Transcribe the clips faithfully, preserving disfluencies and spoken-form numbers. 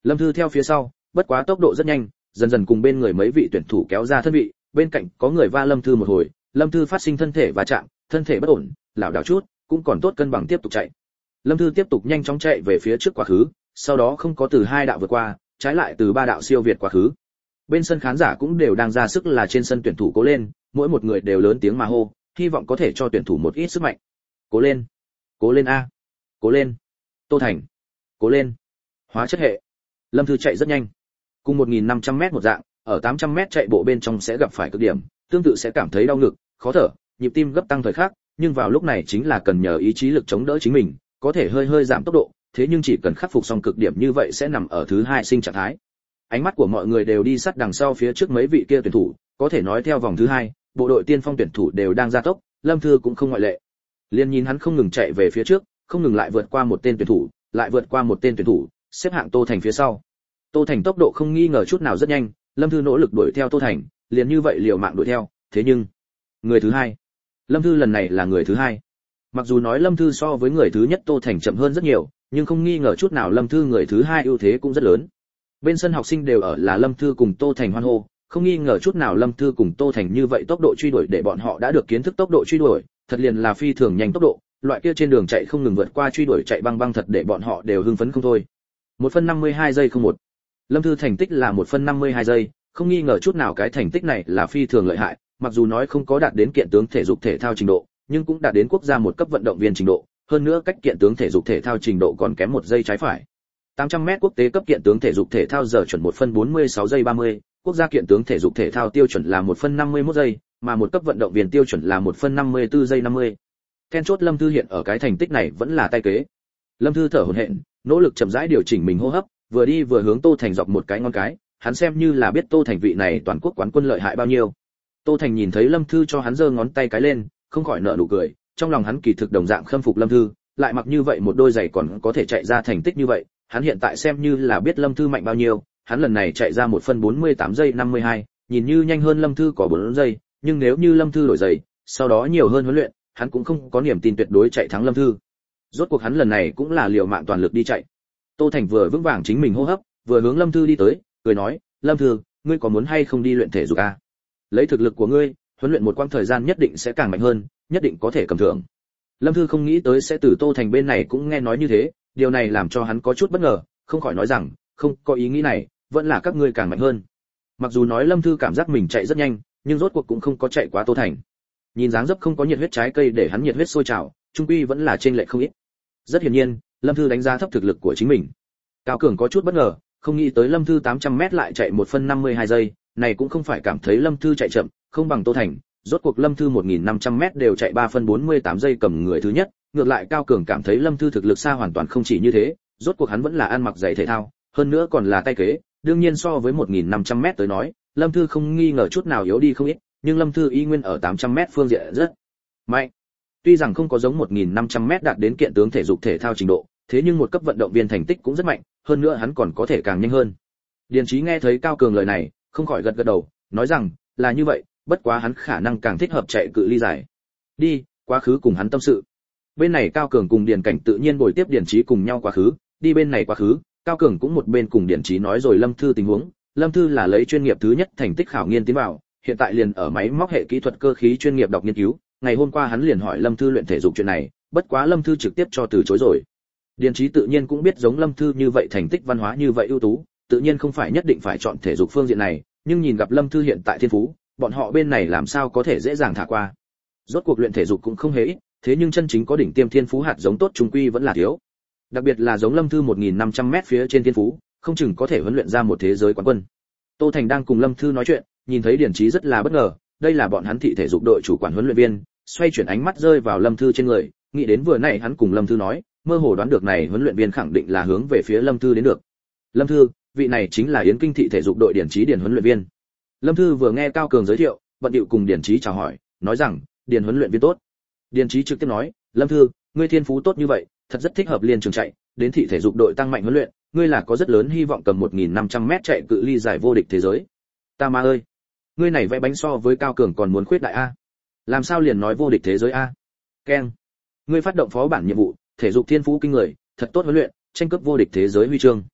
Lâm Thư theo phía sau, bất quá tốc độ rất nhanh, dần dần cùng bên người mấy vị tuyển thủ kéo ra thân vị, bên cạnh có người va Lâm Thư một hồi, Lâm Thư phát sinh thân thể va chạm, thân thể bất ổn, lảo đảo chút, cũng còn tốt cân bằng tiếp tục chạy. Lâm Thư tiếp tục nhanh chóng chạy về phía trước quá khứ, sau đó không có từ hai đạo vượt qua, trái lại từ ba đạo siêu việt quá khứ. Bên sân khán giả cũng đều đang ra sức là trên sân tuyển thủ cố lên, mỗi một người đều lớn tiếng mà hô, hy vọng có thể cho tuyển thủ một ít sức mạnh. Cố lên, cố lên a, cố lên, Tô Thành, cố lên. Hóa chất hệ. Lâm Thư chạy rất nhanh, cùng một nghìn năm trăm mét một dạng, ở tám trăm mét chạy bộ bên trong sẽ gặp phải cực điểm, tương tự sẽ cảm thấy đau ngực, khó thở, nhịp tim gấp tăng thời khắc, nhưng vào lúc này chính là cần nhờ ý chí lực chống đỡ chính mình, có thể hơi hơi giảm tốc độ, thế nhưng chỉ cần khắc phục xong cực điểm như vậy sẽ nằm ở thứ hai sinh trạng thái. Ánh mắt của mọi người đều đi sát đằng sau phía trước mấy vị kia tuyển thủ, có thể nói theo vòng thứ hai, bộ đội tiên phong tuyển thủ đều đang gia tốc, Lâm Thư cũng không ngoại lệ. Liên nhìn hắn không ngừng chạy về phía trước, không ngừng lại vượt qua một tên tuyển thủ, lại vượt qua một tên tuyển thủ, xếp hạng Tô Thành phía sau. Tô Thành tốc độ không nghi ngờ chút nào rất nhanh, Lâm Thư nỗ lực đuổi theo Tô Thành, liền như vậy liều mạng đuổi theo, thế nhưng người thứ hai, Lâm Thư lần này là người thứ hai. Mặc dù nói Lâm Thư so với người thứ nhất Tô Thành chậm hơn rất nhiều, nhưng không nghi ngờ chút nào Lâm Thư người thứ hai ưu thế cũng rất lớn. Bên sân học sinh đều ở là Lâm Thư cùng Tô Thành hoan hô, không nghi ngờ chút nào Lâm Thư cùng Tô Thành như vậy tốc độ truy đuổi để bọn họ đã được kiến thức tốc độ truy đuổi, thật liền là phi thường nhanh tốc độ, loại kia trên đường chạy không ngừng vượt qua truy đuổi chạy băng băng thật để bọn họ đều hưng phấn không thôi. một phân năm mươi hai giây không một. Lâm Thư thành tích là một phân năm mươi hai giây, không nghi ngờ chút nào cái thành tích này là phi thường lợi hại, mặc dù nói không có đạt đến kiện tướng thể dục thể thao trình độ, nhưng cũng đạt đến quốc gia một cấp vận động viên trình độ, hơn nữa cách kiện tướng thể dục thể thao trình độ còn kém một giây trái phải. tám trăm mét quốc tế cấp kiện tướng thể dục thể thao giờ chuẩn một phân bốn mươi sáu giây ba mươi, quốc gia kiện tướng thể dục thể thao tiêu chuẩn là một phân năm mươi mốt giây, mà một cấp vận động viên tiêu chuẩn là một phân năm mươi tư giây năm mươi. Then chốt Lâm Thư hiện ở cái thành tích này vẫn là tay kế. Lâm Thư thở hổn hển, nỗ lực chậm rãi điều chỉnh mình hô hấp, vừa đi vừa hướng Tô Thành dọc một cái ngón cái, hắn xem như là biết Tô Thành vị này toàn quốc quán quân lợi hại bao nhiêu. Tô Thành nhìn thấy Lâm Thư cho hắn giơ ngón tay cái lên, không khỏi nở nụ cười, trong lòng hắn kỳ thực đồng dạng khâm phục Lâm Thư, lại mặc như vậy một đôi giày còn có thể chạy ra thành tích như vậy, hắn hiện tại xem như là biết Lâm Thư mạnh bao nhiêu, hắn lần này chạy ra một phân bốn mươi tám giây năm mươi hai, nhìn như nhanh hơn Lâm Thư có bốn giây, nhưng nếu như Lâm Thư đổi giày, sau đó nhiều hơn huấn luyện, hắn cũng không có niềm tin tuyệt đối chạy thắng Lâm Thư. Rốt cuộc hắn lần này cũng là liều mạng toàn lực đi chạy. Tô Thành vừa vững vàng chính mình hô hấp, vừa hướng Lâm Thư đi tới, cười nói, "Lâm Thư, ngươi có muốn hay không đi luyện thể dục a? Lấy thực lực của ngươi, huấn luyện một quãng thời gian nhất định sẽ càng mạnh hơn, nhất định có thể cầm thưởng." Lâm Thư không nghĩ tới sẽ từ Tô Thành bên này cũng nghe nói như thế, điều này làm cho hắn có chút bất ngờ, không khỏi nói rằng, "Không, có ý nghĩ này, vẫn là các ngươi càng mạnh hơn." Mặc dù nói Lâm Thư cảm giác mình chạy rất nhanh, nhưng rốt cuộc cũng không có chạy quá Tô Thành. Nhìn dáng dấp không có nhiệt huyết trái cây để hắn nhiệt huyết sôi trào, trung quy vẫn là trên lệch không ít. Rất hiển nhiên, Lâm Thư đánh giá thấp thực lực của chính mình. Cao Cường có chút bất ngờ, không nghĩ tới Lâm Thư tám trăm mét lại chạy một phân năm mươi hai giây, này cũng không phải cảm thấy Lâm Thư chạy chậm, không bằng Tô Thành, rốt cuộc Lâm Thư một nghìn năm trăm mét đều chạy ba phân bốn mươi tám giây cầm người thứ nhất, ngược lại Cao Cường cảm thấy Lâm Thư thực lực xa hoàn toàn không chỉ như thế, rốt cuộc hắn vẫn là ăn mặc giày thể thao, hơn nữa còn là tay kế, đương nhiên so với một nghìn năm trăm mét tới nói, Lâm Thư không nghi ngờ chút nào yếu đi không ít, nhưng Lâm Thư y nguyên ở tám trăm mét phương diện rất mạnh. Tuy rằng không có giống một nghìn năm trăm mét đạt đến kiện tướng thể dục thể thao trình độ, thế nhưng một cấp vận động viên thành tích cũng rất mạnh, hơn nữa hắn còn có thể càng nhanh hơn. Điền Chí nghe thấy Cao Cường lời này, không khỏi gật gật đầu, nói rằng, là như vậy, bất quá hắn khả năng càng thích hợp chạy cự ly dài. Đi, quá khứ cùng hắn tâm sự. Bên này Cao Cường cùng Điền Cảnh tự nhiên bồi tiếp Điền Chí cùng nhau quá khứ, đi bên này quá khứ, Cao Cường cũng một bên cùng Điền Chí nói rồi Lâm Thư tình huống, Lâm Thư là lấy chuyên nghiệp thứ nhất thành tích khảo nghiên tiến vào, hiện tại liền ở máy móc hệ kỹ thuật cơ khí chuyên nghiệp đọc nghiên cứu, ngày hôm qua hắn liền hỏi Lâm Thư luyện thể dục chuyện này, bất quá Lâm Thư trực tiếp cho từ chối rồi. Điền Chí tự nhiên cũng biết giống Lâm Thư như vậy thành tích văn hóa như vậy ưu tú, tự nhiên không phải nhất định phải chọn thể dục phương diện này, nhưng nhìn gặp Lâm Thư hiện tại thiên phú, bọn họ bên này làm sao có thể dễ dàng thả qua. Rốt cuộc luyện thể dục cũng không hề ít, thế nhưng chân chính có đỉnh tiêm thiên phú hạt giống tốt trung quy vẫn là thiếu. Đặc biệt là giống Lâm Thư một nghìn năm trăm mét phía trên thiên phú, không chừng có thể huấn luyện ra một thế giới quán quân. Tô Thành đang cùng Lâm Thư nói chuyện, nhìn thấy Điền Chí rất là bất ngờ, đây là bọn hắn thị thể dục đội chủ quản huấn luyện viên, xoay chuyển ánh mắt rơi vào Lâm Thư trên người, nghĩ đến vừa nãy hắn cùng Lâm Thư nói, mơ hồ đoán được này huấn luyện viên khẳng định là hướng về phía Lâm Thư đến được. Lâm Thư, vị này chính là Yến Kinh thị thể dục đội Điền Chí Điền huấn luyện viên. Lâm Thư vừa nghe Cao Cường giới thiệu, bận điệu cùng Điền Chí chào hỏi, nói rằng, Điền huấn luyện viên tốt. Điền Chí trực tiếp nói, Lâm Thư, ngươi thiên phú tốt như vậy, thật rất thích hợp liên trường chạy, đến thị thể dục đội tăng mạnh huấn luyện, ngươi là có rất lớn hy vọng cầm một nghìn năm trăm mét chạy cự ly giải vô địch thế giới. Ta ma ơi, ngươi này vẽ bánh so với Cao Cường còn muốn khuyết đại a. Làm sao liền nói vô địch thế giới a? Keng. Ngươi phát động phó bản nhiệm vụ, thể dục thiên phú kinh người, thật tốt huấn luyện, tranh cướp vô địch thế giới huy chương.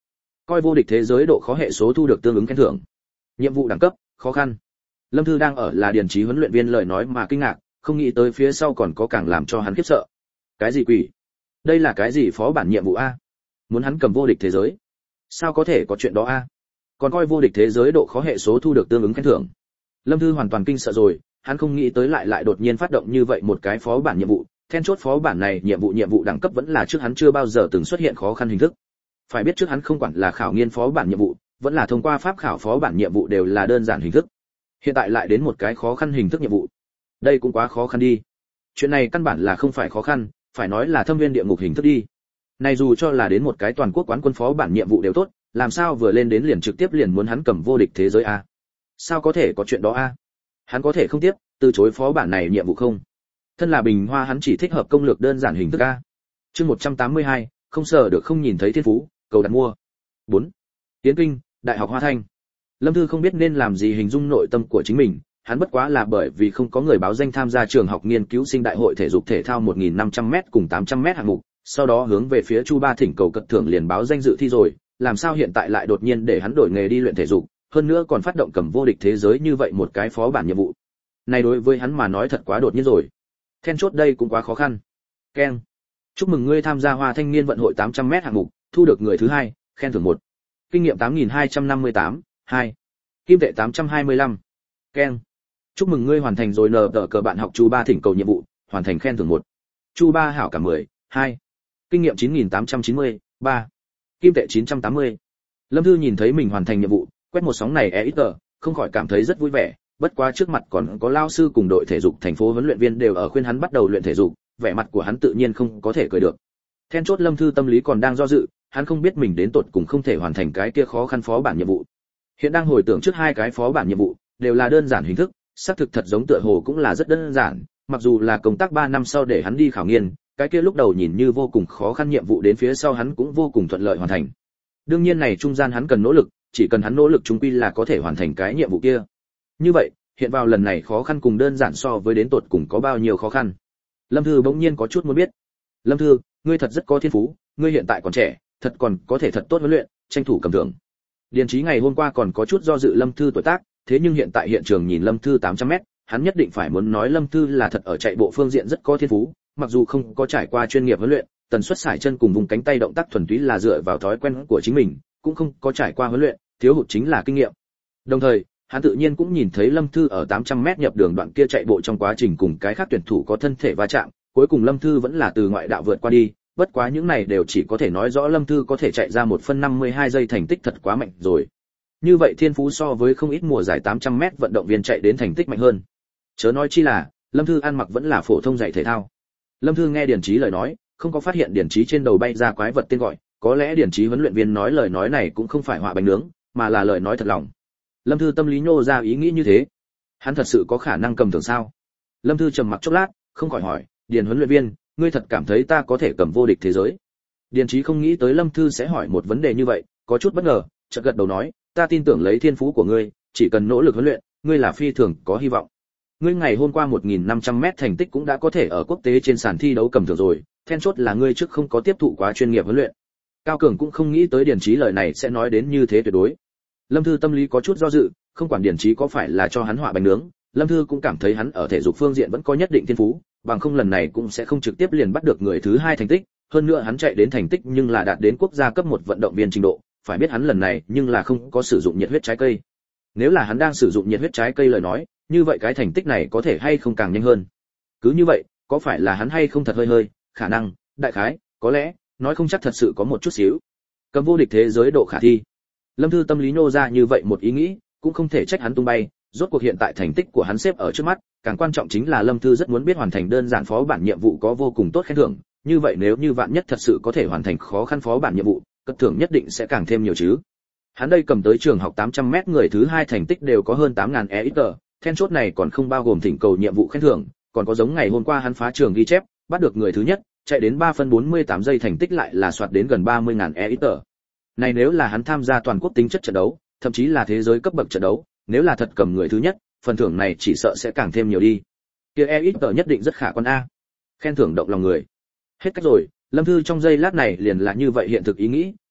coi vô địch thế giới độ khó hệ số thu được tương ứng khen thưởng. Nhiệm vụ đẳng cấp, khó khăn. Lâm Thư đang ở là điền trí huấn luyện viên lời nói mà kinh ngạc, không nghĩ tới phía sau còn có càng làm cho hắn khiếp sợ. Cái gì quỷ? Đây là cái gì phó bản nhiệm vụ a? Muốn hắn cầm vô địch thế giới? Sao có thể có chuyện đó a? Còn coi vô địch thế giới độ khó hệ số thu được tương ứng khen thưởng. Lâm Thư hoàn toàn kinh sợ rồi, hắn không nghĩ tới lại lại đột nhiên phát động như vậy một cái phó bản nhiệm vụ, then chốt phó bản này nhiệm vụ nhiệm vụ đẳng cấp vẫn là trước hắn chưa bao giờ từng xuất hiện khó khăn hình thức. Phải biết trước hắn không quản là khảo nghiên phó bản nhiệm vụ, vẫn là thông qua pháp khảo phó bản nhiệm vụ đều là đơn giản hình thức. Hiện tại lại đến một cái khó khăn hình thức nhiệm vụ. Đây cũng quá khó khăn đi. Chuyện này căn bản là không phải khó khăn, phải nói là thâm viên địa ngục hình thức đi. Này dù cho là đến một cái toàn quốc quán quân phó bản nhiệm vụ đều tốt, làm sao vừa lên đến liền trực tiếp liền muốn hắn cầm vô địch thế giới a? Sao có thể có chuyện đó a? Hắn có thể không tiếp, từ chối phó bản này nhiệm vụ không? Thân là bình hoa hắn chỉ thích hợp công lược đơn giản hình thức a. Chương một trăm tám mươi hai, không sợ được không nhìn thấy thiên phú, cầu đặt mua. bốn. Tiến kinh, Đại học Hoa Thanh. Lâm Thư không biết nên làm gì hình dung nội tâm của chính mình, hắn bất quá là bởi vì không có người báo danh tham gia trường học nghiên cứu sinh đại hội thể dục thể thao một nghìn năm trăm mét cùng tám trăm mét hạng mục, sau đó hướng về phía Chu Ba thỉnh cầu cật thưởng liền báo danh dự thi rồi, làm sao hiện tại lại đột nhiên để hắn đổi nghề đi luyện thể dục, hơn nữa còn phát động cầm vô địch thế giới như vậy một cái phó bản nhiệm vụ. Này đối với hắn mà nói thật quá đột nhiên rồi. Then chốt đây cũng quá khó khăn. Keng. Chúc mừng ngươi tham gia Hoa Thanh niên vận hội tám trăm mét hạng mục, thu được người thứ hai, khen thưởng một. Kinh nghiệm tám nghìn hai trăm năm mươi tám, hai. Kim tệ tám trăm hai mươi lăm. Keng. Chúc mừng ngươi hoàn thành rồi nờ tờ cờ bạn học Chu Ba thỉnh cầu nhiệm vụ, hoàn thành khen thưởng một. Chu Ba hảo cả mười, hai. Kinh nghiệm chín nghìn tám trăm chín mươi, ba. Kim tệ chín trăm tám mươi. Lâm Thư nhìn thấy mình hoàn thành nhiệm vụ, quét một sóng này e ít tờ, không khỏi cảm thấy rất vui vẻ, bất quá trước mặt còn có lao sư cùng đội thể dục thành phố huấn luyện viên đều ở khuyên hắn bắt đầu luyện thể dục, vẻ mặt của hắn tự nhiên không có thể cười được. Then chốt Lâm Thư tâm lý còn đang do dự, hắn không biết mình đến tột cùng không thể hoàn thành cái kia khó khăn phó bản nhiệm vụ. Hiện đang hồi tưởng trước hai cái phó bản nhiệm vụ, đều là đơn giản hình thức, xác thực thật giống tựa hồ cũng là rất đơn giản, mặc dù là công tác ba năm sau để hắn đi khảo nghiên, cái kia lúc đầu nhìn như vô cùng khó khăn nhiệm vụ đến phía sau hắn cũng vô cùng thuận lợi hoàn thành. Đương nhiên này trung gian hắn cần nỗ lực, chỉ cần hắn nỗ lực chung quy là có thể hoàn thành cái nhiệm vụ kia. Như vậy, hiện vào lần này khó khăn cùng đơn giản so với đến tột cùng có bao nhiêu khó khăn. Lâm Thư bỗng nhiên có chút muốn biết. Lâm Thư, ngươi thật rất có thiên phú, ngươi hiện tại còn trẻ, thật còn có thể thật tốt huấn luyện, tranh thủ cầm thưởng. Điền Chí ngày hôm qua còn có chút do dự Lâm Thư tuổi tác, thế nhưng hiện tại hiện trường nhìn Lâm Thư tám trăm mét, hắn nhất định phải muốn nói Lâm Thư là thật ở chạy bộ phương diện rất có thiên phú, mặc dù không có trải qua chuyên nghiệp huấn luyện, tần suất sải chân cùng vùng cánh tay động tác thuần túy là dựa vào thói quen của chính mình, cũng không có trải qua huấn luyện, thiếu hụt chính là kinh nghiệm. Đồng thời, hắn tự nhiên cũng nhìn thấy Lâm Thư ở tám trăm mét nhập đường đoạn kia chạy bộ trong quá trình cùng cái khác tuyển thủ có thân thể va chạm, cuối cùng Lâm Thư vẫn là từ ngoại đạo vượt qua đi, bất quá những này đều chỉ có thể nói rõ Lâm Thư có thể chạy ra một phân năm mươi hai giây thành tích thật quá mạnh rồi. Như vậy thiên phú so với không ít mùa giải tám trăm mét vận động viên chạy đến thành tích mạnh hơn. Chớ nói chi là, Lâm Thư ăn mặc vẫn là phổ thông dạy thể thao. Lâm Thư nghe Điền Chí lời nói, không có phát hiện Điền Chí trên đầu bay ra quái vật tên gọi, có lẽ Điền Chí huấn luyện viên nói lời nói này cũng không phải họa bánh nướng, mà là lời nói thật lòng. Lâm Thư tâm lý nhô ra ý nghĩ như thế. Hắn thật sự có khả năng cầm thưởng sao? Lâm Thư trầm mặc chốc lát, không khỏi hỏi, Điền huấn luyện viên, ngươi thật cảm thấy ta có thể cầm vô địch thế giới? Điền Chí không nghĩ tới Lâm Thư sẽ hỏi một vấn đề như vậy, có chút bất ngờ, chợt gật đầu nói, ta tin tưởng lấy thiên phú của ngươi, chỉ cần nỗ lực huấn luyện, ngươi là phi thường có hy vọng. Ngươi ngày hôm qua một nghìn năm trăm mét thành tích cũng đã có thể ở quốc tế trên sàn thi đấu cầm thưởng rồi, then chốt là ngươi trước không có tiếp thụ quá chuyên nghiệp huấn luyện. Cao Cường cũng không nghĩ tới Điền Chí lời này sẽ nói đến như thế tuyệt đối. Lâm Thư tâm lý có chút do dự, không quản Điền Chí có phải là cho hắn họa bánh nướng, Lâm Thư cũng cảm thấy hắn ở thể dục phương diện vẫn có nhất định thiên phú, bằng không lần này cũng sẽ không trực tiếp liền bắt được người thứ hai thành tích, hơn nữa hắn chạy đến thành tích nhưng là đạt đến quốc gia cấp một vận động viên trình độ, phải biết hắn lần này nhưng là không có sử dụng nhiệt huyết trái cây. Nếu là hắn đang sử dụng nhiệt huyết trái cây lời nói, như vậy cái thành tích này có thể hay không càng nhanh hơn. Cứ như vậy, có phải là hắn hay không thật hơi hơi, khả năng, đại khái, có lẽ, nói không chắc thật sự có một chút xíu. Cầm vô địch thế giới độ khả thi. Lâm Thư tâm lý nô ra như vậy một ý nghĩ, cũng không thể trách hắn tung bay, rốt cuộc hiện tại thành tích của hắn xếp ở trước mắt, càng quan trọng chính là Lâm Thư rất muốn biết hoàn thành đơn giản phó bản nhiệm vụ có vô cùng tốt khen thưởng, như vậy nếu như vạn nhất thật sự có thể hoàn thành khó khăn phó bản nhiệm vụ, cất thưởng nhất định sẽ càng thêm nhiều chứ. Hắn đây cầm tới trường học tám trăm mét người thứ hai thành tích đều có hơn tám nghìn e ít tờ, then chốt này còn không bao gồm thỉnh cầu nhiệm vụ khen thưởng, còn có giống ngày hôm qua hắn phá trường ghi chép, bắt được người thứ nhất, chạy đến ba phân bốn mươi tám giây thành tích lại là soạt đến gần ba mươi nghìn e ít tờ. Này nếu là hắn tham gia toàn quốc tính chất trận đấu, thậm chí là thế giới cấp bậc trận đấu, nếu là thật cầm người thứ nhất, phần thưởng này chỉ sợ sẽ càng thêm nhiều đi. Kia e ít tờ nhất định rất khả quan a. Khen thưởng động lòng người. Hết cách rồi, Lâm Thư trong giây lát này liền là như vậy hiện thực ý nghĩ,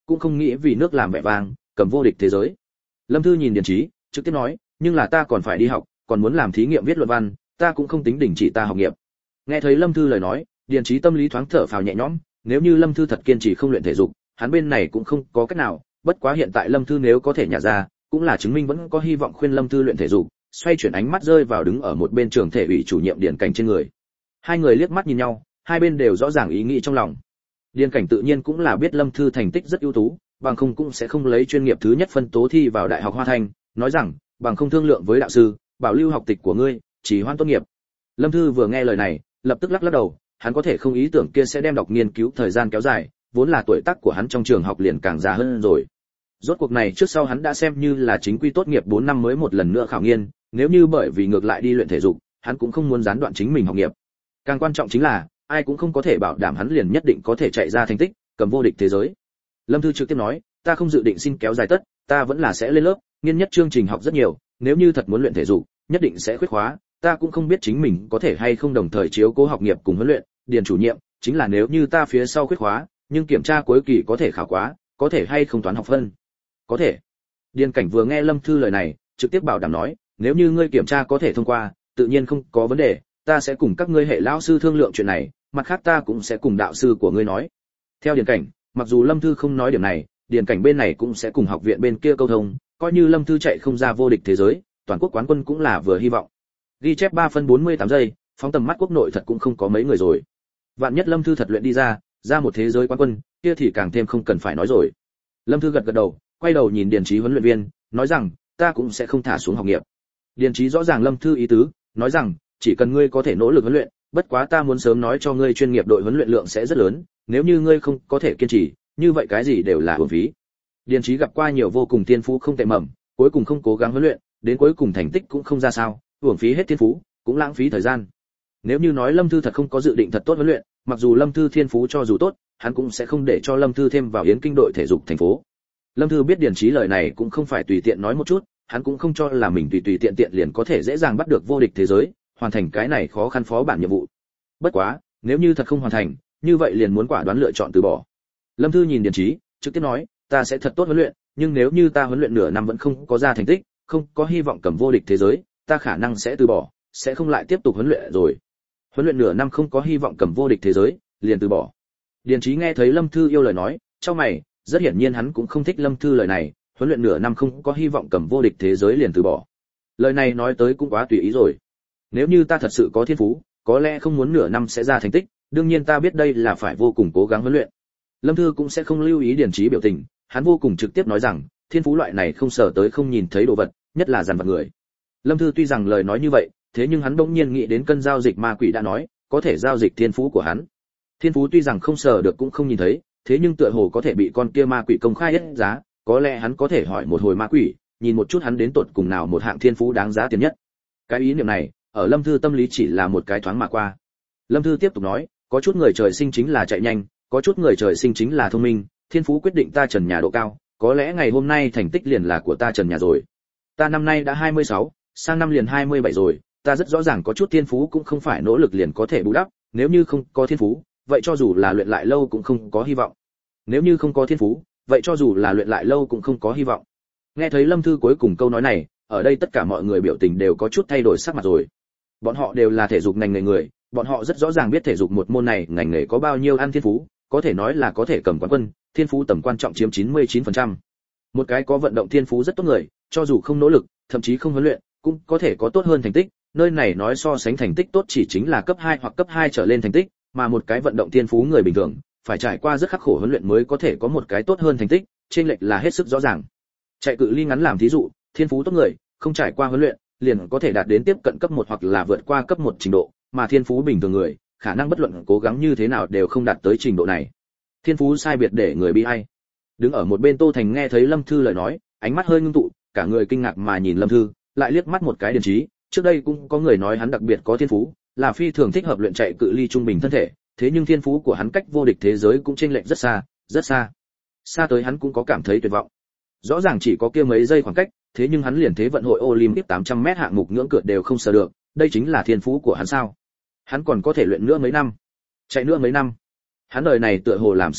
cũng không nghĩ vì nước làm vẻ vang, cầm vô địch thế giới. Lâm Thư nhìn Điền Chí, trực tiếp nói, nhưng là ta còn phải đi học, còn muốn làm thí nghiệm viết luận văn, ta cũng không tính đình chỉ ta học nghiệp. Nghe thấy Lâm Thư lời nói, Điền Chí tâm lý thoáng thở phào nhẹ nhõm, nếu như Lâm Thư thật kiên trì không luyện thể dục, hắn bên này cũng không có cách nào, bất quá hiện tại Lâm Thư nếu có thể nhả ra, cũng là chứng minh vẫn có hy vọng khuyên Lâm Thư luyện thể dục. Xoay chuyển ánh mắt rơi vào đứng ở một bên trường thể ủy chủ nhiệm Điền Cảnh trên người. Hai người liếc mắt nhìn nhau, hai bên đều rõ ràng ý nghĩ trong lòng. Điền Cảnh tự nhiên cũng là biết Lâm Thư thành tích rất ưu tú, bằng không cũng sẽ không lấy chuyên nghiệp thứ nhất phân tố thi vào Đại học Hoa Thanh, nói rằng, bằng không thương lượng với đạo sư, bảo lưu học tịch của ngươi, chỉ hoan tốt nghiệp. Lâm Thư vừa nghe lời này, lập tức lắc lắc đầu, hắn có thể không ý tưởng kia sẽ đem đọc nghiên cứu thời gian kéo dài, vốn là tuổi tác của hắn trong trường học liền càng già hơn rồi. Rốt cuộc này trước sau hắn đã xem như là chính quy tốt nghiệp bốn năm mới một lần nữa khảo nghiên, nếu như bởi vì ngược lại đi luyện thể dục, hắn cũng không muốn gián đoạn chính mình học nghiệp. Càng quan trọng chính là, ai cũng không có thể bảo đảm hắn liền nhất định có thể chạy ra thành tích, cầm vô địch thế giới. Lâm Thư trực tiếp nói, ta không dự định xin kéo dài tất, ta vẫn là sẽ lên lớp, nghiên nhất chương trình học rất nhiều, nếu như thật muốn luyện thể dục, nhất định sẽ khuyết khóa, ta cũng không biết chính mình có thể hay không đồng thời chiếu cố học nghiệp cùng huấn luyện. Điền chủ nhiệm, chính là nếu như ta phía sau khuyết khóa, nhưng kiểm tra cuối kỳ có thể khảo quá, có thể hay không toán học phân? Có thể. Điền Cảnh vừa nghe Lâm Thư lời này, trực tiếp bảo đảm nói, nếu như ngươi kiểm tra có thể thông qua, tự nhiên không có vấn đề, ta sẽ cùng các ngươi hệ lão sư thương lượng chuyện này, mặt khác ta cũng sẽ cùng đạo sư của ngươi nói. Theo Điền Cảnh, mặc dù Lâm Thư không nói điểm này, Điền Cảnh bên này cũng sẽ cùng học viện bên kia câu thông, coi như Lâm Thư chạy không ra vô địch thế giới, toàn quốc quán quân cũng là vừa hy vọng. Ghi chép ba phân bốn mươi tám giây, phóng tầm mắt quốc nội thật cũng không có mấy người rồi. Vạn nhất Lâm Thư thật luyện đi ra, ra một thế giới quán quân, kia thì càng thêm không cần phải nói rồi. Lâm Thư gật gật đầu, quay đầu nhìn Điền Chí huấn luyện viên, nói rằng, ta cũng sẽ không thả xuống học nghiệp. Điền Chí rõ ràng Lâm Thư ý tứ, nói rằng, chỉ cần ngươi có thể nỗ lực huấn luyện, bất quá ta muốn sớm nói cho ngươi chuyên nghiệp đội huấn luyện lượng sẽ rất lớn, nếu như ngươi không có thể kiên trì, như vậy cái gì đều là uổng phí. Điền Chí gặp qua nhiều vô cùng tiên phú không tệ mầm, cuối cùng không cố gắng huấn luyện, đến cuối cùng thành tích cũng không ra sao, uổng phí hết tiên phú, cũng lãng phí thời gian. Nếu như nói Lâm Thư thật không có dự định thật tốt huấn luyện, mặc dù Lâm Thư thiên phú cho dù tốt, hắn cũng sẽ không để cho Lâm Thư thêm vào Yến Kinh đội thể dục thành phố. Lâm Thư biết Điền Chí lời này cũng không phải tùy tiện nói một chút, hắn cũng không cho là mình tùy tùy tiện tiện liền có thể dễ dàng bắt được vô địch thế giới, hoàn thành cái này khó khăn phó bản nhiệm vụ. Bất quá, nếu như thật không hoàn thành, như vậy liền muốn quả đoán lựa chọn từ bỏ. Lâm Thư nhìn Điền Chí, trực tiếp nói, ta sẽ thật tốt huấn luyện, nhưng nếu như ta huấn luyện nửa năm vẫn không có ra thành tích, không có hy vọng cầm vô địch thế giới, ta khả năng sẽ từ bỏ, sẽ không lại tiếp tục huấn luyện rồi. Huấn luyện nửa năm không có hy vọng cầm vô địch thế giới, liền từ bỏ. Điền Chí nghe thấy Lâm Thư yêu lời nói, trong mày, rất hiển nhiên hắn cũng không thích Lâm Thư lời này, huấn luyện nửa năm không có hy vọng cầm vô địch thế giới liền từ bỏ. Lời này nói tới cũng quá tùy ý rồi. Nếu như ta thật sự có thiên phú, có lẽ không muốn nửa năm sẽ ra thành tích, đương nhiên ta biết đây là phải vô cùng cố gắng huấn luyện. Lâm Thư cũng sẽ không lưu ý Điền Chí biểu tình, hắn vô cùng trực tiếp nói rằng, thiên phú loại này không sở tới không nhìn thấy đồ vật, nhất là dàn vật người. Lâm Thư tuy rằng lời nói như vậy, thế nhưng hắn bỗng nhiên nghĩ đến cân giao dịch ma quỷ đã nói, có thể giao dịch thiên phú của hắn. Thiên phú tuy rằng không sở được cũng không nhìn thấy, thế nhưng tựa hồ có thể bị con kia ma quỷ công khai hết giá, có lẽ hắn có thể hỏi một hồi ma quỷ, nhìn một chút hắn đến tột cùng nào một hạng thiên phú đáng giá tiền nhất. Cái ý niệm này, ở Lâm Thư tâm lý chỉ là một cái thoáng mà qua. Lâm Thư tiếp tục nói, có chút người trời sinh chính là chạy nhanh, có chút người trời sinh chính là thông minh, thiên phú quyết định ta trần nhà độ cao, có lẽ ngày hôm nay thành tích liền là của ta trần nhà rồi. Ta năm nay đã hai mươi sáu, sang năm liền hai mươi bảy rồi, ta rất rõ ràng có chút thiên phú cũng không phải nỗ lực liền có thể bù đắp, nếu như không có thiên phú, vậy cho dù là luyện lại lâu cũng không có hy vọng. Nếu như không có thiên phú, vậy cho dù là luyện lại lâu cũng không có hy vọng. Nghe thấy Lâm Thư cuối cùng câu nói này, ở đây tất cả mọi người biểu tình đều có chút thay đổi sắc mặt rồi. Bọn họ đều là thể dục ngành nghề người, bọn họ rất rõ ràng biết thể dục một môn này ngành nghề có bao nhiêu ăn thiên phú, có thể nói là có thể cầm quán quân, thiên phú tầm quan trọng chiếm chín mươi chín phần trăm. Một cái có vận động thiên phú rất tốt người, cho dù không nỗ lực, thậm chí không huấn luyện, cũng có thể có tốt hơn thành tích, nơi này nói so sánh thành tích tốt chỉ chính là cấp hai hoặc cấp hai trở lên thành tích, mà một cái vận động thiên phú người bình thường, phải trải qua rất khắc khổ huấn luyện mới có thể có một cái tốt hơn thành tích, chênh lệch là hết sức rõ ràng. Chạy cự ly ngắn làm thí dụ, thiên phú tốt người, không trải qua huấn luyện, liền có thể đạt đến tiếp cận cấp một hoặc là vượt qua cấp một trình độ, mà thiên phú bình thường người, khả năng bất luận cố gắng như thế nào đều không đạt tới trình độ này. Thiên phú sai biệt để người bi ai. Đứng ở một bên Tô Thành nghe thấy Lâm Thư lời nói, ánh mắt hơi ngưng tụ, cả người kinh ngạc mà nhìn Lâm Thư, lại liếc mắt một cái Điền Chí, trước đây cũng có người nói hắn đặc biệt có thiên phú, là phi thường thích hợp luyện chạy cự ly trung bình thân thể, thế nhưng thiên phú của hắn cách vô địch thế giới cũng chênh lệch rất xa, rất xa. Xa tới hắn cũng có cảm thấy tuyệt vọng. Rõ ràng chỉ có kia mấy giây khoảng cách, thế nhưng hắn liền thế vận hội Olympic tám trăm mét hạng mục ngưỡng cửa đều không sờ được, đây chính là thiên phú của hắn sao? Hắn còn có thể luyện nữa mấy năm, chạy nữa mấy năm. Hắn đời này tựa hồ làm sao luyện,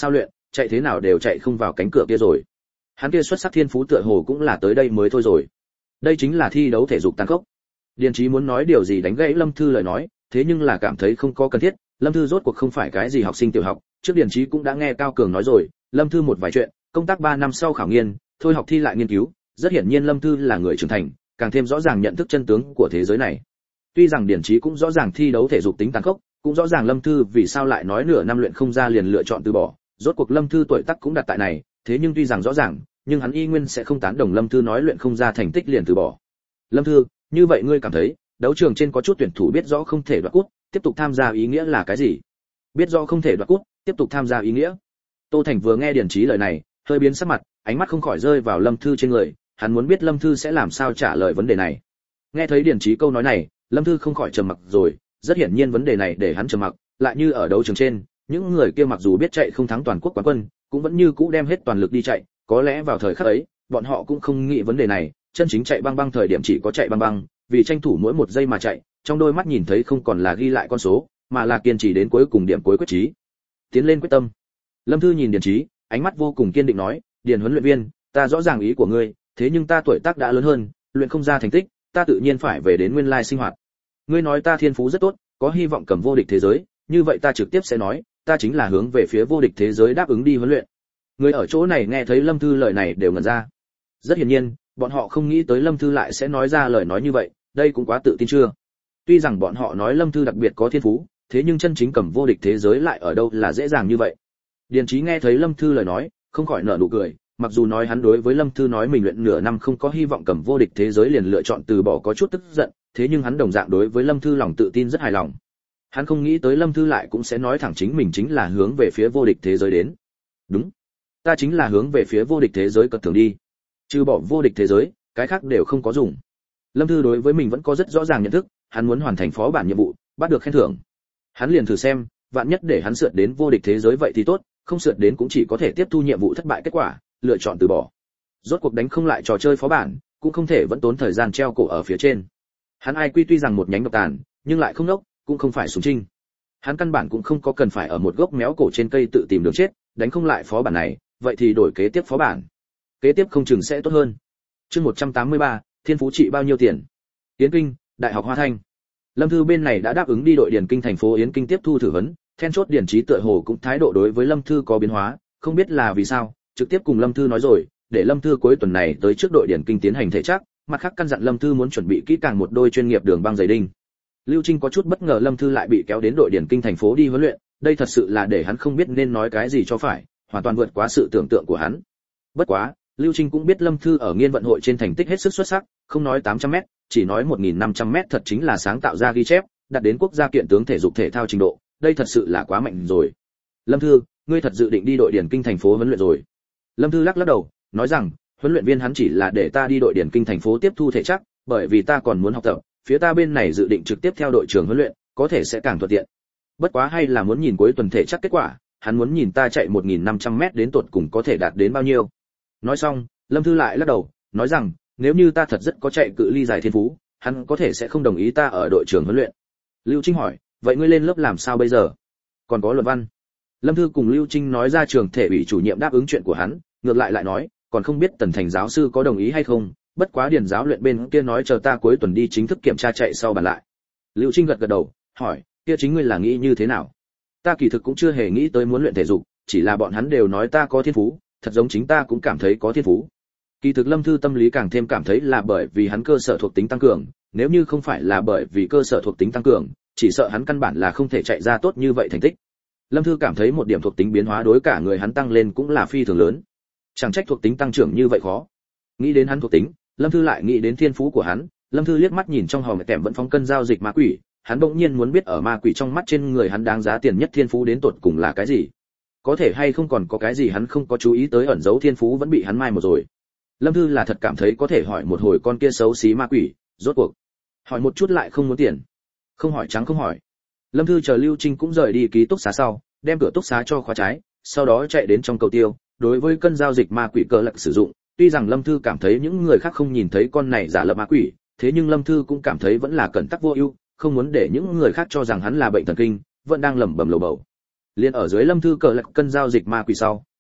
chạy thế nào đều chạy không vào cánh cửa kia rồi. Hắn kia xuất sắc thiên phú tựa hồ cũng là tới đây mới thôi rồi. Đây chính là thi đấu thể dục tàn khốc. Điền Chí muốn nói điều gì đánh gãy Lâm Thư lời nói, thế nhưng là cảm thấy không có cần thiết. Lâm Thư rốt cuộc không phải cái gì học sinh tiểu học, trước Điền Chí cũng đã nghe Cao Cường nói rồi, Lâm Thư một vài chuyện, công tác ba năm sau khảo nghiên, thôi học thi lại nghiên cứu, rất hiển nhiên Lâm Thư là người trưởng thành, càng thêm rõ ràng nhận thức chân tướng của thế giới này. Tuy rằng Điền Chí cũng rõ ràng thi đấu thể dục tính tàn khốc, cũng rõ ràng Lâm Thư vì sao lại nói nửa năm luyện không ra liền lựa chọn từ bỏ, rốt cuộc Lâm Thư tuổi tác cũng đặt tại này, thế nhưng tuy rằng rõ ràng, nhưng hắn y nguyên sẽ không tán đồng Lâm Thư nói luyện không ra thành tích liền từ bỏ. Lâm Thư, như vậy ngươi cảm thấy, đấu trường trên có chút tuyển thủ biết rõ không thể đoạt cúp, tiếp tục tham gia ý nghĩa là cái gì? Biết rõ không thể đoạt cúp, tiếp tục tham gia ý nghĩa. Tô Thành vừa nghe Điền Chí lời này, hơi biến sắc mặt, ánh mắt không khỏi rơi vào Lâm Thư trên người, hắn muốn biết Lâm Thư sẽ làm sao trả lời vấn đề này. Nghe thấy Điền Chí câu nói này, Lâm Thư không khỏi trầm mặc rồi, rất hiển nhiên vấn đề này để hắn trầm mặc, lại như ở đấu trường trên, những người kia mặc dù biết chạy không thắng toàn quốc quán quân, cũng vẫn như cũ đem hết toàn lực đi chạy, có lẽ vào thời khắc ấy, bọn họ cũng không nghĩ vấn đề này, chân chính chạy băng băng thời điểm chỉ có chạy băng băng, vì tranh thủ mỗi một giây mà chạy, trong đôi mắt nhìn thấy không còn là ghi lại con số, mà là kiên trì đến cuối cùng điểm cuối quyết chí. Tiến lên quyết tâm. Lâm Thư nhìn Điền Chí, ánh mắt vô cùng kiên định nói, "Điền huấn luyện viên, ta rõ ràng ý của ngươi, thế nhưng ta tuổi tác đã lớn hơn, luyện không ra thành tích, ta tự nhiên phải về đến nguyên lai sinh hoạt. Ngươi nói ta thiên phú rất tốt, có hy vọng cầm vô địch thế giới, như vậy ta trực tiếp sẽ nói, ta chính là hướng về phía vô địch thế giới đáp ứng đi huấn luyện." Người ở chỗ này nghe thấy Lâm Thư lời này đều ngẩn ra. Rất hiển nhiên, bọn họ không nghĩ tới Lâm Thư lại sẽ nói ra lời nói như vậy, đây cũng quá tự tin chưa? Tuy rằng bọn họ nói Lâm Thư đặc biệt có thiên phú, thế nhưng chân chính cầm vô địch thế giới lại ở đâu là dễ dàng như vậy. Điền Chí nghe thấy Lâm Thư lời nói, không khỏi nở nụ cười, mặc dù nói hắn đối với Lâm Thư nói mình luyện nửa năm không có hy vọng cầm vô địch thế giới liền lựa chọn từ bỏ có chút tức giận, thế nhưng hắn đồng dạng đối với Lâm Thư lòng tự tin rất hài lòng. Hắn không nghĩ tới Lâm Thư lại cũng sẽ nói thẳng chính mình chính là hướng về phía vô địch thế giới đến. Đúng, ta chính là hướng về phía vô địch thế giới cật thường đi. Trừ bỏ vô địch thế giới, cái khác đều không có dùng. Lâm Thư đối với mình vẫn có rất rõ ràng nhận thức, hắn muốn hoàn thành phó bản nhiệm vụ, bắt được khen thưởng. Hắn liền thử xem, vạn nhất để hắn sượt đến vô địch thế giới vậy thì tốt, không sượt đến cũng chỉ có thể tiếp thu nhiệm vụ thất bại kết quả, lựa chọn từ bỏ. Rốt cuộc đánh không lại trò chơi phó bản, cũng không thể vẫn tốn thời gian treo cổ ở phía trên. Hắn ai quy tuy rằng một nhánh độc tàn, nhưng lại không nốc, cũng không phải súng trinh. Hắn căn bản cũng không có cần phải ở một gốc méo cổ trên cây tự tìm đường chết, đánh không lại phó bản này, vậy thì đổi kế tiếp phó bản. Kế tiếp không chừng sẽ tốt hơn. Chương một trăm tám mươi ba, thiên phú trị bao nhiêu tiền? Yến Kinh, Đại học Hoa Thanh. Lâm Thư bên này đã đáp ứng đi đội Điền Kinh thành phố Yến Kinh tiếp thu thử vấn, then chốt Điền Chí tựa hồ cũng thái độ đối với Lâm Thư có biến hóa, không biết là vì sao, trực tiếp cùng Lâm Thư nói rồi, để Lâm Thư cuối tuần này tới trước đội Điền Kinh tiến hành thể chắc, mặt khác căn dặn Lâm Thư muốn chuẩn bị kỹ càng một đôi chuyên nghiệp đường băng giày đinh. Lưu Trinh có chút bất ngờ Lâm Thư lại bị kéo đến đội Điền Kinh thành phố đi huấn luyện, đây thật sự là để hắn không biết nên nói cái gì cho phải, hoàn toàn vượt quá sự tưởng tượng của hắn. Bất quá, Lưu Trinh cũng biết Lâm Thư ở nghiên vận hội trên thành tích hết sức xuất sắc, không nói tám trăm mét, chỉ nói một nghìn năm trăm mét thật chính là sáng tạo ra ghi chép, đạt đến quốc gia kiện tướng thể dục thể thao trình độ, đây thật sự là quá mạnh rồi. Lâm Thư, ngươi thật dự định đi đội Điền Kinh thành phố huấn luyện rồi? Lâm Thư lắc lắc đầu, nói rằng, huấn luyện viên hắn chỉ là để ta đi đội Điền Kinh thành phố tiếp thu thể chắc, bởi vì ta còn muốn học tập, phía ta bên này dự định trực tiếp theo đội trưởng huấn luyện, có thể sẽ càng thuận tiện. Bất quá hay là muốn nhìn cuối tuần thể chắc kết quả, hắn muốn nhìn ta chạy một nghìn năm trăm mét đến tột cùng có thể đạt đến bao nhiêu. Nói xong, Lâm Thư lại lắc đầu, nói rằng, nếu như ta thật rất có chạy cự ly dài thiên phú, hắn có thể sẽ không đồng ý ta ở đội trưởng huấn luyện. Lưu Trinh hỏi, vậy ngươi lên lớp làm sao bây giờ? Còn có luận văn. Lâm Thư cùng Lưu Trinh nói ra trường thể ủy chủ nhiệm đáp ứng chuyện của hắn, ngược lại lại nói, còn không biết Tần Thành giáo sư có đồng ý hay không, bất quá điền giáo luyện bên kia nói chờ ta cuối tuần đi chính thức kiểm tra chạy sau bàn lại. Lưu Trinh gật gật đầu, hỏi, kia chính ngươi là nghĩ như thế nào? Ta kỳ thực cũng chưa hề nghĩ tới muốn luyện thể dục, chỉ là bọn hắn đều nói ta có thiên phú, thật giống chính ta cũng cảm thấy có thiên phú. Kỳ thực Lâm Thư tâm lý càng thêm cảm thấy là bởi vì hắn cơ sở thuộc tính tăng cường, nếu như không phải là bởi vì cơ sở thuộc tính tăng cường, chỉ sợ hắn căn bản là không thể chạy ra tốt như vậy thành tích. Lâm Thư cảm thấy một điểm thuộc tính biến hóa đối cả người hắn tăng lên cũng là phi thường lớn. Chẳng trách thuộc tính tăng trưởng như vậy khó. Nghĩ đến hắn thuộc tính, Lâm Thư lại nghĩ đến thiên phú của hắn, Lâm Thư liếc mắt nhìn trong hòm kèm vẫn phóng cân giao dịch ma quỷ, hắn bỗng nhiên muốn biết ở ma quỷ trong mắt trên người hắn đáng giá tiền nhất thiên phú đến tột cùng là cái gì. Có thể hay không còn có cái gì hắn không có chú ý tới ẩn giấu thiên phú vẫn bị hắn mai một rồi. Lâm Thư là thật cảm thấy có thể hỏi một hồi con kia xấu xí ma quỷ, rốt cuộc hỏi một chút lại không muốn tiền. Không hỏi trắng không hỏi. Lâm Thư chờ Lưu Trinh cũng rời đi ký túc xá sau, đem cửa túc xá cho khóa trái, sau đó chạy đến trong cầu tiêu, đối với cân giao dịch ma quỷ cờ lạc sử dụng, tuy rằng Lâm Thư cảm thấy những người khác không nhìn thấy con này giả lập ma quỷ, thế nhưng Lâm Thư cũng cảm thấy vẫn là cẩn tắc vô ưu, không muốn để những người khác cho rằng hắn là bệnh thần kinh, vẫn đang lẩm bẩm lầu bầu. Liên ở dưới Lâm Thư cờ lạc cân giao dịch ma quỷ sau,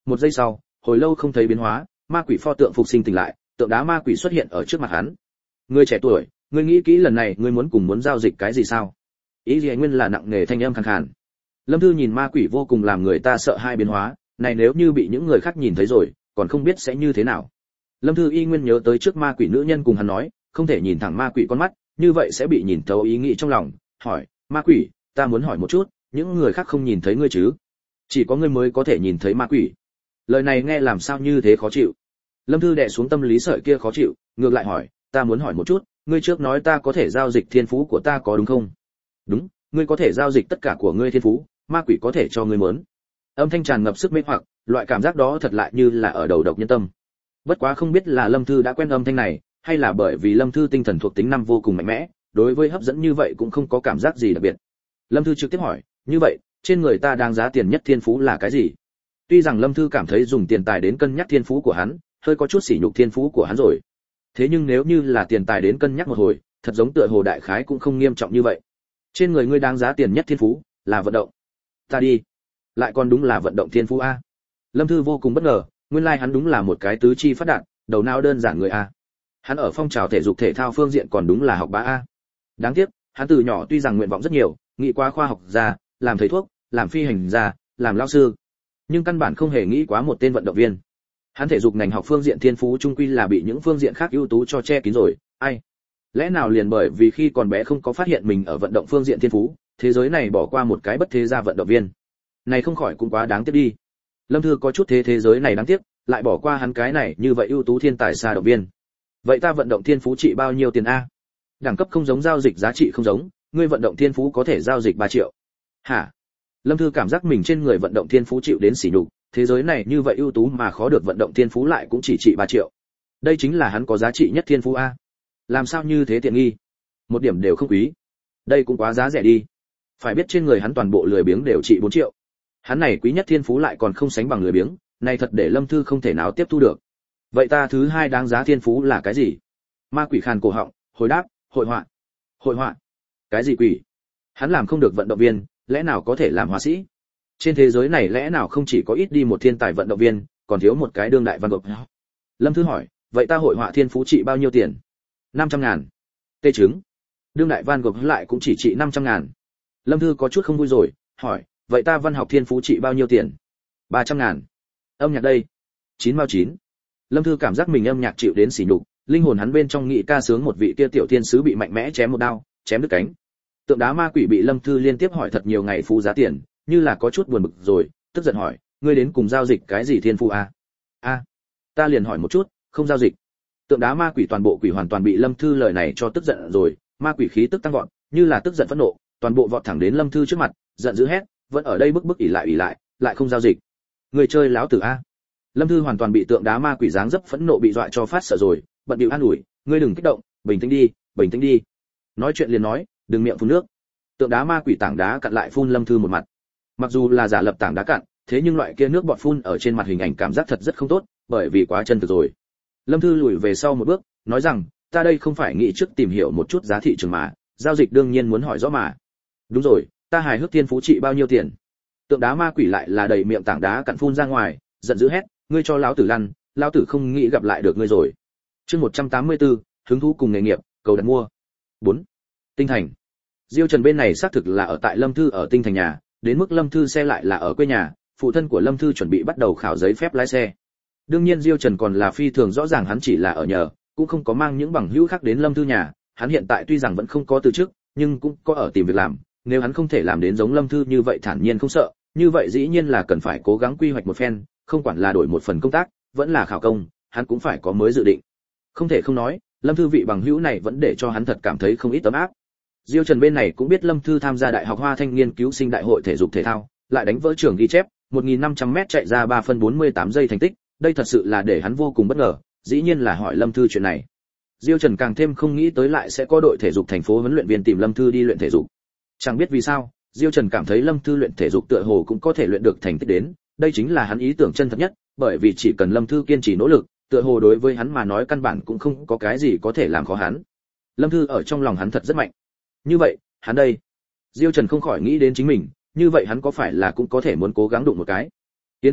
một giây sau, hồi lâu không thấy biến hóa, ma quỷ pho tượng phục sinh tỉnh lại, tượng đá ma quỷ xuất hiện ở trước mặt hắn. Ngươi trẻ tuổi, ngươi nghĩ kỹ lần này ngươi muốn cùng muốn giao dịch cái gì sao? Ý gì nguyên là nặng nề thanh âm khàn khàn. Lâm Thư nhìn ma quỷ vô cùng làm người ta sợ hai biến hóa, này nếu như bị những người khác nhìn thấy rồi, còn không biết sẽ như thế nào. Lâm Thư y nguyên nhớ tới trước ma quỷ nữ nhân cùng hắn nói, không thể nhìn thẳng ma quỷ con mắt, như vậy sẽ bị nhìn thấu ý nghĩ trong lòng, hỏi, ma quỷ, ta muốn hỏi một chút, những người khác không nhìn thấy ngươi chứ? Chỉ có ngươi mới có thể nhìn thấy ma quỷ. Lời này nghe làm sao như thế khó chịu. Lâm Thư đè xuống tâm lý sợi kia khó chịu, ngược lại hỏi, ta muốn hỏi một chút, ngươi trước nói ta có thể giao dịch thiên phú của ta có đúng không? Đúng, ngươi có thể giao dịch tất cả của ngươi thiên phú, ma quỷ có thể cho ngươi muốn. Âm thanh tràn ngập sức mê hoặc, loại cảm giác đó thật lại như là ở đầu độc nhân tâm. Bất quá không biết là Lâm Thư đã quen âm thanh này, hay là bởi vì Lâm Thư tinh thần thuộc tính năm vô cùng mạnh mẽ, đối với hấp dẫn như vậy cũng không có cảm giác gì đặc biệt. Lâm Thư trực tiếp hỏi, như vậy, trên người ta đáng giá tiền nhất thiên phú là cái gì? Tuy rằng Lâm Thư cảm thấy dùng tiền tài đến cân nhắc thiên phú của hắn, hơi có chút sỉ nhục thiên phú của hắn rồi. Thế nhưng nếu như là tiền tài đến cân nhắc một hồi, thật giống tựa hồ đại khái cũng không nghiêm trọng như vậy. Trên người ngươi đáng giá tiền nhất thiên phú là vận động. Ta đi, lại còn đúng là vận động thiên phú a. Lâm Thư vô cùng bất ngờ, nguyên lai like hắn đúng là một cái tứ chi phát đạt, đầu não đơn giản người a. Hắn ở phong trào thể dục thể thao phương diện còn đúng là học bá a. Đáng tiếc, hắn từ nhỏ tuy rằng nguyện vọng rất nhiều, nghĩ qua khoa học gia, làm thầy thuốc, làm phi hành gia, làm lão sư, nhưng căn bản không hề nghĩ quá một tên vận động viên. Hắn thể dục ngành học phương diện thiên phú chung quy là bị những phương diện khác ưu tú cho che kín rồi, ai? Lẽ nào liền bởi vì khi còn bé không có phát hiện mình ở vận động phương diện thiên phú, thế giới này bỏ qua một cái bất thế gia vận động viên. Này không khỏi cũng quá đáng tiếc đi. Lâm Thư có chút thế thế giới này đáng tiếc, lại bỏ qua hắn cái này như vậy ưu tú thiên tài xa động viên. Vậy ta vận động thiên phú trị bao nhiêu tiền a? Đẳng cấp không giống, giao dịch giá trị không giống, ngươi vận động thiên phú có thể giao dịch ba triệu. Hả? Lâm Thư cảm giác mình trên người vận động thiên phú chịu đến sỉ nhục, thế giới này như vậy ưu tú mà khó được vận động thiên phú lại cũng chỉ trị ba triệu. Đây chính là hắn có giá trị nhất thiên phú a. Làm sao như thế tiện nghi? Một điểm đều không quý. Đây cũng quá giá rẻ đi. Phải biết trên người hắn toàn bộ lười biếng đều trị bốn triệu. Hắn này quý nhất thiên phú lại còn không sánh bằng lười biếng, này thật để Lâm Thư không thể nào tiếp thu được. Vậy ta thứ hai đáng giá thiên phú là cái gì? Ma quỷ khàn cổ họng, hồi đáp, hội họa. Hội họa? Cái gì quỷ? Hắn làm không được vận động viên, lẽ nào có thể làm họa sĩ? Trên thế giới này lẽ nào không chỉ có ít đi một thiên tài vận động viên, còn thiếu một cái đương đại văn học? Lâm Thư hỏi, vậy ta hội họa thiên phú trị bao nhiêu tiền? năm trăm ngàn. Tê chứng. Đương đại Van Gogh lại cũng chỉ trị năm trăm ngàn. Lâm Thư có chút không vui rồi, hỏi, vậy ta văn học thiên phú trị bao nhiêu tiền? ba trăm ngàn. Âm nhạc đây? chín bao chín. Lâm Thư cảm giác mình âm nhạc chịu đến sỉ nhục, linh hồn hắn bên trong nghĩ ca sướng một vị kia tiểu thiên sứ bị mạnh mẽ chém một đao, chém đứt cánh. Tượng đá ma quỷ bị Lâm Thư liên tiếp hỏi thật nhiều ngày phú giá tiền, như là có chút buồn bực rồi, tức giận hỏi, ngươi đến cùng giao dịch cái gì thiên phú a? A, ta liền hỏi một chút, không giao dịch. Tượng đá ma quỷ toàn bộ quỷ hoàn toàn bị Lâm Thư lời này cho tức giận rồi, ma quỷ khí tức tăng vọt, như là tức giận phẫn nộ, toàn bộ vọt thẳng đến Lâm Thư trước mặt, giận dữ hét, vẫn ở đây bức bức ỉ lại ỉ lại, lại không giao dịch. Người chơi láo tử a. Lâm Thư hoàn toàn bị tượng đá ma quỷ dáng dấp phẫn nộ bị dọa cho phát sợ rồi, bận bịu an ủi, ngươi đừng kích động, bình tĩnh đi, bình tĩnh đi. Nói chuyện liền nói, đừng miệng phun nước. Tượng đá ma quỷ tảng đá cặn lại phun Lâm Thư một mặt. Mặc dù là giả lập tảng đá cặn, thế nhưng loại kia nước bọt phun ở trên mặt hình ảnh cảm giác thật rất không tốt, bởi vì quá chân thực rồi. Lâm Thư lùi về sau một bước, nói rằng, ta đây không phải nghĩ trước tìm hiểu một chút giá thị trường mà, giao dịch đương nhiên muốn hỏi rõ mà. Đúng rồi, ta hài hước thiên phú trị bao nhiêu tiền? Tượng đá ma quỷ lại là đầy miệng tảng đá cặn phun ra ngoài, giận dữ hét, ngươi cho lão tử lăn, lão tử không nghĩ gặp lại được ngươi rồi. Chương một trăm tám mươi tư, hứng thú cùng nghề nghiệp, cầu đặt mua. bốn. Tinh Thành. Diêu Trần bên này xác thực là ở tại Lâm Thư ở Tinh Thành nhà, đến mức Lâm Thư xe lại là ở quê nhà, phụ thân của Lâm Thư chuẩn bị bắt đầu khảo giấy phép lái xe. Đương nhiên Diêu Trần còn là phi thường rõ ràng hắn chỉ là ở nhờ, cũng không có mang những bằng hữu khác đến Lâm Thư nhà, hắn hiện tại tuy rằng vẫn không có từ chức, nhưng cũng có ở tìm việc làm, nếu hắn không thể làm đến giống Lâm Thư như vậy thản nhiên không sợ, như vậy dĩ nhiên là cần phải cố gắng quy hoạch một phen, không quản là đổi một phần công tác, vẫn là khảo công, hắn cũng phải có mới dự định. Không thể không nói, Lâm Thư vị bằng hữu này vẫn để cho hắn thật cảm thấy không ít tấm áp. Diêu Trần bên này cũng biết Lâm Thư tham gia Đại học Hoa Thanh nghiên cứu sinh đại hội thể dục thể thao, lại đánh vỡ trường ghi chép, một nghìn năm trăm mét chạy ra ba phân bốn mươi tám giây thành tích, đây thật sự là để hắn vô cùng bất ngờ, dĩ nhiên là hỏi Lâm Thư chuyện này. Diêu Trần càng thêm không nghĩ tới lại sẽ có đội thể dục thành phố huấn luyện viên tìm Lâm Thư đi luyện thể dục. Chẳng biết vì sao, Diêu Trần cảm thấy Lâm Thư luyện thể dục tựa hồ cũng có thể luyện được thành tích đến, đây chính là hắn ý tưởng chân thật nhất, bởi vì chỉ cần Lâm Thư kiên trì nỗ lực, tựa hồ đối với hắn mà nói căn bản cũng không có cái gì có thể làm khó hắn. Lâm Thư ở trong lòng hắn thật rất mạnh. Như vậy, hắn đây. Diêu Trần không khỏi nghĩ đến chính mình, như vậy hắn có phải là cũng có thể muốn cố gắng đụng một cái. Tiến kinh,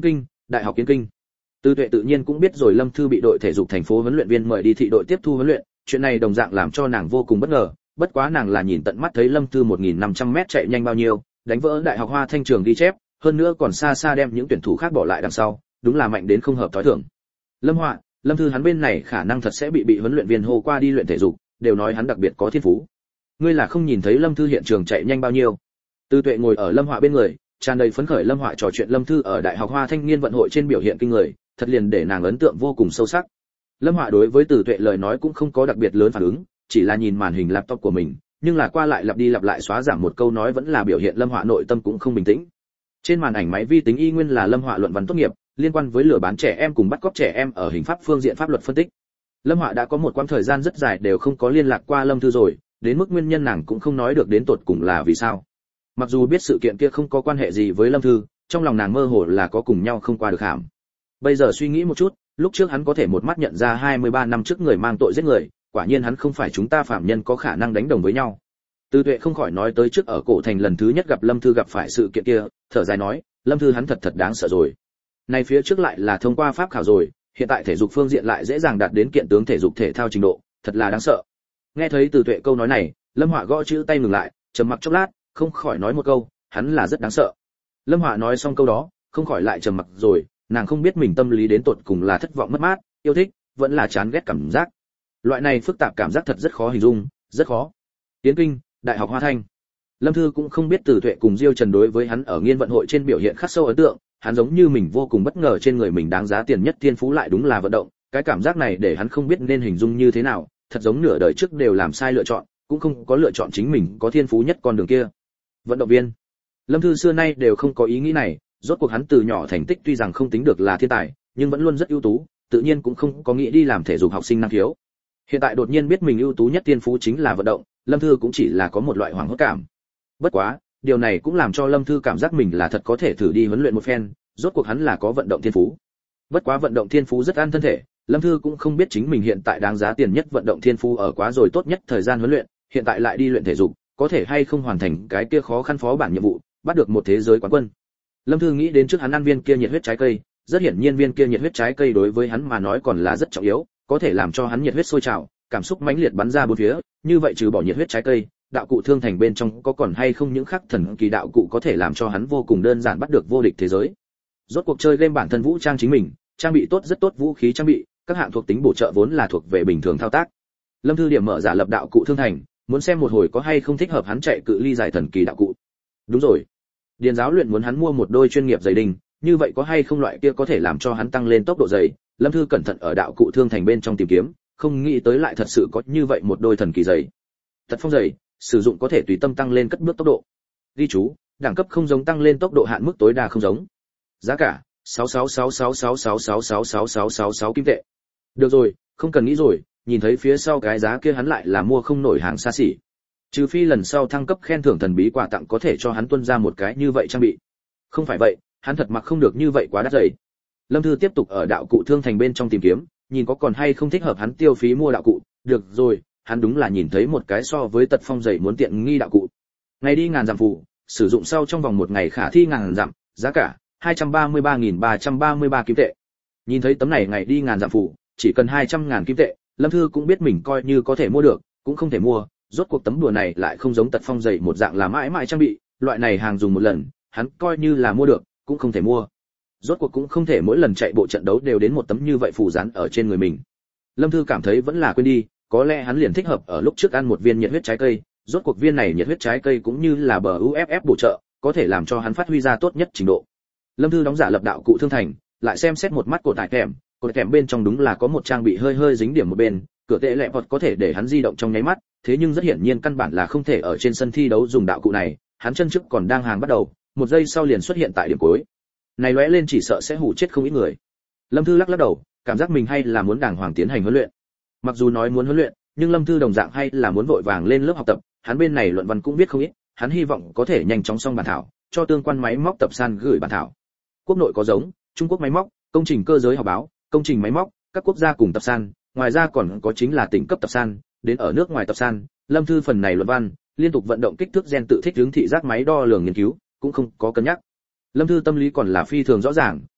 Đại học Kiến Kinh. Tư Tuệ tự nhiên cũng biết rồi Lâm Thư bị đội thể dục thành phố huấn luyện viên mời đi thị đội tiếp thu huấn luyện, chuyện này đồng dạng làm cho nàng vô cùng bất ngờ, bất quá nàng là nhìn tận mắt thấy Lâm Thư một nghìn năm trăm mét chạy nhanh bao nhiêu, đánh vỡ Đại học Hoa Thanh trường ghi chép, hơn nữa còn xa xa đem những tuyển thủ khác bỏ lại đằng sau, đúng là mạnh đến không hợp thói thường. Lâm Họa, Lâm Thư hắn bên này khả năng thật sẽ bị bị huấn luyện viên hô qua đi luyện thể dục, đều nói hắn đặc biệt có thiên phú. Ngươi là không nhìn thấy Lâm Thư hiện trường chạy nhanh bao nhiêu? Tư Tuệ ngồi ở Lâm Họa bên người, tràn đầy phấn khởi. Lâm Họa trò chuyện Lâm Thư ở Đại học Hoa Thanh niên vận hội trên biểu hiện kinh người, thật liền để nàng ấn tượng vô cùng sâu sắc. Lâm Họa đối với Từ Tuệ lời nói cũng không có đặc biệt lớn phản ứng, chỉ là nhìn màn hình laptop của mình, nhưng là qua lại lặp đi lặp lại xóa giảm một câu nói vẫn là biểu hiện Lâm Họa nội tâm cũng không bình tĩnh. Trên màn ảnh máy vi tính y nguyên là Lâm Họa luận văn tốt nghiệp, liên quan với lừa bán trẻ em cùng bắt cóc trẻ em ở hình pháp phương diện pháp luật phân tích. Lâm Họa đã có một quãng thời gian rất dài đều không có liên lạc qua Lâm Thư rồi, đến mức nguyên nhân nàng cũng không nói được đến tột cùng là vì sao. Mặc dù biết sự kiện kia không có quan hệ gì với Lâm Thư, trong lòng nàng mơ hồ là có cùng nhau không qua được hàm. Bây giờ suy nghĩ một chút, lúc trước hắn có thể một mắt nhận ra hai mươi ba năm trước người mang tội giết người, quả nhiên hắn không phải chúng ta phạm nhân có khả năng đánh đồng với nhau. Tư Tuệ không khỏi nói tới trước ở cổ thành lần thứ nhất gặp Lâm Thư gặp phải sự kiện kia, thở dài nói, Lâm Thư hắn thật thật đáng sợ rồi. Này phía trước lại là thông qua pháp khảo rồi, hiện tại thể dục phương diện lại dễ dàng đạt đến kiện tướng thể dục thể thao trình độ, thật là đáng sợ. Nghe thấy Từ Tuệ câu nói này, Lâm Họa gõ chữ tay ngừng lại, trầm mặc chốc lát, không khỏi nói một câu, hắn là rất đáng sợ. Lâm Họa nói xong câu đó, không khỏi lại trầm mặc rồi, nàng không biết mình tâm lý đến tột cùng là thất vọng mất mát, yêu thích, vẫn là chán ghét cảm giác. Loại này phức tạp cảm giác thật rất khó hình dung, rất khó. Tiến Kinh, Đại học Hoa Thanh. Lâm Thư cũng không biết Từ Tuệ cùng Diêu Trần đối với hắn ở nghiên vận hội trên biểu hiện khắc sâu ấn tượng, hắn giống như mình vô cùng bất ngờ trên người mình đáng giá tiền nhất thiên phú lại đúng là vận động, cái cảm giác này để hắn không biết nên hình dung như thế nào, thật giống nửa đời trước đều làm sai lựa chọn, cũng không có lựa chọn chính mình có thiên phú nhất con đường kia. Vận động viên. Lâm Thư xưa nay đều không có ý nghĩ này, rốt cuộc hắn từ nhỏ thành tích tuy rằng không tính được là thiên tài, nhưng vẫn luôn rất ưu tú, tự nhiên cũng không có nghĩ đi làm thể dục học sinh năng khiếu. Hiện tại đột nhiên biết mình ưu tú nhất thiên phú chính là vận động, Lâm Thư cũng chỉ là có một loại hoảng hốt cảm. Bất quá, điều này cũng làm cho Lâm Thư cảm giác mình là thật có thể thử đi huấn luyện một phen, rốt cuộc hắn là có vận động thiên phú. Bất quá vận động thiên phú rất ăn thân thể, Lâm Thư cũng không biết chính mình hiện tại đáng giá tiền nhất vận động thiên phú ở quá rồi tốt nhất thời gian huấn luyện, hiện tại lại đi luyện thể dục, có thể hay không hoàn thành cái kia khó khăn phó bản nhiệm vụ, bắt được một thế giới quán quân. Lâm Thư nghĩ đến trước hắn ăn viên kia nhiệt huyết trái cây, rất hiển nhiên viên kia nhiệt huyết trái cây đối với hắn mà nói còn là rất trọng yếu, có thể làm cho hắn nhiệt huyết sôi trào, cảm xúc mãnh liệt bắn ra bốn phía, như vậy trừ bỏ nhiệt huyết trái cây, đạo cụ thương thành bên trong có còn hay không những khắc thần kỳ đạo cụ có thể làm cho hắn vô cùng đơn giản bắt được vô địch thế giới. Rốt cuộc chơi game bản thân vũ trang chính mình, trang bị tốt rất tốt vũ khí trang bị, các hạng thuộc tính bổ trợ vốn là thuộc về bình thường thao tác. Lâm Thư điểm mở giả lập đạo cụ thương thành, muốn xem một hồi có hay không thích hợp hắn chạy cự ly dài thần kỳ đạo cụ. Đúng rồi, Điền giáo luyện muốn hắn mua một đôi chuyên nghiệp giày đinh, như vậy có hay không loại kia có thể làm cho hắn tăng lên tốc độ giày. Lâm Thư cẩn thận ở đạo cụ thương thành bên trong tìm kiếm, không nghĩ tới lại thật sự có như vậy một đôi thần kỳ giày. Tật phong giày, sử dụng có thể tùy tâm tăng lên cất bước tốc độ. Ghi chú, đẳng cấp không giống tăng lên tốc độ hạn mức tối đa không giống. Giá cả sáu sáu sáu sáu sáu sáu sáu sáu sáu sáu sáu sáu kim tệ. Được rồi, không cần nghĩ rồi, nhìn thấy phía sau cái giá kia hắn lại là mua không nổi hàng xa xỉ. Trừ phi lần sau thăng cấp khen thưởng thần bí quà tặng có thể cho hắn tuân ra một cái như vậy trang bị. Không phải vậy, hắn thật mặc không được như vậy quá đắt dày. Lâm Thư tiếp tục ở đạo cụ thương thành bên trong tìm kiếm, nhìn có còn hay không thích hợp hắn tiêu phí mua đạo cụ. Được rồi, hắn đúng là nhìn thấy một cái so với tật phong giày muốn tiện nghi đạo cụ. Ngày đi ngàn dặm phụ, sử dụng sau trong vòng một ngày khả thi ngàn dặm, giá cả hai trăm ba mươi ba nghìn ba trăm ba mươi ba kim tệ. Nhìn thấy tấm này ngày đi ngàn dặm phụ, chỉ cần hai trăm ngàn kim tệ, Lâm Thư cũng biết mình coi như có thể mua được, cũng không thể mua, rốt cuộc tấm đùa này lại không giống tật phong giày một dạng là mãi mãi trang bị, loại này hàng dùng một lần, hắn coi như là mua được, cũng không thể mua. Rốt cuộc cũng không thể mỗi lần chạy bộ trận đấu đều đến một tấm như vậy phù dán ở trên người mình. Lâm Thư cảm thấy vẫn là quên đi, có lẽ hắn liền thích hợp ở lúc trước ăn một viên nhiệt huyết trái cây, rốt cuộc viên này nhiệt huyết trái cây cũng như là bờ u ép ép bổ trợ, có thể làm cho hắn phát huy ra tốt nhất trình độ. Lâm Thư đóng giả lập đạo cụ thương thành, lại xem xét một mắt cột tải kèm, cột kèm bên trong đúng là có một trang bị hơi hơi dính điểm một bên, cửa tệ lệ vật có thể để hắn di động trong nháy mắt, thế nhưng rất hiển nhiên căn bản là không thể ở trên sân thi đấu dùng đạo cụ này, hắn chân trước còn đang hàng bắt đầu, một giây sau liền xuất hiện tại điểm cuối. Này lóe lên chỉ sợ sẽ hù chết không ít người. Lâm Thư lắc lắc đầu, cảm giác mình hay là muốn đàng hoàng tiến hành huấn luyện. Mặc dù nói muốn huấn luyện, nhưng Lâm Thư đồng dạng hay là muốn vội vàng lên lớp học tập, hắn bên này luận văn cũng biết không ít, hắn hy vọng có thể nhanh chóng xong bản thảo, cho tương quan máy móc tập san gửi bản thảo. Quốc nội có giống, Trung Quốc máy móc, công trình cơ giới học báo, công trình máy móc, các quốc gia cùng tập san, ngoài ra còn có chính là tỉnh cấp tập san, đến ở nước ngoài tập san, Lâm Thư phần này luận văn, liên tục vận động kích thước gen tự thích ứng thị giác máy đo lường nghiên cứu, cũng không có cân nhắc. Lâm Thư tâm lý còn là phi thường rõ ràng,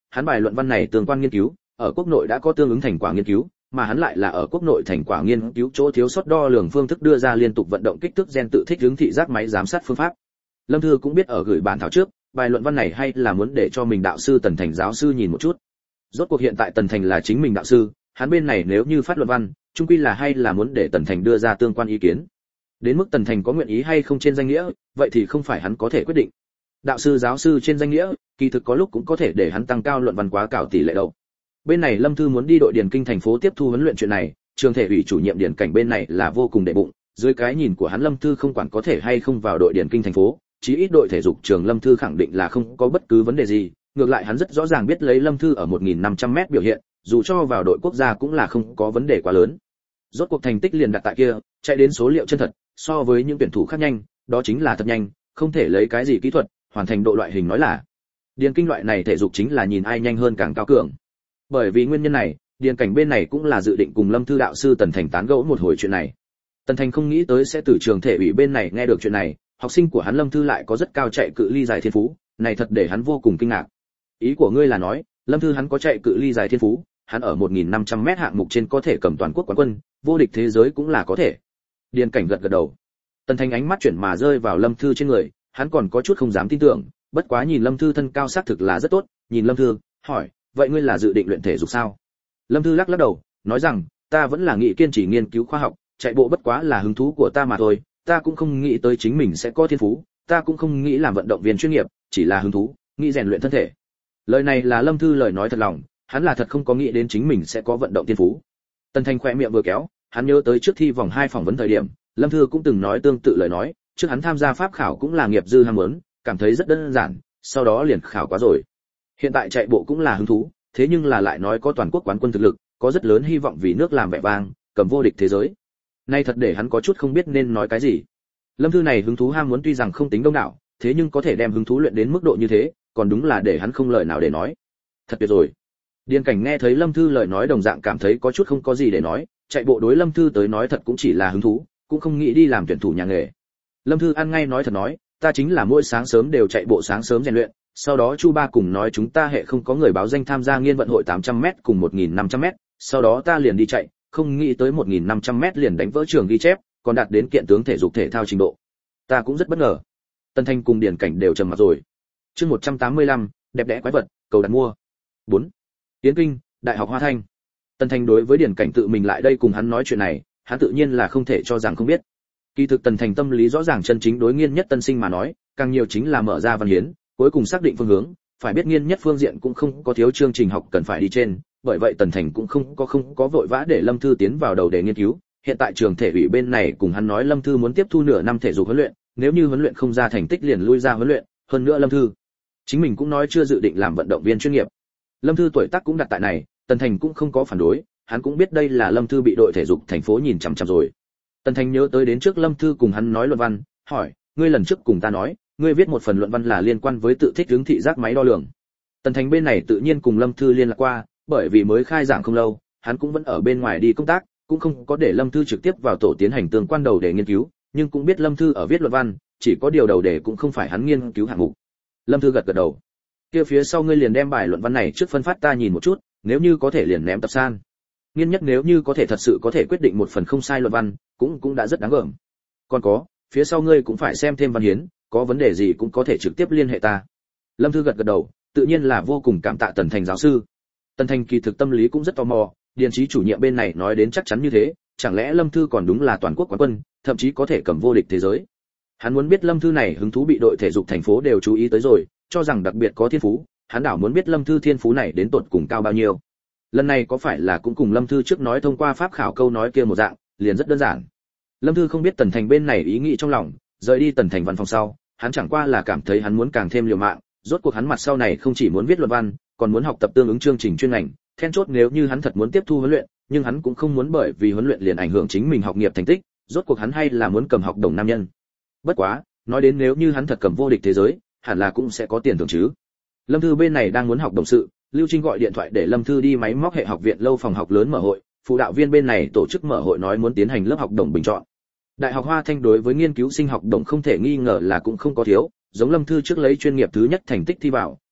hắn bài luận văn này tương quan nghiên cứu, ở quốc nội đã có tương ứng thành quả nghiên cứu, mà hắn lại là ở quốc nội thành quả nghiên cứu chỗ thiếu sót đo lường phương thức đưa ra liên tục vận động kích thước gen tự thích ứng thị giác máy giám sát phương pháp. Lâm Thư cũng biết ở gửi bản thảo trước, bài luận văn này hay là muốn để cho mình đạo sư Tần Thành giáo sư nhìn một chút. Rốt cuộc hiện tại Tần Thành là chính mình đạo sư, hắn bên này nếu như phát luận văn, chung quy là hay là muốn để Tần Thành đưa ra tương quan ý kiến. Đến mức Tần Thành có nguyện ý hay không trên danh nghĩa, vậy thì không phải hắn có thể quyết định. Đạo sư giáo sư trên danh nghĩa, kỳ thực có lúc cũng có thể để hắn tăng cao luận văn quá cảo tỷ lệ đâu. Bên này Lâm Thư muốn đi đội điền kinh thành phố tiếp thu huấn luyện chuyện này, trường thể ủy chủ nhiệm điền cảnh bên này là vô cùng đệ bụng, dưới cái nhìn của hắn Lâm Thư không quản có thể hay không vào đội điền kinh thành phố, chí ít đội thể dục trường Lâm Thư khẳng định là không có bất cứ vấn đề gì, ngược lại hắn rất rõ ràng biết lấy Lâm Thư ở một nghìn năm trăm mét biểu hiện, dù cho vào đội quốc gia cũng là không có vấn đề quá lớn. Rốt cuộc thành tích liền đặt tại kia, chạy đến số liệu chân thật, so với những tuyển thủ khác nhanh, đó chính là thật nhanh, không thể lấy cái gì kỹ thuật, hoàn thành độ loại hình nói là. Điền kinh loại này thể dục chính là nhìn ai nhanh hơn càng cao cường. Bởi vì nguyên nhân này, điền cảnh bên này cũng là dự định cùng Lâm Thư đạo sư Tần Thành tán gẫu một hồi chuyện này. Tần Thành không nghĩ tới sẽ từ trường thể ủy bên này nghe được chuyện này, học sinh của hắn Lâm Thư lại có rất cao chạy cự ly dài thiên phú, này thật để hắn vô cùng kinh ngạc. Ý của ngươi là nói, Lâm Thư hắn có chạy cự ly dài thiên phú, hắn ở một nghìn năm trăm mét hạng mục trên có thể cầm toàn quốc quán quân, vô địch thế giới cũng là có thể. Điền cảnh gật gật đầu. Tần Thành ánh mắt chuyển mà rơi vào Lâm Thư trên người, hắn còn có chút không dám tin tưởng, bất quá nhìn Lâm Thư thân cao xác thực là rất tốt, nhìn Lâm Thư, hỏi, vậy ngươi là dự định luyện thể dục sao? Lâm Thư lắc lắc đầu, nói rằng, ta vẫn là nghĩ kiên trì nghiên cứu khoa học, chạy bộ bất quá là hứng thú của ta mà thôi, ta cũng không nghĩ tới chính mình sẽ có thiên phú, ta cũng không nghĩ làm vận động viên chuyên nghiệp, chỉ là hứng thú, nghĩ rèn luyện thân thể. Lời này là Lâm Thư lời nói thật lòng, hắn là thật không có nghĩ đến chính mình sẽ có vận động thiên phú. Tần Thành khỏe miệng vừa kéo, hắn nhớ tới trước thi vòng hai phỏng vấn thời điểm, Lâm Thư cũng từng nói tương tự lời nói, trước hắn tham gia pháp khảo cũng là nghiệp dư ham muốn, cảm thấy rất đơn giản, sau đó liền khảo quá rồi. Hiện tại chạy bộ cũng là hứng thú, thế nhưng là lại nói có toàn quốc quán quân thực lực, có rất lớn hy vọng vì nước làm vẻ vang, cầm vô địch thế giới. Nay thật để hắn có chút không biết nên nói cái gì. Lâm Thư này hứng thú ham muốn tuy rằng không tính đông đảo, thế nhưng có thể đem hứng thú luyện đến mức độ như thế, còn đúng là để hắn không lời nào để nói. Thật tuyệt rồi. Điền Cảnh nghe thấy Lâm Thư lời nói đồng dạng cảm thấy có chút không có gì để nói, chạy bộ đối Lâm Thư tới nói thật cũng chỉ là hứng thú, cũng không nghĩ đi làm tuyển thủ nhà nghề. Lâm Thư ăn ngay nói thật nói, ta chính là mỗi sáng sớm đều chạy bộ sáng sớm rèn luyện, sau đó Chu Ba cùng nói chúng ta hệ không có người báo danh tham gia nghiên vận hội tám trăm mét cùng một nghìn năm trăm mét, sau đó ta liền đi chạy, không nghĩ tới một nghìn năm trăm mét liền đánh vỡ trường ghi chép, còn đạt đến kiện tướng thể dục thể thao trình độ. Ta cũng rất bất ngờ. Tân Thanh cùng Điền Cảnh đều trầm mặt rồi. Chương một trăm tám mươi lăm, đẹp đẽ quái vật, cầu đặt mua. bốn. Tiến kinh, Đại học Hoa Thanh. Tân Thanh đối với Điền Cảnh tự mình lại đây cùng hắn nói chuyện này, hắn tự nhiên là không thể cho rằng không biết. Kỳ thực Tần Thành tâm lý rõ ràng chân chính đối nghiên nhất tân sinh mà nói, càng nhiều chính là mở ra văn hiến, cuối cùng xác định phương hướng, phải biết nghiên nhất phương diện cũng không có thiếu chương trình học cần phải đi trên, bởi vậy Tần Thành cũng không có không có vội vã để Lâm Thư tiến vào đầu để nghiên cứu. Hiện tại trường thể ủy bên này cùng hắn nói Lâm Thư muốn tiếp thu nửa năm thể dục huấn luyện, nếu như huấn luyện không ra thành tích liền lui ra huấn luyện, hơn nữa Lâm Thư chính mình cũng nói chưa dự định làm vận động viên chuyên nghiệp. Lâm Thư tuổi tác cũng đặt tại này, Tần Thành cũng không có phản đối, hắn cũng biết đây là Lâm Thư bị đội thể dục thành phố nhìn chằm chằm rồi. Tần Thành nhớ tới đến trước Lâm Thư cùng hắn nói luận văn, hỏi, ngươi lần trước cùng ta nói, ngươi viết một phần luận văn là liên quan với tự thích ứng thị giác máy đo lường. Tần Thành bên này tự nhiên cùng Lâm Thư liên lạc qua, bởi vì mới khai giảng không lâu, hắn cũng vẫn ở bên ngoài đi công tác, cũng không có để Lâm Thư trực tiếp vào tổ tiến hành tương quan đầu để nghiên cứu, nhưng cũng biết Lâm Thư ở viết luận văn, chỉ có điều đầu để cũng không phải hắn nghiên cứu hạng mục. Lâm Thư gật gật đầu. Kia phía sau ngươi liền đem bài luận văn này trước phân phát ta nhìn một chút, nếu như có thể liền ném tập san. Nghiên nhất nếu như có thể thật sự có thể quyết định một phần không sai luận văn, cũng cũng đã rất đáng gờm. Còn có, phía sau ngươi cũng phải xem thêm văn hiến, có vấn đề gì cũng có thể trực tiếp liên hệ ta. Lâm Thư gật gật đầu, tự nhiên là vô cùng cảm tạ Tần Thành giáo sư. Tần Thành kỳ thực tâm lý cũng rất tò mò, điền trí chủ nhiệm bên này nói đến chắc chắn như thế, chẳng lẽ Lâm Thư còn đúng là toàn quốc quán quân, thậm chí có thể cầm vô địch thế giới. Hắn muốn biết Lâm Thư này hứng thú bị đội thể dục thành phố đều chú ý tới rồi, cho rằng đặc biệt có thiên phú, hắn đảo muốn biết Lâm Thư thiên phú này đến tột cùng cao bao nhiêu. Lần này có phải là cũng cùng Lâm Thư trước nói thông qua pháp khảo câu nói kia một dạng, liền rất đơn giản. Lâm Thư không biết Tần Thành bên này ý nghĩ trong lòng, rời đi Tần Thành văn phòng sau, hắn chẳng qua là cảm thấy hắn muốn càng thêm liều mạng, rốt cuộc hắn mặt sau này không chỉ muốn viết luận văn, còn muốn học tập tương ứng chương trình chuyên ngành, then chốt nếu như hắn thật muốn tiếp thu huấn luyện, nhưng hắn cũng không muốn bởi vì huấn luyện liền ảnh hưởng chính mình học nghiệp thành tích, rốt cuộc hắn hay là muốn cầm học đồng nam nhân. Bất quá, nói đến nếu như hắn thật cầm vô địch thế giới, hẳn là cũng sẽ có tiền thưởng chứ. Lâm Thư bên này đang muốn học đồng sự, Lưu Trinh gọi điện thoại để Lâm Thư đi máy móc hệ học viện lâu phòng học lớn mở hội, phụ đạo viên bên này tổ chức mở hội nói muốn tiến hành lớp học đồng bình chọn. Đại học Hoa Thanh đối với nghiên cứu sinh học đồng không thể nghi ngờ là cũng không có thiếu, giống Lâm Thư trước lấy chuyên nghiệp thứ nhất thành tích thi vào,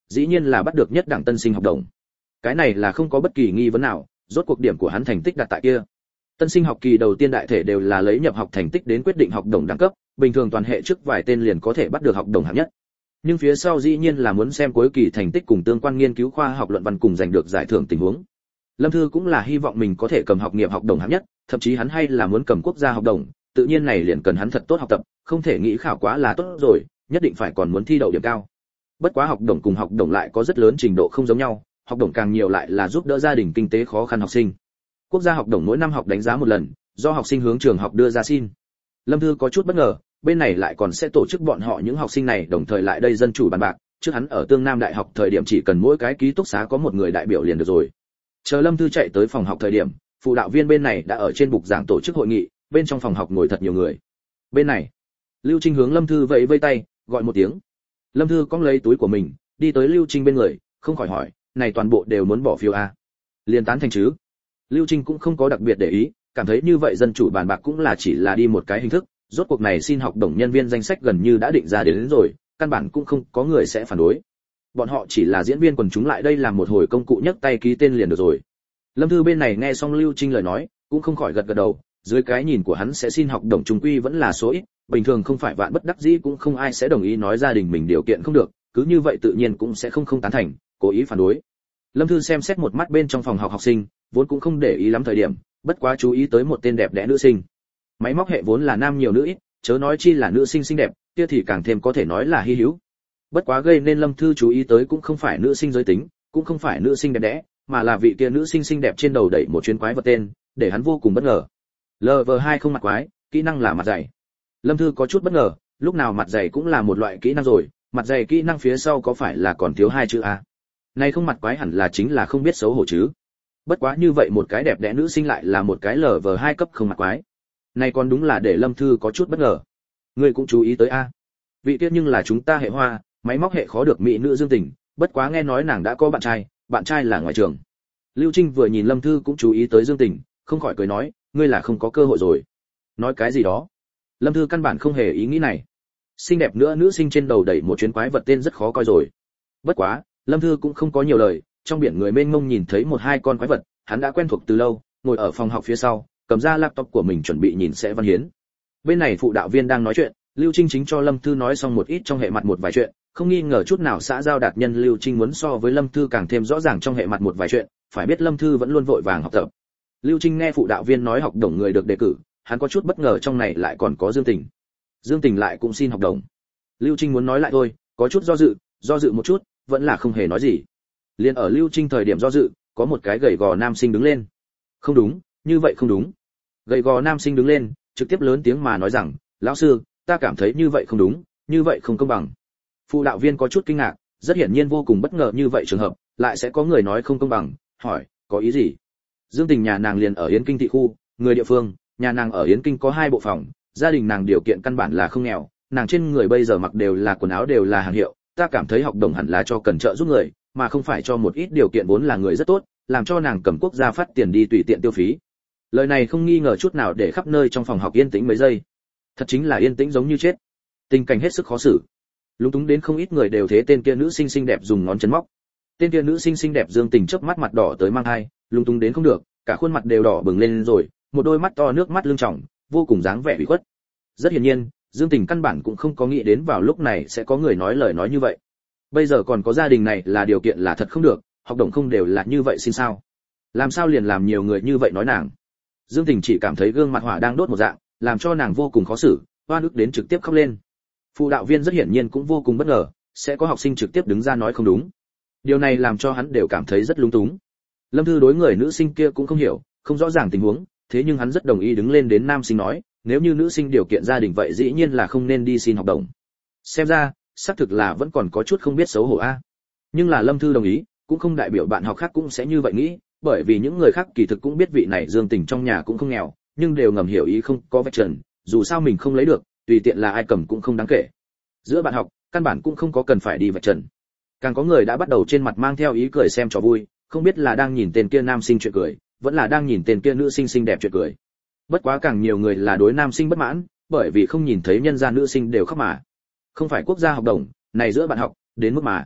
dĩ nhiên là bắt được nhất đẳng tân sinh học đồng. Cái này là không có bất kỳ nghi vấn nào, rốt cuộc điểm của hắn thành tích đặt tại kia. Tân sinh học kỳ đầu tiên đại thể đều là lấy nhập học thành tích đến quyết định học đồng đẳng cấp, bình thường toàn hệ trước vài tên liền có thể bắt được học đồng hạng nhất. Nhưng phía sau dĩ nhiên là muốn xem cuối kỳ thành tích cùng tương quan nghiên cứu khoa học luận văn cùng giành được giải thưởng tình huống. Lâm Thư cũng là hy vọng mình có thể cầm học nghiệp học đồng hạng nhất, thậm chí hắn hay là muốn cầm quốc gia học đồng, tự nhiên này liền cần hắn thật tốt học tập, không thể nghĩ khảo quá là tốt rồi, nhất định phải còn muốn thi đậu điểm cao. Bất quá học đồng cùng học đồng lại có rất lớn trình độ không giống nhau, học đồng càng nhiều lại là giúp đỡ gia đình kinh tế khó khăn học sinh. Quốc gia học đồng mỗi năm học đánh giá một lần, do học sinh hướng trường học đưa ra xin. Lâm Thư có chút bất ngờ, bên này lại còn sẽ tổ chức bọn họ những học sinh này đồng thời lại đây dân chủ bàn bạc, trước hắn ở Tương Nam Đại học thời điểm chỉ cần mỗi cái ký túc xá có một người đại biểu liền được rồi. Chờ Lâm Thư chạy tới phòng học thời điểm, phụ đạo viên bên này đã ở trên bục giảng tổ chức hội nghị, bên trong phòng học ngồi thật nhiều người. Bên này, Lưu Trinh hướng Lâm Thư vẫy vẫy tay, gọi một tiếng. Lâm Thư cong lấy túi của mình, đi tới Lưu Trinh bên người, không khỏi hỏi, này toàn bộ đều muốn bỏ phiếu à? Liên tán thành chứ? Lưu Trinh cũng không có đặc biệt để ý, cảm thấy như vậy dân chủ bàn bạc cũng là chỉ là đi một cái hình thức, rốt cuộc này xin học đồng nhân viên danh sách gần như đã định ra đến, đến rồi, căn bản cũng không có người sẽ phản đối. Bọn họ chỉ là diễn viên quần chúng lại đây làm một hồi công cụ nhấc tay ký tên liền được rồi. Lâm Thư bên này nghe xong Lưu Trinh lời nói, cũng không khỏi gật gật đầu, dưới cái nhìn của hắn sẽ xin học đồng trung quy vẫn là số ít, bình thường không phải vạn bất đắc dĩ cũng không ai sẽ đồng ý nói gia đình mình điều kiện không được, cứ như vậy tự nhiên cũng sẽ không không tán thành, cố ý phản đối. Lâm Thư xem xét một mắt bên trong phòng học học sinh, vốn cũng không để ý lắm thời điểm, bất quá chú ý tới một tên đẹp đẽ nữ sinh. Máy móc hệ vốn là nam nhiều nữ ít, chớ nói chi là nữ sinh xinh đẹp, kia thì càng thêm có thể nói là hi hữu. Bất quá gây nên Lâm Thư chú ý tới cũng không phải nữ sinh giới tính, cũng không phải nữ sinh đẹp đẽ, mà là vị kia nữ sinh xinh đẹp trên đầu đẩy một chuyến quái vật tên, để hắn vô cùng bất ngờ. lờ vê hai không mặt quái, kỹ năng là mặt dày. Lâm Thư có chút bất ngờ, lúc nào mặt dày cũng là một loại kỹ năng rồi, mặt dày kỹ năng phía sau có phải là còn thiếu hai chữ a? Này không mặt quái hẳn là chính là không biết xấu hổ chứ. Bất quá như vậy một cái đẹp đẽ nữ sinh lại là một cái lờ vê hai cấp không mặt quái. Này còn đúng là để Lâm Thư có chút bất ngờ. Ngươi cũng chú ý tới a? Vị tiết nhưng là chúng ta hệ hoa, máy móc hệ khó được mỹ nữ Dương Tình, bất quá nghe nói nàng đã có bạn trai, bạn trai là ngoài trường. Lưu Trinh vừa nhìn Lâm Thư cũng chú ý tới Dương Tình, không khỏi cười nói, ngươi là không có cơ hội rồi. Nói cái gì đó? Lâm Thư căn bản không hề ý nghĩ này. Xinh đẹp nữa nữ sinh trên đầu đẩy một chuyến quái vật tên rất khó coi rồi. Bất quá, Lâm Thư cũng không có nhiều lời, trong biển người mênh mông nhìn thấy một hai con quái vật, hắn đã quen thuộc từ lâu, ngồi ở phòng học phía sau, cầm ra laptop của mình chuẩn bị nhìn sẽ văn hiến. Bên này phụ đạo viên đang nói chuyện, Lưu Trinh chính cho Lâm Thư nói xong một ít trong hệ mặt một vài chuyện, không nghi ngờ chút nào xã giao đạt nhân Lưu Trinh muốn so với Lâm Thư càng thêm rõ ràng trong hệ mặt một vài chuyện, phải biết Lâm Thư vẫn luôn vội vàng học tập. Lưu Trinh nghe phụ đạo viên nói học đồng người được đề cử, hắn có chút bất ngờ trong này lại còn có Dương Tình. Dương Tình lại cũng xin học đồng. Lưu Trinh muốn nói lại thôi, có chút do dự, do dự một chút, vẫn là không hề nói gì. Liên ở Lưu Trinh thời điểm do dự, có một cái gầy gò nam sinh đứng lên. Không đúng, như vậy không đúng. Gầy gò nam sinh đứng lên, trực tiếp lớn tiếng mà nói rằng, lão sư, ta cảm thấy như vậy không đúng, như vậy không công bằng. Phụ đạo viên có chút kinh ngạc, rất hiển nhiên vô cùng bất ngờ như vậy trường hợp, lại sẽ có người nói không công bằng, hỏi, có ý gì? Dương Tình nhà nàng liền ở Yến Kinh thị khu, người địa phương, nhà nàng ở Yến Kinh có hai bộ phòng, gia đình nàng điều kiện căn bản là không nghèo, nàng trên người bây giờ mặc đều là quần áo đều là hàng hiệu, ta cảm thấy học đồng hẳn là cho cần trợ giúp người, mà không phải cho một ít điều kiện vốn là người rất tốt, làm cho nàng cầm quốc gia phát tiền đi tùy tiện tiêu phí. Lời này không nghi ngờ chút nào để khắp nơi trong phòng học yên tĩnh mấy giây. Thật chính là yên tĩnh giống như chết. Tình cảnh hết sức khó xử. Lúng túng đến không ít người đều thế tên kia nữ sinh xinh đẹp dùng ngón chân móc. Tên kia nữ sinh xinh đẹp Dương Tình chớp mắt mặt đỏ tới mang hai, lúng túng đến không được, cả khuôn mặt đều đỏ bừng lên rồi, một đôi mắt to nước mắt lưng tròng, vô cùng dáng vẻ ủy khuất. Rất hiển nhiên, Dương Tình căn bản cũng không có nghĩ đến vào lúc này sẽ có người nói lời nói như vậy. Bây giờ còn có gia đình này là điều kiện là thật không được, học đồng không đều là như vậy xin sao? Làm sao liền làm nhiều người như vậy nói nàng? Dương Tình chỉ cảm thấy gương mặt hỏa đang đốt một dạng, làm cho nàng vô cùng khó xử, oan ức đến trực tiếp khóc lên. Phụ đạo viên rất hiển nhiên cũng vô cùng bất ngờ, sẽ có học sinh trực tiếp đứng ra nói không đúng. Điều này làm cho hắn đều cảm thấy rất lung túng. Lâm Thư đối người nữ sinh kia cũng không hiểu, không rõ ràng tình huống, thế nhưng hắn rất đồng ý đứng lên đến nam sinh nói, nếu như nữ sinh điều kiện gia đình vậy dĩ nhiên là không nên đi xin học đồng. Xem ra, xác thực là vẫn còn có chút không biết xấu hổ a. Nhưng là Lâm Thư đồng ý, cũng không đại biểu bạn học khác cũng sẽ như vậy nghĩ, bởi vì những người khác kỳ thực cũng biết vị này Dương Tình trong nhà cũng không nghèo, nhưng đều ngầm hiểu ý không có vạch trần, dù sao mình không lấy được, tùy tiện là ai cầm cũng không đáng kể. Giữa bạn học, căn bản cũng không có cần phải đi vạch trần. Càng có người đã bắt đầu trên mặt mang theo ý cười xem trò vui, không biết là đang nhìn tên kia nam sinh chuyện cười, vẫn là đang nhìn tên kia nữ sinh xinh đẹp chuyện cười. Bất quá càng nhiều người là đối nam sinh bất mãn, bởi vì không nhìn thấy nhân gia nữ sinh đều khóc mà. Không phải quốc gia học đồng, này giữa bạn học, đến mức mà.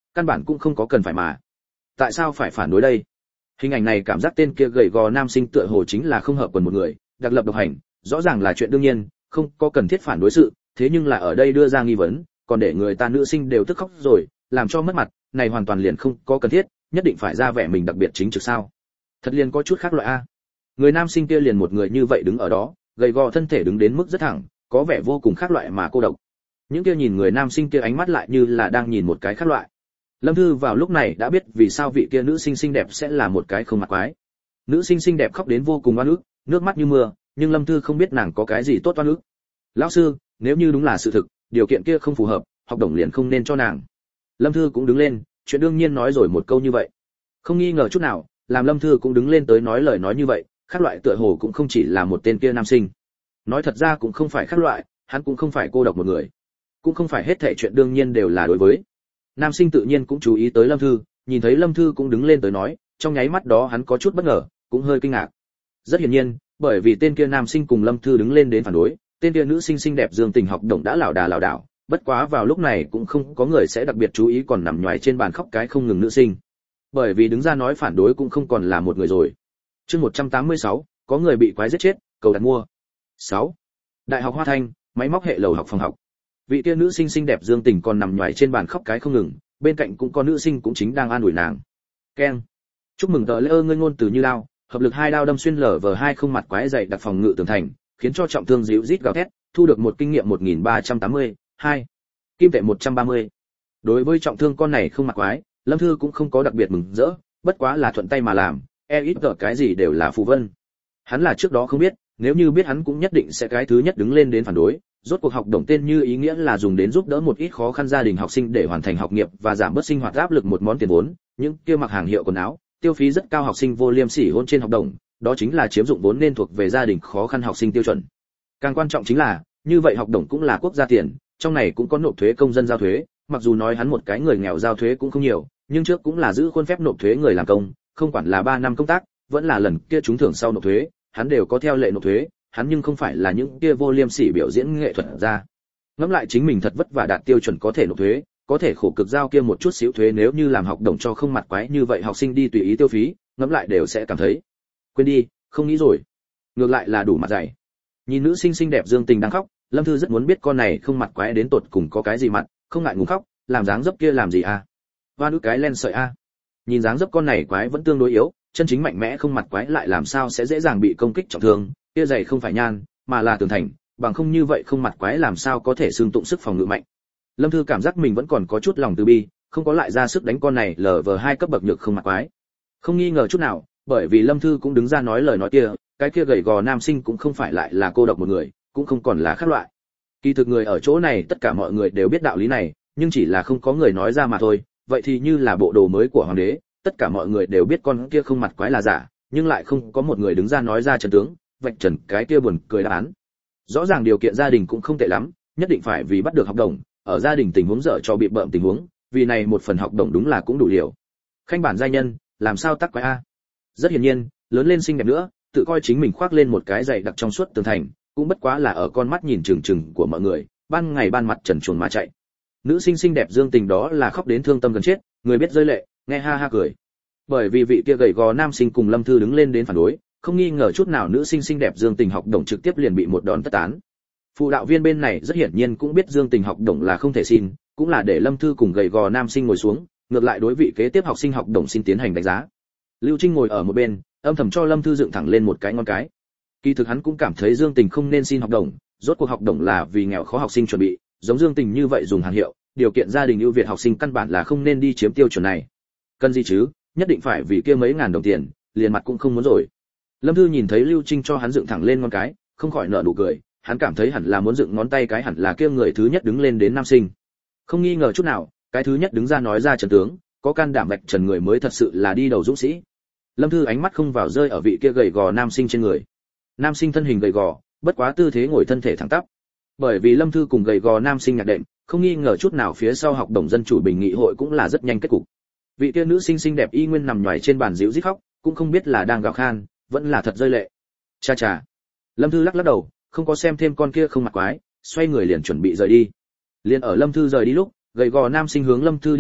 căn bản cũng không có cần phải mà. Tại sao phải phản đối đây? Hình ảnh này cảm giác tên kia gầy gò nam sinh tựa hồ chính là không hợp quần một người, đặc lập độc hành, rõ ràng là chuyện đương nhiên, không có cần thiết phản đối sự, thế nhưng là ở đây đưa ra nghi vấn, còn để người ta nữ sinh đều tức khóc rồi, làm cho mất mặt, này hoàn toàn liền không có cần thiết, nhất định phải ra vẻ mình đặc biệt chính trực sao? Thật liền có chút khác loại a. Người nam sinh kia liền một người như vậy đứng ở đó, gầy gò thân thể đứng đến mức rất thẳng, có vẻ vô cùng khác loại mà cô độc. Những kia nhìn người nam sinh kia ánh mắt lại như là đang nhìn một cái khác loại. Lâm Thư vào lúc này đã biết vì sao vị kia nữ sinh xinh đẹp sẽ là một cái không mặt quái. Nữ sinh xinh đẹp khóc đến vô cùng oan ức, nước mắt như mưa, nhưng Lâm Thư không biết nàng có cái gì tốt oan ức. Lão sư, nếu như đúng là sự thực, điều kiện kia không phù hợp, học đồng liền không nên cho nàng. Lâm Thư cũng đứng lên, chuyện đương nhiên nói rồi một câu như vậy. Không nghi ngờ chút nào, làm Lâm Thư cũng đứng lên tới nói lời nói như vậy, khác loại tựa hồ cũng không chỉ là một tên kia nam sinh. Nói thật ra cũng không phải khác loại, hắn cũng không phải cô độc một người, cũng không phải hết thảy chuyện đương nhiên đều là đối với. Nam sinh tự nhiên cũng chú ý tới Lâm Thư, nhìn thấy Lâm Thư cũng đứng lên tới nói, trong nháy mắt đó hắn có chút bất ngờ, cũng hơi kinh ngạc. Rất hiển nhiên, bởi vì tên kia nam sinh cùng Lâm Thư đứng lên đến phản đối, tên kia nữ sinh xinh đẹp Dương Tình học đồng đã lảo đà lảo đảo, bất quá vào lúc này cũng không có người sẽ đặc biệt chú ý còn nằm nhoài trên bàn khóc cái không ngừng nữ sinh. Bởi vì đứng ra nói phản đối cũng không còn là một người rồi. Chương một trăm tám mươi sáu, có người bị quái giết chết, cầu đặt mua. sáu. Đại học Hoa Thanh, máy móc hệ lầu học phòng học. Vị kia nữ sinh xinh đẹp Dương Tình còn nằm nhoài trên bàn khóc cái không ngừng, bên cạnh cũng có nữ sinh cũng chính đang an ủi nàng. Keng. Chúc mừng tờ lễ ơ ngươi ngôn từ như lao, hợp lực hai đao đâm xuyên lở vờ hai không mặt quái dày đặc phòng ngự tường thành, khiến cho trọng thương dịu rít gào thét, thu được một kinh nghiệm một nghìn ba trăm tám mươi, hai. Kim tệ một trăm ba mươi. Đối với trọng thương con này không mặt quái, Lâm Thư cũng không có đặc biệt mừng rỡ, bất quá là thuận tay mà làm, e ít gở cái gì đều là phù vân. Hắn là trước đó không biết, nếu như biết hắn cũng nhất định sẽ cái thứ nhất đứng lên đến phản đối. Rốt cuộc học đồng tên như ý nghĩa là dùng đến giúp đỡ một ít khó khăn gia đình học sinh để hoàn thành học nghiệp và giảm bớt sinh hoạt áp lực một món tiền vốn, những kia mặc hàng hiệu quần áo, tiêu phí rất cao học sinh vô liêm sỉ hôn trên học đồng, đó chính là chiếm dụng vốn nên thuộc về gia đình khó khăn học sinh tiêu chuẩn. Càng quan trọng chính là, như vậy học đồng cũng là quốc gia tiền, trong này cũng có nộp thuế công dân giao thuế, mặc dù nói hắn một cái người nghèo giao thuế cũng không nhiều, nhưng trước cũng là giữ khuôn phép nộp thuế người làm công, không quản là ba năm công tác, vẫn là lần kia trúng thưởng sau nộp thuế, hắn đều có theo lệ nộp thuế, hắn nhưng không phải là những kia vô liêm sỉ biểu diễn nghệ thuật ra. Ngẫm lại chính mình thật vất vả đạt tiêu chuẩn có thể nộp thuế, có thể khổ cực giao kia một chút xíu thuế, nếu như làm học đồng cho không mặt quái như vậy học sinh đi tùy ý tiêu phí, ngẫm lại đều sẽ cảm thấy quên đi, không nghĩ rồi. Ngược lại là đủ mặt dày. Nhìn nữ sinh xinh đẹp Dương Tình đang khóc, Lâm Thư rất muốn biết con này không mặt quái đến tột cùng có cái gì mặt, không ngại ngùng khóc, làm dáng dấp kia làm gì à? Hoa nữ cái len sợi a. À. Nhìn dáng dấp con này quái vẫn tương đối yếu, chân chính mạnh mẽ không mặt quái lại làm sao sẽ dễ dàng bị công kích trọng thương, kia dày không phải nhan, mà là tường thành, bằng không như vậy không mặt quái làm sao có thể xương tụng sức phòng ngự mạnh. Lâm Thư cảm giác mình vẫn còn có chút lòng từ bi, không có lại ra sức đánh con này lờ vờ hai cấp bậc nhược không mặt quái. Không nghi ngờ chút nào, bởi vì Lâm Thư cũng đứng ra nói lời nói kia, cái kia gầy gò nam sinh cũng không phải lại là cô độc một người, cũng không còn là khác loại. Kỳ thực người ở chỗ này tất cả mọi người đều biết đạo lý này, nhưng chỉ là không có người nói ra mà thôi, vậy thì như là bộ đồ mới của hoàng đế, tất cả mọi người đều biết con kia không mặt quái là giả, nhưng lại không có một người đứng ra nói ra trận tướng, vạch trần cái kia buồn cười đáp án. Rõ ràng điều kiện gia đình cũng không tệ lắm, nhất định phải vì bắt được học đồng, ở gia đình tình huống dở cho bị bợm tình huống, vì này một phần học đồng đúng là cũng đủ liều. Khanh bản giai nhân, làm sao tắc quái a? Rất hiển nhiên, lớn lên xinh đẹp nữa, tự coi chính mình khoác lên một cái giày đặc trong suốt tường thành, cũng bất quá là ở con mắt nhìn chừng chừng của mọi người, ban ngày ban mặt trần truồng mà chạy. Nữ sinh xinh đẹp Dương Tình đó là khóc đến thương tâm gần chết, người biết rơi lệ, nghe ha ha cười. Bởi vì vị kia gầy gò nam sinh cùng Lâm Thư đứng lên đến phản đối, không nghi ngờ chút nào nữ sinh xinh đẹp Dương Tình học đồng trực tiếp liền bị một đòn tất tán. Phụ đạo viên bên này rất hiển nhiên cũng biết Dương Tình học đồng là không thể xin, cũng là để Lâm Thư cùng gầy gò nam sinh ngồi xuống, ngược lại đối vị kế tiếp học sinh học đồng xin tiến hành đánh giá. Lưu Trinh ngồi ở một bên, âm thầm cho Lâm Thư dựng thẳng lên một cái ngón cái. Kỳ thực hắn cũng cảm thấy Dương Tình không nên xin học đồng, rốt cuộc học đồng là vì nghèo khó học sinh chuẩn bị, giống Dương Tình như vậy dùng hàng hiệu, điều kiện gia đình ưu việt học sinh căn bản là không nên đi chiếm tiêu chuẩn này. Cần gì chứ, nhất định phải vì kia mấy ngàn đồng tiền, liền mặt cũng không muốn rồi. Lâm Thư nhìn thấy Lưu Trinh cho hắn dựng thẳng lên ngón cái, không khỏi nở nụ cười, hắn cảm thấy hẳn là muốn dựng ngón tay cái hẳn là kia người thứ nhất đứng lên đến nam sinh. Không nghi ngờ chút nào, cái thứ nhất đứng ra nói ra trận tướng, có can đảm vạch trần người mới thật sự là đi đầu dũng sĩ. Lâm Thư ánh mắt không vào rơi ở vị kia gầy gò nam sinh trên người. Nam sinh thân hình gầy gò, bất quá tư thế ngồi thân thể thẳng tắp. Bởi vì Lâm Thư cùng gầy gò nam sinh nhạc đệm, không nghi ngờ chút nào phía sau học đồng dân chủ bình nghị hội cũng là rất nhanh kết cục. Vị kia nữ sinh xinh đẹp y nguyên nằm nhòi trên bàn dịu rít khóc, cũng không biết là đang gào khan, vẫn là thật rơi lệ. Cha cha. Lâm Thư lắc lắc đầu, không có xem thêm con kia không mặt quái, xoay người liền chuẩn bị rời đi. Liền ở Lâm Thư rời đi lúc, gầy gò nam sinh hướng Lâm Thư đi tới,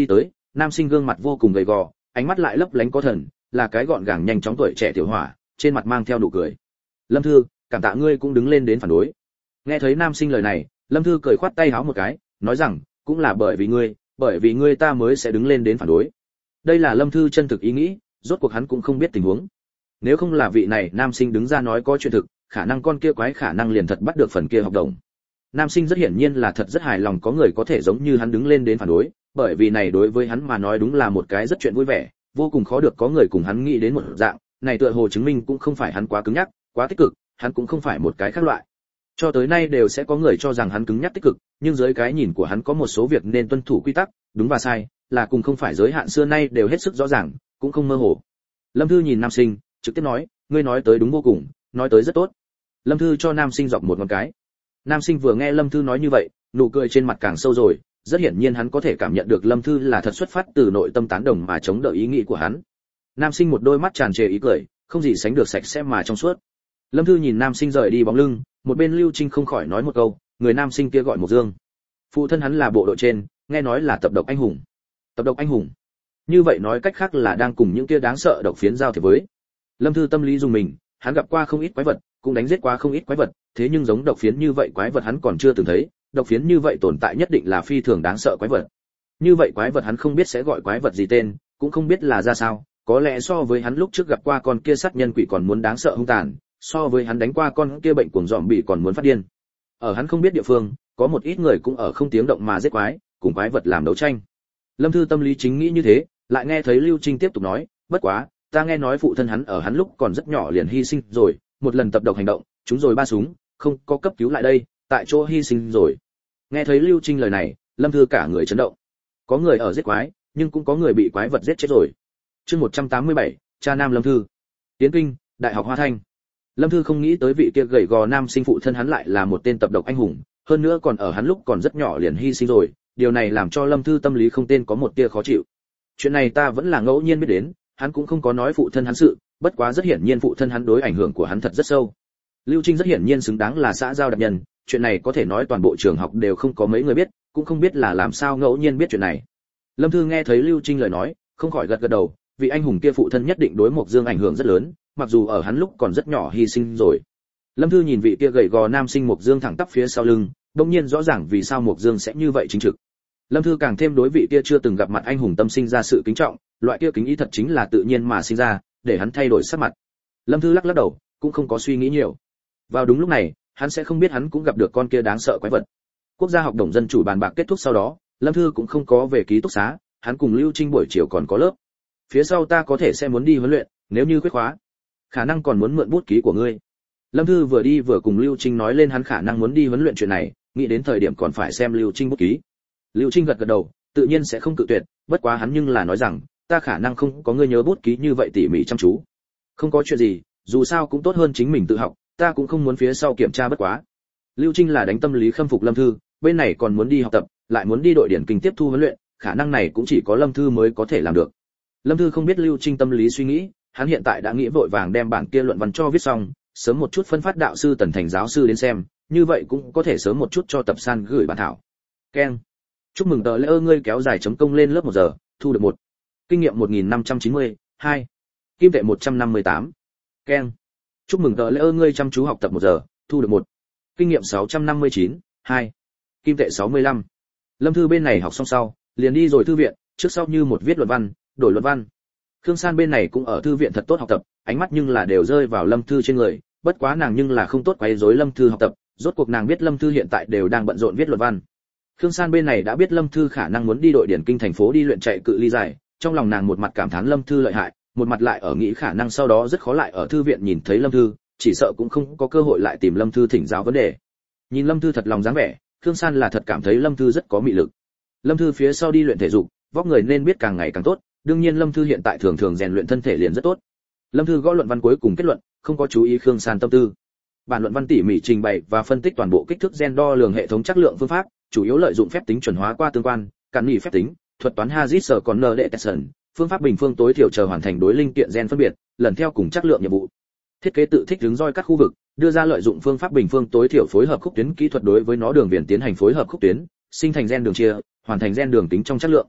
nam sinh gương mặt vô cùng gầy gò, ánh mắt lại lấp lánh có thần, là cái gọn gàng nhanh chóng tuổi trẻ tiểu hỏa, trên mặt mang theo nụ cười. Lâm Thư, cảm tạ ngươi cũng đứng lên đến phản đối. Nghe thấy nam sinh lời này, Lâm Thư cười khoát tay háo một cái, nói rằng, cũng là bởi vì ngươi, bởi vì ngươi ta mới sẽ đứng lên đến phản đối. Đây là Lâm Thư chân thực ý nghĩ, rốt cuộc hắn cũng không biết tình huống. Nếu không là vị này nam sinh đứng ra nói có chuyện thực, khả năng con kia quái khả năng liền thật bắt được phần kia học đồng. Nam sinh rất hiển nhiên là thật rất hài lòng có người có thể giống như hắn đứng lên đến phản đối, bởi vì này đối với hắn mà nói đúng là một cái rất chuyện vui vẻ, vô cùng khó được có người cùng hắn nghĩ đến một dạng, này tựa hồ chứng minh cũng không phải hắn quá cứng nhắc, quá tích cực, hắn cũng không phải một cái khác loại. Cho tới nay đều sẽ có người cho rằng hắn cứng nhắc tích cực, nhưng dưới cái nhìn của hắn có một số việc nên tuân thủ quy tắc, đúng và sai, là cùng không phải giới hạn xưa nay đều hết sức rõ ràng, cũng không mơ hồ. Lâm Thư nhìn nam sinh, trực tiếp nói, ngươi nói tới đúng vô cùng, nói tới rất tốt. Lâm Thư cho nam sinh dọc một ngón cái. Nam sinh vừa nghe Lâm Thư nói như vậy, nụ cười trên mặt càng sâu rồi, rất hiển nhiên hắn có thể cảm nhận được Lâm Thư là thật xuất phát từ nội tâm tán đồng mà chống đỡ ý nghĩ của hắn. Nam sinh một đôi mắt tràn trề ý cười, không gì sánh được sạch sẽ mà trong suốt. Lâm Thư nhìn nam sinh rời đi bóng lưng, một bên Lưu Trinh không khỏi nói một câu, người nam sinh kia gọi Mộc Dương. Phụ thân hắn là bộ đội trên, nghe nói là tập độc anh hùng. Tập độc anh hùng. Như vậy nói cách khác là đang cùng những kia đáng sợ độc phiến giao thiệp với. Lâm Thư tâm lý dùng mình, hắn gặp qua không ít quái vật, cũng đánh giết qua không ít quái vật, thế nhưng giống độc phiến như vậy quái vật hắn còn chưa từng thấy, độc phiến như vậy tồn tại nhất định là phi thường đáng sợ quái vật. Như vậy quái vật hắn không biết sẽ gọi quái vật gì tên, cũng không biết là ra sao, có lẽ so với hắn lúc trước gặp qua con kia sát nhân quỷ còn muốn đáng sợ hung tàn, so với hắn đánh qua con kia bệnh cuồng zombie còn muốn phát điên. Ở hắn không biết địa phương, có một ít người cũng ở không tiếng động mà giết quái, cùng quái vật làm đấu tranh. Lâm Thư tâm lý chính nghĩ như thế, lại nghe thấy Lưu Trinh tiếp tục nói, bất quá, ta nghe nói phụ thân hắn ở hắn lúc còn rất nhỏ liền hy sinh rồi, một lần tập độc hành động, chúng rồi ba súng, không có cấp cứu lại đây, tại chỗ hy sinh rồi. Nghe thấy Lưu Trinh lời này, Lâm Thư cả người chấn động. Có người ở giết quái, nhưng cũng có người bị quái vật giết chết rồi. Chương một trăm tám mươi bảy, cha nam Lâm Thư. Tiến kinh, Đại học Hoa Thanh. Lâm Thư không nghĩ tới vị kia gầy gò nam sinh phụ thân hắn lại là một tên tập độc anh hùng, hơn nữa còn ở hắn lúc còn rất nhỏ liền hy sinh rồi, điều này làm cho Lâm Thư tâm lý không tên có một tia khó chịu. Chuyện này ta vẫn là ngẫu nhiên biết đến, hắn cũng không có nói phụ thân hắn sự, bất quá rất hiển nhiên phụ thân hắn đối ảnh hưởng của hắn thật rất sâu. Lưu Trinh rất hiển nhiên xứng đáng là xã giao đặc nhân, chuyện này có thể nói toàn bộ trường học đều không có mấy người biết, cũng không biết là làm sao ngẫu nhiên biết chuyện này. Lâm Thư nghe thấy Lưu Trinh lời nói, không khỏi gật gật đầu, vị anh hùng kia phụ thân nhất định đối Mộc Dương ảnh hưởng rất lớn, mặc dù ở hắn lúc còn rất nhỏ hy sinh rồi. Lâm Thư nhìn vị kia gầy gò nam sinh Mộc Dương thẳng tắp phía sau lưng, đột nhiên rõ ràng vì sao Mộc Dương sẽ như vậy chính trực. Lâm Thư càng thêm đối vị kia chưa từng gặp mặt anh hùng tâm sinh ra sự kính trọng, loại kia kính ý thật chính là tự nhiên mà sinh ra, để hắn thay đổi sắc mặt. Lâm Thư lắc lắc đầu, cũng không có suy nghĩ nhiều. Vào đúng lúc này, hắn sẽ không biết hắn cũng gặp được con kia đáng sợ quái vật. Quốc gia học đồng dân chủ bàn bạc kết thúc sau đó, Lâm Thư cũng không có về ký túc xá, hắn cùng Lưu Trinh buổi chiều còn có lớp. Phía sau ta có thể sẽ muốn đi huấn luyện, nếu như quyết khóa, khả năng còn muốn mượn bút ký của ngươi. Lâm Thư vừa đi vừa cùng Lưu Trinh nói lên hắn khả năng muốn đi huấn luyện chuyện này, nghĩ đến thời điểm còn phải xem Lưu Trinh bút ký. Lưu Trinh gật gật đầu, tự nhiên sẽ không cự tuyệt, bất quá hắn nhưng là nói rằng, ta khả năng không có ngươi nhớ bút ký như vậy tỉ mỉ chăm chú. Không có chuyện gì, dù sao cũng tốt hơn chính mình tự học, ta cũng không muốn phía sau kiểm tra bất quá. Lưu Trinh là đánh tâm lý khâm phục Lâm Thư, bên này còn muốn đi học tập, lại muốn đi đội điển kinh tiếp thu huấn luyện, khả năng này cũng chỉ có Lâm Thư mới có thể làm được. Lâm Thư không biết Lưu Trinh tâm lý suy nghĩ, hắn hiện tại đã nghĩ vội vàng đem bản kia luận văn cho viết xong, sớm một chút phân phát đạo sư Tần Thành giáo sư đến xem, như vậy cũng có thể sớm một chút cho tập san gửi bản thảo. Keng. Chúc mừng tờ lễ ơ ngươi kéo dài chấm công lên lớp một giờ, thu được một. Kinh nghiệm một nghìn năm trăm chín mươi, hai. Kim tệ một trăm năm mươi tám. Keng. Chúc mừng tờ lễ ơ ngươi chăm chú học tập một giờ, thu được một. Kinh nghiệm sáu trăm năm mươi chín, hai. Kim tệ sáu mươi lăm. Lâm Thư bên này học xong sau, liền đi rồi thư viện, trước sau như một viết luận văn, đổi luận văn. Khương San bên này cũng ở thư viện thật tốt học tập, ánh mắt nhưng là đều rơi vào Lâm Thư trên người, bất quá nàng nhưng là không tốt quấy rối Lâm Thư học tập, rốt cuộc nàng biết Lâm Thư hiện tại đều đang bận rộn viết luận văn. Khương San bên này đã biết Lâm Thư khả năng muốn đi đội điển kinh thành phố đi luyện chạy cự ly dài, trong lòng nàng một mặt cảm thán Lâm Thư lợi hại, một mặt lại ở nghĩ khả năng sau đó rất khó lại ở thư viện nhìn thấy Lâm Thư, chỉ sợ cũng không có cơ hội lại tìm Lâm Thư thỉnh giáo vấn đề. Nhìn Lâm Thư thật lòng dáng vẻ, Khương San là thật cảm thấy Lâm Thư rất có mị lực. Lâm Thư phía sau đi luyện thể dục, vóc người nên biết càng ngày càng tốt, đương nhiên Lâm Thư hiện tại thường thường rèn luyện thân thể liền rất tốt. Lâm Thư gõ luận văn cuối cùng kết luận, không có chú ý Khương San tâm tư. Bản luận văn tỉ mỉ trình bày và phân tích toàn bộ kích thước gen đo lường hệ thống chất lượng phương pháp, chủ yếu lợi dụng phép tính chuẩn hóa qua tương quan, cản nhỉ phép tính, thuật toán Hazard Corner Detection, phương pháp bình phương tối thiểu chờ hoàn thành đối linh kiện gen phân biệt, lần theo cùng chất lượng nhiệm vụ. Thiết kế tự thích hướng roi các khu vực, đưa ra lợi dụng phương pháp bình phương tối thiểu phối hợp khúc tuyến kỹ thuật đối với nó đường viền tiến hành phối hợp khúc tuyến, sinh thành gen đường chia, hoàn thành gen đường tính trong chất lượng.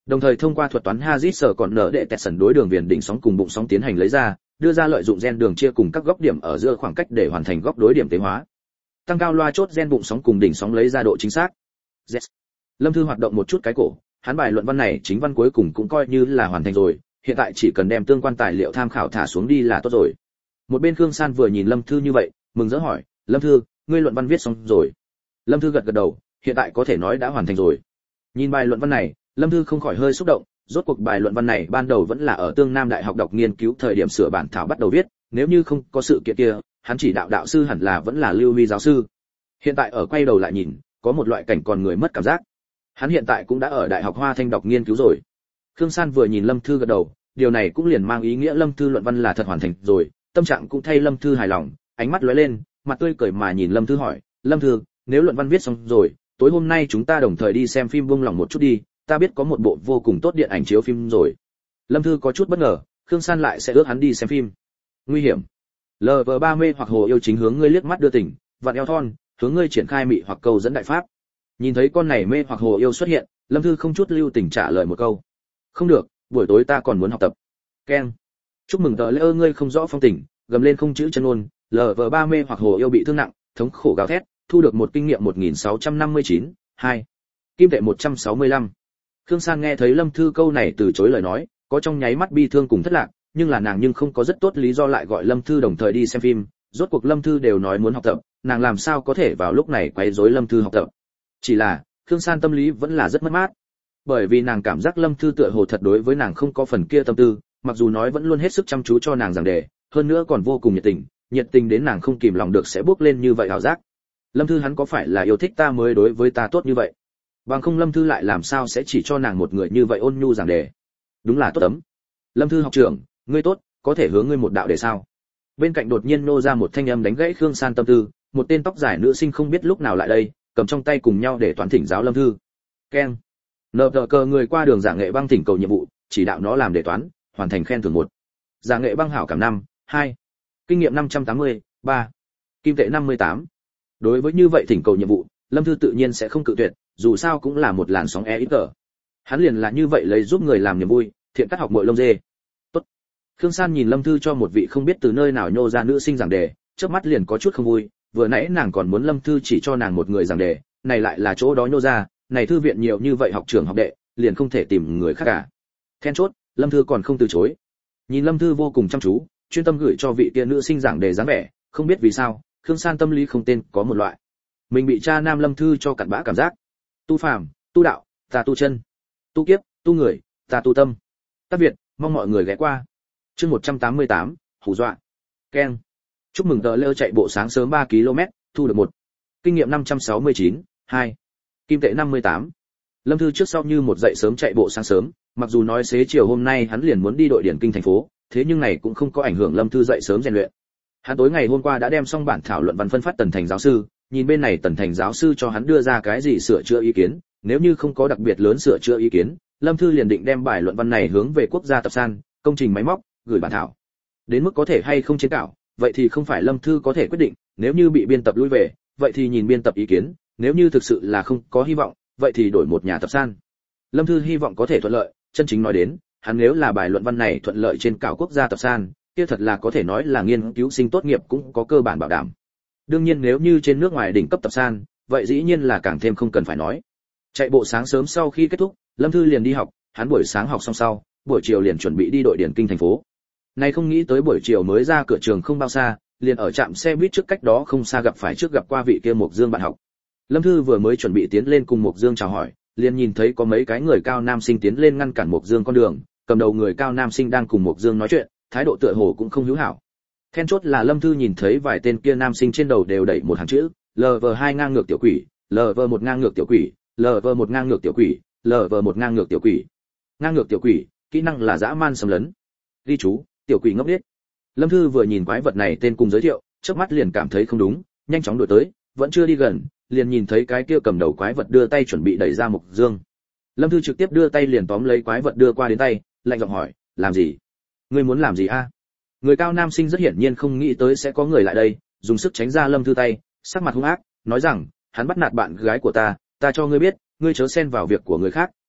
Đồng thời thông qua thuật toán Hazit sở còn nở đệ tẹt sẩn đối đường viền đỉnh sóng cùng bụng sóng tiến hành lấy ra, đưa ra lợi dụng gen đường chia cùng các góc điểm ở giữa khoảng cách để hoàn thành góc đối điểm tế hóa. Tăng cao loa chốt gen bụng sóng cùng đỉnh sóng lấy ra độ chính xác. Yes. Lâm Thư hoạt động một chút cái cổ, hắn bài luận văn này chính văn cuối cùng cũng coi như là hoàn thành rồi, hiện tại chỉ cần đem tương quan tài liệu tham khảo thả xuống đi là tốt rồi. Một bên Khương San vừa nhìn Lâm Thư như vậy, mừng rỡ hỏi, "Lâm Thư, ngươi luận văn viết xong rồi?" Lâm Thư gật gật đầu, hiện tại có thể nói đã hoàn thành rồi. Nhìn bài luận văn này, Lâm Thư không khỏi hơi xúc động, rốt cuộc bài luận văn này ban đầu vẫn là ở Tương Nam Đại học đọc nghiên cứu thời điểm sửa bản thảo bắt đầu viết, nếu như không có sự kiện kia, hắn chỉ đạo đạo sư hẳn là vẫn là Lưu Huy giáo sư. Hiện tại ở quay đầu lại nhìn, có một loại cảnh còn người mất cảm giác. Hắn hiện tại cũng đã ở Đại học Hoa Thanh đọc nghiên cứu rồi. Khương San vừa nhìn Lâm Thư gật đầu, điều này cũng liền mang ý nghĩa Lâm Thư luận văn là thật hoàn thành rồi, tâm trạng cũng thay Lâm Thư hài lòng, ánh mắt lóe lên, mặt tươi cười mà nhìn Lâm Thư hỏi, "Lâm Thư, nếu luận văn viết xong rồi, tối hôm nay chúng ta đồng thời đi xem phim buông lỏng một chút đi, ta biết có một bộ vô cùng tốt điện ảnh chiếu phim rồi." Lâm Thư có chút bất ngờ, Khương San lại sẽ ước hắn đi xem phim. Nguy hiểm. lờ vê ba mê hoặc hồ yêu chính hướng ngươi liếc mắt đưa tỉnh, vặn eo thon, hướng ngươi triển khai mị hoặc câu dẫn đại pháp. Nhìn thấy con này mê hoặc hồ yêu xuất hiện, Lâm Thư không chút lưu tình trả lời một câu. "Không được, buổi tối ta còn muốn học tập." Keng. Chúc mừng tờ lễ ơ ngươi không rõ phong tình, gầm lên không chữ chân ngôn, lờ vê ba mê hoặc hồ yêu bị thương nặng, thống khổ gào thét, thu được một kinh nghiệm một nghìn sáu trăm năm mươi chín, hai. Kim tệ một trăm sáu mươi lăm. Khương San nghe thấy Lâm Thư câu này từ chối lời nói, có trong nháy mắt bi thương cùng thất lạc, nhưng là nàng nhưng không có rất tốt lý do lại gọi Lâm Thư đồng thời đi xem phim, rốt cuộc Lâm Thư đều nói muốn học tập, nàng làm sao có thể vào lúc này quấy rối Lâm Thư học tập. Chỉ là, Khương San tâm lý vẫn là rất mất mát. Bởi vì nàng cảm giác Lâm Thư tựa hồ thật đối với nàng không có phần kia tâm tư, mặc dù nói vẫn luôn hết sức chăm chú cho nàng giảng đề, hơn nữa còn vô cùng nhiệt tình, nhiệt tình đến nàng không kìm lòng được sẽ bước lên như vậy ảo giác. Lâm Thư hắn có phải là yêu thích ta mới đối với ta tốt như vậy? Bằng không Lâm Thư lại làm sao sẽ chỉ cho nàng một người như vậy ôn nhu giảng đề? Đúng là tốt ấm. Lâm Thư học trưởng, ngươi tốt, có thể hướng ngươi một đạo để sao? Bên cạnh đột nhiên nô ra một thanh âm đánh gãy Khương San tâm tư, một tên tóc dài nữ sinh không biết lúc nào lại đây, cầm trong tay cùng nhau để toán thỉnh giáo Lâm Thư. Keng. Nợ tờ cờ người qua đường giảng nghệ băng thỉnh cầu nhiệm vụ, chỉ đạo nó làm đề toán, hoàn thành khen thưởng một. Giảng nghệ băng hảo cảm năm, hai. Kinh nghiệm năm trăm tám mươi, ba. Kim tệ năm mươi tám. Đối với như vậy thỉnh cầu nhiệm vụ, Lâm Thư tự nhiên sẽ không cự tuyệt, dù sao cũng là một làn sóng e ít tờ. Hắn liền là như vậy lấy giúp người làm niềm vui, thiện cắt học muội lông dê. Tốt. Khương San nhìn Lâm Thư cho một vị không biết từ nơi nào nhô ra nữ sinh giảng đề, chớp mắt liền có chút không vui, vừa nãy nàng còn muốn Lâm Thư chỉ cho nàng một người giảng đề, này lại là chỗ đó nhô ra, này thư viện nhiều như vậy học trưởng học đệ, liền không thể tìm người khác cả. Then chốt, Lâm Thư còn không từ chối. Nhìn Lâm Thư vô cùng chăm chú, chuyên tâm gửi cho vị kia nữ sinh giảng đề dáng vẻ, không biết vì sao, Khương San tâm lý không tên có một loại. Mình bị cha nam Lâm Thư cho cặn bã cảm giác. Tu phàm, tu đạo, ta tu chân. Tu kiếp, tu người, ta tu tâm. Tác Việt, mong mọi người ghé qua. Chương một trăm tám mươi tám, hù dọa. Keng. Chúc mừng tờ lơ chạy bộ sáng sớm ba ki lô mét, thu được một. Kinh nghiệm năm trăm sáu mươi chín, hai. Kim tệ năm mươi tám. Lâm Thư trước sau như một dậy sớm chạy bộ sáng sớm, mặc dù nói xế chiều hôm nay hắn liền muốn đi đội điển kinh thành phố, thế nhưng này cũng không có ảnh hưởng Lâm Thư dậy sớm rèn luyện. Hắn tối ngày hôm qua đã đem xong bản thảo luận văn phân phát Tần Thành giáo sư, nhìn bên này Tần Thành giáo sư cho hắn đưa ra cái gì sửa chữa ý kiến, nếu như không có đặc biệt lớn sửa chữa ý kiến, Lâm Thư liền định đem bài luận văn này hướng về quốc gia tập san, công trình máy móc, gửi bản thảo. Đến mức có thể hay không chế cảo, vậy thì không phải Lâm Thư có thể quyết định, nếu như bị biên tập lui về, vậy thì nhìn biên tập ý kiến, nếu như thực sự là không có hy vọng, vậy thì đổi một nhà tập san. Lâm Thư hy vọng có thể thuận lợi, chân chính nói đến, hắn nếu là bài luận văn này thuận lợi trên cảo quốc gia tập san, kia thật là có thể nói là nghiên cứu sinh tốt nghiệp cũng có cơ bản bảo đảm. Đương nhiên nếu như trên nước ngoài đỉnh cấp tập san, vậy dĩ nhiên là càng thêm không cần phải nói. Chạy bộ sáng sớm sau khi kết thúc, Lâm Thư liền đi học, hắn buổi sáng học xong sau, buổi chiều liền chuẩn bị đi đội điển kinh thành phố. Này không nghĩ tới buổi chiều mới ra cửa trường không bao xa, liền ở trạm xe buýt trước cách đó không xa gặp phải trước gặp qua vị kia Mộc Dương bạn học. Lâm Thư vừa mới chuẩn bị tiến lên cùng Mộc Dương chào hỏi, liền nhìn thấy có mấy cái người cao nam sinh tiến lên ngăn cản Mộc Dương con đường, cầm đầu người cao nam sinh đang cùng Mộc Dương nói chuyện, thái độ tựa hồ cũng không hữu hảo. Then chốt là Lâm Thư nhìn thấy vài tên kia nam sinh trên đầu đều đẩy một hàng chữ, lờ vê hai ngang ngược tiểu quỷ, lờ vê một ngang ngược tiểu quỷ, lờ vê một ngang ngược tiểu quỷ, lờ vê một ngang ngược tiểu quỷ. Ngang ngược tiểu quỷ, kỹ năng là dã man xâm lấn. Ghi chú, tiểu quỷ ngốc điếc. Lâm Thư vừa nhìn quái vật này tên cùng giới thiệu, chớp mắt liền cảm thấy không đúng, nhanh chóng đuổi tới, vẫn chưa đi gần, liền nhìn thấy cái kia cầm đầu quái vật đưa tay chuẩn bị đẩy ra Mộc Dương. Lâm Thư trực tiếp đưa tay liền tóm lấy quái vật đưa qua đến tay, lạnh giọng hỏi, làm gì? Ngươi muốn làm gì a? Người cao nam sinh rất hiển nhiên không nghĩ tới sẽ có người lại đây, dùng sức tránh ra Lâm Thư tay, sắc mặt hung ác, nói rằng, hắn bắt nạt bạn gái của ta, ta cho ngươi biết, ngươi chớ xen vào việc của người khác,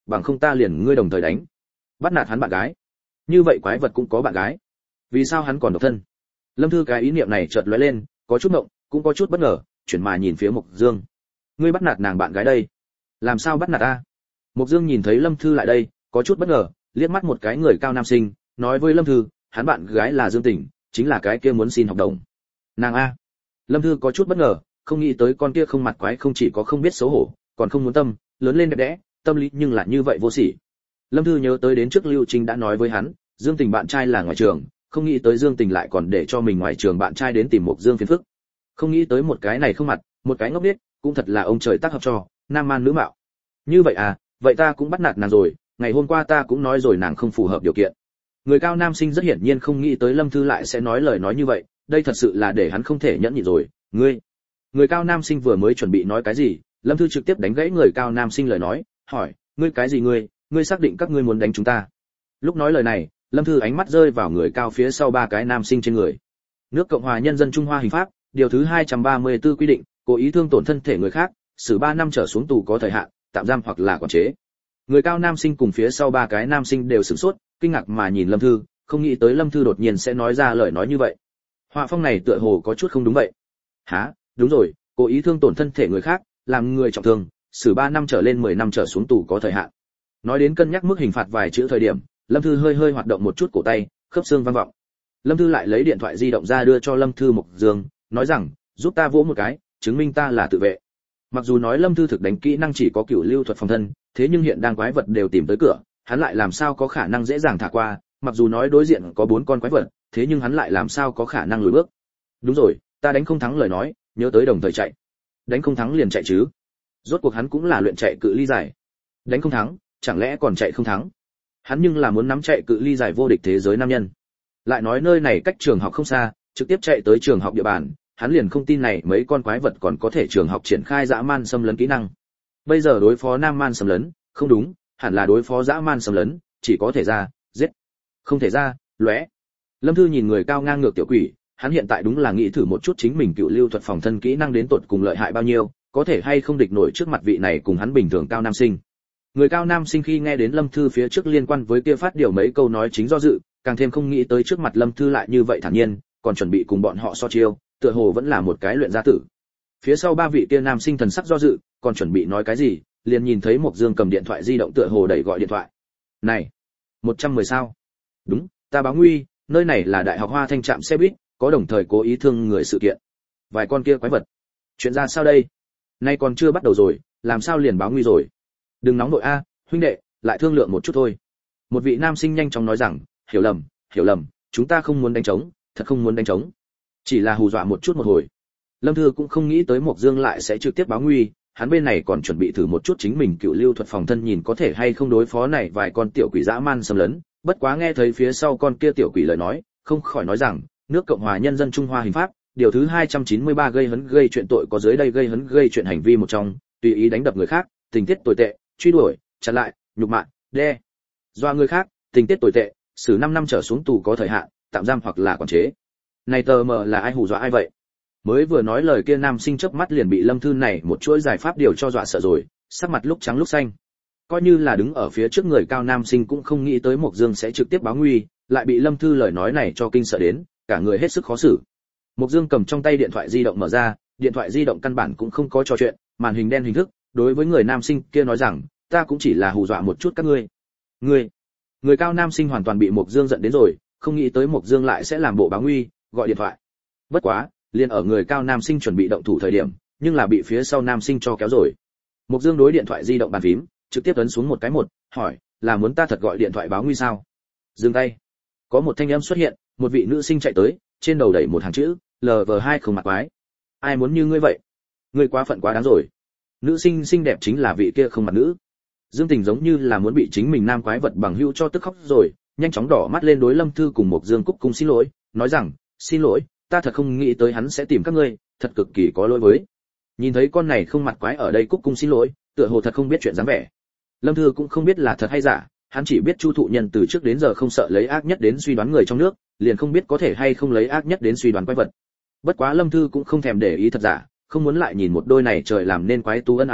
bằng không ta liền ngươi đồng thời đánh. Bắt nạt hắn bạn gái. Như vậy quái vật cũng có bạn gái. Vì sao hắn còn độc thân? Lâm Thư cái ý niệm này chợt lóe lên, có chút ngộng, cũng có chút bất ngờ, chuyển mà nhìn phía Mộc Dương. Ngươi bắt nạt nàng bạn gái đây? Làm sao bắt nạt ta? Mộc Dương nhìn thấy Lâm Thư lại đây, có chút bất ngờ, liếc mắt một cái người cao nam sinh, nói với Lâm Thư, hắn bạn gái là Dương Tỉnh, chính là cái kia muốn xin học đồng. Nàng a? Lâm Thư có chút bất ngờ, không nghĩ tới con kia không mặt quái không chỉ có không biết xấu hổ, còn không muốn tâm, lớn lên đẹp đẽ, tâm lý nhưng lại như vậy vô sỉ. Lâm Thư nhớ tới đến trước Lưu Trinh đã nói với hắn, Dương Tình bạn trai là ngoài trường, không nghĩ tới Dương Tình lại còn để cho mình ngoài trường bạn trai đến tìm Mộc Dương phiền phức. Không nghĩ tới một cái này không mặt, một cái ngốc nghếch, cũng thật là ông trời tác hợp cho, nam man nữ mạo. Như vậy à, vậy ta cũng bắt nạt nàng rồi, ngày hôm qua ta cũng nói rồi nàng không phù hợp điều kiện. Người cao nam sinh rất hiển nhiên không nghĩ tới Lâm Thư lại sẽ nói lời nói như vậy, đây thật sự là để hắn không thể nhẫn nhịn rồi. Ngươi, người cao nam sinh vừa mới chuẩn bị nói cái gì, Lâm Thư trực tiếp đánh gãy người cao nam sinh lời nói, hỏi, ngươi cái gì ngươi, ngươi xác định các ngươi muốn đánh chúng ta? Lúc nói lời này, Lâm Thư ánh mắt rơi vào người cao phía sau ba cái nam sinh trên người. Nước Cộng hòa Nhân dân Trung Hoa hình pháp, điều thứ hai trăm ba mươi tư quy định, cố ý thương tổn thân thể người khác, xử ba năm trở xuống tù có thời hạn, tạm giam hoặc là quản chế. Người cao nam sinh cùng phía sau ba cái nam sinh đều sửng sốt, kinh ngạc mà nhìn Lâm Thư, không nghĩ tới Lâm Thư đột nhiên sẽ nói ra lời nói như vậy. Họa phong này tựa hồ có chút không đúng vậy. Hả, đúng rồi, cố ý thương tổn thân thể người khác, làm người trọng thương, xử ba năm trở lên mười năm trở xuống tù có thời hạn. Nói đến cân nhắc mức hình phạt vài chữ thời điểm, Lâm Thư hơi hơi hoạt động một chút cổ tay, khớp xương vang vọng. Lâm Thư lại lấy điện thoại di động ra đưa cho Lâm Thư Mộc Dương, nói rằng, giúp ta vỗ một cái, chứng minh ta là tự vệ. Mặc dù nói Lâm Thư thực đánh kỹ năng chỉ có cửu lưu thuật phòng thân, thế nhưng hiện đang quái vật đều tìm tới cửa, hắn lại làm sao có khả năng dễ dàng thả qua, mặc dù nói đối diện có bốn con quái vật, thế nhưng hắn lại làm sao có khả năng lùi bước. Đúng rồi, ta đánh không thắng lời nói, nhớ tới đồng thời chạy. Đánh không thắng liền chạy chứ. Rốt cuộc hắn cũng là luyện chạy cự ly dài. Đánh không thắng, chẳng lẽ còn chạy không thắng? Hắn nhưng là muốn nắm chạy cự ly dài vô địch thế giới nam nhân. Lại nói nơi này cách trường học không xa, trực tiếp chạy tới trường học địa bàn, hắn liền không tin này mấy con quái vật còn có thể trường học triển khai dã man xâm lấn kỹ năng. Bây giờ đối phó nam man xâm lấn, không đúng, hẳn là đối phó dã man xâm lấn, chỉ có thể ra, giết. Không thể ra, lóe. Lâm Thư nhìn người cao ngang ngược tiểu quỷ, hắn hiện tại đúng là nghĩ thử một chút chính mình cựu lưu thuật phòng thân kỹ năng đến tột cùng lợi hại bao nhiêu, có thể hay không địch nổi trước mặt vị này cùng hắn bình thường cao nam sinh. Người cao nam sinh khi nghe đến Lâm Thư phía trước liên quan với kia phát điều mấy câu nói chính do dự, càng thêm không nghĩ tới trước mặt Lâm Thư lại như vậy thản nhiên, còn chuẩn bị cùng bọn họ so chiêu, tựa hồ vẫn là một cái luyện gia tử. Phía sau ba vị kia nam sinh thần sắc do dự, còn chuẩn bị nói cái gì, liền nhìn thấy Mộc Dương cầm điện thoại di động tựa hồ đẩy gọi điện thoại. "Này, một trăm mười sao?" "Đúng, ta báo nguy, nơi này là Đại học Hoa Thanh trạm xe buýt, có đồng thời cố ý thương người sự kiện. Vài con kia quái vật. Chuyện ra sao đây? Nay còn chưa bắt đầu rồi, làm sao liền báo nguy rồi? Đừng nóng nội a, huynh đệ, lại thương lượng một chút thôi." Một vị nam sinh nhanh chóng nói rằng, "Hiểu lầm, hiểu lầm, chúng ta không muốn đánh trống, thật không muốn đánh trống. Chỉ là hù dọa một chút một hồi." Lâm Thư cũng không nghĩ tới Mộc Dương lại sẽ trực tiếp báo nguy, hắn bên này còn chuẩn bị thử một chút chính mình cựu lưu thuật phòng thân nhìn có thể hay không đối phó này vài con tiểu quỷ dã man xâm lấn, bất quá nghe thấy phía sau con kia tiểu quỷ lời nói, không khỏi nói rằng, nước Cộng hòa Nhân dân Trung Hoa hình pháp, điều thứ hai trăm chín mươi ba gây hấn gây chuyện tội có dưới đây gây hấn gây chuyện hành vi một trong, tùy ý đánh đập người khác, tình tiết tồi tệ, truy đuổi, chặn lại, nhục mạ, đe dọa người khác, tình tiết tồi tệ, xử năm năm trở xuống tù có thời hạn, tạm giam hoặc là quản chế. Này tờ mờ là ai hù dọa ai vậy? Mới vừa nói lời kia nam sinh chớp mắt liền bị Lâm Thư này một chuỗi giải pháp điều cho dọa sợ rồi, sắc mặt lúc trắng lúc xanh. Coi như là đứng ở phía trước người cao nam sinh cũng không nghĩ tới Mộc Dương sẽ trực tiếp báo nguy, lại bị Lâm Thư lời nói này cho kinh sợ đến, cả người hết sức khó xử. Mộc Dương cầm trong tay điện thoại di động mở ra, điện thoại di động căn bản cũng không có trò chuyện, màn hình đen hình thức, đối với người nam sinh kia nói rằng, ta cũng chỉ là hù dọa một chút các ngươi. Ngươi. Người cao nam sinh hoàn toàn bị Mộc Dương giận đến rồi, không nghĩ tới Mộc Dương lại sẽ làm bộ báo nguy, gọi điện thoại. Bất quá, liền ở người cao nam sinh chuẩn bị động thủ thời điểm, nhưng là bị phía sau nam sinh cho kéo rồi. Mộc Dương đối điện thoại di động bàn phím, trực tiếp ấn xuống một cái một, hỏi, là muốn ta thật gọi điện thoại báo nguy sao? Dừng tay. Có một thanh âm xuất hiện, một vị nữ sinh chạy tới, trên đầu đẩy một hàng chữ, lờ vờ hai không mặt quái. Ai muốn như ngươi vậy? Ngươi quá phận quá đáng rồi. Nữ sinh xinh đẹp chính là vị kia không mặt nữ. Dương Tình giống như là muốn bị chính mình nam quái vật bằng hữu cho tức khóc rồi, nhanh chóng đỏ mắt lên đối Lâm Thư cùng Mộc Dương cúc cung xin lỗi, nói rằng, xin lỗi, ta thật không nghĩ tới hắn sẽ tìm các ngươi, thật cực kỳ có lỗi với. Nhìn thấy con này không mặt quái ở đây cúc cung xin lỗi, tựa hồ thật không biết chuyện dáng vẻ. Lâm Thư cũng không biết là thật hay giả, hắn chỉ biết Chu thụ nhân từ trước đến giờ không sợ lấy ác nhất đến suy đoán người trong nước, liền không biết có thể hay không lấy ác nhất đến suy đoán quái vật. Bất quá Lâm Thư cũng không thèm để ý thật giả, không muốn lại nhìn một đôi này trời làm nên quái tú ân ái,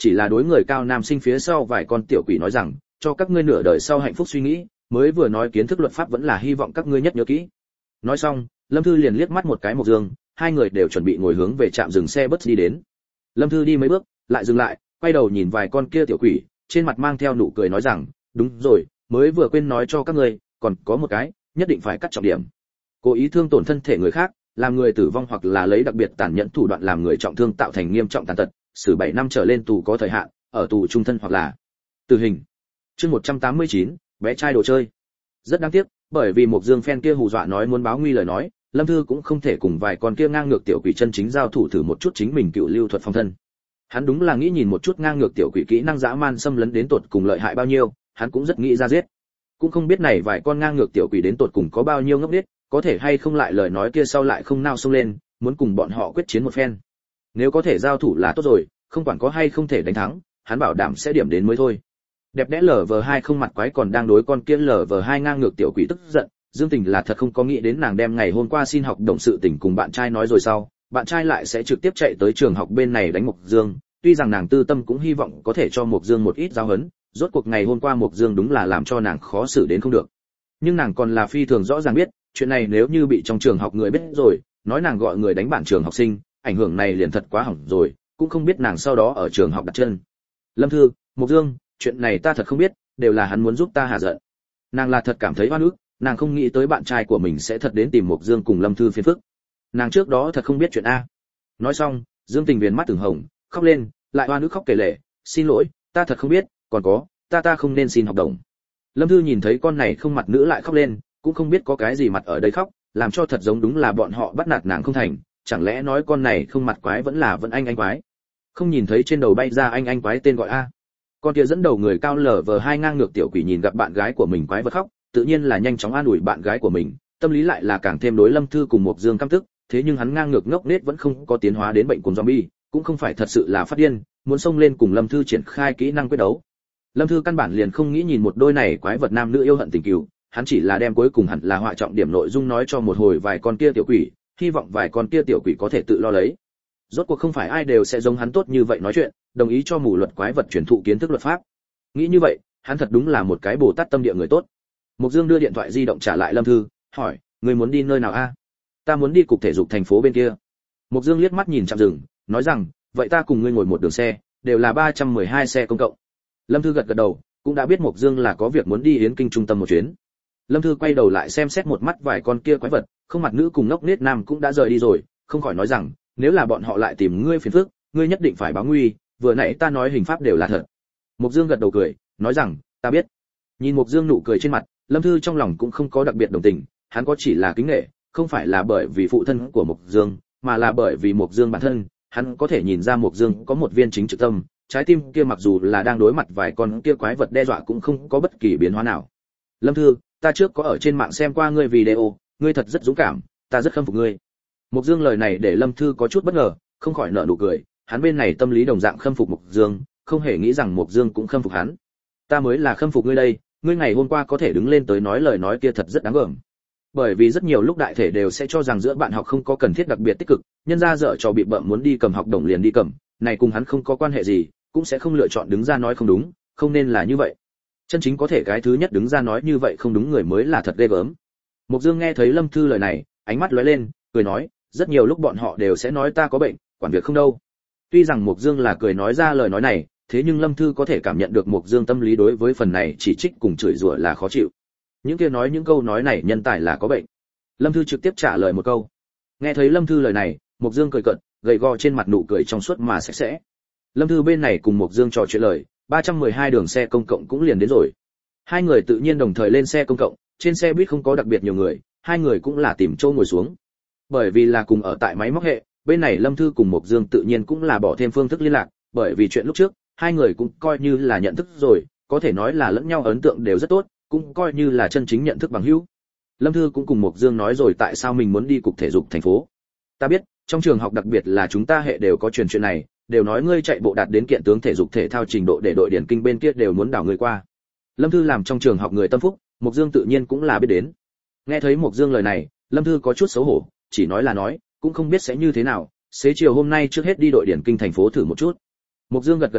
chỉ là đối người cao nam sinh phía sau vài con tiểu quỷ nói rằng, cho các ngươi nửa đời sau hạnh phúc suy nghĩ, mới vừa nói kiến thức luật pháp vẫn là hy vọng các ngươi nhất nhớ kỹ. Nói xong, Lâm Thư liền liếc mắt một cái Mộc Dương, hai người đều chuẩn bị ngồi hướng về trạm dừng xe bus đi đến. Lâm Thư đi mấy bước, lại dừng lại, quay đầu nhìn vài con kia tiểu quỷ, trên mặt mang theo nụ cười nói rằng, đúng rồi, mới vừa quên nói cho các ngươi, còn có một cái, nhất định phải cắt trọng điểm. Cố ý thương tổn thân thể người khác, làm người tử vong hoặc là lấy đặc biệt tàn nhẫn thủ đoạn làm người trọng thương tạo thành nghiêm trọng tàn tật, xử bảy năm trở lên tù có thời hạn, ở tù trung thân hoặc là tử hình. Chương một trăm tám mươi chín, bé trai đồ chơi. Rất đáng tiếc, bởi vì Mộc Dương fan kia hù dọa nói muốn báo nguy lời nói, Lâm Thư cũng không thể cùng vài con kia ngang ngược tiểu quỷ chân chính giao thủ thử một chút chính mình cựu lưu thuật phong thân. Hắn đúng là nghĩ nhìn một chút ngang ngược tiểu quỷ kỹ năng dã man xâm lấn đến tột cùng lợi hại bao nhiêu, hắn cũng rất nghĩ ra giết. Cũng không biết này vài con ngang ngược tiểu quỷ đến tột cùng có bao nhiêu ngốc nghếch, có thể hay không lại lời nói kia sau lại không nao xông lên, muốn cùng bọn họ quyết chiến một phen. Nếu có thể giao thủ là tốt rồi, không quản có hay không thể đánh thắng, hắn bảo đảm sẽ điểm đến mới thôi. Đẹp đẽ lờ vờ hai không mặt quái còn đang đối con kia lờ vờ hai ngang ngược tiểu quỷ tức giận, Dương Tình là thật không có nghĩ đến nàng đem ngày hôm qua xin học đồng sự tình cùng bạn trai nói rồi sau, bạn trai lại sẽ trực tiếp chạy tới trường học bên này đánh Mộc Dương, tuy rằng nàng tư tâm cũng hy vọng có thể cho Mộc Dương một ít giáo huấn, rốt cuộc ngày hôm qua Mộc Dương đúng là làm cho nàng khó xử đến không được. Nhưng nàng còn là phi thường rõ ràng biết, chuyện này nếu như bị trong trường học người biết rồi, nói nàng gọi người đánh bản trường học sinh, ảnh hưởng này liền thật quá hỏng rồi, cũng không biết nàng sau đó ở trường học đặt chân. Lâm Thư, Mộc Dương, chuyện này ta thật không biết, đều là hắn muốn giúp ta hạ giận. Nàng là thật cảm thấy oan ức, nàng không nghĩ tới bạn trai của mình sẽ thật đến tìm Mộc Dương cùng Lâm Thư phiền phức. Nàng trước đó thật không biết chuyện a. Nói xong, Dương Tình viền mắt từng hồng, khóc lên, lại oan ức khóc kể lể, xin lỗi, ta thật không biết, còn có, ta ta không nên xin học đồng. Lâm Thư nhìn thấy con này không mặt nữ lại khóc lên, cũng không biết có cái gì mặt ở đây khóc, làm cho thật giống đúng là bọn họ bắt nạt nàng không thành, chẳng lẽ nói con này không mặt quái vẫn là vẫn anh anh quái. Không nhìn thấy trên đầu bay ra anh anh quái tên gọi a. Con kia dẫn đầu người cao lở vờ hai ngang ngược tiểu quỷ nhìn gặp bạn gái của mình quái vật khóc, tự nhiên là nhanh chóng an ủi bạn gái của mình, tâm lý lại là càng thêm đối Lâm Thư cùng Mộc Dương căm tức, thế nhưng hắn ngang ngược ngốc nết vẫn không có tiến hóa đến bệnh cuồng zombie, cũng không phải thật sự là phát điên, muốn xông lên cùng Lâm Thư triển khai kỹ năng quyết đấu. Lâm Thư căn bản liền không nghĩ nhìn một đôi này quái vật nam nữ yêu hận tình cừu, hắn chỉ là đem cuối cùng hẳn là họa trọng điểm nội dung nói cho một hồi vài con kia tiểu quỷ, hy vọng vài con kia tiểu quỷ có thể tự lo lấy. Rốt cuộc không phải ai đều sẽ giống hắn tốt như vậy nói chuyện, đồng ý cho mù luật quái vật truyền thụ kiến thức luật pháp. Nghĩ như vậy, hắn thật đúng là một cái Bồ Tát tâm địa người tốt. Mộc Dương đưa điện thoại di động trả lại Lâm Thư, hỏi, người muốn đi nơi nào a? Ta muốn đi cục thể dục thành phố bên kia. Mộc Dương liếc mắt nhìn trạm dừng, nói rằng, vậy ta cùng ngươi ngồi một đường xe, đều là ba trăm mười hai xe công cộng. Lâm Thư gật gật đầu, cũng đã biết Mộc Dương là có việc muốn đi Yến Kinh trung tâm một chuyến. Lâm Thư quay đầu lại xem xét một mắt vài con kia quái vật, không mặt nữ cùng ngốc nết nam cũng đã rời đi rồi, không khỏi nói rằng, nếu là bọn họ lại tìm ngươi phiền phức, ngươi nhất định phải báo nguy, vừa nãy ta nói hình pháp đều là thật. Mộc Dương gật đầu cười, nói rằng, ta biết. Nhìn Mộc Dương nụ cười trên mặt, Lâm Thư trong lòng cũng không có đặc biệt đồng tình, hắn có chỉ là kính nể, không phải là bởi vì phụ thân của Mộc Dương, mà là bởi vì Mộc Dương bản thân, hắn có thể nhìn ra Mộc Dương có một viên chính trực tâm, trái tim kia mặc dù là đang đối mặt vài con kia quái vật đe dọa cũng không có bất kỳ biến hóa nào. Lâm Thư, ta trước có ở trên mạng xem qua ngươi video, ngươi thật rất dũng cảm, ta rất khâm phục ngươi. Mộc Dương lời này để Lâm Thư có chút bất ngờ, không khỏi nở nụ cười, hắn bên này tâm lý đồng dạng khâm phục Mộc Dương, không hề nghĩ rằng Mộc Dương cũng khâm phục hắn. Ta mới là khâm phục ngươi đây, ngươi ngày hôm qua có thể đứng lên tới nói lời nói kia thật rất đáng gờm. Bởi vì rất nhiều lúc đại thể đều sẽ cho rằng giữa bạn học không có cần thiết đặc biệt tích cực, nhân ra dở trò bị bợm muốn đi cầm học đồng liền đi cầm, này cùng hắn không có quan hệ gì, cũng sẽ không lựa chọn đứng ra nói không đúng, không nên là như vậy. Chân chính có thể cái thứ nhất đứng ra nói như vậy không đúng người mới là thật ghê gớm. Mộc Dương nghe thấy Lâm Thư lời này, ánh mắt lóe lên, cười nói, rất nhiều lúc bọn họ đều sẽ nói ta có bệnh, quản việc không đâu. Tuy rằng Mộc Dương là cười nói ra lời nói này, thế nhưng Lâm Thư có thể cảm nhận được Mộc Dương tâm lý đối với phần này chỉ trích cùng chửi rủa là khó chịu. Những kia nói những câu nói này nhân tài là có bệnh. Lâm Thư trực tiếp trả lời một câu. Nghe thấy Lâm Thư lời này, Mộc Dương cười cợt, gầy gò trên mặt nụ cười trong suốt mà sạch sẽ. Lâm Thư bên này cùng Mộc Dương trò chuyện lời, ba trăm mười hai đường xe công cộng cũng liền đến rồi. Hai người tự nhiên đồng thời lên xe công cộng, trên xe buýt không có đặc biệt nhiều người, hai người cũng là tìm chỗ ngồi xuống. Bởi vì là cùng ở tại máy móc hệ, bên này Lâm Thư cùng Mộc Dương tự nhiên cũng là bỏ thêm phương thức liên lạc, bởi vì chuyện lúc trước, hai người cũng coi như là nhận thức rồi, có thể nói là lẫn nhau ấn tượng đều rất tốt, cũng coi như là chân chính nhận thức bằng hữu. Lâm Thư cũng cùng Mộc Dương nói rồi tại sao mình muốn đi cục thể dục thành phố. Ta biết, trong trường học đặc biệt là chúng ta hệ đều có truyền chuyện này, đều nói ngươi chạy bộ đạt đến kiện tướng thể dục thể thao trình độ để đội điển kinh bên kia đều muốn đảo ngươi qua. Lâm Thư làm trong trường học người tâm phúc, Mộc Dương tự nhiên cũng là biết đến. Nghe thấy Mộc Dương lời này, Lâm Thư có chút xấu hổ, chỉ nói là nói, cũng không biết sẽ như thế nào, xế chiều hôm nay trước hết đi đội điển kinh thành phố thử một chút. Mộc Dương gật gật đầu,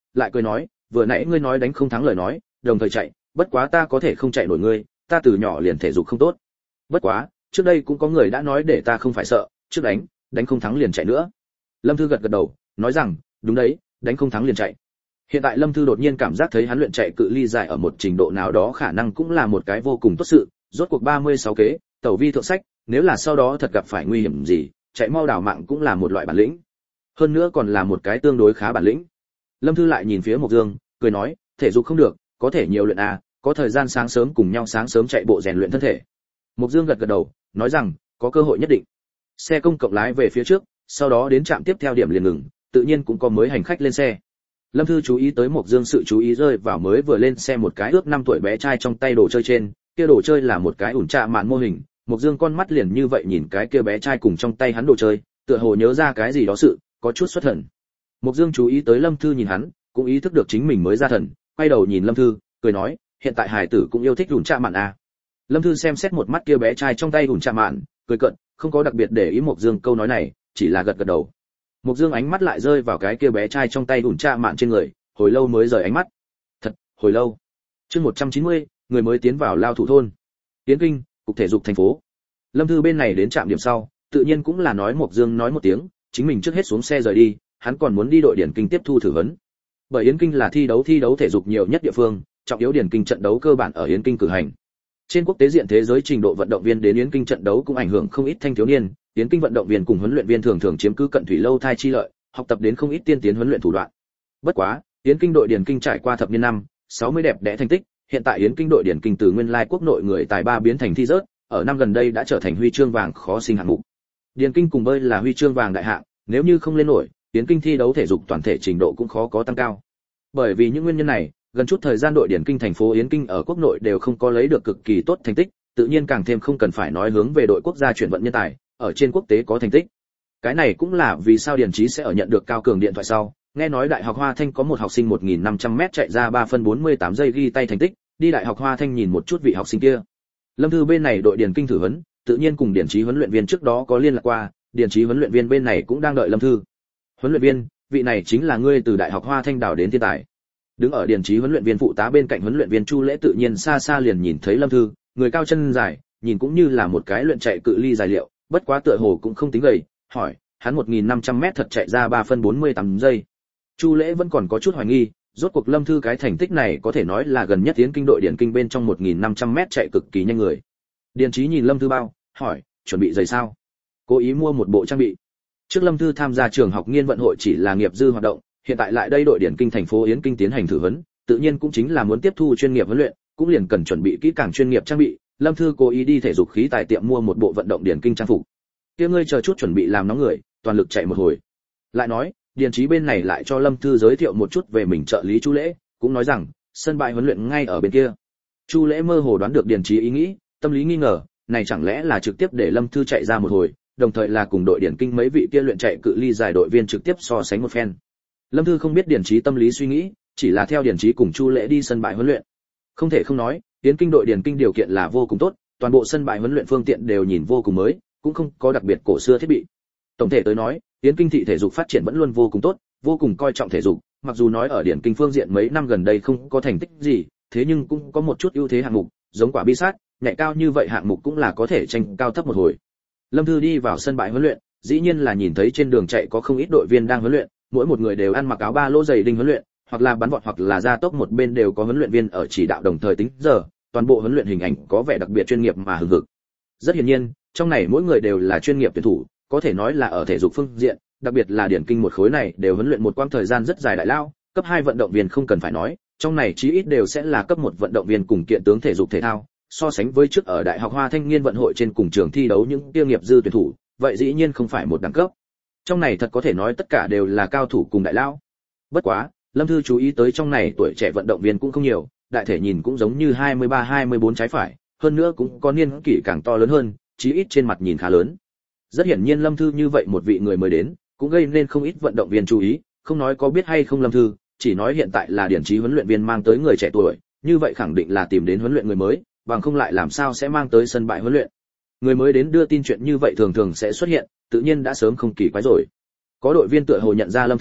lại cười nói, vừa nãy ngươi nói đánh không thắng lời nói, đồng thời chạy, bất quá ta có thể không chạy nổi ngươi, ta từ nhỏ liền thể dục không tốt. Bất quá, trước đây cũng có người đã nói để ta không phải sợ, trước đánh, đánh không thắng liền chạy nữa. Lâm Thư gật gật đầu, nói rằng, đúng đấy, đánh không thắng liền chạy. Hiện tại Lâm Thư đột nhiên cảm giác thấy hắn luyện chạy cự ly dài ở một trình độ nào đó khả năng cũng là một cái vô cùng tốt sự, rốt cuộc ba mươi sáu kế, tẩu vi thượng sách, nếu là sau đó thật gặp phải nguy hiểm gì, chạy mau đào mạng cũng là một loại bản lĩnh. Hơn nữa còn là một cái tương đối khá bản lĩnh. Lâm Thư lại nhìn phía Mộc Dương, cười nói, thể dục không được, có thể nhiều luyện à, có thời gian sáng sớm cùng nhau sáng sớm chạy bộ rèn luyện thân thể. Mộc Dương gật gật đầu, nói rằng, có cơ hội nhất định. Xe công cộng lái về phía trước, sau đó đến trạm tiếp theo điểm liền ngừng, tự nhiên cũng có mới hành khách lên xe. Lâm Thư chú ý tới Mộc Dương sự chú ý rơi vào mới vừa lên xe một cái ước năm tuổi bé trai trong tay đồ chơi trên, kia đồ chơi là một cái ủn trạ mạn mô hình, Mộc Dương con mắt liền như vậy nhìn cái kia bé trai cùng trong tay hắn đồ chơi, tựa hồ nhớ ra cái gì đó sự, có chút xuất thần. Mộc Dương chú ý tới Lâm Thư nhìn hắn, cũng ý thức được chính mình mới ra thần, quay đầu nhìn Lâm Thư, cười nói, hiện tại hải tử cũng yêu thích ủn trạ mạn à. Lâm Thư xem xét một mắt kia bé trai trong tay ủn trạ mạn, cười cợt, không có đặc biệt để ý Mộc Dương câu nói này, chỉ là gật gật đầu. Mộc Dương ánh mắt lại rơi vào cái kia bé trai trong tay ủn trạ mạn trên người, hồi lâu mới rời ánh mắt. Thật, hồi lâu. Chương một trăm chín mươi, người mới tiến vào Lao Thủ thôn. Tiến Kinh, cục thể dục thành phố. Lâm Thư bên này đến trạm điểm sau, tự nhiên cũng là nói Mộc Dương nói một tiếng, chính mình trước hết xuống xe rời đi, hắn còn muốn đi đội điển kinh tiếp thu thử vấn. Bởi Yến Kinh là thi đấu thi đấu thể dục nhiều nhất địa phương, trọng yếu điển kinh trận đấu cơ bản ở Yến Kinh cử hành. Trên quốc tế diện thế giới trình độ vận động viên đến Yến Kinh trận đấu cũng ảnh hưởng không ít thanh thiếu niên, Yến Kinh vận động viên cùng huấn luyện viên thường thường chiếm cứ cận thủy lâu thai chi lợi, học tập đến không ít tiên tiến huấn luyện thủ đoạn. Bất quá, Yến Kinh đội điển kinh trải qua thập niên năm, sáu mươi đẹp đẽ thành tích, hiện tại Yến Kinh đội điển kinh từ nguyên lai quốc nội người tài ba biến thành thi rớt, ở năm gần đây đã trở thành huy chương vàng khó sinh hạng mục. Điển kinh cùng bơi là huy chương vàng đại hạng, nếu như không lên nổi, Yến Kinh thi đấu thể dục toàn thể trình độ cũng khó có tăng cao. Bởi vì những nguyên nhân này, gần chút thời gian đội điển kinh thành phố Yến Kinh ở quốc nội đều không có lấy được cực kỳ tốt thành tích, tự nhiên càng thêm không cần phải nói hướng về đội quốc gia chuyển vận nhân tài, ở trên quốc tế có thành tích. Cái này cũng là vì sao Điền Chí sẽ ở nhận được cao cường điện thoại sau, nghe nói Đại học Hoa Thanh có một học sinh một nghìn năm trăm mét chạy ra ba phân bốn mươi tám giây ghi tay thành tích, đi Đại học Hoa Thanh nhìn một chút vị học sinh kia. Lâm Thư bên này đội Điền Kinh thử huấn, tự nhiên cùng Điền Chí huấn luyện viên trước đó có liên lạc qua, Điền Chí huấn luyện viên bên này cũng đang đợi Lâm Thư. Huấn luyện viên, vị này chính là ngươi từ Đại học Hoa Thanh đào đến thiên tài. Đứng ở Điền Chí huấn luyện viên phụ tá bên cạnh huấn luyện viên Chu Lễ tự nhiên xa xa liền nhìn thấy Lâm Thư, người cao chân dài, nhìn cũng như là một cái luyện chạy cự ly dài liệu, bất quá tựa hồ cũng không tính gầy, hỏi, hắn một nghìn năm trăm mét thật chạy ra ba phân bốn mươi tám giây. Chu Lễ vẫn còn có chút hoài nghi, rốt cuộc Lâm Thư cái thành tích này có thể nói là gần nhất Yến Kinh đội điển kinh bên trong một nghìn năm trăm mét chạy cực kỳ nhanh người. Điền Chí nhìn Lâm Thư bao, hỏi, chuẩn bị giày sao? Cố ý mua một bộ trang bị. Trước Lâm Thư tham gia trường học nghiên vận hội chỉ là nghiệp dư hoạt động, hiện tại lại đây đội điển kinh thành phố Yến Kinh tiến hành thử huấn, tự nhiên cũng chính là muốn tiếp thu chuyên nghiệp huấn luyện, cũng liền cần chuẩn bị kỹ càng chuyên nghiệp trang bị. Lâm Thư cố ý đi thể dục khí tài tiệm mua một bộ vận động điển kinh trang phục. Kia ngươi chờ chút chuẩn bị làm nóng người, toàn lực chạy một hồi. Lại nói, Điền Chí bên này lại cho Lâm Thư giới thiệu một chút về mình trợ lý Chu Lễ, cũng nói rằng, sân bãi huấn luyện ngay ở bên kia. Chu Lễ mơ hồ đoán được Điền Chí ý nghĩ, tâm lý nghi ngờ, này chẳng lẽ là trực tiếp để Lâm Thư chạy ra một hồi, đồng thời là cùng đội điển kinh mấy vị kia luyện chạy cự ly dài đội viên trực tiếp so sánh một phen. Lâm Thư không biết Điền Chí tâm lý suy nghĩ, chỉ là theo Điền Chí cùng Chu Lễ đi sân bãi huấn luyện. Không thể không nói, Yến Kinh đội điển kinh điều kiện là vô cùng tốt, toàn bộ sân bãi huấn luyện phương tiện đều nhìn vô cùng mới, cũng không có đặc biệt cổ xưa thiết bị. Tổng thể tới nói, Yến Kinh thị thể dục phát triển vẫn luôn vô cùng tốt, vô cùng coi trọng thể dục, mặc dù nói ở điển kinh phương diện mấy năm gần đây không có thành tích gì, thế nhưng cũng có một chút ưu thế hạng mục, giống quả bi sát, nhảy cao như vậy hạng mục cũng là có thể tranh cao thấp một hồi. Lâm Thư đi vào sân bãi huấn luyện, dĩ nhiên là nhìn thấy trên đường chạy có không ít đội viên đang huấn luyện, mỗi một người đều ăn mặc áo ba lỗ dày đinh huấn luyện, hoặc là bắn vọt hoặc là gia tốc, một bên đều có huấn luyện viên ở chỉ đạo đồng thời tính giờ, toàn bộ huấn luyện hình ảnh có vẻ đặc biệt chuyên nghiệp mà hừng hực. Rất hiển nhiên, trong này mỗi người đều là chuyên nghiệp tuyển thủ, có thể nói là ở thể dục phương diện, đặc biệt là điển kinh một khối này đều huấn luyện một quãng thời gian rất dài đại lao, cấp hai vận động viên không cần phải nói, trong này chí ít đều sẽ là cấp một vận động viên cùng kiện tướng thể dục thể thao, so sánh với trước ở Đại học Hoa Thanh niên vận hội trên cùng trường thi đấu những tiêu nghiệp dư tuyển thủ, vậy dĩ nhiên không phải một đẳng cấp. Trong này thật có thể nói tất cả đều là cao thủ cùng đại lao. Bất quá, Lâm Thư chú ý tới trong này tuổi trẻ vận động viên cũng không nhiều, đại thể nhìn cũng giống như hai mươi ba hai mươi bốn trái phải, hơn nữa cũng có niên kỷ càng to lớn hơn, chí ít trên mặt nhìn khá lớn. Rất hiển nhiên Lâm Thư như vậy một vị người mới đến, cũng gây nên không ít vận động viên chú ý, không nói có biết hay không Lâm Thư, chỉ nói hiện tại là Điển Chí huấn luyện viên mang tới người trẻ tuổi, như vậy khẳng định là tìm đến huấn luyện người mới, bằng không lại làm sao sẽ mang tới sân bãi huấn luyện. Người mới đến đưa tin chuyện như vậy thường thường sẽ xuất hiện, tự nhiên đã sớm không kỳ quái rồi. Có đội viên tựa hồ nhận ra Lâm Thư,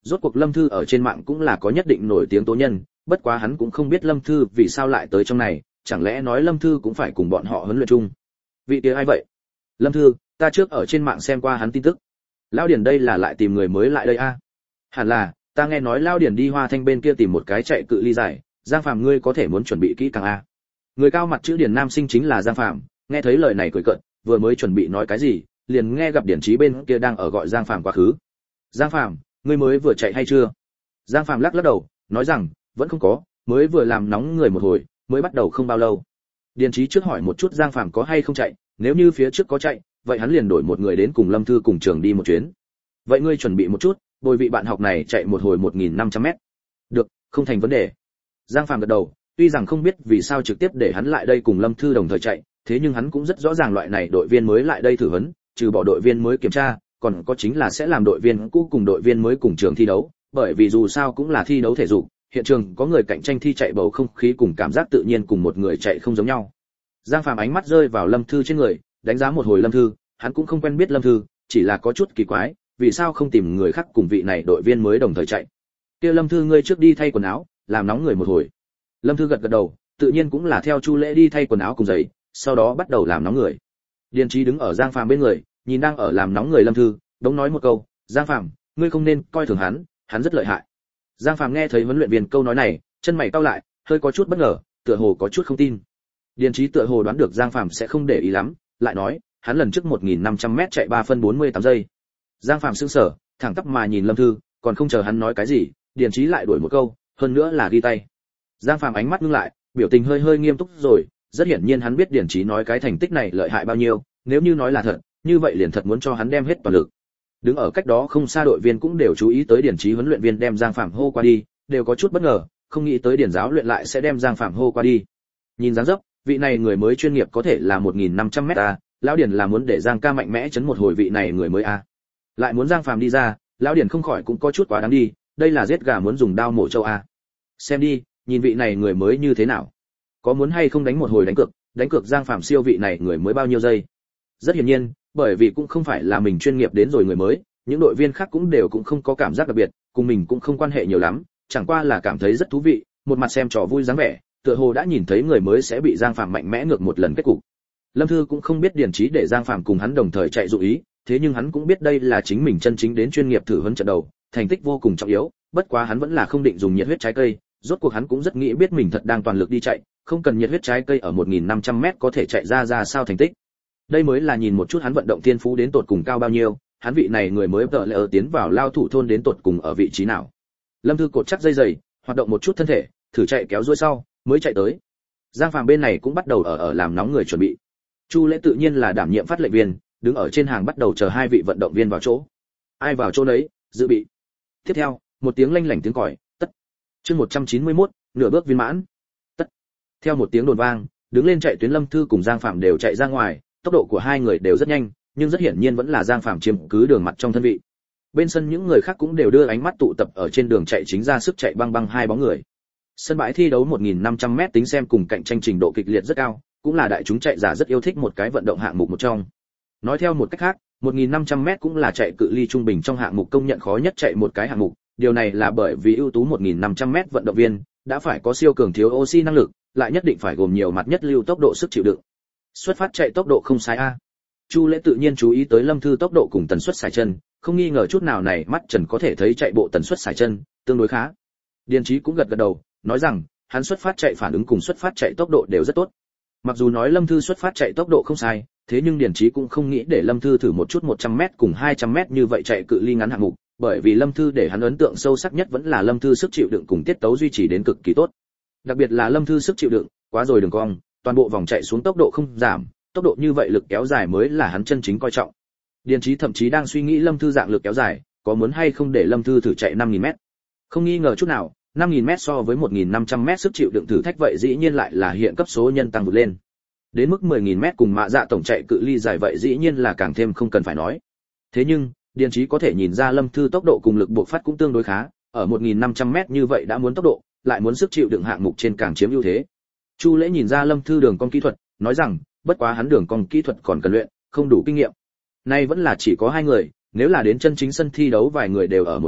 Rốt cuộc Lâm Thư ở trên mạng cũng là có nhất định nổi tiếng tố nhân, bất quá hắn cũng không biết Lâm Thư vì sao lại tới trong này, chẳng lẽ nói Lâm Thư cũng phải cùng bọn họ huấn luyện chung. Vị kia ai vậy? Lâm Thư, ta trước ở trên mạng xem qua hắn tin tức. Lão Điền đây là lại tìm người mới lại đây a? À? Hẳn là, ta nghe nói Lão Điền đi Hoa Thanh bên kia tìm một cái chạy cự ly dài, Giang Phàm ngươi có thể muốn chuẩn bị kỹ càng a. À? Người cao mặt chữ Điền nam sinh chính là Giang Phàm, nghe thấy lời này cười cợt, vừa mới chuẩn bị nói cái gì, liền nghe gặp Điển Chí bên kia đang ở gọi Giang Phàm quá khứ. Giang Phàm, ngươi mới vừa chạy hay chưa? Giang Phàm lắc lắc đầu, nói rằng, vẫn không có, mới vừa làm nóng người một hồi, mới bắt đầu không bao lâu. Điền Chí trước hỏi một chút Giang Phàm có hay không chạy, nếu như phía trước có chạy, vậy hắn liền đổi một người đến cùng Lâm Thư cùng trường đi một chuyến. Vậy ngươi chuẩn bị một chút, bồi vị bạn học này chạy một hồi một nghìn năm trăm mét. Được, không thành vấn đề. Giang Phàm gật đầu, tuy rằng không biết vì sao trực tiếp để hắn lại đây cùng Lâm Thư đồng thời chạy, thế nhưng hắn cũng rất rõ ràng loại này đội viên mới lại đây thử huấn, trừ bỏ đội viên mới kiểm tra, còn có chính là sẽ làm đội viên cũ cùng đội viên mới cùng trường thi đấu, bởi vì dù sao cũng là thi đấu thể dục, hiện trường có người cạnh tranh thi chạy bầu không khí cùng cảm giác tự nhiên cùng một người chạy không giống nhau. Giang Phàm ánh mắt rơi vào Lâm Thư trên người, đánh giá một hồi Lâm Thư, hắn cũng không quen biết Lâm Thư, chỉ là có chút kỳ quái, vì sao không tìm người khác cùng vị này đội viên mới đồng thời chạy. Kia Lâm Thư ngươi trước đi thay quần áo, làm nóng người một hồi. Lâm Thư gật gật đầu, tự nhiên cũng là theo Chu Lễ đi thay quần áo cùng giày, sau đó bắt đầu làm nóng người. Điền Chí đứng ở Giang Phàm bên người, nhìn đang ở làm nóng người Lâm Thư, đống nói một câu, "Giang Phàm, ngươi không nên coi thường hắn, hắn rất lợi hại." Giang Phàm nghe thấy huấn luyện viên câu nói này, chân mày cau lại, hơi có chút bất ngờ, tựa hồ có chút không tin. Điền Chí tựa hồ đoán được Giang Phàm sẽ không để ý lắm, lại nói, hắn lần trước một nghìn năm trăm mét chạy ba phân bốn mươi tám giây. Giang Phàm sững sờ, thẳng tắp mà nhìn Lâm Thư, còn không chờ hắn nói cái gì, Điền Chí lại đuổi một câu, hơn nữa là ghi tay. Giang Phàm ánh mắt ngưng lại, biểu tình hơi hơi nghiêm túc rồi, rất hiển nhiên hắn biết Điền Chí nói cái thành tích này lợi hại bao nhiêu, nếu như nói là thật, như vậy liền thật muốn cho hắn đem hết toàn lực. Đứng ở cách đó không xa đội viên cũng đều chú ý tới Điền Chí huấn luyện viên đem Giang Phàm hô qua đi, đều có chút bất ngờ, không nghĩ tới Điền giáo luyện lại sẽ đem Giang Phàm hô qua đi. Nhìn dáng dấp, vị này người mới chuyên nghiệp có thể là một nghìn năm trăm mét a, lão Điền là muốn để Giang ca mạnh mẽ chấn một hồi vị này người mới a. Lại muốn Giang Phàm đi ra, lão Điền không khỏi cũng có chút quá đáng đi, đây là giết gà muốn dùng đao mổ trâu a. Xem đi, nhìn vị này người mới như thế nào. Có muốn hay không đánh một hồi đánh cược, đánh cược Giang Phàm siêu vị này người mới bao nhiêu giây. Rất hiển nhiên, bởi vì cũng không phải là mình chuyên nghiệp đến rồi người mới, những đội viên khác cũng đều cũng không có cảm giác đặc biệt, cùng mình cũng không quan hệ nhiều lắm, chẳng qua là cảm thấy rất thú vị, một mặt xem trò vui dáng vẻ, tựa hồ đã nhìn thấy người mới sẽ bị Giang Phàm mạnh mẽ ngược một lần kết cục. Lâm Thư cũng không biết Điền Chí để Giang Phàm cùng hắn đồng thời chạy dụ ý, thế nhưng hắn cũng biết đây là chính mình chân chính đến chuyên nghiệp thử huấn trận đầu, thành tích vô cùng trọng yếu, bất quá hắn vẫn là không định dùng nhiệt huyết trái cây, rốt cuộc hắn cũng rất nghĩ biết mình thật đang toàn lực đi chạy, không cần nhiệt huyết trái cây ở một nghìn năm trăm mét có thể chạy ra ra sao thành tích. Đây mới là nhìn một chút hắn vận động thiên phú đến tột cùng cao bao nhiêu, hắn vị này người mới tợ lệ tiến vào lao thủ thôn đến tột cùng ở vị trí nào. Lâm Thư cột chắc dây giày, hoạt động một chút thân thể, thử chạy kéo duỗi sau, mới chạy tới. Giang Phàm bên này cũng bắt đầu ở ở làm nóng người chuẩn bị. Chu Lễ tự nhiên là đảm nhiệm phát lệnh viên, đứng ở trên hàng bắt đầu chờ hai vị vận động viên vào chỗ. Ai vào chỗ nấy, dự bị. Tiếp theo, một tiếng lanh lảnh tiếng còi, tất. Chương một trăm chín mươi mốt, nửa bước viên mãn. Tất. Theo một tiếng đồn vang, đứng lên chạy tuyến Lâm Thư cùng Giang Phàm đều chạy ra ngoài, tốc độ của hai người đều rất nhanh, nhưng rất hiển nhiên vẫn là Giang Phàm chiếm cứ đường mặt trong thân vị. Bên sân những người khác cũng đều đưa ánh mắt tụ tập ở trên đường chạy chính ra sức chạy băng băng hai bóng người. Sân bãi thi đấu một nghìn năm trăm mét tính xem cùng cạnh tranh trình độ kịch liệt rất cao, cũng là đại chúng chạy giả rất yêu thích một cái vận động hạng mục một trong. Nói theo một cách khác, một nghìn năm trăm mét cũng là chạy cự ly trung bình trong hạng mục công nhận khó nhất chạy một cái hạng mục, điều này là bởi vì ưu tú một nghìn năm trăm mét vận động viên đã phải có siêu cường thiếu oxy năng lực, lại nhất định phải gồm nhiều mặt nhất lưu tốc độ sức chịu đựng. Xuất phát chạy tốc độ không sai a. Chu Lễ tự nhiên chú ý tới Lâm Thư tốc độ cùng tần suất sải chân, không nghi ngờ chút nào này mắt trần có thể thấy chạy bộ tần suất sải chân tương đối khá. Điền Chí cũng gật gật đầu, nói rằng hắn xuất phát chạy phản ứng cùng xuất phát chạy tốc độ đều rất tốt. Mặc dù nói Lâm Thư xuất phát chạy tốc độ không sai, thế nhưng Điền Chí cũng không nghĩ để Lâm Thư thử một chút một trăm mét cùng hai trăm mét như vậy chạy cự ly ngắn hạng mục, bởi vì Lâm Thư để hắn ấn tượng sâu sắc nhất vẫn là Lâm Thư sức chịu đựng cùng tiết tấu duy trì đến cực kỳ tốt. Đặc biệt là Lâm Thư sức chịu đựng, quá rồi đường cong, toàn bộ vòng chạy xuống tốc độ không giảm, tốc độ như vậy lực kéo dài mới là hắn chân chính coi trọng. Điền Chí thậm chí đang suy nghĩ Lâm Thư dạng lực kéo dài, có muốn hay không để Lâm Thư thử chạy năm nghìn mét. Không nghi ngờ chút nào, năm nghìn mét so với một nghìn năm trăm mét sức chịu đựng thử thách vậy dĩ nhiên lại là hiện cấp số nhân tăng vượt lên. Đến mức mười nghìn mét cùng Mạ Dạ tổng chạy cự ly dài vậy dĩ nhiên là càng thêm không cần phải nói. Thế nhưng, Điền Chí có thể nhìn ra Lâm Thư tốc độ cùng lực buộc phát cũng tương đối khá, ở một nghìn năm trăm mét như vậy đã muốn tốc độ, lại muốn sức chịu đựng hạng mục trên càng chiếm ưu thế. Chu Lễ nhìn ra Lâm Thư đường cong kỹ thuật, nói rằng, bất quá hắn đường cong kỹ thuật còn cần luyện, không đủ kinh nghiệm. Nay vẫn là chỉ có hai người, nếu là đến chân chính sân thi đấu vài người đều ở một khối,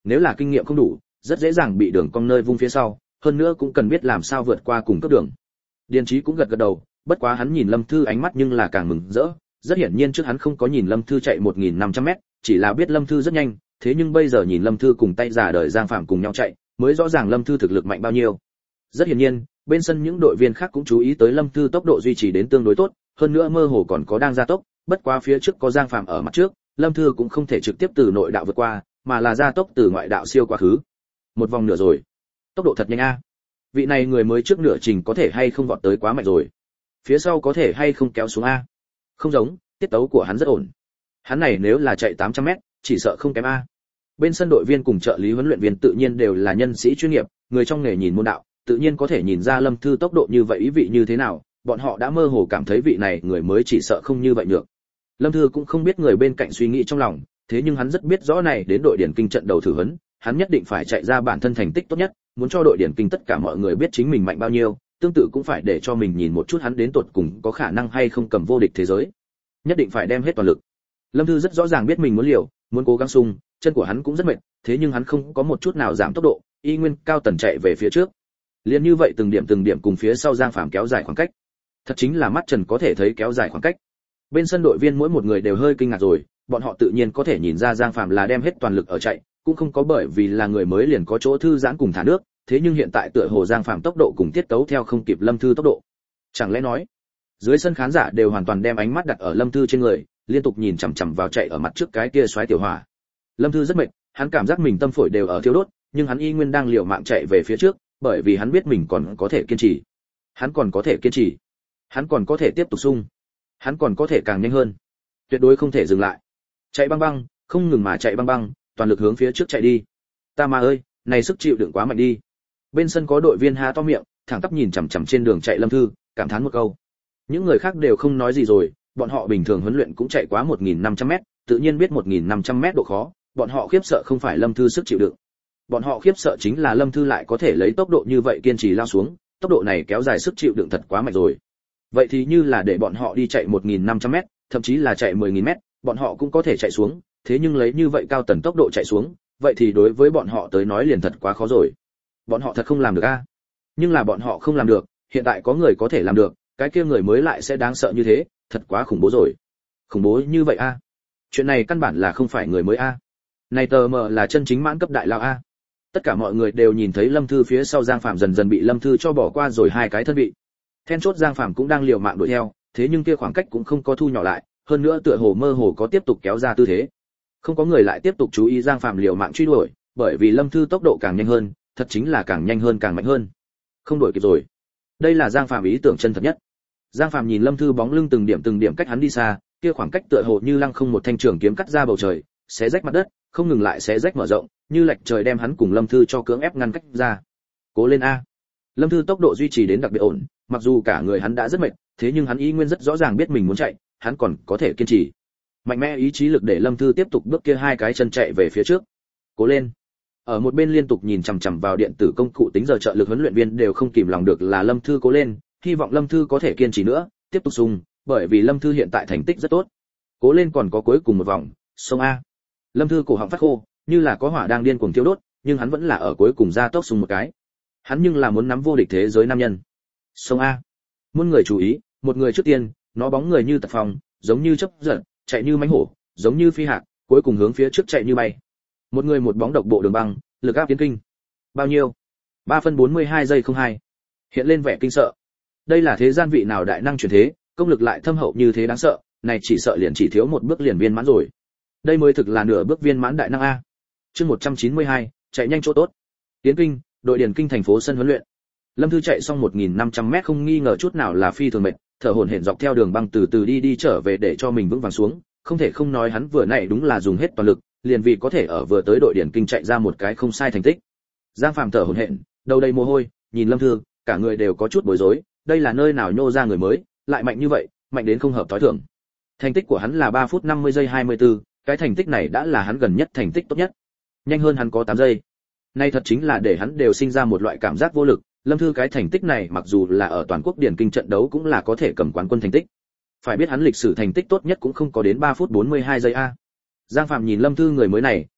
nếu là kinh nghiệm không đủ, rất dễ dàng bị đường cong nơi vung phía sau, hơn nữa cũng cần biết làm sao vượt qua cùng cấp đường. Điền Chí cũng gật gật đầu, bất quá hắn nhìn Lâm Thư ánh mắt nhưng là càng mừng rỡ, rất hiển nhiên trước hắn không có nhìn Lâm Thư chạy một nghìn năm trăm mét, chỉ là biết Lâm Thư rất nhanh, thế nhưng bây giờ nhìn Lâm Thư cùng tay giả đời Giang Phạm cùng nhau chạy, mới rõ ràng Lâm Thư thực lực mạnh bao nhiêu. Rất hiển nhiên, bên sân những đội viên khác cũng chú ý tới Lâm Thư tốc độ duy trì đến tương đối tốt, hơn nữa mơ hồ còn có đang gia tốc, bất quá phía trước có Giang Phạm ở mặt trước, Lâm Thư cũng không thể trực tiếp từ nội đạo vượt qua, mà là gia tốc từ ngoại đạo siêu quá khứ. Một vòng nửa rồi, tốc độ thật nhanh a. Vị này người mới trước nửa trình có thể hay không vọt tới quá mạnh rồi. Phía sau có thể hay không kéo xuống a. Không giống, tiết tấu của hắn rất ổn. Hắn này nếu là chạy tám trăm mét, chỉ sợ không kém a. Bên sân đội viên cùng trợ lý huấn luyện viên tự nhiên đều là nhân sĩ chuyên nghiệp, người trong nghề nhìn môn đạo, tự nhiên có thể nhìn ra Lâm Thư tốc độ như vậy ý vị như thế nào, bọn họ đã mơ hồ cảm thấy vị này người mới chỉ sợ không như vậy được. Lâm Thư cũng không biết người bên cạnh suy nghĩ trong lòng, thế nhưng hắn rất biết rõ này đến đội điển kinh trận đầu thử huấn, hắn nhất định phải chạy ra bản thân thành tích tốt nhất, muốn cho đội điển kinh tất cả mọi người biết chính mình mạnh bao nhiêu, tương tự cũng phải để cho mình nhìn một chút hắn đến tột cùng có khả năng hay không cầm vô địch thế giới. Nhất định phải đem hết toàn lực. Lâm Thư rất rõ ràng biết mình muốn liều, muốn cố gắng sung, chân của hắn cũng rất mệt, thế nhưng hắn không có một chút nào giảm tốc độ, y nguyên cao tần chạy về phía trước. Liên như vậy từng điểm từng điểm cùng phía sau Giang Phạm kéo dài khoảng cách. Thật chính là mắt trần có thể thấy kéo dài khoảng cách. Bên sân đội viên mỗi một người đều hơi kinh ngạc rồi, bọn họ tự nhiên có thể nhìn ra Giang Phạm là đem hết toàn lực ở chạy, cũng không có bởi vì là người mới liền có chỗ thư giãn cùng thả nước, thế nhưng hiện tại tựa hồ Giang Phạm tốc độ cùng tiết tấu theo không kịp Lâm Thư tốc độ. Chẳng lẽ nói, dưới sân khán giả đều hoàn toàn đem ánh mắt đặt ở Lâm Thư trên người, liên tục nhìn chằm chằm vào chạy ở mặt trước cái kia xoáy tiểu hỏa. Lâm Thư rất mệt, hắn cảm giác mình tâm phổi đều ở thiêu đốt, nhưng hắn y nguyên đang liều mạng chạy về phía trước, bởi vì hắn biết mình còn có thể kiên trì. Hắn còn có thể kiên trì. Hắn còn có thể tiếp tục xung. Hắn còn có thể càng nhanh hơn. Tuyệt đối không thể dừng lại. Chạy băng băng, không ngừng mà chạy băng băng, toàn lực hướng phía trước chạy đi. Ta mà ơi, này sức chịu đựng quá mạnh đi. Bên sân có đội viên há to miệng, thẳng tắp nhìn chằm chằm trên đường chạy Lâm Thư, cảm thán một câu. Những người khác đều không nói gì rồi, bọn họ bình thường huấn luyện cũng chạy quá một nghìn năm trăm mét, tự nhiên biết một nghìn năm trăm mét độ khó, bọn họ khiếp sợ không phải Lâm Thư sức chịu đựng. Bọn họ khiếp sợ chính là Lâm Thư lại có thể lấy tốc độ như vậy kiên trì lao xuống, tốc độ này kéo dài sức chịu đựng thật quá mạnh rồi. Vậy thì như là để bọn họ đi chạy một nghìn năm trăm mét, thậm chí là chạy mười nghìn mét, bọn họ cũng có thể chạy xuống, thế nhưng lấy như vậy cao tần tốc độ chạy xuống, vậy thì đối với bọn họ tới nói liền thật quá khó rồi. Bọn họ thật không làm được a. Nhưng là bọn họ không làm được, hiện tại có người có thể làm được, cái kia người mới lại sẽ đáng sợ như thế, thật quá khủng bố rồi. Khủng bố như vậy a. Chuyện này căn bản là không phải người mới a. Này tờ mờ là chân chính mãn cấp đại lao a. Tất cả mọi người đều nhìn thấy Lâm Thư phía sau Giang Phạm dần dần bị Lâm Thư cho bỏ qua rồi hai cái thân vị. Then chốt Giang Phạm cũng đang liều mạng đuổi theo, thế nhưng kia khoảng cách cũng không có thu nhỏ lại, hơn nữa tựa hồ mơ hồ có tiếp tục kéo ra tư thế. Không có người lại tiếp tục chú ý Giang Phạm liều mạng truy đuổi, bởi vì Lâm Thư tốc độ càng nhanh hơn, thật chính là càng nhanh hơn càng mạnh hơn. Không đuổi kịp rồi. Đây là Giang Phạm ý tưởng chân thật nhất. Giang Phạm nhìn Lâm Thư bóng lưng từng điểm từng điểm cách hắn đi xa, kia khoảng cách tựa hồ như lăng không một thanh trường kiếm cắt ra bầu trời, xé rách mặt đất, không ngừng lại xé rách mở rộng, như lệch trời đem hắn cùng Lâm Thư cho cưỡng ép ngăn cách ra. Cố lên a. Lâm Thư tốc độ duy trì đến đặc biệt ổn, mặc dù cả người hắn đã rất mệt, thế nhưng hắn ý nguyên rất rõ ràng biết mình muốn chạy, hắn còn có thể kiên trì. Mạnh mẽ ý chí lực để Lâm Thư tiếp tục bước kia hai cái chân chạy về phía trước. Cố lên. Ở một bên liên tục nhìn chằm chằm vào điện tử công cụ tính giờ trợ lực huấn luyện viên đều không kìm lòng được là Lâm Thư cố lên, hy vọng Lâm Thư có thể kiên trì nữa, tiếp tục xung, bởi vì Lâm Thư hiện tại thành tích rất tốt. Cố lên, còn có cuối cùng một vòng, xông a. Lâm Thư cổ họng phát khô, như là có hỏa đang điên cuồng thiêu đốt, nhưng hắn vẫn là ở cuối cùng ra tốc xung một cái. Hắn nhưng là muốn nắm vô địch thế giới nam nhân. Xông a. Muôn người chú ý, một người trước tiên, nó bóng người như tật phong, giống như chớp giật, chạy như mãnh hổ, giống như phi hạc, cuối cùng hướng phía trước chạy như bay. Một người một bóng độc bộ đường băng, lực áp tiến kinh. Bao nhiêu? ba phân bốn mươi hai giây không hai. Hiện lên vẻ kinh sợ. Đây là thế gian vị nào đại năng chuyển thế, công lực lại thâm hậu như thế đáng sợ, này chỉ sợ liền chỉ thiếu một bước liền viên mãn rồi. Đây mới thực là nửa bước viên mãn đại năng a. Chương một trăm chín mươi hai, chạy nhanh chỗ tốt. Tiến kinh, đội điển kinh thành phố sân huấn luyện. Lâm Thư chạy xong một nghìn năm trăm mét không nghi ngờ chút nào là phi thường mệt, thở hổn hển dọc theo đường băng từ từ đi đi trở về để cho mình vững vàng xuống, không thể không nói hắn vừa nãy đúng là dùng hết toàn lực, liền vì có thể ở vừa tới đội điển kinh chạy ra một cái không sai thành tích. Giang Phạm thở hổn hển, đầu đầy mồ hôi, nhìn Lâm Thư, cả người đều có chút bối rối, đây là nơi nào nhô ra người mới, lại mạnh như vậy, mạnh đến không hợp thói thường. Thành tích của hắn là ba phút năm mươi giây hai mươi tư, cái thành tích này đã là hắn gần nhất thành tích tốt nhất. Nhanh hơn hắn có tám giây. Nay thật chính là để hắn đều sinh ra một loại cảm giác vô lực, Lâm Thư cái thành tích này mặc dù là ở toàn quốc điển kinh trận đấu cũng là có thể cầm quán quân thành tích. Phải biết hắn lịch sử thành tích tốt nhất cũng không có đến ba phút bốn mươi hai giây a. Giang Phạm nhìn Lâm Thư người mới này,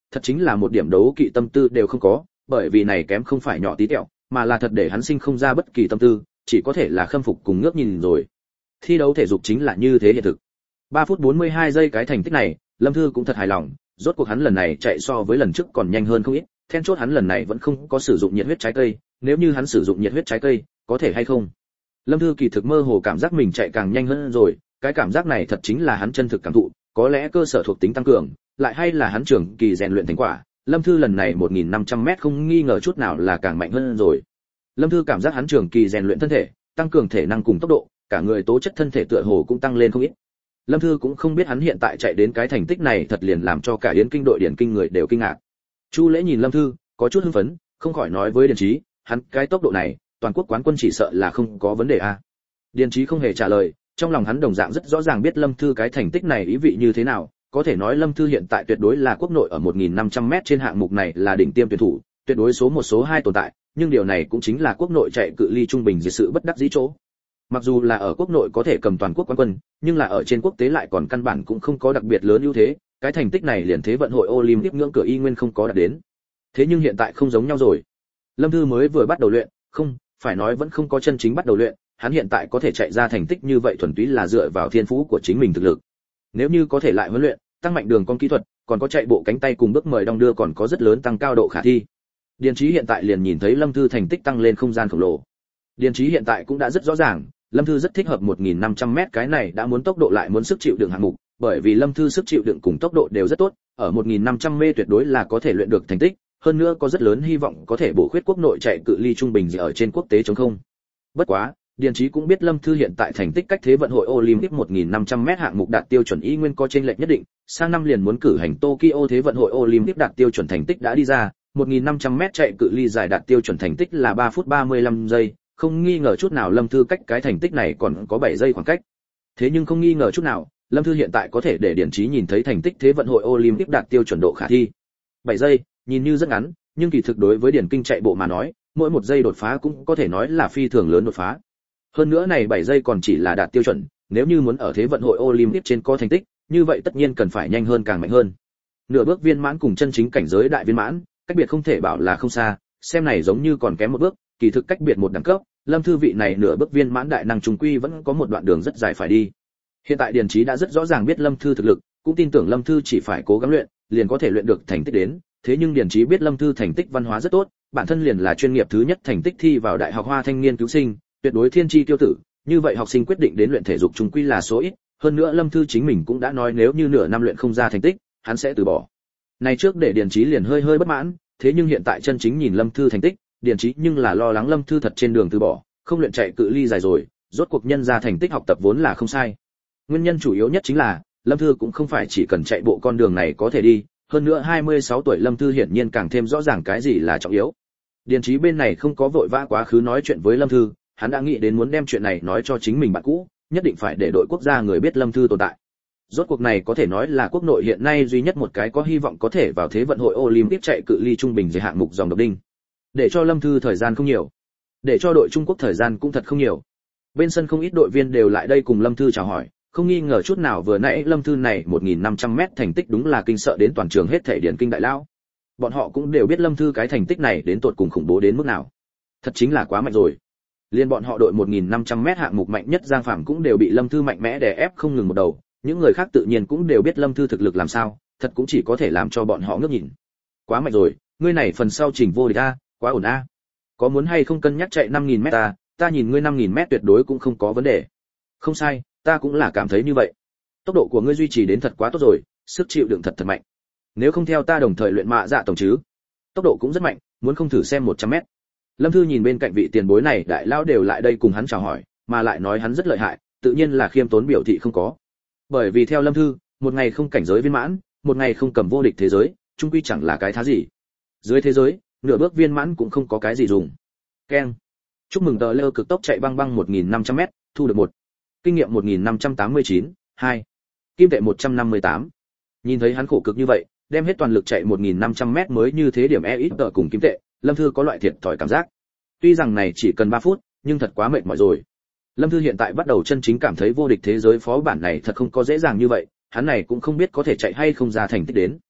thật chính là một điểm đấu kỵ tâm tư đều không có, bởi vì này kém không phải nhỏ tí tẹo, mà là thật để hắn sinh không ra bất kỳ tâm tư, chỉ có thể là khâm phục cùng ngước nhìn rồi. Thi đấu thể dục chính là như thế hiện thực. ba phút bốn mươi hai giây cái thành tích này, Lâm Thư cũng thật hài lòng, rốt cuộc hắn lần này chạy so với lần trước còn nhanh hơn không ít, then chốt hắn lần này vẫn không có sử dụng nhiệt huyết trái cây, nếu như hắn sử dụng nhiệt huyết trái cây, có thể hay không? Lâm Thư kỳ thực mơ hồ cảm giác mình chạy càng nhanh hơn rồi, cái cảm giác này thật chính là hắn chân thực cảm thụ, có lẽ cơ sở thuộc tính tăng cường, lại hay là hắn trưởng kỳ rèn luyện thành quả. Lâm Thư lần này một nghìn năm trăm mét không nghi ngờ chút nào là càng mạnh hơn rồi. Lâm Thư cảm giác hắn trưởng kỳ rèn luyện thân thể, tăng cường thể năng cùng tốc độ, cả người tố chất thân thể tựa hồ cũng tăng lên không ít. Lâm Thư cũng không biết hắn hiện tại chạy đến cái thành tích này thật liền làm cho cả Yến Kinh đội điển kinh người đều kinh ngạc. Chu Lễ nhìn Lâm Thư, có chút hưng phấn, không khỏi nói với Điền Chí, hắn cái tốc độ này, toàn quốc quán quân chỉ sợ là không có vấn đề a. Điền Chí không hề trả lời, trong lòng hắn đồng dạng rất rõ ràng biết Lâm Thư cái thành tích này ý vị như thế nào, có thể nói Lâm Thư hiện tại tuyệt đối là quốc nội ở một nghìn năm trăm mét trên hạng mục này là đỉnh tiêm tuyển thủ, tuyệt đối số một số hai tồn tại, nhưng điều này cũng chính là quốc nội chạy cự ly trung bình diệt sự bất đắc dĩ chỗ. Mặc dù là ở quốc nội có thể cầm toàn quốc quán quân, nhưng là ở trên quốc tế lại còn căn bản cũng không có đặc biệt lớn ưu thế, cái thành tích này liền thế vận hội Olympic ngưỡng cửa y nguyên không có đạt đến. Thế nhưng hiện tại không giống nhau rồi. Lâm Thư mới vừa bắt đầu luyện, không, phải nói vẫn không có chân chính bắt đầu luyện, hắn hiện tại có thể chạy ra thành tích như vậy thuần túy là dựa vào thiên phú của chính mình thực lực. Nếu như có thể lại huấn luyện, tăng mạnh đường cong kỹ thuật, còn có chạy bộ cánh tay cùng bước mời đong đưa còn có rất lớn tăng cao độ khả thi. Điền Chí hiện tại liền nhìn thấy Lâm Thư thành tích tăng lên không gian khổng lồ. Điền Chí hiện tại cũng đã rất rõ ràng, Lâm Thư rất thích hợp một nghìn năm trăm mét cái này đã muốn tốc độ lại muốn sức chịu đựng hạng mục, bởi vì Lâm Thư sức chịu đựng cùng tốc độ đều rất tốt, ở một nghìn năm trăm mét tuyệt đối là có thể luyện được thành tích, hơn nữa có rất lớn hy vọng có thể bổ khuyết quốc nội chạy cự ly trung bình gì ở trên quốc tế chống không. Bất quá, Điền Chí cũng biết Lâm Thư hiện tại thành tích cách thế vận hội Olympic một nghìn năm trăm mét hạng mục đạt tiêu chuẩn y nguyên có chênh lệch nhất định, sang năm liền muốn cử hành Tokyo thế vận hội Olympic đạt tiêu chuẩn thành tích đã đi ra, một nghìn năm trăm mét chạy cự ly dài đạt tiêu chuẩn thành tích là ba phút ba mươi lăm giây, không nghi ngờ chút nào Lâm Thư cách cái thành tích này còn có bảy giây khoảng cách. Thế nhưng không nghi ngờ chút nào, Lâm Thư hiện tại có thể để Điền Chí nhìn thấy thành tích thế vận hội Olympic đạt tiêu chuẩn độ khả thi. bảy giây, nhìn như rất ngắn, nhưng kỳ thực đối với Điền Kinh chạy bộ mà nói, mỗi một giây đột phá cũng có thể nói là phi thường lớn đột phá. Hơn nữa này bảy giây còn chỉ là đạt tiêu chuẩn, nếu như muốn ở thế vận hội Olympic trên có thành tích, như vậy tất nhiên cần phải nhanh hơn càng mạnh hơn. Nửa bước viên mãn cùng chân chính cảnh giới đại viên mãn, cách biệt không thể bảo là không xa, xem này giống như còn kém một bước, kỳ thực cách biệt một đẳng cấp, Lâm Thư vị này nửa bước viên mãn đại năng trùng quy vẫn có một đoạn đường rất dài phải đi. Hiện tại Điền Chí đã rất rõ ràng biết Lâm Thư thực lực, cũng tin tưởng Lâm Thư chỉ phải cố gắng luyện, liền có thể luyện được thành tích đến, thế nhưng Điền Chí biết Lâm Thư thành tích văn hóa rất tốt, bản thân liền là chuyên nghiệp thứ nhất thành tích thi vào Đại học Hoa thanh niên cứu sinh, tuyệt đối thiên chi tiêu tử, như vậy học sinh quyết định đến luyện thể dục trùng quy là số ít, hơn nữa Lâm Thư chính mình cũng đã nói nếu như nửa năm luyện không ra thành tích, hắn sẽ từ bỏ. Này trước để Điền Chí liền hơi hơi bất mãn, thế nhưng hiện tại chân chính nhìn Lâm Thư thành tích, Điền Chí nhưng là lo lắng Lâm Thư thật trên đường từ bỏ, không luyện chạy cự ly dài rồi, rốt cuộc nhân ra thành tích học tập vốn là không sai. Nguyên nhân chủ yếu nhất chính là, Lâm Thư cũng không phải chỉ cần chạy bộ con đường này có thể đi, hơn nữa hai mươi sáu tuổi Lâm Thư hiển nhiên càng thêm rõ ràng cái gì là trọng yếu. Điền Chí bên này không có vội vã quá khứ nói chuyện với Lâm Thư, hắn đã nghĩ đến muốn đem chuyện này nói cho chính mình bạn cũ, nhất định phải để đội quốc gia người biết Lâm Thư tồn tại. Rốt cuộc này có thể nói là quốc nội hiện nay duy nhất một cái có hy vọng có thể vào thế vận hội Olympic chạy cự ly trung bình dưới hạng mục dòng độc đinh. Để cho Lâm Thư thời gian không nhiều, để cho đội Trung Quốc thời gian cũng thật không nhiều. Bên sân không ít đội viên đều lại đây cùng Lâm Thư chào hỏi, không nghi ngờ chút nào vừa nãy Lâm Thư này một nghìn năm trăm mét thành tích đúng là kinh sợ đến toàn trường hết thảy điển kinh đại lão. Bọn họ cũng đều biết Lâm Thư cái thành tích này đến tột cùng khủng bố đến mức nào. Thật chính là quá mạnh rồi. Liên bọn họ đội một nghìn năm trăm mét hạng mục mạnh nhất Giang Phạm cũng đều bị Lâm Thư mạnh mẽ đè ép không ngừng một đầu, những người khác tự nhiên cũng đều biết Lâm Thư thực lực làm sao, thật cũng chỉ có thể làm cho bọn họ ngước nhìn. Quá mạnh rồi, ngươi này phần sau chỉnh vô địch a, quá ổn a. Có muốn hay không cân nhắc chạy năm nghìn mét ta, ta nhìn ngươi năm nghìn mét tuyệt đối cũng không có vấn đề. Không sai, ta cũng là cảm thấy như vậy. Tốc độ của ngươi duy trì đến thật quá tốt rồi, sức chịu đựng thật thật mạnh. Nếu không theo ta đồng thời luyện mạ dạ tổng chứ? Tốc độ cũng rất mạnh, muốn không thử xem một trăm mét. Lâm Thư nhìn bên cạnh vị tiền bối này đại lão đều lại đây cùng hắn chào hỏi, mà lại nói hắn rất lợi hại, tự nhiên là khiêm tốn biểu thị không có. Bởi vì theo Lâm Thư, một ngày không cảnh giới viên mãn, một ngày không cầm vô địch thế giới, chung quy chẳng là cái thá gì. Dưới thế giới, nửa bước viên mãn cũng không có cái gì dùng. Keng. Chúc mừng tờ lơ cực tốc chạy băng băng một nghìn năm trăm mét, thu được một. Kinh nghiệm một nghìn năm trăm tám mươi chín, hai. Kim tệ một trăm năm mươi tám. Nhìn thấy hắn khổ cực như vậy, đem hết toàn lực chạy một nghìn năm trăm mét mới như thế điểm e ít tờ cùng kim tệ, Lâm Thư có loại thiệt thòi cảm giác. Tuy rằng này chỉ cần ba phút, nhưng thật quá mệt mỏi rồi. Lâm Thư hiện tại bắt đầu chân chính cảm thấy vô địch thế giới phó bản này thật không có dễ dàng như vậy, hắn này cũng không biết có thể chạy hay không ra thành tích đến.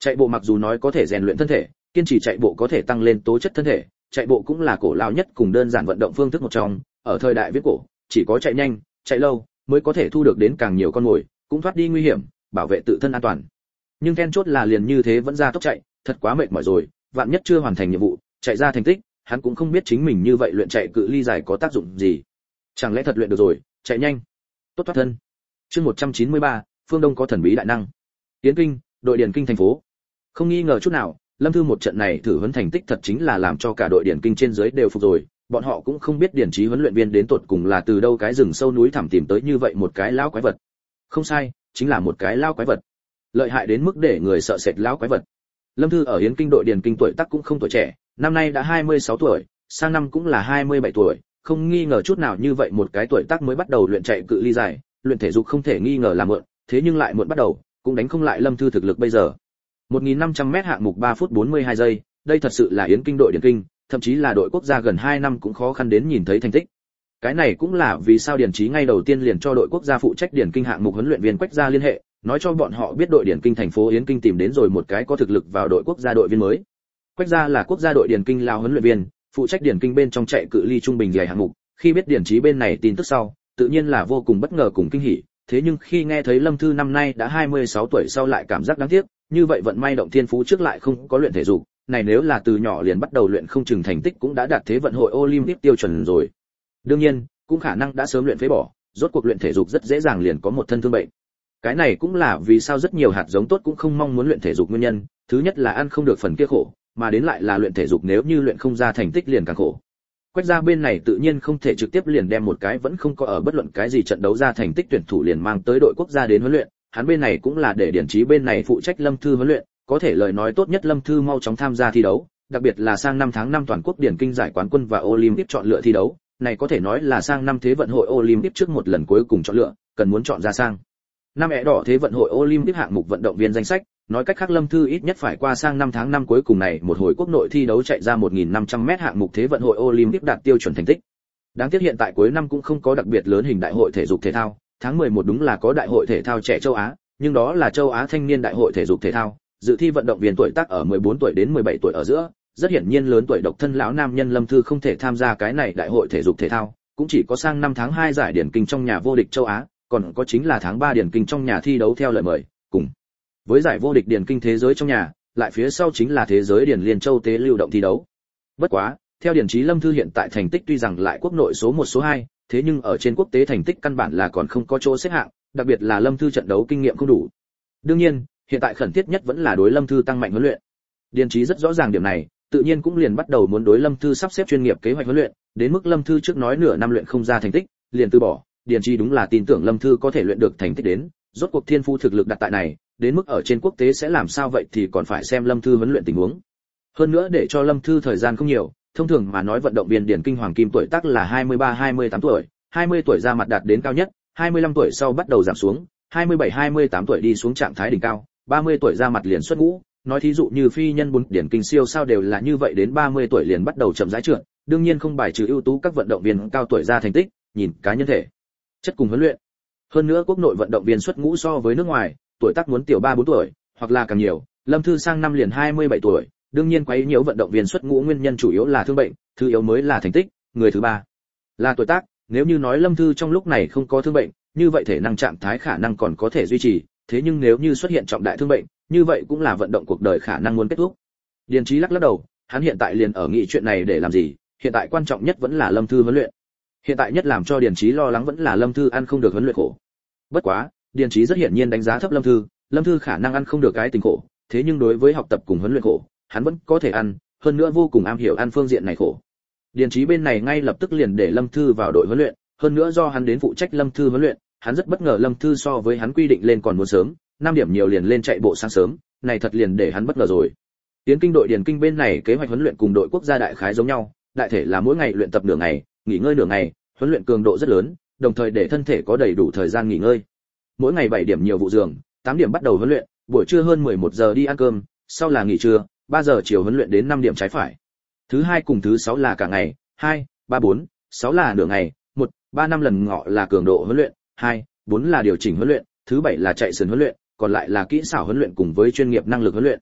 Chạy bộ mặc dù nói có thể rèn luyện thân thể, kiên trì chạy bộ có thể tăng lên tố chất thân thể, chạy bộ cũng là cổ lão nhất cùng đơn giản vận động phương thức một trong, ở thời đại viễn cổ, chỉ có chạy nhanh, chạy lâu mới có thể thu được đến càng nhiều con mồi, cũng thoát đi nguy hiểm, bảo vệ tự thân an toàn. Nhưng then chốt là liền như thế vẫn ra tốc chạy, thật quá mệt mỏi rồi, vạn nhất chưa hoàn thành nhiệm vụ, chạy ra thành tích, hắn cũng không biết chính mình như vậy luyện chạy cự ly dài có tác dụng gì. Chẳng lẽ thật luyện được rồi, chạy nhanh, tốt thoát thân. Chương một trăm chín mươi ba, phương Đông có thần bí đại năng. Tiến Kinh, đội điền kinh thành phố. Không nghi ngờ chút nào, Lâm Thư một trận này thử huấn thành tích thật chính là làm cho cả đội điền kinh trên dưới đều phục rồi, bọn họ cũng không biết điền trí huấn luyện viên đến tột cùng là từ đâu cái rừng sâu núi thẳm tìm tới như vậy một cái lão quái vật. Không sai, chính là một cái lão quái vật. Lợi hại đến mức để người sợ sệt lão quái vật. Lâm Thư ở Yến Kinh đội điền kinh tuổi tác cũng không tuổi trẻ, năm nay đã hai mươi sáu tuổi, sang năm cũng là hai mươi bảy tuổi, không nghi ngờ chút nào như vậy một cái tuổi tác mới bắt đầu luyện chạy cự ly dài, luyện thể dục không thể nghi ngờ là muộn, thế nhưng lại muộn bắt đầu, cũng đánh không lại Lâm Thư thực lực bây giờ. một nghìn năm trăm mét hạng mục ba phút bốn mươi hai giây, đây thật sự là Yến Kinh đội điền kinh, thậm chí là đội quốc gia gần hai năm cũng khó khăn đến nhìn thấy thành tích. Cái này cũng là vì sao Điền Chí ngay đầu tiên liền cho đội quốc gia phụ trách điền kinh hạng mục huấn luyện viên Quách Gia liên hệ, nói cho bọn họ biết đội điền kinh thành phố Yến Kinh tìm đến rồi một cái có thực lực vào đội quốc gia đội viên mới. Quách Gia là quốc gia đội điền kinh lao huấn luyện viên, phụ trách điền kinh bên trong chạy cự ly trung bình dài hạng mục, khi biết Điền Chí bên này tin tức sau, tự nhiên là vô cùng bất ngờ cùng kinh hỉ, thế nhưng khi nghe thấy Lâm Thư năm nay đã hai mươi sáu tuổi sau lại cảm giác đáng tiếc, như vậy vận may động thiên phú trước lại không có luyện thể dục, này nếu là từ nhỏ liền bắt đầu luyện không chừng thành tích cũng đã đạt thế vận hội Olympic tiêu chuẩn rồi. Đương nhiên, cũng khả năng đã sớm luyện phế bỏ, rốt cuộc luyện thể dục rất dễ dàng liền có một thân thương bệnh. Cái này cũng là vì sao rất nhiều hạt giống tốt cũng không mong muốn luyện thể dục nguyên nhân, thứ nhất là ăn không được phần kia khổ, mà đến lại là luyện thể dục nếu như luyện không ra thành tích liền càng khổ. Quách Gia bên này tự nhiên không thể trực tiếp liền đem một cái vẫn không có ở bất luận cái gì trận đấu ra thành tích tuyển thủ liền mang tới đội quốc gia đến huấn luyện, hắn bên này cũng là để Điển Chí bên này phụ trách Lâm Thư huấn luyện, có thể lời nói tốt nhất Lâm Thư mau chóng tham gia thi đấu, đặc biệt là sang năm tháng năm toàn quốc điển kinh giải quán quân và Olympic chọn lựa thi đấu, này có thể nói là sang năm thế vận hội Olympic trước một lần cuối cùng chọn lựa, cần muốn chọn ra sang năm ẻ đỏ thế vận hội Olympic hạng mục vận động viên danh sách, nói cách khác Lâm Thư ít nhất phải qua sang năm tháng năm cuối cùng này một hồi quốc nội thi đấu chạy ra một nghìn năm trăm mét hạng mục thế vận hội Olympic đạt tiêu chuẩn thành tích. Đáng tiếc hiện tại cuối năm cũng không có đặc biệt lớn hình đại hội thể dục thể thao, tháng mười một đúng là có đại hội thể thao trẻ châu Á, nhưng đó là châu Á thanh niên đại hội thể dục thể thao, dự thi vận động viên tuổi tác ở mười bốn tuổi đến mười bảy tuổi ở giữa, rất hiển nhiên lớn tuổi độc thân lão nam nhân Lâm Thư không thể tham gia cái này đại hội thể dục thể thao, cũng chỉ có sang năm tháng hai giải điển kinh trong nhà vô địch châu Á, còn có chính là tháng ba điển kinh trong nhà thi đấu theo lời mời, cùng với giải vô địch điển kinh thế giới trong nhà, lại phía sau chính là thế giới điển liên châu tế lưu động thi đấu. Bất quá, theo Điển Chí Lâm Thư hiện tại thành tích tuy rằng lại quốc nội số một số hai, thế nhưng ở trên quốc tế thành tích căn bản là còn không có chỗ xếp hạng, đặc biệt là Lâm Thư trận đấu kinh nghiệm không đủ. Đương nhiên, hiện tại khẩn thiết nhất vẫn là đối Lâm Thư tăng mạnh huấn luyện. Điển Chí rất rõ ràng điểm này, tự nhiên cũng liền bắt đầu muốn đối Lâm Thư sắp xếp chuyên nghiệp kế hoạch huấn luyện, đến mức Lâm Thư trước nói nửa năm luyện không ra thành tích, liền từ bỏ. Điển Chí đúng là tin tưởng Lâm Thư có thể luyện được thành tích đến, rốt cuộc thiên phú thực lực đặt tại này, đến mức ở trên quốc tế sẽ làm sao vậy thì còn phải xem Lâm Thư huấn luyện tình huống. Hơn nữa để cho Lâm Thư thời gian không nhiều, thông thường mà nói vận động viên điển kinh hoàng kim tuổi tác là hai mươi ba hai mươi tám tuổi, hai mươi tuổi ra mặt đạt đến cao nhất, hai mươi lăm tuổi sau bắt đầu giảm xuống, hai mươi bảy hai mươi tám tuổi đi xuống trạng thái đỉnh cao, ba mươi tuổi ra mặt liền xuất ngũ, nói thí dụ như phi nhân bốn điển kinh siêu sao đều là như vậy, đến ba mươi tuổi liền bắt đầu chậm rãi trượt, đương nhiên không bài trừ ưu tú các vận động viên cao tuổi ra thành tích, nhìn cá nhân thể chất cùng huấn luyện. Hơn nữa quốc nội vận động viên xuất ngũ so với nước ngoài, tuổi tác muốn tiểu ba bốn tuổi, hoặc là càng nhiều, Lâm Thư sang năm liền hai mươi bảy tuổi, đương nhiên quấy nhiễu vận động viên xuất ngũ nguyên nhân chủ yếu là thương bệnh, thứ yếu mới là thành tích, người thứ ba là tuổi tác, nếu như nói Lâm Thư trong lúc này không có thương bệnh, như vậy thể năng trạng thái khả năng còn có thể duy trì, thế nhưng nếu như xuất hiện trọng đại thương bệnh, như vậy cũng là vận động cuộc đời khả năng muốn kết thúc. Điền Chí lắc lắc đầu, hắn hiện tại liền ở nghĩ chuyện này để làm gì, hiện tại quan trọng nhất vẫn là Lâm Thư huấn luyện. Hiện tại nhất làm cho Điền Chí lo lắng vẫn là Lâm Thư ăn không được huấn luyện khổ. Bất quá, Điền Chí rất hiển nhiên đánh giá thấp Lâm Thư, Lâm Thư khả năng ăn không được cái tình khổ, thế nhưng đối với học tập cùng huấn luyện khổ, hắn vẫn có thể ăn, hơn nữa vô cùng am hiểu ăn phương diện này khổ. Điền Chí bên này ngay lập tức liền để Lâm Thư vào đội huấn luyện, hơn nữa do hắn đến phụ trách Lâm Thư huấn luyện, hắn rất bất ngờ Lâm Thư so với hắn quy định lên còn muốn sớm, năm điểm nhiều liền lên chạy bộ sáng sớm, này thật liền để hắn bất ngờ rồi. Tiến kinh đội điền kinh bên này kế hoạch huấn luyện cùng đội quốc gia đại khái giống nhau, đại thể là mỗi ngày luyện tập nửa ngày, nghỉ ngơi nửa ngày, huấn luyện cường độ rất lớn, đồng thời để thân thể có đầy đủ thời gian nghỉ ngơi. Mỗi ngày bảy điểm nhiều vụ giường, tám điểm bắt đầu huấn luyện, buổi trưa hơn mười một giờ đi ăn cơm, sau là nghỉ trưa, ba giờ chiều huấn luyện đến năm điểm trái phải. Thứ hai cùng thứ sáu là cả ngày, hai, ba bốn, sáu là nửa ngày, một, ba năm lần ngọ là cường độ huấn luyện, hai, bốn là điều chỉnh huấn luyện, thứ bảy là chạy sườn huấn luyện, còn lại là kỹ xảo huấn luyện cùng với chuyên nghiệp năng lực huấn luyện.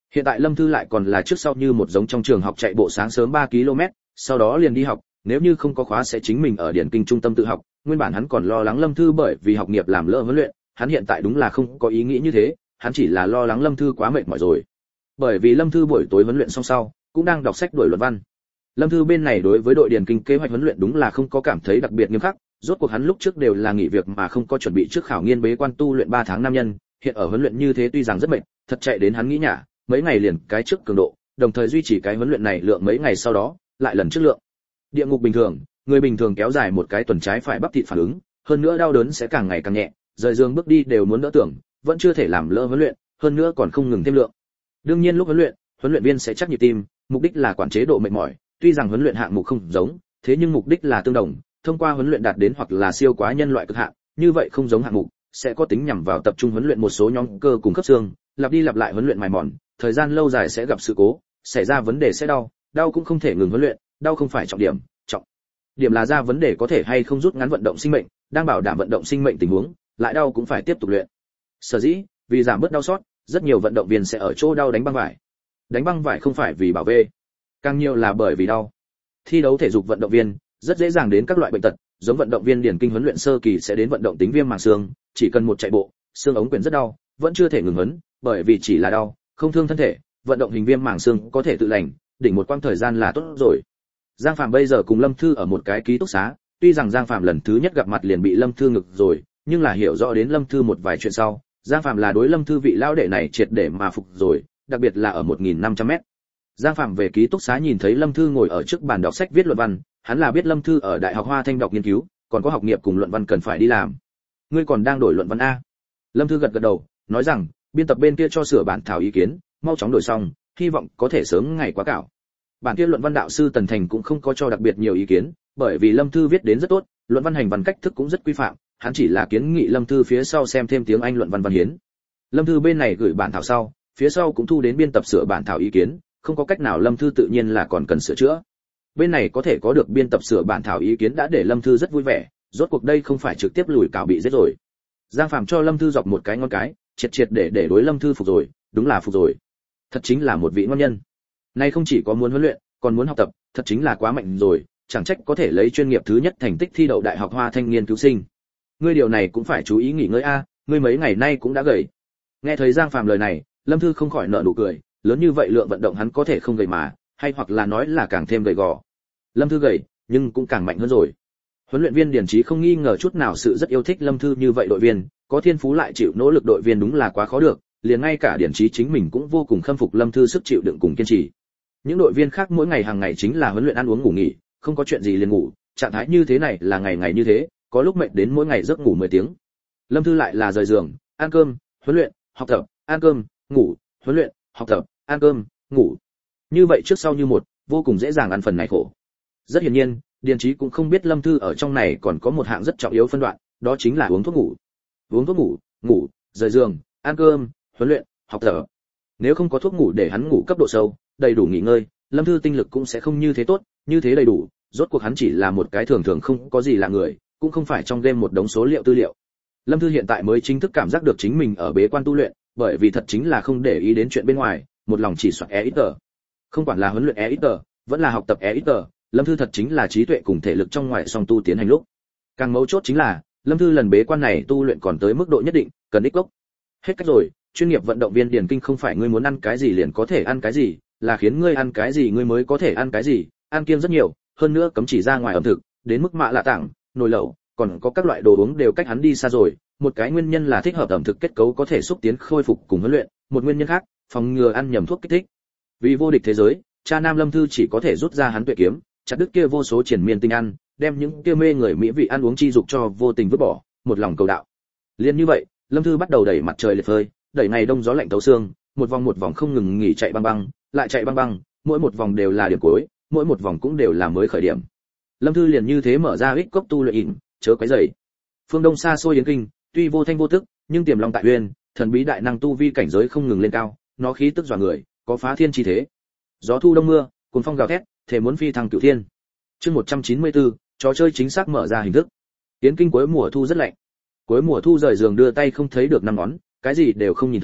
Hiện tại Lâm Thư lại còn là trước sau như một giống trong trường học chạy bộ sáng sớm ba ki lô mét, sau đó liền đi học, nếu như không có khóa sẽ chính mình ở điển kinh trung tâm tự học, nguyên bản hắn còn lo lắng Lâm Thư bởi vì học nghiệp làm lỡ huấn luyện, hắn hiện tại đúng là không có ý nghĩ như thế, hắn chỉ là lo lắng Lâm Thư quá mệt mỏi rồi. Bởi vì Lâm Thư buổi tối huấn luyện xong sau, cũng đang đọc sách đổi luận văn. Lâm Thư bên này đối với đội điển kinh kế hoạch huấn luyện đúng là không có cảm thấy đặc biệt nghiêm khắc, rốt cuộc hắn lúc trước đều là nghỉ việc mà không có chuẩn bị trước khảo nghiên bế quan tu luyện ba tháng năm nhân, hiện ở huấn luyện như thế tuy rằng rất mệt, thật chạy đến hắn nghĩ nhả, mấy ngày liền cái trước cường độ, đồng thời duy trì cái huấn luyện này lượng mấy ngày sau đó, lại lần trước lượng. Địa ngục bình thường, người bình thường kéo dài một cái tuần trái phải bắp thịt phản ứng, hơn nữa đau đớn sẽ càng ngày càng nhẹ, rời giường bước đi đều muốn đỡ tưởng, vẫn chưa thể làm lỡ huấn luyện, hơn nữa còn không ngừng thêm lượng. Đương nhiên lúc huấn luyện, huấn luyện viên sẽ chắc nhịp tim, mục đích là quản chế độ mệt mỏi, tuy rằng huấn luyện hạng mục không giống, thế nhưng mục đích là tương đồng, thông qua huấn luyện đạt đến hoặc là siêu quá nhân loại cực hạn, như vậy không giống hạng mục, sẽ có tính nhằm vào tập trung huấn luyện một số nhóm cơ cùng khớp xương, lặp đi lặp lại huấn luyện mài mòn, thời gian lâu dài sẽ gặp sự cố, xảy ra vấn đề sẽ đau, đau cũng không thể ngừng huấn luyện, đau không phải trọng điểm, trọng điểm là ra vấn đề có thể hay không rút ngắn vận động sinh mệnh, đang bảo đảm vận động sinh mệnh tình huống, lại đau cũng phải tiếp tục luyện. Sở dĩ, vì giảm bớt đau sót, rất nhiều vận động viên sẽ ở chỗ đau đánh băng vải. Đánh băng vải không phải vì bảo vệ, càng nhiều là bởi vì đau. Thi đấu thể dục vận động viên rất dễ dàng đến các loại bệnh tật, giống vận động viên điển kinh huấn luyện sơ kỳ sẽ đến vận động tính viêm màng xương, chỉ cần một chạy bộ, xương ống quyển rất đau, vẫn chưa thể ngừng huấn, bởi vì chỉ là đau, không thương thân thể, vận động hình viêm màng xương có thể tự lành, đỉnh một quãng thời gian là tốt rồi. Giang Phạm bây giờ cùng Lâm Thư ở một cái ký túc xá, tuy rằng Giang Phạm lần thứ nhất gặp mặt liền bị Lâm Thư ngực rồi, nhưng là hiểu rõ đến Lâm Thư một vài chuyện sau, Giang Phạm là đối Lâm Thư vị lão đệ này triệt để mà phục rồi, đặc biệt là ở một nghìn năm trăm mét. Giang Phạm về ký túc xá nhìn thấy Lâm Thư ngồi ở trước bàn đọc sách viết luận văn, hắn là biết Lâm Thư ở Đại học Hoa Thanh đọc nghiên cứu, còn có học nghiệp cùng luận văn cần phải đi làm. Ngươi còn đang đổi luận văn a? Lâm Thư gật gật đầu, nói rằng, biên tập bên kia cho sửa bản thảo ý kiến, mau chóng đổi xong, hy vọng có thể sớm ngày quá cảo. Bản kia luận văn đạo sư Tần Thành cũng không có cho đặc biệt nhiều ý kiến, bởi vì Lâm Thư viết đến rất tốt, luận văn hành văn cách thức cũng rất quy phạm, hắn chỉ là kiến nghị Lâm Thư phía sau xem thêm tiếng Anh luận văn văn hiến. Lâm Thư bên này gửi bản thảo sau, phía sau cũng thu đến biên tập sửa bản thảo ý kiến, không có cách nào Lâm Thư tự nhiên là còn cần sửa chữa. Bên này có thể có được biên tập sửa bản thảo ý kiến đã để Lâm Thư rất vui vẻ, rốt cuộc đây không phải trực tiếp lùi cảo bị giết rồi. Giang Phạm cho Lâm Thư dọc một cái ngón cái, triệt triệt để để đối Lâm Thư phục rồi, đúng là phục rồi. Thật chính là một vị ngon nhân. Nay không chỉ có muốn huấn luyện, còn muốn học tập, thật chính là quá mạnh rồi, chẳng trách có thể lấy chuyên nghiệp thứ nhất thành tích thi đậu Đại học Hoa Thanh nghiên cứu sinh. Ngươi điều này cũng phải chú ý nghỉ ngơi a, ngươi mấy ngày nay cũng đã gầy. Nghe thấy Giang Phạm lời này, Lâm Thư không khỏi nở nụ cười, lớn như vậy lượng vận động hắn có thể không gầy mà, hay hoặc là nói là càng thêm gầy gò. Lâm Thư gầy, nhưng cũng càng mạnh hơn rồi. Huấn luyện viên Điền Chí không nghi ngờ chút nào sự rất yêu thích Lâm Thư như vậy đội viên, có thiên phú lại chịu nỗ lực đội viên đúng là quá khó được, liền ngay cả Điền Chí chính mình cũng vô cùng khâm phục Lâm Thư sức chịu đựng cùng kiên trì. Những đội viên khác mỗi ngày hàng ngày chính là huấn luyện ăn uống ngủ nghỉ, không có chuyện gì liền ngủ, trạng thái như thế này là ngày ngày như thế, có lúc mệt đến mỗi ngày giấc ngủ mười tiếng. Lâm Thư lại là rời giường, ăn cơm, huấn luyện, học tập, ăn cơm, ngủ, huấn luyện, học tập, ăn cơm, ngủ. Như vậy trước sau như một, vô cùng dễ dàng ăn phần này khổ. Rất hiển nhiên, Điền Chí cũng không biết Lâm Thư ở trong này còn có một hạng rất trọng yếu phân đoạn, đó chính là uống thuốc ngủ. Uống thuốc ngủ, ngủ, rời giường, ăn cơm, huấn luyện, học tập. Nếu không có thuốc ngủ để hắn ngủ cấp độ sâu, đầy đủ nghỉ ngơi, Lâm Thư tinh lực cũng sẽ không như thế tốt, như thế đầy đủ, rốt cuộc hắn chỉ là một cái thường thường không có gì là người, cũng không phải trong game một đống số liệu tư liệu. Lâm Thư hiện tại mới chính thức cảm giác được chính mình ở bế quan tu luyện, bởi vì thật chính là không để ý đến chuyện bên ngoài, một lòng chỉ soạn e ít tờ. Không quản là huấn luyện e ít tờ, vẫn là học tập e ít tờ, Lâm Thư thật chính là trí tuệ cùng thể lực trong ngoài song tu tiến hành lúc. Càng mấu chốt chính là, Lâm Thư lần bế quan này tu luyện còn tới mức độ nhất định, cần ích gốc. Hết cách rồi, chuyên nghiệp vận động viên điển kinh không phải ngươi muốn ăn cái gì liền có thể ăn cái gì, là khiến ngươi ăn cái gì ngươi mới có thể ăn cái gì, ăn kiêng rất nhiều, hơn nữa cấm chỉ ra ngoài ẩm thực, đến mức mạ lạ tảng, nồi lẩu, còn có các loại đồ uống đều cách hắn đi xa rồi. Một cái nguyên nhân là thích hợp ẩm thực kết cấu có thể xúc tiến khôi phục cùng huấn luyện, một nguyên nhân khác, phòng ngừa ăn nhầm thuốc kích thích. Vì vô địch thế giới, cha Nam Lâm Thư chỉ có thể rút ra hắn tuệ kiếm, chặt đứt kia vô số triển miên tinh ăn, đem những kia mê người mỹ vị ăn uống chi dục cho vô tình vứt bỏ, một lòng cầu đạo. Liên như vậy, Lâm Thư bắt đầu đẩy mặt trời liệt phơi, đẩy ngày đông gió lạnh tấu xương, một vòng một vòng không ngừng nghỉ chạy băng băng, lại chạy băng băng, mỗi một vòng đều là điểm cuối, mỗi một vòng cũng đều là mới khởi điểm. Lâm Thư liền như thế mở ra ích cốc tu luyện ỉn, chớ quấy rầy. Phương Đông xa xôi yến kinh, tuy vô thanh vô tức, nhưng tiềm long tại uyên, thần bí đại năng tu vi cảnh giới không ngừng lên cao, nó khí tức dọa người, có phá thiên chi thế. Gió thu đông mưa, cuồng phong gào thét, thể muốn phi thăng cửu thiên. Chương một trăm chín mươi tư, trò chơi chính xác mở ra hình thức. Yến kinh cuối mùa thu rất lạnh. Cuối mùa thu rời giường đưa tay không thấy được năm ngón, cái gì đều không nhìn thấy,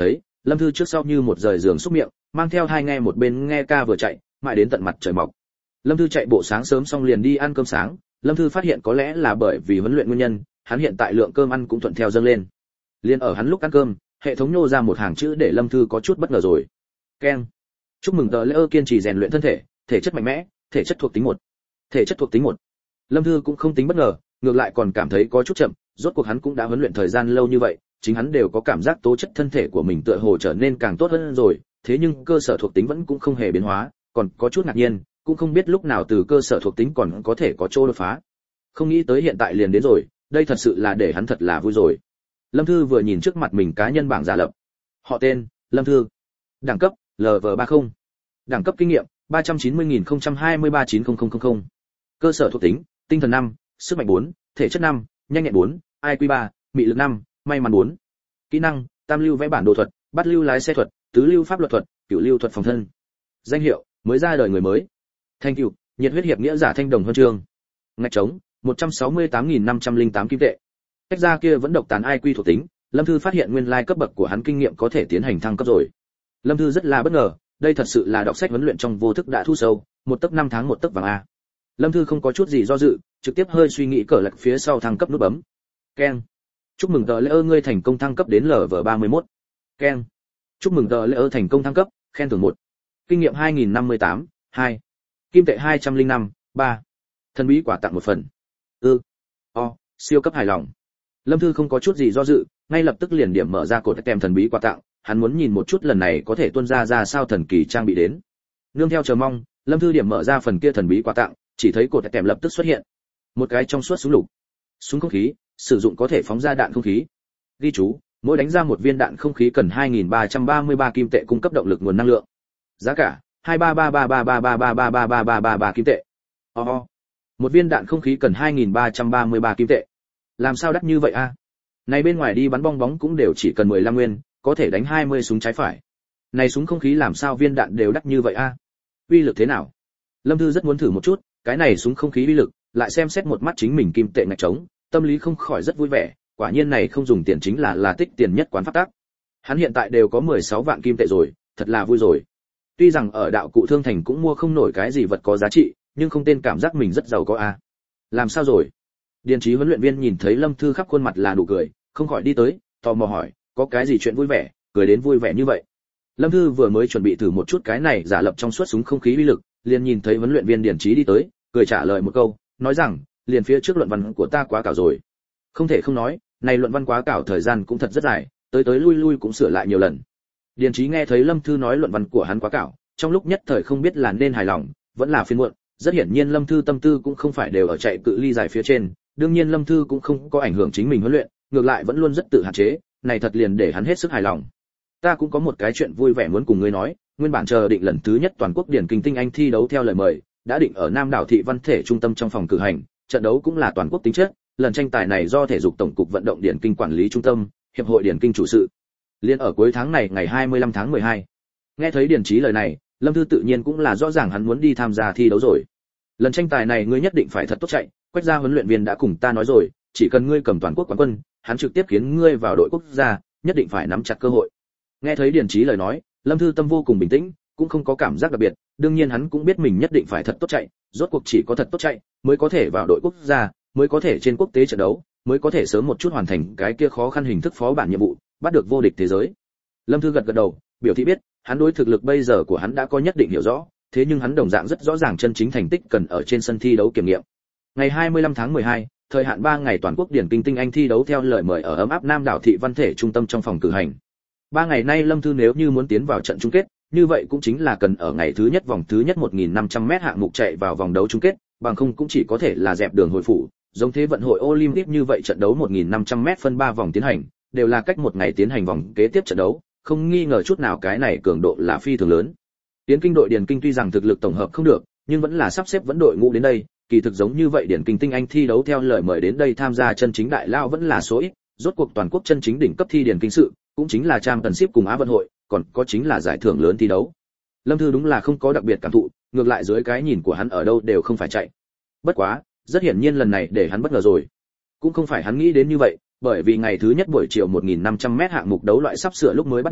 Lâm Thư trước sau như một rời giường xúc miệng, mang theo hai nghe một bên nghe ca vừa chạy, mãi đến tận mặt trời mọc. Lâm Thư chạy bộ sáng sớm xong liền đi ăn cơm sáng, Lâm Thư phát hiện có lẽ là bởi vì huấn luyện nguyên nhân, hắn hiện tại lượng cơm ăn cũng thuận theo dâng lên. Liên ở hắn lúc ăn cơm, hệ thống nhô ra một hàng chữ để Lâm Thư có chút bất ngờ rồi. Keng. Chúc mừng tờ Lễ kiên trì rèn luyện thân thể, thể chất mạnh mẽ, thể chất thuộc tính một. Thể chất thuộc tính một. Lâm Thư cũng không tính bất ngờ, ngược lại còn cảm thấy có chút chậm, rốt cuộc hắn cũng đã huấn luyện thời gian lâu như vậy, chính hắn đều có cảm giác tố chất thân thể của mình tựa hồ trở nên càng tốt hơn rồi, thế nhưng cơ sở thuộc tính vẫn cũng không hề biến hóa, còn có chút ngạc nhiên, cũng không biết lúc nào từ cơ sở thuộc tính còn có thể có chỗ đột phá. Không nghĩ tới hiện tại liền đến rồi, đây thật sự là để hắn thật là vui rồi. Lâm Thư vừa nhìn trước mặt mình cá nhân bảng giả lập. Họ tên: Lâm Thư. Đẳng cấp: lờ vê ba mươi. Đẳng cấp kinh nghiệm: ba trăm chín mươi nghìn không trăm hai mươi ba chín không không không không. Cơ sở thuộc tính: tinh thần năm, sức mạnh bốn, thể chất năm, nhanh nhẹn bốn, i kiu ba, mị lực năm, may mắn bốn. Kỹ năng: tam lưu vẽ bản đồ thuật, bát lưu lái xe thuật, tứ lưu pháp luật thuật, cửu lưu thuật phòng thân. Danh hiệu: mới ra đời người mới. Thanh tựu: nhiệt huyết hiệp nghĩa giả thanh đồng huân chương. Ngạch trống: một trăm sáu mươi tám nghìn năm trăm lẻ tám kim tệ. Cách ra kia vẫn độc tán i kiu thuộc tính, Lâm Thư phát hiện nguyên lai cấp bậc của hắn kinh nghiệm có thể tiến hành thăng cấp rồi. Lâm Thư rất là bất ngờ, đây thật sự là đọc sách huấn luyện trong vô thức đã thu sâu, một tấc năm tháng một tấc vàng a. Lâm Thư không có chút gì do dự, trực tiếp hơi suy nghĩ cờ lật phía sau thăng cấp nút bấm. Keng. Chúc mừng tờ Lễ ơ ngươi thành công thăng cấp đến lờ vê ba mươi mốt. Keng. Chúc mừng tờ Lễ ơ thành công thăng cấp, khen thưởng một. Kinh nghiệm hai nghìn năm mươi tám, hai. Kim tệ hai trăm lẻ năm, ba. Thần bí quả tặng một phần. Ư. O, siêu cấp hài lòng. Lâm Thư không có chút gì do dự, ngay lập tức liền điểm mở ra cột kèm thần bí quà tặng, hắn muốn nhìn một chút lần này có thể tuôn ra ra sao thần kỳ trang bị đến. Nương theo chờ mong, Lâm Thư điểm mở ra phần kia thần bí quà tặng, chỉ thấy cột kèm lập tức xuất hiện. Một cái trong suốt súng lục. Súng không khí, sử dụng có thể phóng ra đạn không khí. Ghi chú, mỗi đánh ra một viên đạn không khí cần hai nghìn ba trăm ba mươi ba kim tệ cung cấp động lực nguồn năng lượng. Giá cả: hai ba ba ba ba ba ba ba ba ba ba ba ba ba kim tệ. Oh. Một viên đạn không khí cần hai nghìn ba trăm ba mươi ba kim tệ. Làm sao đắt như vậy a? Này bên ngoài đi bắn bong bóng cũng đều chỉ cần mười lăm nguyên, có thể đánh hai mươi súng trái phải. Này súng không khí làm sao viên đạn đều đắt như vậy a? Uy lực thế nào? Lâm Thư rất muốn thử một chút, cái này súng không khí uy lực, lại xem xét một mắt chính mình kim tệ ngạch trống, tâm lý không khỏi rất vui vẻ, quả nhiên này không dùng tiền chính là là tích tiền nhất quán pháp tắc. Hắn hiện tại đều có mười sáu vạn kim tệ rồi, thật là vui rồi. Tuy rằng ở đạo cụ thương thành cũng mua không nổi cái gì vật có giá trị, nhưng không tên cảm giác mình rất giàu có a. Làm sao rồi? Điền Chí huấn luyện viên nhìn thấy Lâm Thư khắp khuôn mặt là nụ cười, không khỏi đi tới, tò mò hỏi, có cái gì chuyện vui vẻ, cười đến vui vẻ như vậy. Lâm Thư vừa mới chuẩn bị thử một chút cái này giả lập trong suốt súng không khí uy lực, liền nhìn thấy huấn luyện viên Điền Chí đi tới, cười trả lời một câu, nói rằng, liền phía trước luận văn của ta quá cảo rồi. Không thể không nói, này luận văn quá cảo thời gian cũng thật rất dài, tới tới lui lui cũng sửa lại nhiều lần. Điền Chí nghe thấy Lâm Thư nói luận văn của hắn quá cảo, trong lúc nhất thời không biết là nên hài lòng, vẫn là phiền muộn, rất hiển nhiên Lâm Thư tâm tư cũng không phải đều ở chạy cự ly dài phía trên, đương nhiên Lâm Thư cũng không có ảnh hưởng chính mình huấn luyện, ngược lại vẫn luôn rất tự hạn chế, này thật liền để hắn hết sức hài lòng. Ta cũng có một cái chuyện vui vẻ muốn cùng ngươi nói, nguyên bản chờ định lần thứ nhất toàn quốc điển kinh tinh anh thi đấu theo lời mời, đã định ở Nam Đảo thị văn thể trung tâm trong phòng cử hành, trận đấu cũng là toàn quốc tính chất, lần tranh tài này do thể dục tổng cục vận động điển kinh quản lý trung tâm, hiệp hội điển kinh chủ sự. Liên ở cuối tháng này ngày hai mươi lăm tháng mười hai. Nghe thấy Điền Chí lời này, Lâm Thư tự nhiên cũng là rõ ràng hắn muốn đi tham gia thi đấu rồi. Lần tranh tài này ngươi nhất định phải thật tốt chạy, Quách gia huấn luyện viên đã cùng ta nói rồi, chỉ cần ngươi cầm toàn quốc quán quân, hắn trực tiếp khiến ngươi vào đội quốc gia, nhất định phải nắm chặt cơ hội. Nghe thấy Điền Chí lời nói, Lâm Thư tâm vô cùng bình tĩnh, cũng không có cảm giác đặc biệt, đương nhiên hắn cũng biết mình nhất định phải thật tốt chạy, rốt cuộc chỉ có thật tốt chạy mới có thể vào đội quốc gia, mới có thể trên quốc tế trận đấu, mới có thể sớm một chút hoàn thành cái kia khó khăn hình thức phó bản nhiệm vụ, bắt được vô địch thế giới. Lâm Thư gật gật đầu, biểu thị biết, hắn đối thực lực bây giờ của hắn đã có nhất định hiểu rõ, thế nhưng hắn đồng dạng rất rõ ràng chân chính thành tích cần ở trên sân thi đấu kiểm nghiệm. Ngày hai mươi lăm tháng mười hai, thời hạn ba ngày toàn quốc điển kinh tinh anh thi đấu theo lời mời ở ấm áp Nam Đảo thị văn thể trung tâm trong phòng cử hành. Ba ngày nay Lâm Thư nếu như muốn tiến vào trận chung kết, như vậy cũng chính là cần ở ngày thứ nhất vòng thứ nhất một nghìn năm trăm mét hạng mục chạy vào vòng đấu chung kết, bằng không cũng chỉ có thể là dẹp đường hồi phủ, giống thế vận hội Olympic như vậy trận đấu một nghìn năm trăm mét phân ba vòng tiến hành, đều là cách một ngày tiến hành vòng kế tiếp trận đấu, không nghi ngờ chút nào cái này cường độ là phi thường lớn. Điển kinh đội điển kinh tuy rằng thực lực tổng hợp không được, nhưng vẫn là sắp xếp vẫn đội ngũ đến đây, kỳ thực giống như vậy điển kinh tinh anh thi đấu theo lời mời đến đây tham gia chân chính đại lao vẫn là số ít, rốt cuộc toàn quốc chân chính đỉnh cấp thi điển kinh sự, cũng chính là trang tần ship cùng Á vận hội, còn có chính là giải thưởng lớn thi đấu. Lâm Thư đúng là không có đặc biệt cảm thụ, ngược lại dưới cái nhìn của hắn ở đâu đều không phải chạy. Bất quá, rất hiển nhiên lần này để hắn bất ngờ rồi. Cũng không phải hắn nghĩ đến như vậy, bởi vì ngày thứ nhất buổi chiều một nghìn năm trăm mét hạng mục đấu loại sắp sửa lúc mới bắt đầu,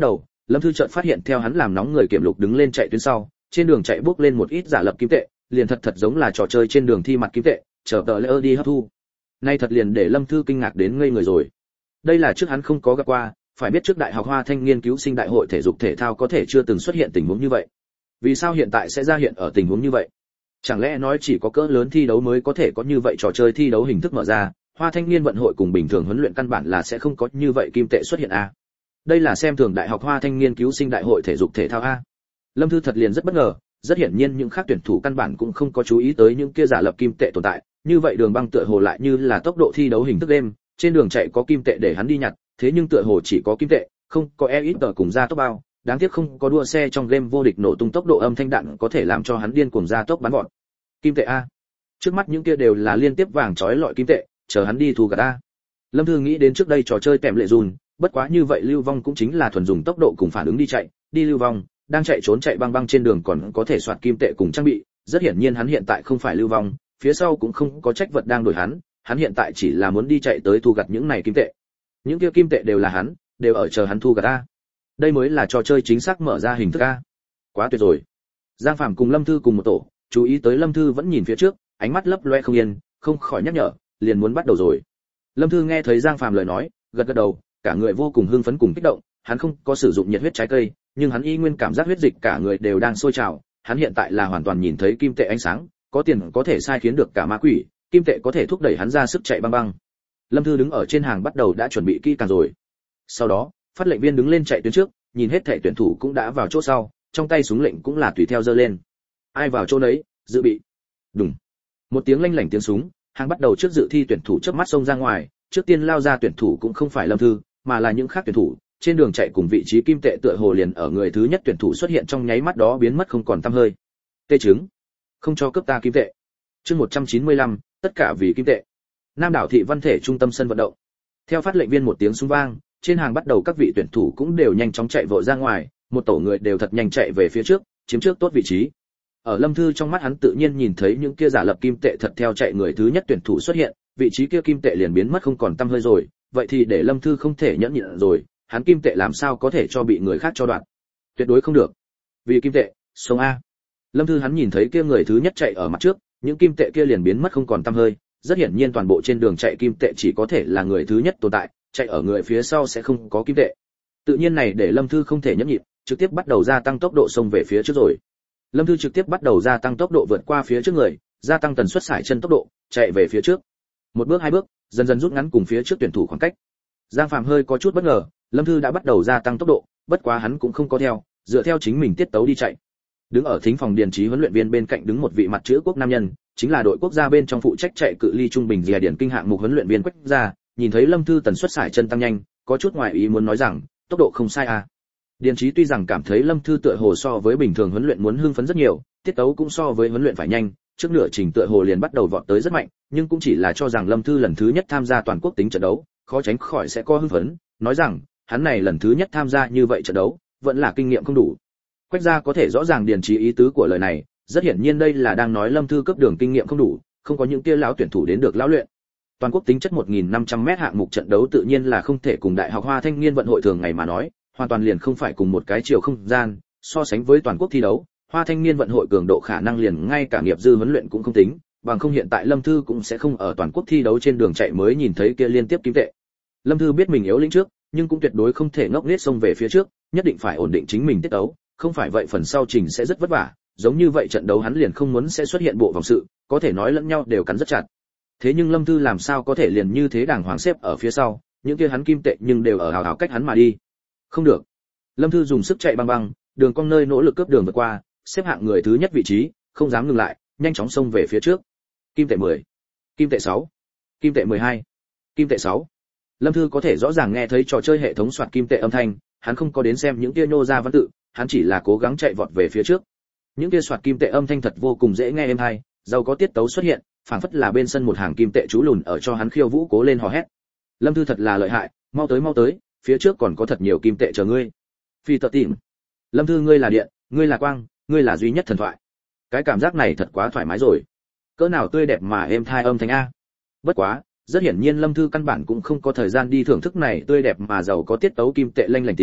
Lâm Thư chợt phát hiện theo hắn làm nóng người kiểm lục đứng lên chạy tuyến sau, trên đường chạy bước lên một ít giả lập kim tệ, liền thật thật giống là trò chơi trên đường thi mặt kim tệ, chờ tờ lễ đi hấp thu. Nay thật liền để Lâm Thư kinh ngạc đến ngây người rồi. Đây là trước hắn không có gặp qua, phải biết trước Đại học Hoa Thanh nghiên cứu sinh đại hội thể dục thể thao có thể chưa từng xuất hiện tình huống như vậy. Vì sao hiện tại sẽ ra hiện ở tình huống như vậy? Chẳng lẽ nói chỉ có cỡ lớn thi đấu mới có thể có như vậy trò chơi thi đấu hình thức mở ra, Hoa Thanh niên vận hội cùng bình thường huấn luyện căn bản là sẽ không có như vậy kim tệ xuất hiện a. Đây là xem thường Đại học Hoa Thanh nghiên cứu sinh đại hội thể dục thể thao a. Lâm Thư thật liền rất bất ngờ, rất hiển nhiên những khác tuyển thủ căn bản cũng không có chú ý tới những kia giả lập kim tệ tồn tại, như vậy đường băng tựa hồ lại như là tốc độ thi đấu hình thức game, trên đường chạy có kim tệ để hắn đi nhặt, thế nhưng tựa hồ chỉ có kim tệ, không có e ít tờ cùng ra tốc bao, đáng tiếc không có đua xe trong game vô địch nổ tung tốc độ âm thanh đạn có thể làm cho hắn điên cuồng ra tốc bắn vọt. Kim tệ a. Trước mắt những kia đều là liên tiếp vàng chói lọi kim tệ, chờ hắn đi thu gặt a. Lâm Thư nghĩ đến trước đây trò chơi tèm lệ dùn, bất quá như vậy lưu vong cũng chính là thuần dùng tốc độ cùng phản ứng đi chạy, đi lưu vong, đang chạy trốn chạy băng băng trên đường còn có thể soạt kim tệ cùng trang bị, rất hiển nhiên hắn hiện tại không phải lưu vong, phía sau cũng không có trách vật đang đuổi hắn, hắn hiện tại chỉ là muốn đi chạy tới thu gặt những này kim tệ. Những kia kim tệ đều là hắn, đều ở chờ hắn thu gặt a. Đây mới là trò chơi chính xác mở ra hình thức a. Quá tuyệt rồi. Giang Phàm cùng Lâm Thư cùng một tổ, chú ý tới Lâm Thư vẫn nhìn phía trước, ánh mắt lấp loe không yên, không khỏi nhắc nhở, liền muốn bắt đầu rồi. Lâm Thư nghe thấy Giang Phàm lời nói, gật gật đầu, cả người vô cùng hưng phấn cùng kích động, hắn không có sử dụng nhiệt huyết trái cây, nhưng hắn y nguyên cảm giác huyết dịch cả người đều đang sôi trào, hắn hiện tại là hoàn toàn nhìn thấy kim tệ ánh sáng, có tiền có thể sai khiến được cả ma quỷ, kim tệ có thể thúc đẩy hắn ra sức chạy băng băng. Lâm Thư đứng ở trên hàng bắt đầu đã chuẩn bị kỹ càng rồi. Sau đó, phát lệnh viên đứng lên chạy tuyến trước, nhìn hết thảy tuyển thủ cũng đã vào chỗ sau, trong tay súng lệnh cũng là tùy theo giơ lên. Ai vào chỗ nấy, dự bị. Đùng. Một tiếng lanh lảnh tiếng súng, hàng bắt đầu trước dự thi tuyển thủ chớp mắt xông ra ngoài, trước tiên lao ra tuyển thủ cũng không phải Lâm Thư, mà là những khác tuyển thủ, trên đường chạy cùng vị trí kim tệ tựa hồ liền ở người thứ nhất tuyển thủ xuất hiện trong nháy mắt đó biến mất không còn tăm hơi. Tê chứng, không cho cướp ta kim tệ. Chương một trăm chín mươi lăm, tất cả vì kim tệ. Nam đảo thị văn thể trung tâm sân vận động. Theo phát lệnh viên một tiếng súng vang, trên hàng bắt đầu các vị tuyển thủ cũng đều nhanh chóng chạy vội ra ngoài, một tổ người đều thật nhanh chạy về phía trước, chiếm trước tốt vị trí. Ở Lâm Thư trong mắt hắn tự nhiên nhìn thấy những kia giả lập kim tệ thật theo chạy người thứ nhất tuyển thủ xuất hiện, vị trí kia kim tệ liền biến mất không còn tăm hơi rồi, vậy thì để Lâm Thư không thể nhẫn nhịn rồi, hắn kim tệ làm sao có thể cho bị người khác cho đoạt? Tuyệt đối không được. Vì kim tệ, sống a. Lâm Thư hắn nhìn thấy kia người thứ nhất chạy ở mặt trước, những kim tệ kia liền biến mất không còn tăm hơi, rất hiển nhiên toàn bộ trên đường chạy kim tệ chỉ có thể là người thứ nhất tồn tại, chạy ở người phía sau sẽ không có kim tệ. Tự nhiên này để Lâm Thư không thể nhẫn nhịn, trực tiếp bắt đầu gia tăng tốc độ xông về phía trước rồi. Lâm Thư trực tiếp bắt đầu gia tăng tốc độ vượt qua phía trước người, gia tăng tần suất sải chân tốc độ, chạy về phía trước. Một bước hai bước, dần dần rút ngắn cùng phía trước tuyển thủ khoảng cách. Giang Phàm hơi có chút bất ngờ, Lâm Thư đã bắt đầu gia tăng tốc độ, bất quá hắn cũng không có theo, dựa theo chính mình tiết tấu đi chạy. Đứng ở thính phòng điền trí huấn luyện viên bên cạnh đứng một vị mặt chữ quốc nam nhân, chính là đội quốc gia bên trong phụ trách chạy cự ly trung bình dìa điển kinh hạng mục huấn luyện viên Quách Gia, nhìn thấy Lâm Thư tần suất sải chân tăng nhanh, có chút ngoài ý muốn nói rằng, tốc độ không sai à. Điền trí tuy rằng cảm thấy Lâm Thư tựa hồ so với bình thường huấn luyện muốn hưng phấn rất nhiều, tiết tấu cũng so với huấn luyện phải nhanh, trước nửa trình tựa hồ liền bắt đầu vọt tới rất mạnh, nhưng cũng chỉ là cho rằng Lâm Thư lần thứ nhất tham gia toàn quốc tính trận đấu, khó tránh khỏi sẽ có hưng phấn, nói rằng, hắn này lần thứ nhất tham gia như vậy trận đấu, vẫn là kinh nghiệm không đủ. Quách Gia có thể rõ ràng điền trí ý tứ của lời này, rất hiển nhiên đây là đang nói Lâm Thư cấp đường kinh nghiệm không đủ, không có những kia lão tuyển thủ đến được lão luyện. Toàn quốc tính chất một nghìn năm trăm mét hạng mục trận đấu tự nhiên là không thể cùng Đại học Hoa Thanh niên vận hội thường ngày mà nói, hoàn toàn liền không phải cùng một cái chiều không gian, so sánh với toàn quốc thi đấu, Hoa Thanh niên vận hội cường độ khả năng liền ngay cả nghiệp dư huấn luyện cũng không tính, bằng không hiện tại Lâm Thư cũng sẽ không ở toàn quốc thi đấu trên đường chạy mới nhìn thấy kia liên tiếp kim tệ. Lâm Thư biết mình yếu lĩnh trước, nhưng cũng tuyệt đối không thể ngốc nghếch xông về phía trước, nhất định phải ổn định chính mình tiết tấu, không phải vậy phần sau trình sẽ rất vất vả, giống như vậy trận đấu hắn liền không muốn sẽ xuất hiện bộ vòng sự, có thể nói lẫn nhau đều cắn rất chặt. Thế nhưng Lâm Thư làm sao có thể liền như thế đàng hoàng xếp ở phía sau, những kia hắn kim tệ nhưng đều ở hào hào cách hắn mà đi. Không được. Lâm Thư dùng sức chạy băng băng, đường cong nơi nỗ lực cướp đường vượt qua, xếp hạng người thứ nhất vị trí, không dám ngừng lại, nhanh chóng xông về phía trước. Kim tệ mười, kim tệ sáu, kim tệ mười hai, kim tệ sáu. Lâm Thư có thể rõ ràng nghe thấy trò chơi hệ thống soạt kim tệ âm thanh, hắn không có đến xem những kia nhô ra văn tự, hắn chỉ là cố gắng chạy vọt về phía trước. Những kia soạt kim tệ âm thanh thật vô cùng dễ nghe êm hay, giàu có tiết tấu xuất hiện, phảng phất là bên sân một hàng kim tệ chú lùn ở cho hắn khiêu vũ cố lên hò hét. Lâm Thư thật là lợi hại, mau tới mau tới, phía trước còn có thật nhiều kim tệ chờ ngươi. Phi tự tìm. Lâm Thư ngươi là điện, ngươi là quang, ngươi là duy nhất thần thoại. Cái cảm giác này thật quá thoải mái rồi. Cỡ nào tươi đẹp mà êm thai âm thanh a. Bất quá, rất hiển nhiên Lâm Thư căn bản cũng không có thời gian đi thưởng thức này tươi đẹp mà giàu có tiết tấu kim tệ lanh lảnh tiếng,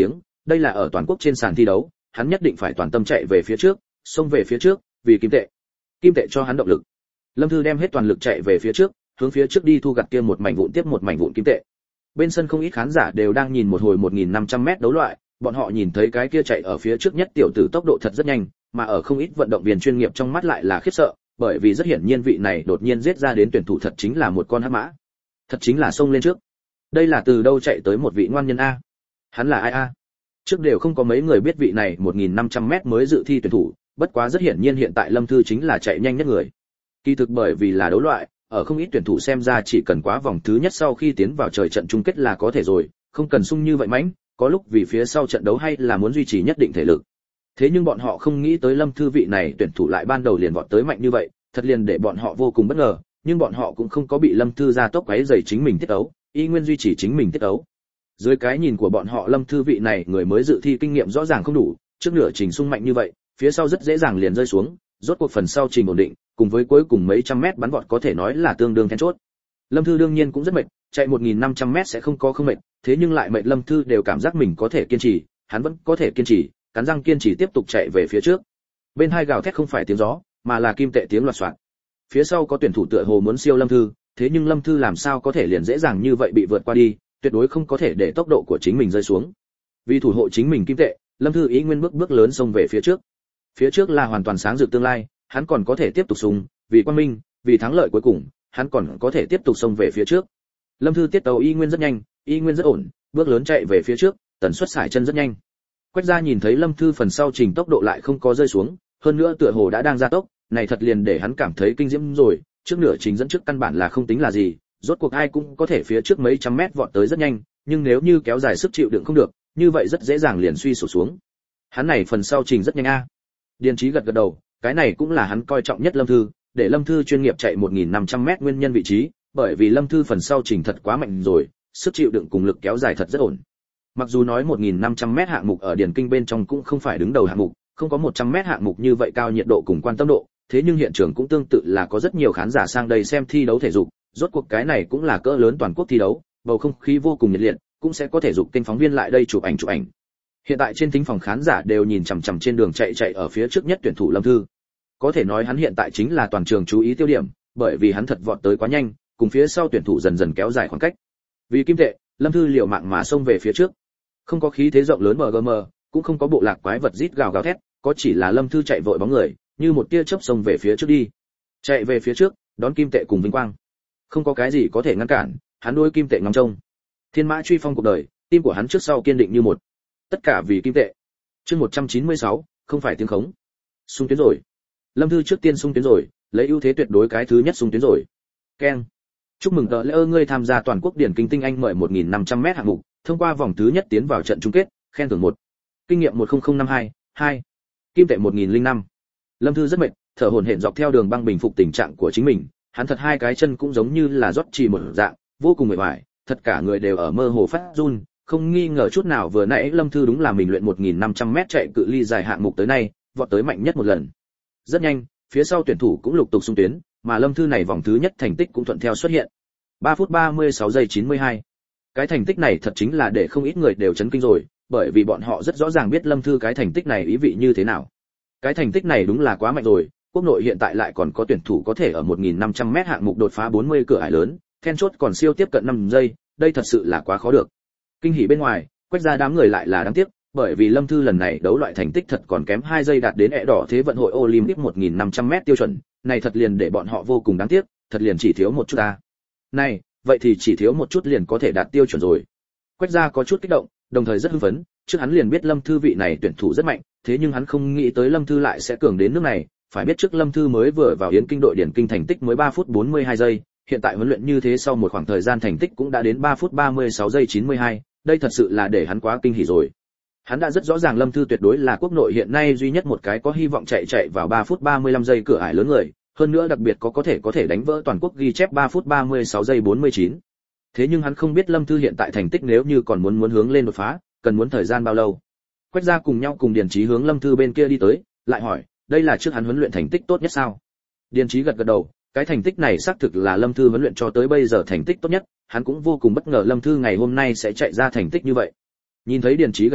đây là ở toàn quốc trên sàn thi đấu, hắn nhất định phải toàn tâm chạy về phía trước, xông về phía trước, vì kim tệ. Kim tệ cho hắn động lực. Lâm Thư đem hết toàn lực chạy về phía trước, hướng phía trước đi thu gặt kia một mảnh vụn tiếp một mảnh vụn kim tệ. Bên sân không ít khán giả đều đang nhìn một hồi một nghìn năm trăm mét đấu loại, bọn họ nhìn thấy cái kia chạy ở phía trước nhất tiểu tử tốc độ thật rất nhanh, mà ở không ít vận động viên chuyên nghiệp trong mắt lại là khiếp sợ, bởi vì rất hiển nhiên vị này đột nhiên giết ra đến tuyển thủ thật chính là một con hắc mã. Thật chính là xông lên trước. Đây là từ đâu chạy tới một vị ngoan nhân a? Hắn là ai a? Trước đều không có mấy người biết vị này một nghìn năm trăm mét mới dự thi tuyển thủ, bất quá rất hiển nhiên hiện tại Lâm Thư chính là chạy nhanh nhất người. Kỳ thực bởi vì là đấu loại, ở không ít tuyển thủ xem ra chỉ cần quá vòng thứ nhất sau khi tiến vào trời trận chung kết là có thể rồi, không cần sung như vậy mãnh, có lúc vì phía sau trận đấu hay là muốn duy trì nhất định thể lực. Thế nhưng bọn họ không nghĩ tới Lâm Thư vị này tuyển thủ lại ban đầu liền vọt tới mạnh như vậy, thật liền để bọn họ vô cùng bất ngờ, nhưng bọn họ cũng không có bị Lâm Thư ra tốc quấy rầy chính mình tiết tấu, y nguyên duy trì chính mình tiết tấu. Dưới cái nhìn của bọn họ Lâm Thư vị này người mới dự thi kinh nghiệm rõ ràng không đủ, trước nửa trình sung mạnh như vậy, phía sau rất dễ dàng liền rơi xuống, rốt cuộc phần sau trình ổn định, cùng với cuối cùng mấy trăm mét bắn vọt có thể nói là tương đương then chốt. Lâm Thư đương nhiên cũng rất mệt, chạy một nghìn năm trăm mét sẽ không có không mệt, thế nhưng lại mệt Lâm Thư đều cảm giác mình có thể kiên trì, hắn vẫn có thể kiên trì, cắn răng kiên trì tiếp tục chạy về phía trước. Bên hai gào thét không phải tiếng gió, mà là kim tệ tiếng loạt soạt. Phía sau có tuyển thủ tựa hồ muốn siêu Lâm Thư, thế nhưng Lâm Thư làm sao có thể liền dễ dàng như vậy bị vượt qua đi, tuyệt đối không có thể để tốc độ của chính mình rơi xuống. Vì thủ hộ chính mình kim tệ, Lâm Thư ý nguyên bước bước lớn xông về phía trước. Phía trước là hoàn toàn sáng rực tương lai, hắn còn có thể tiếp tục xung, vì quang minh, vì thắng lợi cuối cùng, hắn còn có thể tiếp tục xông về phía trước. Lâm Thư tiết tấu y nguyên rất nhanh, y nguyên rất ổn, bước lớn chạy về phía trước, tần suất sải chân rất nhanh. Quách Gia nhìn thấy Lâm Thư phần sau trình tốc độ lại không có rơi xuống, hơn nữa tựa hồ đã đang gia tốc, này thật liền để hắn cảm thấy kinh diễm rồi, trước nửa trình dẫn trước căn bản là không tính là gì, rốt cuộc ai cũng có thể phía trước mấy trăm mét vọt tới rất nhanh, nhưng nếu như kéo dài sức chịu đựng không được, như vậy rất dễ dàng liền suy sụp xuống. Hắn này phần sau trình rất nhanh a. Điền Chí gật gật đầu, cái này cũng là hắn coi trọng nhất Lâm Thư, để Lâm Thư chuyên nghiệp chạy một nghìn năm trăm mét nguyên nhân vị trí, bởi vì Lâm Thư phần sau trình thật quá mạnh rồi, sức chịu đựng cùng lực kéo dài thật rất ổn. Mặc dù nói một nghìn năm trăm mét hạng mục ở điền kinh bên trong cũng không phải đứng đầu hạng mục, không có một trăm mét hạng mục như vậy cao nhiệt độ cùng quan tâm độ, thế nhưng hiện trường cũng tương tự là có rất nhiều khán giả sang đây xem thi đấu thể dục, rốt cuộc cái này cũng là cỡ lớn toàn quốc thi đấu, bầu không khí vô cùng nhiệt liệt, cũng sẽ có thể dục kênh phóng viên lại đây chụp ảnh chụp ảnh. Hiện tại trên thính phòng khán giả đều nhìn chằm chằm trên đường chạy chạy ở phía trước nhất tuyển thủ Lâm Thư. Có thể nói hắn hiện tại chính là toàn trường chú ý tiêu điểm, bởi vì hắn thật vọt tới quá nhanh, cùng phía sau tuyển thủ dần dần kéo dài khoảng cách. Vì kim tệ, Lâm Thư liều mạng mà xông về phía trước. Không có khí thế rộng lớn bê giê em, cũng không có bộ lạc quái vật rít gào gào thét, có chỉ là Lâm Thư chạy vội bóng người, như một tia chớp xông về phía trước đi. Chạy về phía trước, đón kim tệ cùng vinh quang. Không có cái gì có thể ngăn cản, hắn đôi kim tệ ngắm trông. Thiên mã truy phong cuộc đời, tim của hắn trước sau kiên định như một. Tất cả vì kim tệ. Chương một trăm chín mươi sáu, không phải tiếng khống. Xung tuyến rồi. Lâm Thư trước tiên xung tuyến rồi, lấy ưu thế tuyệt đối cái thứ nhất xung tuyến rồi. Keng. Chúc mừng tờ lễ ơ ngươi tham gia toàn quốc điển kinh tinh anh mời một nghìn năm trăm mét hạng mục, thông qua vòng thứ nhất tiến vào trận chung kết, khen thưởng một. Kinh nghiệm một không không năm hai, hai. Kim tệ một nghìn lẻ năm. Lâm Thư rất mệt, thở hổn hển dọc theo đường băng bình phục tình trạng của chính mình, hắn thật hai cái chân cũng giống như là rót trì một dạng, vô cùng mệt mỏi, thật cả người đều ở mơ hồ phát run, không nghi ngờ chút nào vừa nãy Lâm Thư đúng là mình luyện một nghìn năm trăm mét chạy cự ly dài hạng mục tới nay, vọt tới mạnh nhất một lần. Rất nhanh, phía sau tuyển thủ cũng lục tục xung tuyến, mà Lâm Thư này vòng thứ nhất thành tích cũng thuận theo xuất hiện. ba phút ba mươi sáu giây chín mươi hai. Cái thành tích này thật chính là để không ít người đều chấn kinh rồi, bởi vì bọn họ rất rõ ràng biết Lâm Thư cái thành tích này ý vị như thế nào. Cái thành tích này đúng là quá mạnh rồi, quốc nội hiện tại lại còn có tuyển thủ có thể ở một nghìn năm trăm mét hạng mục đột phá bốn mươi cửa ải lớn, then chốt còn siêu tiếp cận năm giây, đây thật sự là quá khó được. Kinh hỉ bên ngoài, Quách Gia đám người lại là đáng tiếc, bởi vì Lâm Thư lần này đấu loại thành tích thật còn kém hai giây đạt đến ẻ đỏ thế vận hội Olympic một nghìn năm trăm mét tiêu chuẩn, này thật liền để bọn họ vô cùng đáng tiếc, thật liền chỉ thiếu một chút ta. Này, vậy thì chỉ thiếu một chút liền có thể đạt tiêu chuẩn rồi. Quách Gia có chút kích động, đồng thời rất hưng phấn, trước hắn liền biết Lâm Thư vị này tuyển thủ rất mạnh, thế nhưng hắn không nghĩ tới Lâm Thư lại sẽ cường đến nước này, phải biết trước Lâm Thư mới vừa vào Yến Kinh đội điển kinh thành tích mới ba phút bốn mươi hai giây, hiện tại huấn luyện như thế sau một khoảng thời gian thành tích cũng đã đến ba phút ba mươi sáu giây chín mươi hai, đây thật sự là để hắn quá kinh hỉ rồi. Hắn đã rất rõ ràng Lâm Thư tuyệt đối là quốc nội hiện nay duy nhất một cái có hy vọng chạy chạy vào ba phút ba mươi lăm giây cửa ải lớn người, hơn nữa đặc biệt có có thể có thể đánh vỡ toàn quốc ghi chép ba phút ba mươi sáu giây bốn mươi chín. Thế nhưng hắn không biết Lâm Thư hiện tại thành tích nếu như còn muốn muốn hướng lên đột phá, cần muốn thời gian bao lâu. Quách Gia cùng nhau cùng Điền Chí hướng Lâm Thư bên kia đi tới, lại hỏi, đây là trước hắn huấn luyện thành tích tốt nhất sao? Điền Chí gật gật đầu, cái thành tích này xác thực là Lâm Thư huấn luyện cho tới bây giờ thành tích tốt nhất, hắn cũng vô cùng bất ngờ Lâm Thư ngày hôm nay sẽ chạy ra thành tích như vậy. Nhìn thấy Điền Chí gật đầu,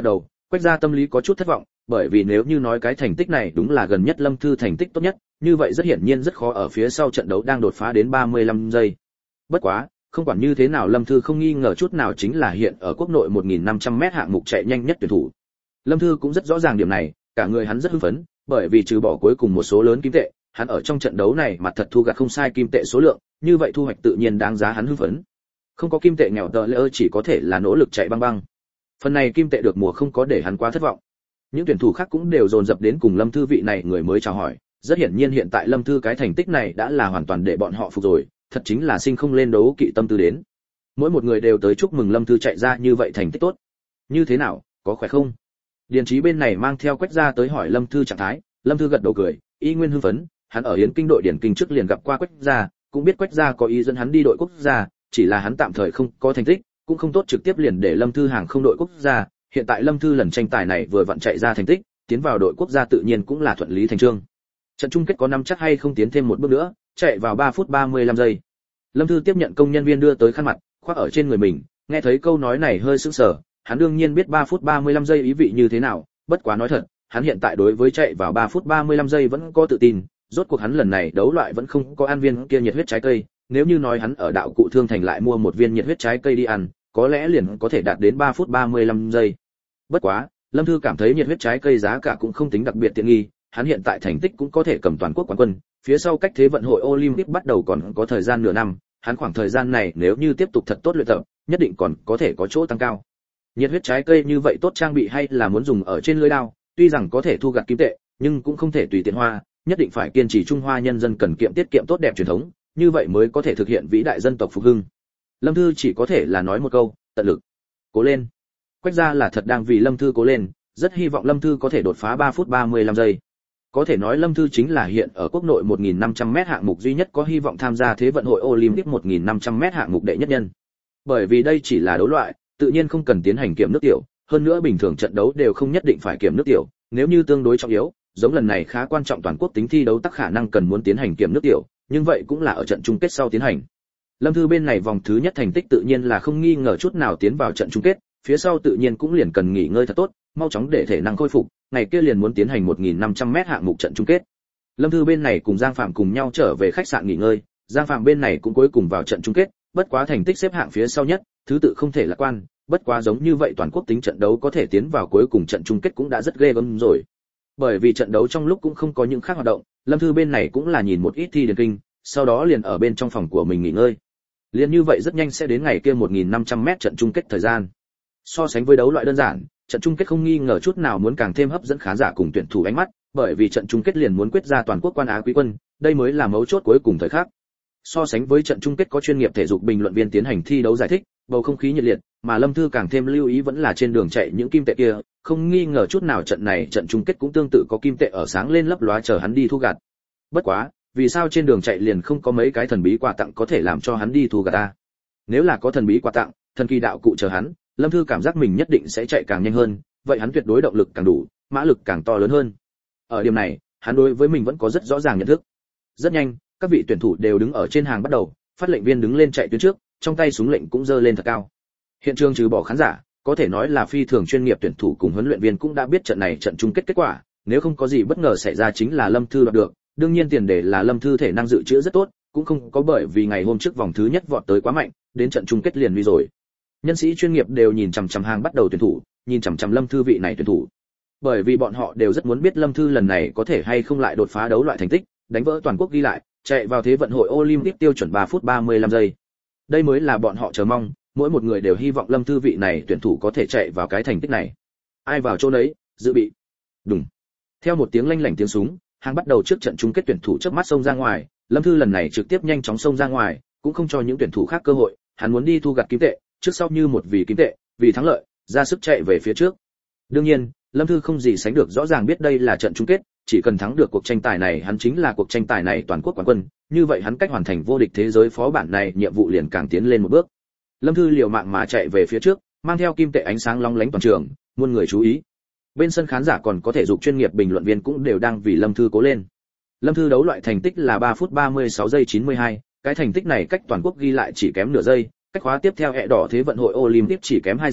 Quách Gia tâm lý có chút thất vọng, bởi vì nếu như nói cái thành tích này đúng là gần nhất Lâm Thư thành tích tốt nhất, như vậy rất hiển nhiên rất khó ở phía sau trận đấu đang đột phá đến ba mươi lăm giây. Bất quá, không quản như thế nào Lâm Thư không nghi ngờ chút nào chính là hiện ở quốc nội một nghìn năm trăm mét hạng mục chạy nhanh nhất tuyển thủ. Lâm Thư cũng rất rõ ràng điểm này, cả người hắn rất hưng phấn, bởi vì trừ bỏ cuối cùng một số lớn kim tệ, hắn ở trong trận đấu này mặt thật thu gặt không sai kim tệ số lượng, như vậy thu hoạch tự nhiên đáng giá hắn hưng phấn. Không có kim tệ nghèo tờ lỡ chỉ có thể là nỗ lực chạy băng băng. Phần này kim tệ được mùa không có để hắn quá thất vọng. Những tuyển thủ khác cũng đều dồn dập đến cùng Lâm Thư vị này người mới chào hỏi, rất hiển nhiên hiện tại Lâm Thư cái thành tích này đã là hoàn toàn để bọn họ phục rồi, thật chính là sinh không lên đấu kỵ tâm tư đến. Mỗi một người đều tới chúc mừng Lâm Thư chạy ra như vậy thành tích tốt. Như thế nào, có khỏe không? Điền Chí bên này mang theo Quách Gia tới hỏi Lâm Thư trạng thái, Lâm Thư gật đầu cười, y nguyên hưng phấn, hắn ở Yến Kinh đội điển kinh trước liền gặp qua Quách Gia, cũng biết Quách Gia có ý dẫn hắn đi đội quốc gia, chỉ là hắn tạm thời không có thành tích, cũng không tốt trực tiếp liền để Lâm Thư hàng không đội quốc gia, hiện tại Lâm Thư lần tranh tài này vừa vặn chạy ra thành tích, tiến vào đội quốc gia tự nhiên cũng là thuận lý thành chương. Trận chung kết có năm chắc hay không tiến thêm một bước nữa, chạy vào ba phút ba mươi lăm giây. Lâm Thư tiếp nhận công nhân viên đưa tới khăn mặt, khoác ở trên người mình, nghe thấy câu nói này hơi sững sờ, hắn đương nhiên biết ba phút ba mươi lăm giây ý vị như thế nào, bất quá nói thật, hắn hiện tại đối với chạy vào ba phút ba mươi lăm giây vẫn có tự tin, rốt cuộc hắn lần này đấu loại vẫn không có ăn viên kia nhiệt huyết trái cây, nếu như nói hắn ở đạo cụ thương thành lại mua một viên nhiệt huyết trái cây đi ăn, có lẽ liền có thể đạt đến ba phút ba mươi lăm giây. Bất quá, Lâm Thư cảm thấy nhiệt huyết trái cây giá cả cũng không tính đặc biệt tiện nghi, hắn hiện tại thành tích cũng có thể cầm toàn quốc quán quân, phía sau cách thế vận hội Olympic bắt đầu còn có thời gian nửa năm, hắn khoảng thời gian này nếu như tiếp tục thật tốt luyện tập, nhất định còn có thể có chỗ tăng cao. Nhiệt huyết trái cây như vậy tốt trang bị hay là muốn dùng ở trên lưới đao, tuy rằng có thể thu gặt kim tệ, nhưng cũng không thể tùy tiện hoa, nhất định phải kiên trì Trung Hoa nhân dân cần kiệm tiết kiệm tốt đẹp truyền thống, như vậy mới có thể thực hiện vĩ đại dân tộc phục hưng. Lâm Thư chỉ có thể là nói một câu, tận lực. Cố lên. Quách Gia là thật đang vì Lâm Thư cố lên, rất hy vọng Lâm Thư có thể đột phá ba phút ba mươi lăm giây. Có thể nói Lâm Thư chính là hiện ở quốc nội một nghìn năm trăm mét hạng mục duy nhất có hy vọng tham gia thế vận hội Olympic một nghìn năm trăm mét hạng mục đệ nhất nhân. Bởi vì đây chỉ là đấu loại, tự nhiên không cần tiến hành kiểm nước tiểu, hơn nữa bình thường trận đấu đều không nhất định phải kiểm nước tiểu, nếu như tương đối trọng yếu, giống lần này khá quan trọng toàn quốc tính thi đấu tắc khả năng cần muốn tiến hành kiểm nước tiểu, nhưng vậy cũng là ở trận chung kết sau tiến hành. Lâm Thư bên này vòng thứ nhất thành tích tự nhiên là không nghi ngờ chút nào tiến vào trận chung kết, phía sau tự nhiên cũng liền cần nghỉ ngơi thật tốt, mau chóng để thể năng khôi phục, ngày kia liền muốn tiến hành một nghìn năm trăm mét hạng mục trận chung kết. Lâm Thư bên này cùng Giang Phạm cùng nhau trở về khách sạn nghỉ ngơi, Giang Phạm bên này cũng cuối cùng vào trận chung kết, bất quá thành tích xếp hạng phía sau nhất, thứ tự không thể lạc quan, bất quá giống như vậy toàn quốc tính trận đấu có thể tiến vào cuối cùng trận chung kết cũng đã rất ghê gớm rồi. Bởi vì trận đấu trong lúc cũng không có những khác hoạt động, Lâm Thư bên này cũng là nhìn một ít thi điển kinh, sau đó liền ở bên trong phòng của mình nghỉ ngơi. Liền như vậy rất nhanh sẽ đến ngày kia một nghìn năm trăm mét trận chung kết thời gian. So sánh với đấu loại đơn giản, trận chung kết không nghi ngờ chút nào muốn càng thêm hấp dẫn khán giả cùng tuyển thủ ánh mắt, bởi vì trận chung kết liền muốn quyết ra toàn quốc quan á quý quân, đây mới là mấu chốt cuối cùng thời khắc. So sánh với trận chung kết có chuyên nghiệp thể dục bình luận viên tiến hành thi đấu giải thích, bầu không khí nhiệt liệt, mà Lâm Thư càng thêm lưu ý vẫn là trên đường chạy những kim tệ kia, không nghi ngờ chút nào trận này trận chung kết cũng tương tự có kim tệ ở sáng lên lấp lóa chờ hắn đi thu gặt. Bất quá, vì sao trên đường chạy liền không có mấy cái thần bí quà tặng có thể làm cho hắn đi thu gặt ta? Nếu là có thần bí quà tặng, thần kỳ đạo cụ chờ hắn, Lâm Thư cảm giác mình nhất định sẽ chạy càng nhanh hơn, vậy hắn tuyệt đối động lực càng đủ, mã lực càng to lớn hơn. Ở điểm này, hắn đối với mình vẫn có rất rõ ràng nhận thức. Rất nhanh, các vị tuyển thủ đều đứng ở trên hàng bắt đầu, phát lệnh viên đứng lên chạy tuyến trước, trong tay súng lệnh cũng giơ lên thật cao. Hiện trường trừ bỏ khán giả, có thể nói là phi thường chuyên nghiệp tuyển thủ cùng huấn luyện viên cũng đã biết trận này trận chung kết kết quả, nếu không có gì bất ngờ xảy ra chính là Lâm Thư đoạt được, đương nhiên tiền đề là Lâm Thư thể năng dự trữ rất tốt, cũng không có bởi vì ngày hôm trước vòng thứ nhất vọt tới quá mạnh, đến trận chung kết liền nguy rồi. Nhân sĩ chuyên nghiệp đều nhìn chằm chằm hàng bắt đầu tuyển thủ, nhìn chằm chằm Lâm Thư vị này tuyển thủ. Bởi vì bọn họ đều rất muốn biết Lâm Thư lần này có thể hay không lại đột phá đấu loại thành tích, đánh vỡ toàn quốc ghi lại, chạy vào thế vận hội Olympic tiêu chuẩn ba phút ba mươi lăm giây. Đây mới là bọn họ chờ mong, mỗi một người đều hy vọng Lâm Thư vị này tuyển thủ có thể chạy vào cái thành tích này. Ai vào chỗ đấy, dự bị. Đùng. Theo một tiếng lanh lảnh tiếng súng, hàng bắt đầu trước trận chung kết tuyển thủ chớp mắt xông ra ngoài, Lâm Thư lần này trực tiếp nhanh chóng xông ra ngoài, cũng không cho những tuyển thủ khác cơ hội, hắn muốn đi thu gặt kim tệ, trước sau như một vì kim tệ, vì thắng lợi, ra sức chạy về phía trước. Đương nhiên, Lâm Thư không gì sánh được rõ ràng biết đây là trận chung kết, chỉ cần thắng được cuộc tranh tài này hắn chính là cuộc tranh tài này toàn quốc quán quân, như vậy hắn cách hoàn thành vô địch thế giới phó bản này nhiệm vụ liền càng tiến lên một bước. Lâm Thư liều mạng mà chạy về phía trước, mang theo kim tệ ánh sáng long lánh toàn trường, muôn người chú ý. Bên sân khán giả còn có thể dục chuyên nghiệp bình luận viên cũng đều đang vì Lâm Thư cố lên. Lâm Thư đấu loại thành tích là ba phút ba mươi sáu giây chín mươi hai, cái thành tích này cách toàn quốc ghi lại chỉ kém nửa giây, cách khóa tiếp theo hệ đỏ thế vận hội Olympic chỉ kém hai giây,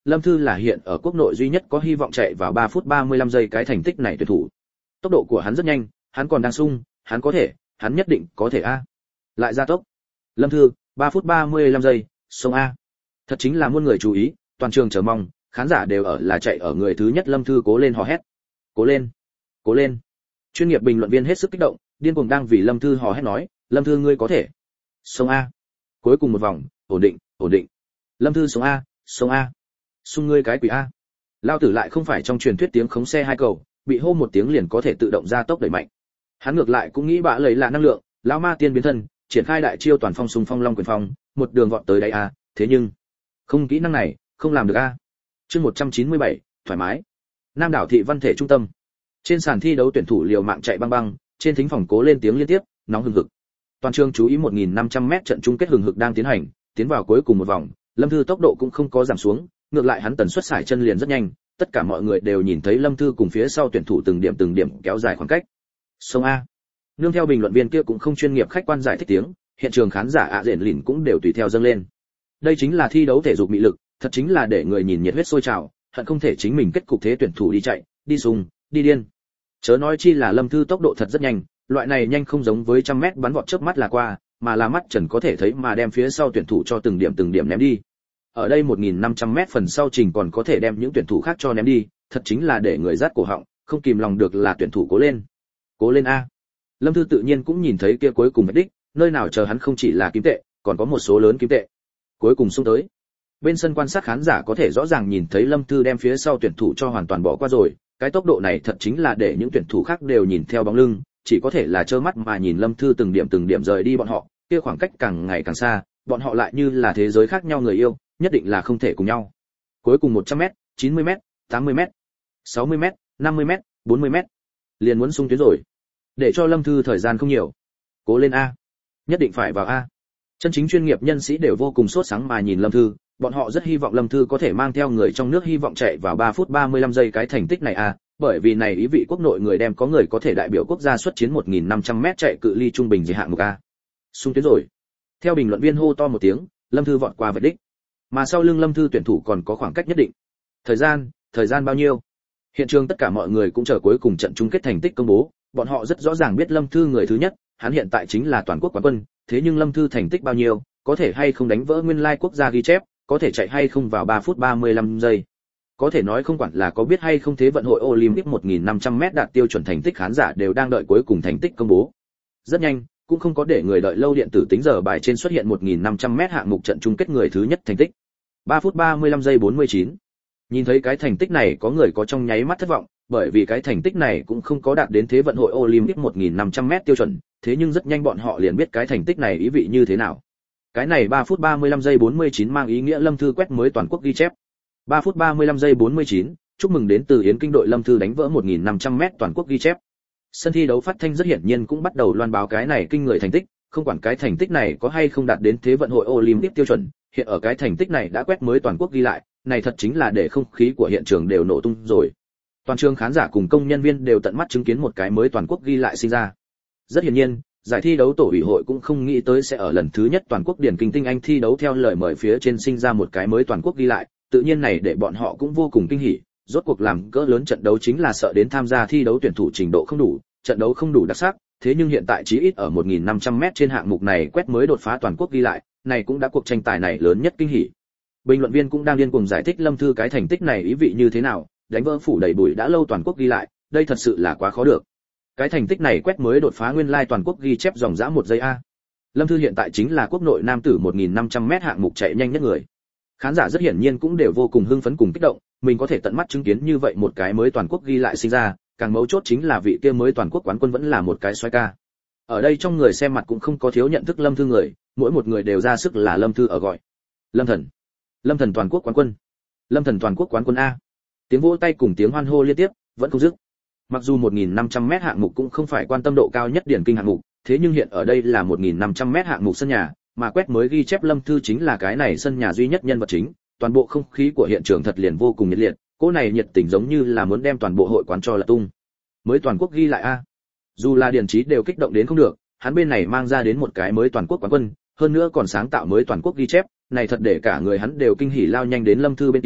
Lâm Thư là hiện ở quốc nội duy nhất có hy vọng chạy vào ba phút ba mươi lăm giây cái thành tích này tuyển thủ. Tốc độ của hắn rất nhanh, hắn còn đang sung, hắn có thể, hắn nhất định có thể a. Lại gia tốc. Lâm Thư, ba phút ba mươi lăm giây, sông a. Thật chính là muôn người chú ý, toàn trường chờ mong, khán giả đều ở là chạy ở người thứ nhất. Lâm Thư cố lên hò hét. Cố lên, cố lên. Chuyên nghiệp bình luận viên hết sức kích động, điên cuồng đang vì Lâm Thư hò hét nói, Lâm Thư ngươi có thể. Sông a. Cuối cùng một vòng, ổn định, ổn định. Lâm Thư sông a, sông a. Sung ngươi cái quỷ a. Lao tử lại không phải trong truyền thuyết tiếng khống xe hai cầu, bị hô một tiếng liền có thể tự động gia tốc đẩy mạnh. Hắn ngược lại cũng nghĩ bạ lấy là năng lượng, lão ma tiên biến thân, triển khai đại chiêu toàn phong xung phong long quyền phong, một đường vọt tới đây a, thế nhưng không kỹ năng này, không làm được a. Chương một trăm chín mươi bảy, thoải mái. Nam đảo thị văn thể trung tâm. Trên sàn thi đấu tuyển thủ liều mạng chạy băng băng, trên thính phòng cố lên tiếng liên tiếp, nóng hừng hực. Toàn trường chú ý một nghìn năm trăm mét trận chung kết hừng hực đang tiến hành, tiến vào cuối cùng một vòng, Lâm Thư tốc độ cũng không có giảm xuống, ngược lại hắn tần suất sải chân liền rất nhanh, tất cả mọi người đều nhìn thấy Lâm Thư cùng phía sau tuyển thủ từng điểm từng điểm kéo dài khoảng cách. Sông a. Nương theo bình luận viên kia cũng không chuyên nghiệp khách quan giải thích tiếng, hiện trường khán giả ạ rền lìn cũng đều tùy theo dâng lên. Đây chính là thi đấu thể dục mỹ lực, thật chính là để người nhìn nhiệt huyết sôi trào, hận không thể chính mình kết cục thế tuyển thủ đi chạy, đi sùng, đi điên. Chớ nói chi là Lâm Thư tốc độ thật rất nhanh, loại này nhanh không giống với trăm mét bắn vọt chớp mắt là qua, mà là mắt trần có thể thấy mà đem phía sau tuyển thủ cho từng điểm từng điểm ném đi. Ở đây một nghìn năm trăm mét phần sau trình còn có thể đem những tuyển thủ khác cho ném đi, thật chính là để người rát cổ họng, không kìm lòng được là tuyển thủ cố lên. Cố lên a. Lâm Thư tự nhiên cũng nhìn thấy kia cuối cùng mục đích, nơi nào chờ hắn không chỉ là kim tệ, còn có một số lớn kim tệ. Cuối cùng xung tới. Bên sân quan sát khán giả có thể rõ ràng nhìn thấy Lâm Thư đem phía sau tuyển thủ cho hoàn toàn bỏ qua rồi, cái tốc độ này thật chính là để những tuyển thủ khác đều nhìn theo bóng lưng, chỉ có thể là trơ mắt mà nhìn Lâm Thư từng điểm từng điểm rời đi bọn họ, kia khoảng cách càng ngày càng xa, bọn họ lại như là thế giới khác nhau người yêu, nhất định là không thể cùng nhau. Cuối cùng một trăm mét, chín mươi mét, tám mươi mét, sáu mươi mét, năm mươi mét, bốn mươi mét, liền muốn xung tuyến rồi. Để cho Lâm Thư thời gian không nhiều. Cố lên a, nhất định phải vào a. Chân chính chuyên nghiệp nhân sĩ đều vô cùng sốt sắng mà nhìn Lâm Thư, bọn họ rất hy vọng Lâm Thư có thể mang theo người trong nước hy vọng chạy vào ba phút ba mươi lăm giây cái thành tích này a, bởi vì này ý vị quốc nội người đem có người có thể đại biểu quốc gia xuất chiến một nghìn năm trăm mét chạy cự ly trung bình giới hạng mục a. Xung tuyến rồi. Theo bình luận viên hô to một tiếng, Lâm Thư vọt qua vạch đích. Mà sau lưng Lâm Thư tuyển thủ còn có khoảng cách nhất định. Thời gian, thời gian bao nhiêu? Hiện trường tất cả mọi người cũng chờ cuối cùng trận chung kết thành tích công bố, bọn họ rất rõ ràng biết Lâm Thư người thứ nhất, hắn hiện tại chính là toàn quốc quán quân, thế nhưng Lâm Thư thành tích bao nhiêu, có thể hay không đánh vỡ nguyên lai quốc gia ghi chép, có thể chạy hay không vào ba phút ba mươi lăm giây. Có thể nói không quản là có biết hay không thế vận hội Olympic một nghìn năm trăm mét đạt tiêu chuẩn thành tích, khán giả đều đang đợi cuối cùng thành tích công bố. Rất nhanh, cũng không có để người đợi lâu, điện tử tính giờ bài trên xuất hiện một nghìn năm trăm mét hạng mục trận chung kết người thứ nhất thành tích. ba phút ba mươi lăm giây bốn mươi chín. Nhìn thấy cái thành tích này có người có trong nháy mắt thất vọng, bởi vì cái thành tích này cũng không có đạt đến thế vận hội Olympic một nghìn năm trăm mét tiêu chuẩn, thế nhưng rất nhanh bọn họ liền biết cái thành tích này ý vị như thế nào. Cái này ba phút ba mươi lăm giây bốn mươi chín mang ý nghĩa Lâm Thư quét mới toàn quốc ghi chép. ba phút ba mươi lăm giây bốn mươi chín, chúc mừng đến từ Yến Kinh đội Lâm Thư đánh vỡ một nghìn năm trăm mét toàn quốc ghi chép. Sân thi đấu phát thanh rất hiển nhiên cũng bắt đầu loan báo cái này kinh người thành tích, không quản cái thành tích này có hay không đạt đến thế vận hội Olympic tiêu chuẩn, hiện ở cái thành tích này đã quét mới toàn quốc ghi lại, này thật chính là để không khí của hiện trường đều nổ tung rồi. Toàn trường khán giả cùng công nhân viên đều tận mắt chứng kiến một cái mới toàn quốc ghi lại sinh ra. Rất hiển nhiên, giải thi đấu tổ ủy hội cũng không nghĩ tới sẽ ở lần thứ nhất toàn quốc điển kinh tinh anh thi đấu theo lời mời phía trên sinh ra một cái mới toàn quốc ghi lại, tự nhiên này để bọn họ cũng vô cùng kinh hỉ. Rốt cuộc làm cỡ lớn trận đấu chính là sợ đến tham gia thi đấu tuyển thủ trình độ không đủ, trận đấu không đủ đặc sắc, thế nhưng hiện tại chí ít ở một nghìn năm trăm mét trên hạng mục này quét mới đột phá toàn quốc ghi lại, này cũng đã cuộc tranh tài này lớn nhất kinh hỉ. Bình luận viên cũng đang điên cuồng giải thích Lâm Thư cái thành tích này ý vị như thế nào, đánh vỡ phủ đầy bụi đã lâu toàn quốc ghi lại, đây thật sự là quá khó được. Cái thành tích này quét mới đột phá nguyên lai toàn quốc ghi chép dòng dã một giây a. Lâm Thư hiện tại chính là quốc nội nam tử một nghìn năm trăm mét hạng mục chạy nhanh nhất người. Khán giả rất hiển nhiên cũng đều vô cùng hưng phấn cùng kích động, mình có thể tận mắt chứng kiến như vậy một cái mới toàn quốc ghi lại sinh ra, càng mấu chốt chính là vị kia mới toàn quốc quán quân vẫn là một cái xoái ca. Ở đây trong người xem mặt cũng không có thiếu nhận thức Lâm Thư người, mỗi một người đều ra sức là Lâm Thư ở gọi. Lâm Thần, Lâm Thần toàn quốc quán quân, Lâm Thần toàn quốc quán quân a. Tiếng vỗ tay cùng tiếng hoan hô liên tiếp, vẫn không dứt. Mặc dù một nghìn năm trăm mét hạng mục cũng không phải quan tâm độ cao nhất điển kinh hạng mục, thế nhưng hiện ở đây là một nghìn năm trăm mét hạng mục sân nhà, mà quét mới ghi chép Lâm Thư chính là cái này sân nhà duy nhất nhân vật chính, toàn bộ không khí của hiện trường thật liền vô cùng nhiệt liệt, cỗ này nhiệt tình giống như là muốn đem toàn bộ hội quán cho là tung. Mới toàn quốc ghi lại a. Dù là Điền Chí đều kích động đến không được, hắn bên này mang ra đến một cái mới toàn quốc quán quân, hơn nữa còn sáng tạo mới toàn quốc ghi chép, này thật để cả người hắn đều kinh hỉ lao nhanh đến Lâm Thư bên kia,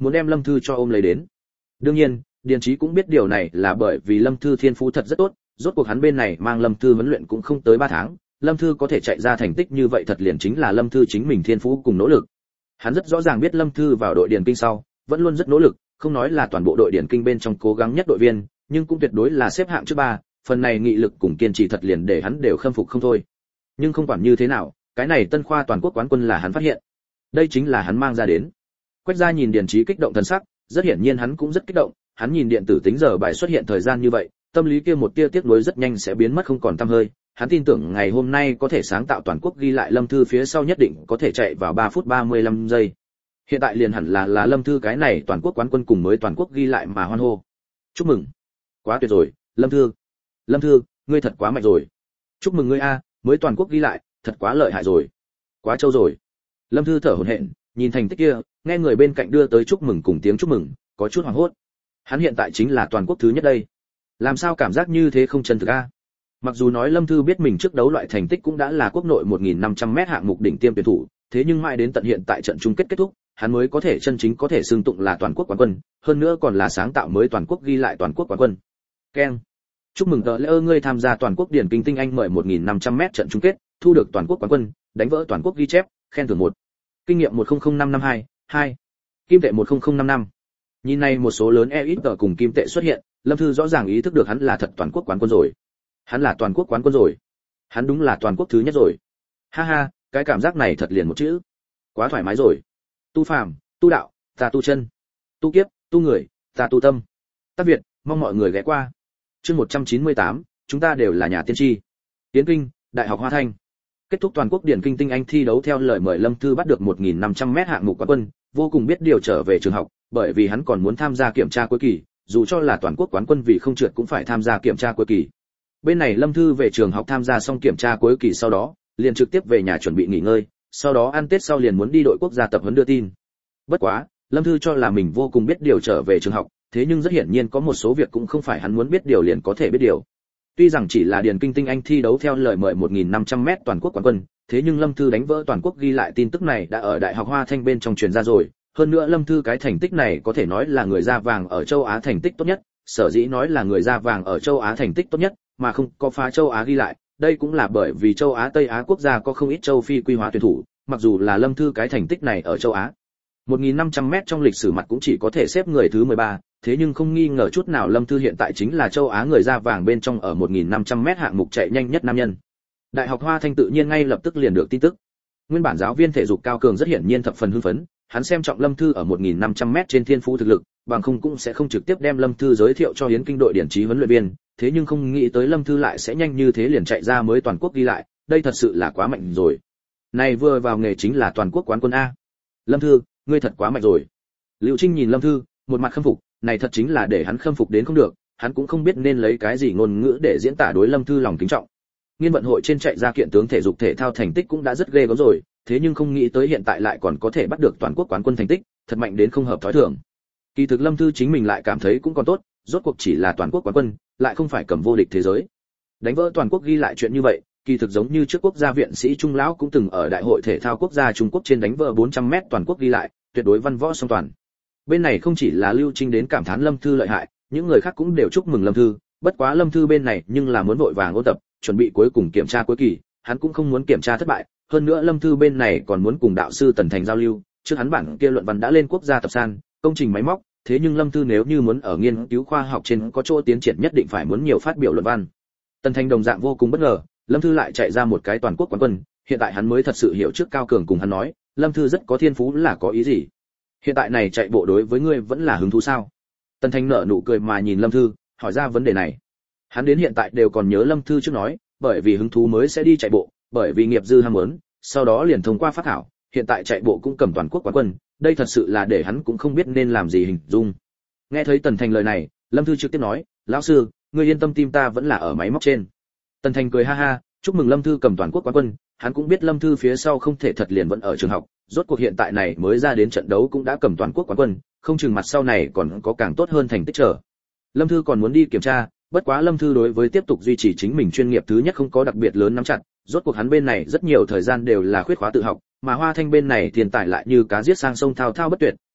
muốn đem Lâm Thư cho ôm lấy đến. Đương nhiên, Điền Chí cũng biết điều này là bởi vì Lâm Thư thiên phú thật rất tốt, rốt cuộc hắn bên này mang Lâm Thư huấn luyện cũng không tới ba tháng, Lâm Thư có thể chạy ra thành tích như vậy thật liền chính là Lâm Thư chính mình thiên phú cùng nỗ lực. Hắn rất rõ ràng biết Lâm Thư vào đội điền kinh sau, vẫn luôn rất nỗ lực, không nói là toàn bộ đội điền kinh bên trong cố gắng nhất đội viên, nhưng cũng tuyệt đối là xếp hạng trước ba, phần này nghị lực cùng kiên trì thật liền để hắn đều khâm phục không thôi. Nhưng không quản như thế nào, cái này Tân khoa toàn quốc quán quân là hắn phát hiện. Đây chính là hắn mang ra đến. Quách Gia nhìn Điền Chí kích động thần sắc, rất hiển nhiên hắn cũng rất kích động, hắn nhìn điện tử tính giờ bài xuất hiện thời gian như vậy, tâm lý kia một tia tiếc nuối rất nhanh sẽ biến mất không còn tăm hơi. Hắn tin tưởng ngày hôm nay có thể sáng tạo toàn quốc ghi lại Lâm Thư phía sau nhất định có thể chạy vào ba phút ba mươi lăm giây. Hiện tại liền hẳn là là Lâm Thư cái này toàn quốc quán quân cùng mới toàn quốc ghi lại mà hoan hô. Chúc mừng. Quá tuyệt rồi, Lâm Thư. Lâm Thư, ngươi thật quá mạnh rồi. Chúc mừng ngươi a, mới toàn quốc ghi lại, thật quá lợi hại rồi. Quá trâu rồi. Lâm Thư thở hổn hển, nhìn thành tích kia, nghe người bên cạnh đưa tới chúc mừng cùng tiếng chúc mừng, có chút hoảng hốt. Hắn hiện tại chính là toàn quốc thứ nhất đây. Làm sao cảm giác như thế không chân thực a? Mặc dù nói Lâm Thư biết mình trước đấu loại thành tích cũng đã là quốc nội một nghìn năm trăm mét hạng mục đỉnh tiêm tuyển thủ, thế nhưng mãi đến tận hiện tại trận chung kết kết thúc, hắn mới có thể chân chính có thể xưng tụng là toàn quốc quán quân, hơn nữa còn là sáng tạo mới toàn quốc ghi lại toàn quốc quán quân. Keng. Chúc mừng tờ lễ ơ ngươi tham gia toàn quốc điển kinh tinh anh mời một nghìn năm trăm mét trận chung kết, thu được toàn quốc quán quân, đánh vỡ toàn quốc ghi chép, khen thưởng một. Kinh nghiệm một không không năm năm hai, hai. Kim tệ một không không năm năm. Nhìn này một số lớn e ít tờ cùng kim tệ xuất hiện, Lâm Thư rõ ràng ý thức được hắn là thật toàn quốc quán quân rồi. Hắn là toàn quốc quán quân rồi. Hắn đúng là toàn quốc thứ nhất rồi. Ha ha, cái cảm giác này thật liền một chữ. Quá thoải mái rồi. Tu phàm, tu đạo, ta tu chân. Tu kiếp, tu người, ta tu tâm. Tác Việt, mong mọi người ghé qua. Chương một trăm chín mươi tám, chúng ta đều là nhà tiên tri. Tiến kinh, Đại học Hoa Thanh. Kết thúc toàn quốc điển kinh tinh anh thi đấu theo lời mời Lâm Thư bắt được một nghìn năm trăm mét hạng mục quán quân, vô cùng biết điều trở về trường học, bởi vì hắn còn muốn tham gia kiểm tra cuối kỳ, dù cho là toàn quốc quán quân vì không trượt cũng phải tham gia kiểm tra cuối kỳ. Bên này Lâm Thư về trường học tham gia xong kiểm tra cuối kỳ sau đó, liền trực tiếp về nhà chuẩn bị nghỉ ngơi, sau đó ăn Tết sau liền muốn đi đội quốc gia tập huấn đưa tin. Bất quá, Lâm Thư cho là mình vô cùng biết điều trở về trường học, thế nhưng rất hiển nhiên có một số việc cũng không phải hắn muốn biết điều liền có thể biết điều. Tuy rằng chỉ là điển kinh tinh anh thi đấu theo lời mời một nghìn năm trăm mét toàn quốc quán quân, thế nhưng Lâm Thư đánh vỡ toàn quốc ghi lại tin tức này đã ở Đại học Hoa Thanh bên trong truyền ra rồi, hơn nữa Lâm Thư cái thành tích này có thể nói là người da vàng ở châu Á thành tích tốt nhất, sở dĩ nói là người da vàng ở châu Á thành tích tốt nhất, mà không có phá châu Á ghi lại, đây cũng là bởi vì châu Á Tây Á quốc gia có không ít châu Phi quy hóa tuyển thủ, mặc dù là Lâm Thư cái thành tích này ở châu Á một nghìn năm trăm mét trong lịch sử mặt cũng chỉ có thể xếp người thứ mười ba, thế nhưng không nghi ngờ chút nào Lâm Thư hiện tại chính là châu Á người da vàng bên trong ở một nghìn năm trăm mét hạng mục chạy nhanh nhất nam nhân. Đại học Hoa Thanh tự nhiên ngay lập tức liền được tin tức. Nguyên bản giáo viên thể dục Cao Cường rất hiển nhiên thập phần hưng phấn, hắn xem trọng Lâm Thư ở một nghìn năm trăm mét trên thiên phú thực lực, bằng không cũng sẽ không trực tiếp đem Lâm Thư giới thiệu cho Hiến Kinh đội điển trí huấn luyện viên, thế nhưng không nghĩ tới Lâm Thư lại sẽ nhanh như thế liền chạy ra mới toàn quốc ghi lại, đây thật sự là quá mạnh rồi. Này vừa vào nghề chính là toàn quốc quán quân a. Lâm Thư, ngươi thật quá mạnh rồi. Lưu Trinh nhìn Lâm Thư, một mặt khâm phục, này thật chính là để hắn khâm phục đến không được, hắn cũng không biết nên lấy cái gì ngôn ngữ để diễn tả đối Lâm Thư lòng kính trọng. Nghiên vận hội trên chạy ra kiện tướng thể dục thể thao thành tích cũng đã rất ghê gớm rồi, thế nhưng không nghĩ tới hiện tại lại còn có thể bắt được toàn quốc quán quân thành tích, thật mạnh đến không hợp thói thường. Kỳ thực Lâm Thư chính mình lại cảm thấy cũng còn tốt, rốt cuộc chỉ là toàn quốc quán quân, lại không phải cầm vô địch thế giới. Đánh vỡ toàn quốc ghi lại chuyện như vậy, kỳ thực giống như trước quốc gia viện sĩ Trung lão cũng từng ở đại hội thể thao quốc gia Trung Quốc trên đánh vỡ bốn trăm mét toàn quốc ghi lại, tuyệt đối văn võ song toàn. Bên này không chỉ là Lưu Trinh đến cảm thán Lâm Thư lợi hại, những người khác cũng đều chúc mừng Lâm Thư, bất quá Lâm Thư bên này nhưng là muốn vội vàng ôn tập, chuẩn bị cuối cùng kiểm tra cuối kỳ, hắn cũng không muốn kiểm tra thất bại, hơn nữa Lâm Thư bên này còn muốn cùng đạo sư Tần Thành giao lưu, trước hắn bản kia luận văn đã lên quốc gia tập san, công trình máy móc, thế nhưng Lâm Thư nếu như muốn ở nghiên cứu khoa học trên có chỗ tiến triển nhất định phải muốn nhiều phát biểu luận văn. Tần Thành đồng dạng vô cùng bất ngờ, Lâm Thư lại chạy ra một cái toàn quốc quán quân, hiện tại hắn mới thật sự hiểu trước Cao Cường cùng hắn nói, Lâm Thư rất có thiên phú là có ý gì. Hiện tại này chạy bộ đối với ngươi vẫn là hứng thú sao? Tần Thành nở nụ cười mà nhìn Lâm Thư, hỏi ra vấn đề này. Hắn đến hiện tại đều còn nhớ Lâm Thư trước nói, bởi vì hứng thú mới sẽ đi chạy bộ, bởi vì nghiệp dư ham muốn, sau đó liền thông qua phát thảo, hiện tại chạy bộ cũng cầm toàn quốc quán quân, đây thật sự là để hắn cũng không biết nên làm gì hình dung. Nghe thấy Tần Thành lời này, Lâm Thư trực tiếp nói, lão sư, ngươi yên tâm, tim ta vẫn là ở máy móc trên. Tần Thành cười ha ha, chúc mừng Lâm Thư cầm toàn quốc quán quân, hắn cũng biết Lâm Thư phía sau không thể thật liền vẫn ở trường học, rốt cuộc hiện tại này mới ra đến trận đấu cũng đã cầm toàn quốc quán quân, không chừng mặt sau này còn có càng tốt hơn thành tích chờ. Lâm Thư còn muốn đi kiểm tra, bất quá Lâm Thư đối với tiếp tục duy trì chính mình chuyên nghiệp thứ nhất không có đặc biệt lớn nắm chặt, rốt cuộc hắn bên này rất nhiều thời gian đều là khuyết khóa tự học, mà Hoa Thanh bên này tiền tài lại như cá giết sang sông thao thao bất tuyệt,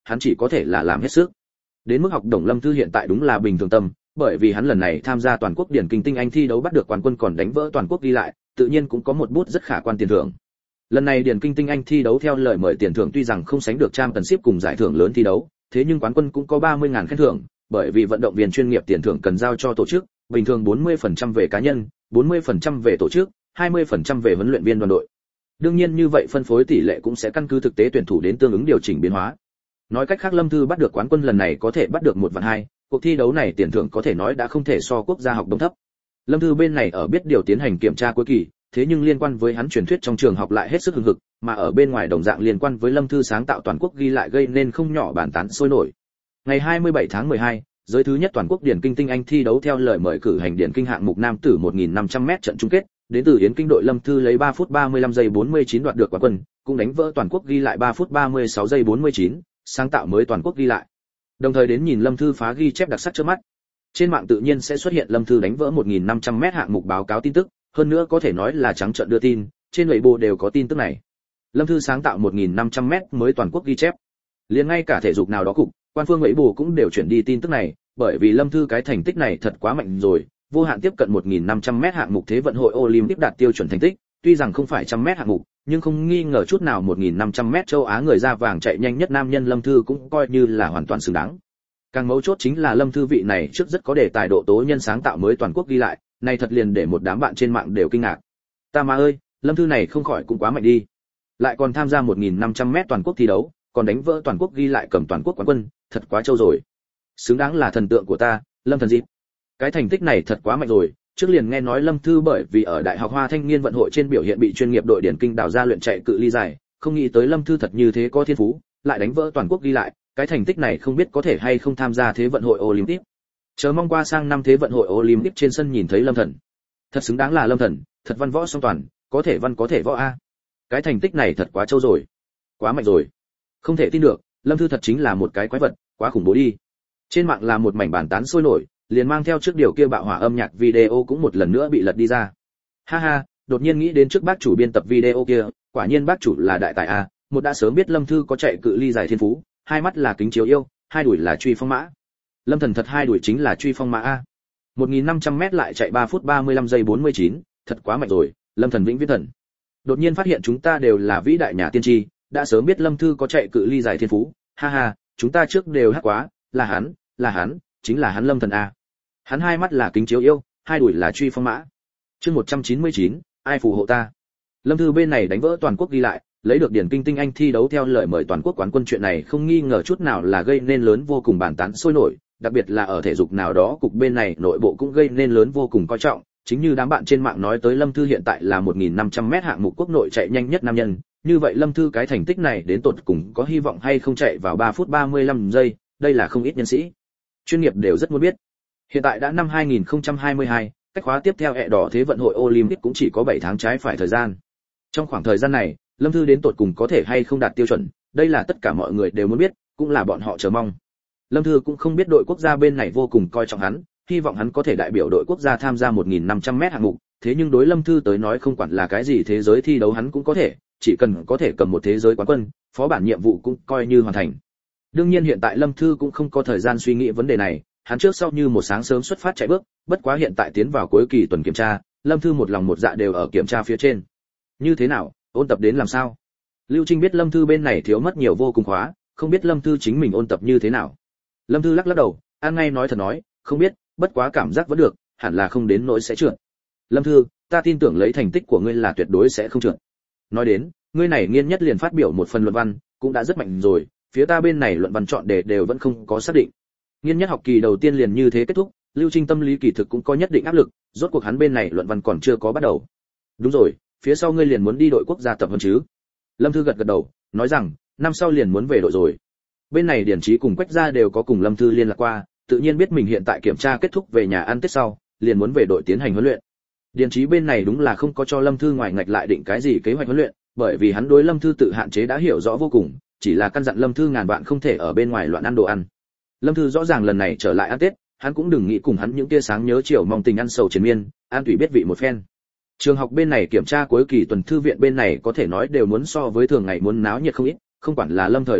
hắn chỉ có thể là làm hết sức. Đến mức học đồng Lâm Thư hiện tại đúng là bình thường tâm, bởi vì hắn lần này tham gia toàn quốc điển kinh tinh anh thi đấu bắt được quán quân còn đánh vỡ toàn quốc ghi lại, tự nhiên cũng có một bút rất khả quan tiền thưởng. Lần này điển kinh tinh anh thi đấu theo lời mời tiền thưởng tuy rằng không sánh được trang tần ship cùng giải thưởng lớn thi đấu, thế nhưng quán quân cũng có ba mươi ngàn khen thưởng, bởi vì vận động viên chuyên nghiệp tiền thưởng cần giao cho tổ chức, bình thường bốn mươi phần trăm về cá nhân, bốn mươi phần trăm về tổ chức, hai mươi phần trăm về huấn luyện viên đoàn đội. Đương nhiên như vậy phân phối tỷ lệ cũng sẽ căn cứ thực tế tuyển thủ đến tương ứng điều chỉnh biến hóa. Nói cách khác Lâm Thư bắt được quán quân lần này có thể bắt được một vạn hai, cuộc thi đấu này tiền thưởng có thể nói đã không thể so quốc gia học đông thấp. Lâm Thư bên này ở biết điều tiến hành kiểm tra cuối kỳ, thế nhưng liên quan với hắn truyền thuyết trong trường học lại hết sức hưng hực, mà ở bên ngoài đồng dạng liên quan với Lâm Thư sáng tạo toàn quốc ghi lại gây nên không nhỏ bàn tán sôi nổi. Ngày hai mươi bảy tháng mười hai, giới thứ nhất toàn quốc điển kinh tinh anh thi đấu theo lời mời cử hành điển kinh hạng mục nam tử một nghìn năm trăm mét trận chung kết, đến từ Yến Kinh đội Lâm Thư lấy ba phút ba mươi lăm giây bốn mươi chín đoạt được quán quân, cũng đánh vỡ toàn quốc ghi lại ba phút ba mươi sáu giây bốn mươi chín, sáng tạo mới toàn quốc ghi lại. Đồng thời đến nhìn Lâm Thư phá ghi chép đặc sắc trước mắt. Trên mạng tự nhiên sẽ xuất hiện Lâm Thư đánh vỡ một nghìn năm trăm mét hạng mục báo cáo tin tức, hơn nữa có thể nói là trắng trợn đưa tin, trên Weibo đều có tin tức này. Lâm Thư sáng tạo một nghìn năm trăm mét mới toàn quốc ghi chép. Liền ngay cả thể dục nào đó cục, quan phương Weibo cũng đều chuyển đi tin tức này, bởi vì Lâm Thư cái thành tích này thật quá mạnh rồi, vô hạn tiếp cận một nghìn năm trăm mét hạng mục thế vận hội Olympic đạt tiêu chuẩn thành tích, tuy rằng không phải trăm mét hạng mục, nhưng không nghi ngờ chút nào một nghìn năm trăm mét châu Á người da vàng chạy nhanh nhất nam nhân Lâm Thư cũng coi như là hoàn toàn xứng đáng. Càng mấu chốt chính là Lâm Thư vị này trước rất có đề tài độ tố nhân sáng tạo mới toàn quốc ghi lại, này thật liền để một đám bạn trên mạng đều kinh ngạc. Ta mà ơi, Lâm Thư này không khỏi cũng quá mạnh đi. Lại còn tham gia một nghìn năm trăm mét toàn quốc thi đấu, còn đánh vỡ toàn quốc ghi lại cầm toàn quốc quán quân, thật quá trâu rồi. Xứng đáng là thần tượng của ta, Lâm Thần Dịp. Cái thành tích này thật quá mạnh rồi, trước liền nghe nói Lâm Thư bởi vì ở Đại học Hoa Thanh niên vận hội trên biểu hiện bị chuyên nghiệp đội điển kinh đào ra luyện chạy cự ly dài, không nghĩ tới Lâm Thư thật như thế có thiên phú, lại đánh vỡ toàn quốc ghi lại, cái thành tích này không biết có thể hay không tham gia thế vận hội Olympic. Chờ mong qua sang năm thế vận hội Olympic trên sân nhìn thấy Lâm Thần. Thật xứng đáng là Lâm Thần, thật văn võ song toàn, có thể văn có thể võ a. Cái thành tích này thật quá trâu rồi, quá mạnh rồi. Không thể tin được, Lâm Thư thật chính là một cái quái vật, quá khủng bố đi. Trên mạng là một mảnh bàn tán sôi nổi, liền mang theo trước điều kia bạo hỏa âm nhạc video cũng một lần nữa bị lật đi ra. Ha ha, đột nhiên nghĩ đến trước bác chủ biên tập video kia, quả nhiên bác chủ là đại tài a, một đã sớm biết Lâm Thư có chạy cự ly dài thiên phú, hai mắt là kính chiếu yêu, hai đuổi là truy phong mã. Lâm Thần thật hai đuổi chính là truy phong mã a. một nghìn năm trăm mét lại chạy ba phút ba mươi lăm giây bốn mươi chín, thật quá mạnh rồi, Lâm Thần vĩnh viễn thần. Đột nhiên phát hiện chúng ta đều là vĩ đại nhà tiên tri, đã sớm biết Lâm Thư có chạy cự ly dài thiên phú, ha ha, chúng ta trước đều hát quá, là hắn, là hắn, chính là hắn Lâm Thần a. Hắn hai mắt là kính chiếu yêu, hai đuổi là truy phong mã. Chương một trăm chín mươi chín, ai phù hộ ta. Lâm Thư bên này đánh vỡ toàn quốc ghi lại, lấy được điển kinh tinh anh thi đấu theo lời mời toàn quốc quán quân, chuyện này không nghi ngờ chút nào là gây nên lớn vô cùng bàn tán sôi nổi, đặc biệt là ở thể dục nào đó cục bên này nội bộ cũng gây nên lớn vô cùng coi trọng, chính như đám bạn trên mạng nói tới Lâm Thư hiện tại là một nghìn năm trăm mét hạng mục quốc nội chạy nhanh nhất nam nhân, như vậy Lâm Thư cái thành tích này đến tột cùng có hy vọng hay không chạy vào ba phút ba mươi lăm giây, đây là không ít nhân sĩ chuyên nghiệp đều rất muốn biết. Hiện tại đã năm hai nghìn không trăm hai mươi hai, cách khóa tiếp theo ẹ đỏ thế vận hội Olympic cũng chỉ có bảy tháng trái phải thời gian. Trong khoảng thời gian này, Lâm Thư đến tột cùng có thể hay không đạt tiêu chuẩn, đây là tất cả mọi người đều muốn biết, cũng là bọn họ chờ mong. Lâm Thư cũng không biết đội quốc gia bên này vô cùng coi trọng hắn, hy vọng hắn có thể đại biểu đội quốc gia tham gia một nghìn năm trăm mét hạng mục, thế nhưng đối Lâm Thư tới nói không quản là cái gì thế giới thi đấu hắn cũng có thể, chỉ cần có thể cầm một thế giới quán quân, phó bản nhiệm vụ cũng coi như hoàn thành. Đương nhiên hiện tại Lâm Thư cũng không có thời gian suy nghĩ vấn đề này, hắn trước sau như một sáng sớm xuất phát chạy bước, bất quá hiện tại tiến vào cuối kỳ tuần kiểm tra, Lâm Thư một lòng một dạ đều ở kiểm tra phía trên. Như thế nào, ôn tập đến làm sao? Lưu Trinh biết Lâm Thư bên này thiếu mất nhiều vô cùng khóa, không biết Lâm Thư chính mình ôn tập như thế nào. Lâm Thư lắc lắc đầu, an ngay nói thật nói, không biết, bất quá cảm giác vẫn được, hẳn là không đến nỗi sẽ trượt. Lâm Thư, ta tin tưởng lấy thành tích của ngươi là tuyệt đối sẽ không trượt. Nói đến, ngươi này nghiên nhất liền phát biểu một phần luận văn, cũng đã rất mạnh rồi, phía ta bên này luận văn chọn đề đều vẫn không có xác định. Nghiên nhất học kỳ đầu tiên liền như thế kết thúc, Lưu Trinh tâm lý kỳ thực cũng có nhất định áp lực, rốt cuộc hắn bên này luận văn còn chưa có bắt đầu. Đúng rồi, phía sau ngươi liền muốn đi đội quốc gia tập huấn chứ? Lâm Thư gật gật đầu, nói rằng, năm sau liền muốn về đội rồi. Bên này Điển Chí cùng Quách Gia đều có cùng Lâm Thư liên lạc qua, tự nhiên biết mình hiện tại kiểm tra kết thúc về nhà ăn Tết sau, liền muốn về đội tiến hành huấn luyện. Điển Chí bên này đúng là không có cho Lâm Thư ngoài ngạch lại định cái gì kế hoạch huấn luyện, bởi vì hắn đối Lâm Thư tự hạn chế đã hiểu rõ vô cùng, chỉ là căn dặn Lâm Thư ngàn vạn không thể ở bên ngoài loạn ăn đồ ăn. Lâm Thư rõ ràng lần này trở lại ăn Tết, hắn cũng đừng nghĩ cùng hắn những tia sáng nhớ chiều mong tình ăn sầu triền miên, an tùy biết vị một phen. Trường học bên này kiểm tra cuối kỳ tuần, thư viện bên này có thể nói đều muốn so với thường ngày muốn náo nhiệt không ít, không quản là Lâm Thời đột kích,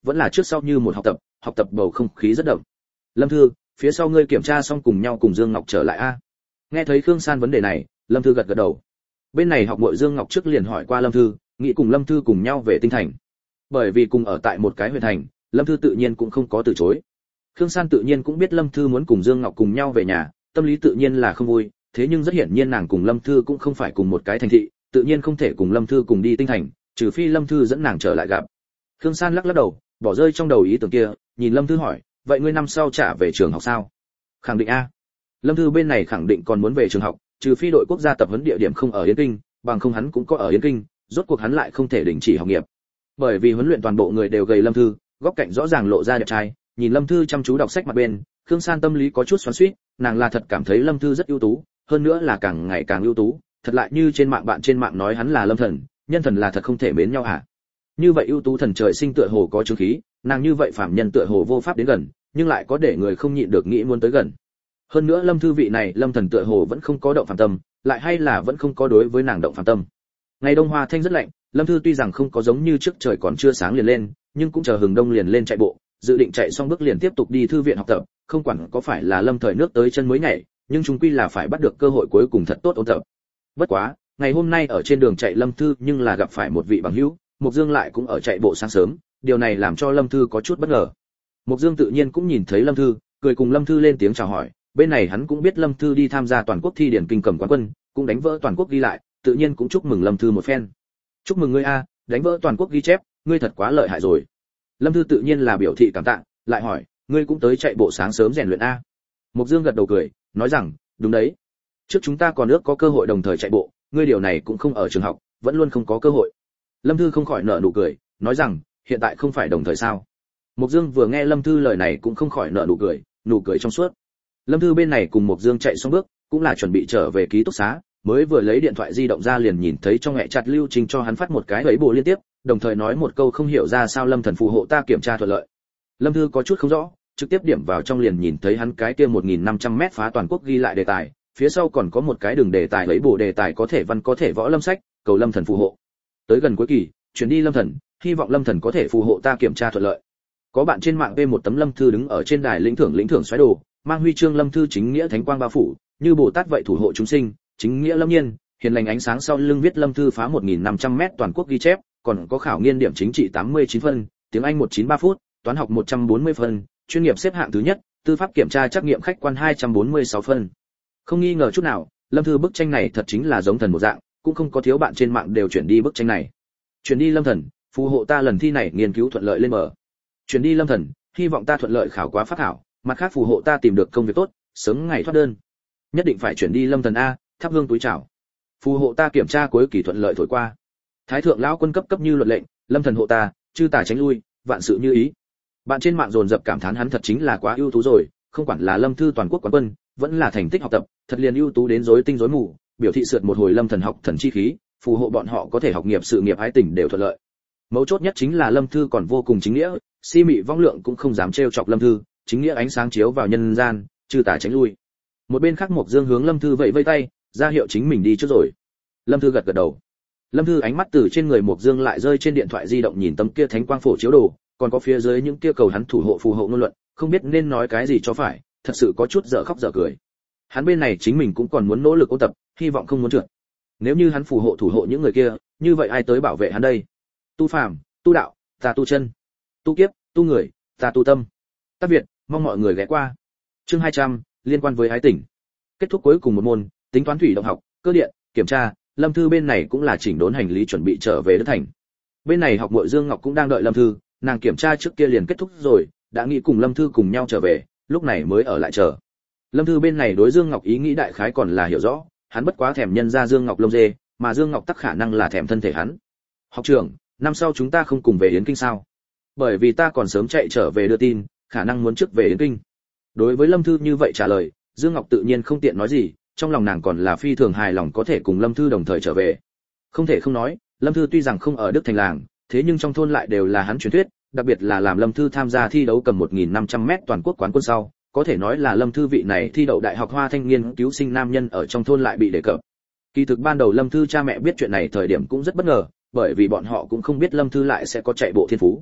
vẫn là trước sau như một học tập, học tập bầu không khí rất đậm. Lâm Thư, phía sau ngươi kiểm tra xong cùng nhau cùng Dương Ngọc trở lại a. Nghe thấy Khương San vấn đề này, Lâm Thư gật gật đầu. Bên này học muội Dương Ngọc trước liền hỏi qua Lâm Thư, nghĩ cùng Lâm Thư cùng nhau về Tinh Thành. Bởi vì cùng ở tại một cái huyện thành, Lâm Thư tự nhiên cũng không có từ chối. Khương San tự nhiên cũng biết Lâm Thư muốn cùng Dương Ngọc cùng nhau về nhà, tâm lý tự nhiên là không vui, thế nhưng rất hiển nhiên nàng cùng Lâm Thư cũng không phải cùng một cái thành thị, tự nhiên không thể cùng Lâm Thư cùng đi Tinh Thành, trừ phi Lâm Thư dẫn nàng trở lại gặp. Khương San lắc lắc đầu, bỏ rơi trong đầu ý tưởng kia, nhìn Lâm Thư hỏi, vậy ngươi năm sau trả về trường học sao? Khẳng định a. Lâm Thư bên này khẳng định còn muốn về trường học, trừ phi đội quốc gia tập huấn địa điểm không ở Yên Kinh, bằng không hắn cũng có ở Yên Kinh, rốt cuộc hắn lại không thể đình chỉ học nghiệp. Bởi vì huấn luyện toàn bộ người đều gầy Lâm Thư, góc cạnh rõ ràng lộ ra đẹp trai, nhìn Lâm Thư chăm chú đọc sách mặt bên, Khương San tâm lý có chút xoắn xuýt, nàng là thật cảm thấy Lâm Thư rất ưu tú, hơn nữa là càng ngày càng ưu tú, thật lại như trên mạng bạn trên mạng nói hắn là Lâm Thần, nhân thần là thật không thể mến nhau hả? Như vậy ưu tú thần trời sinh tựa hồ có chứng khí, nàng như vậy phàm nhân tựa hồ vô pháp đến gần, nhưng lại có để người không nhịn được nghĩ muốn tới gần. Hơn nữa Lâm Thư vị này Lâm Thần tựa hồ vẫn không có động phàm tâm, lại hay là vẫn không có đối với nàng động phàm tâm. Ngày đông hoa thanh rất lạnh, Lâm Thư tuy rằng không có giống như trước trời còn chưa sáng liền lên, nhưng cũng chờ hừng đông liền lên chạy bộ, dự định chạy xong bước liền tiếp tục đi thư viện học tập, không quản có phải là Lâm thời nước tới chân mới nhảy, nhưng chúng quy là phải bắt được cơ hội cuối cùng thật tốt ôn tập. Bất quá, ngày hôm nay ở trên đường chạy Lâm Thư nhưng là gặp phải một vị bằng hữu, Mục Dương lại cũng ở chạy bộ sáng sớm, điều này làm cho Lâm Thư có chút bất ngờ. Mục Dương tự nhiên cũng nhìn thấy Lâm Thư, cười cùng Lâm Thư lên tiếng chào hỏi, bên này hắn cũng biết Lâm Thư đi tham gia toàn quốc thi điển kinh cầm quán quân, cũng đánh vỡ toàn quốc ghi lại, tự nhiên cũng chúc mừng Lâm Thư một phen. Chúc mừng ngươi a, đánh vỡ toàn quốc ghi chép, ngươi thật quá lợi hại rồi. Lâm Thư tự nhiên là biểu thị cảm tạ, lại hỏi, ngươi cũng tới chạy bộ sáng sớm rèn luyện a? Mục Dương gật đầu cười, nói rằng, đúng đấy. Trước chúng ta còn ước có cơ hội đồng thời chạy bộ, ngươi điều này cũng không ở trường học, vẫn luôn không có cơ hội. Lâm Thư không khỏi nở nụ cười, nói rằng, hiện tại không phải đồng thời sao? Mục Dương vừa nghe Lâm Thư lời này cũng không khỏi nở nụ cười, nụ cười trong suốt. Lâm Thư bên này cùng Mục Dương chạy xong bước, cũng là chuẩn bị trở về ký túc xá, mới vừa lấy điện thoại di động ra liền nhìn thấy trong hệ chat Lưu Trình cho hắn phát một cái ấy bộ liên tiếp, đồng thời nói một câu không hiểu ra sao Lâm Thần phù hộ ta kiểm tra thuận lợi. Lâm Thư có chút không rõ, trực tiếp điểm vào trong liền nhìn thấy hắn cái kia một nghìn năm trăm mét phá toàn quốc ghi lại đề tài, phía sau còn có một cái đường đề tài ấy bộ đề tài có thể văn có thể võ Lâm sách, cầu Lâm Thần phù hộ. Tới gần cuối kỳ, chuyển đi Lâm Thần, hy vọng Lâm Thần có thể phù hộ ta kiểm tra thuận lợi. Có bạn trên mạng về một tấm Lâm Thư đứng ở trên đài lĩnh thưởng lĩnh thưởng xoáy đồ, mang huy chương Lâm Thư chính nghĩa thánh quang bao phủ, như Bồ Tát vậy thủ hộ chúng sinh, chính nghĩa lâm nhiên, hiền lành ánh sáng sau lưng viết Lâm Thư phá một nghìn năm trăm mét toàn quốc ghi chép, còn có khảo nghiên điểm chính trị tám mươi chín phân, tiếng Anh một trăm chín mươi ba phút, toán học một trăm bốn mươi phân, chuyên nghiệp xếp hạng thứ nhất, tư pháp kiểm tra trắc nghiệm khách quan hai trăm bốn mươi sáu phân. Không nghi ngờ chút nào, Lâm Thư bức tranh này thật chính là giống thần một dạng, cũng không có thiếu bạn trên mạng đều chuyển đi bức tranh này. Chuyển đi Lâm Thần, phù hộ ta lần thi này nghiên cứu thuận lợi lên mở. Chuyển đi Lâm Thần, hy vọng ta thuận lợi khảo quá phát thảo, mặt khác phù hộ ta tìm được công việc tốt, sớm ngày thoát đơn. Nhất định phải chuyển đi Lâm Thần a, thắp hương túi chào. Phù hộ ta kiểm tra cuối kỳ thuận lợi thổi qua. Thái thượng lão quân cấp cấp như luật lệnh, Lâm Thần hộ ta, chư tà tránh lui, vạn sự như ý. Bạn trên mạng dồn dập cảm thán hắn thật chính là quá ưu tú rồi, không quản là Lâm Thư toàn quốc quán quân, vẫn là thành tích học tập, thật liền ưu tú đến rối tinh rối mù, biểu thị sượt một hồi Lâm Thần học thần chi khí, phù hộ bọn họ có thể học nghiệp sự nghiệp ái tình đều thuận lợi. Mấu chốt nhất chính là Lâm Thư còn vô cùng chính nghĩa, si mị vong lượng cũng không dám trêu chọc Lâm Thư, chính nghĩa ánh sáng chiếu vào nhân gian, chư tà tránh lui. Một bên khác Mộc Dương hướng Lâm Thư vẫy vẫy tay, ra hiệu chính mình đi trước rồi. Lâm Thư gật gật đầu. Lâm Thư ánh mắt từ trên người Mộc Dương lại rơi trên điện thoại di động nhìn tấm kia thánh quang phổ chiếu đồ, còn có phía dưới những kia cầu hắn thủ hộ phù hộ ngôn luận, không biết nên nói cái gì cho phải, thật sự có chút dở khóc dở cười. Hắn bên này chính mình cũng còn muốn nỗ lực ôn tập, hy vọng không muốn trượt. Nếu như hắn phù hộ thủ hộ những người kia, như vậy ai tới bảo vệ hắn đây? Tu phàm, tu đạo, ta tu chân. Tu kiếp, tu người, ta tu tâm. Tác Việt, mong mọi người ghé qua. Chương hai trăm, liên quan với ái tình. Kết thúc cuối cùng một môn, tính toán thủy động học, cơ điện, kiểm tra, Lâm Thư bên này cũng là chỉnh đốn hành lý chuẩn bị trở về Đức Thành. Bên này học muội Dương Ngọc cũng đang đợi Lâm Thư, nàng kiểm tra trước kia liền kết thúc rồi, đã nghĩ cùng Lâm Thư cùng nhau trở về, lúc này mới ở lại chờ. Lâm Thư bên này đối Dương Ngọc ý nghĩ đại khái còn là hiểu rõ, hắn bất quá thèm nhân ra Dương Ngọc lông dê, mà Dương Ngọc tắc khả năng là thèm thân thể hắn. Học trưởng, năm sau chúng ta không cùng về Yến Kinh sao? Bởi vì ta còn sớm chạy trở về đưa tin, khả năng muốn trước về Yến Kinh. Đối với Lâm Thư như vậy trả lời, Dương Ngọc tự nhiên không tiện nói gì, trong lòng nàng còn là phi thường hài lòng có thể cùng Lâm Thư đồng thời trở về. Không thể không nói, Lâm Thư tuy rằng không ở Đức Thành làng, thế nhưng trong thôn lại đều là hắn truyền thuyết, đặc biệt là làm Lâm Thư tham gia thi đấu cầm một nghìn năm trăm mét toàn quốc quán quân sau, có thể nói là Lâm Thư vị này thi đậu đại học Hoa thanh niên cứu sinh nam nhân ở trong thôn lại bị đề cập. Kỳ thực ban đầu Lâm Thư cha mẹ biết chuyện này thời điểm cũng rất bất ngờ, bởi vì bọn họ cũng không biết Lâm Thư lại sẽ có chạy bộ thiên phú.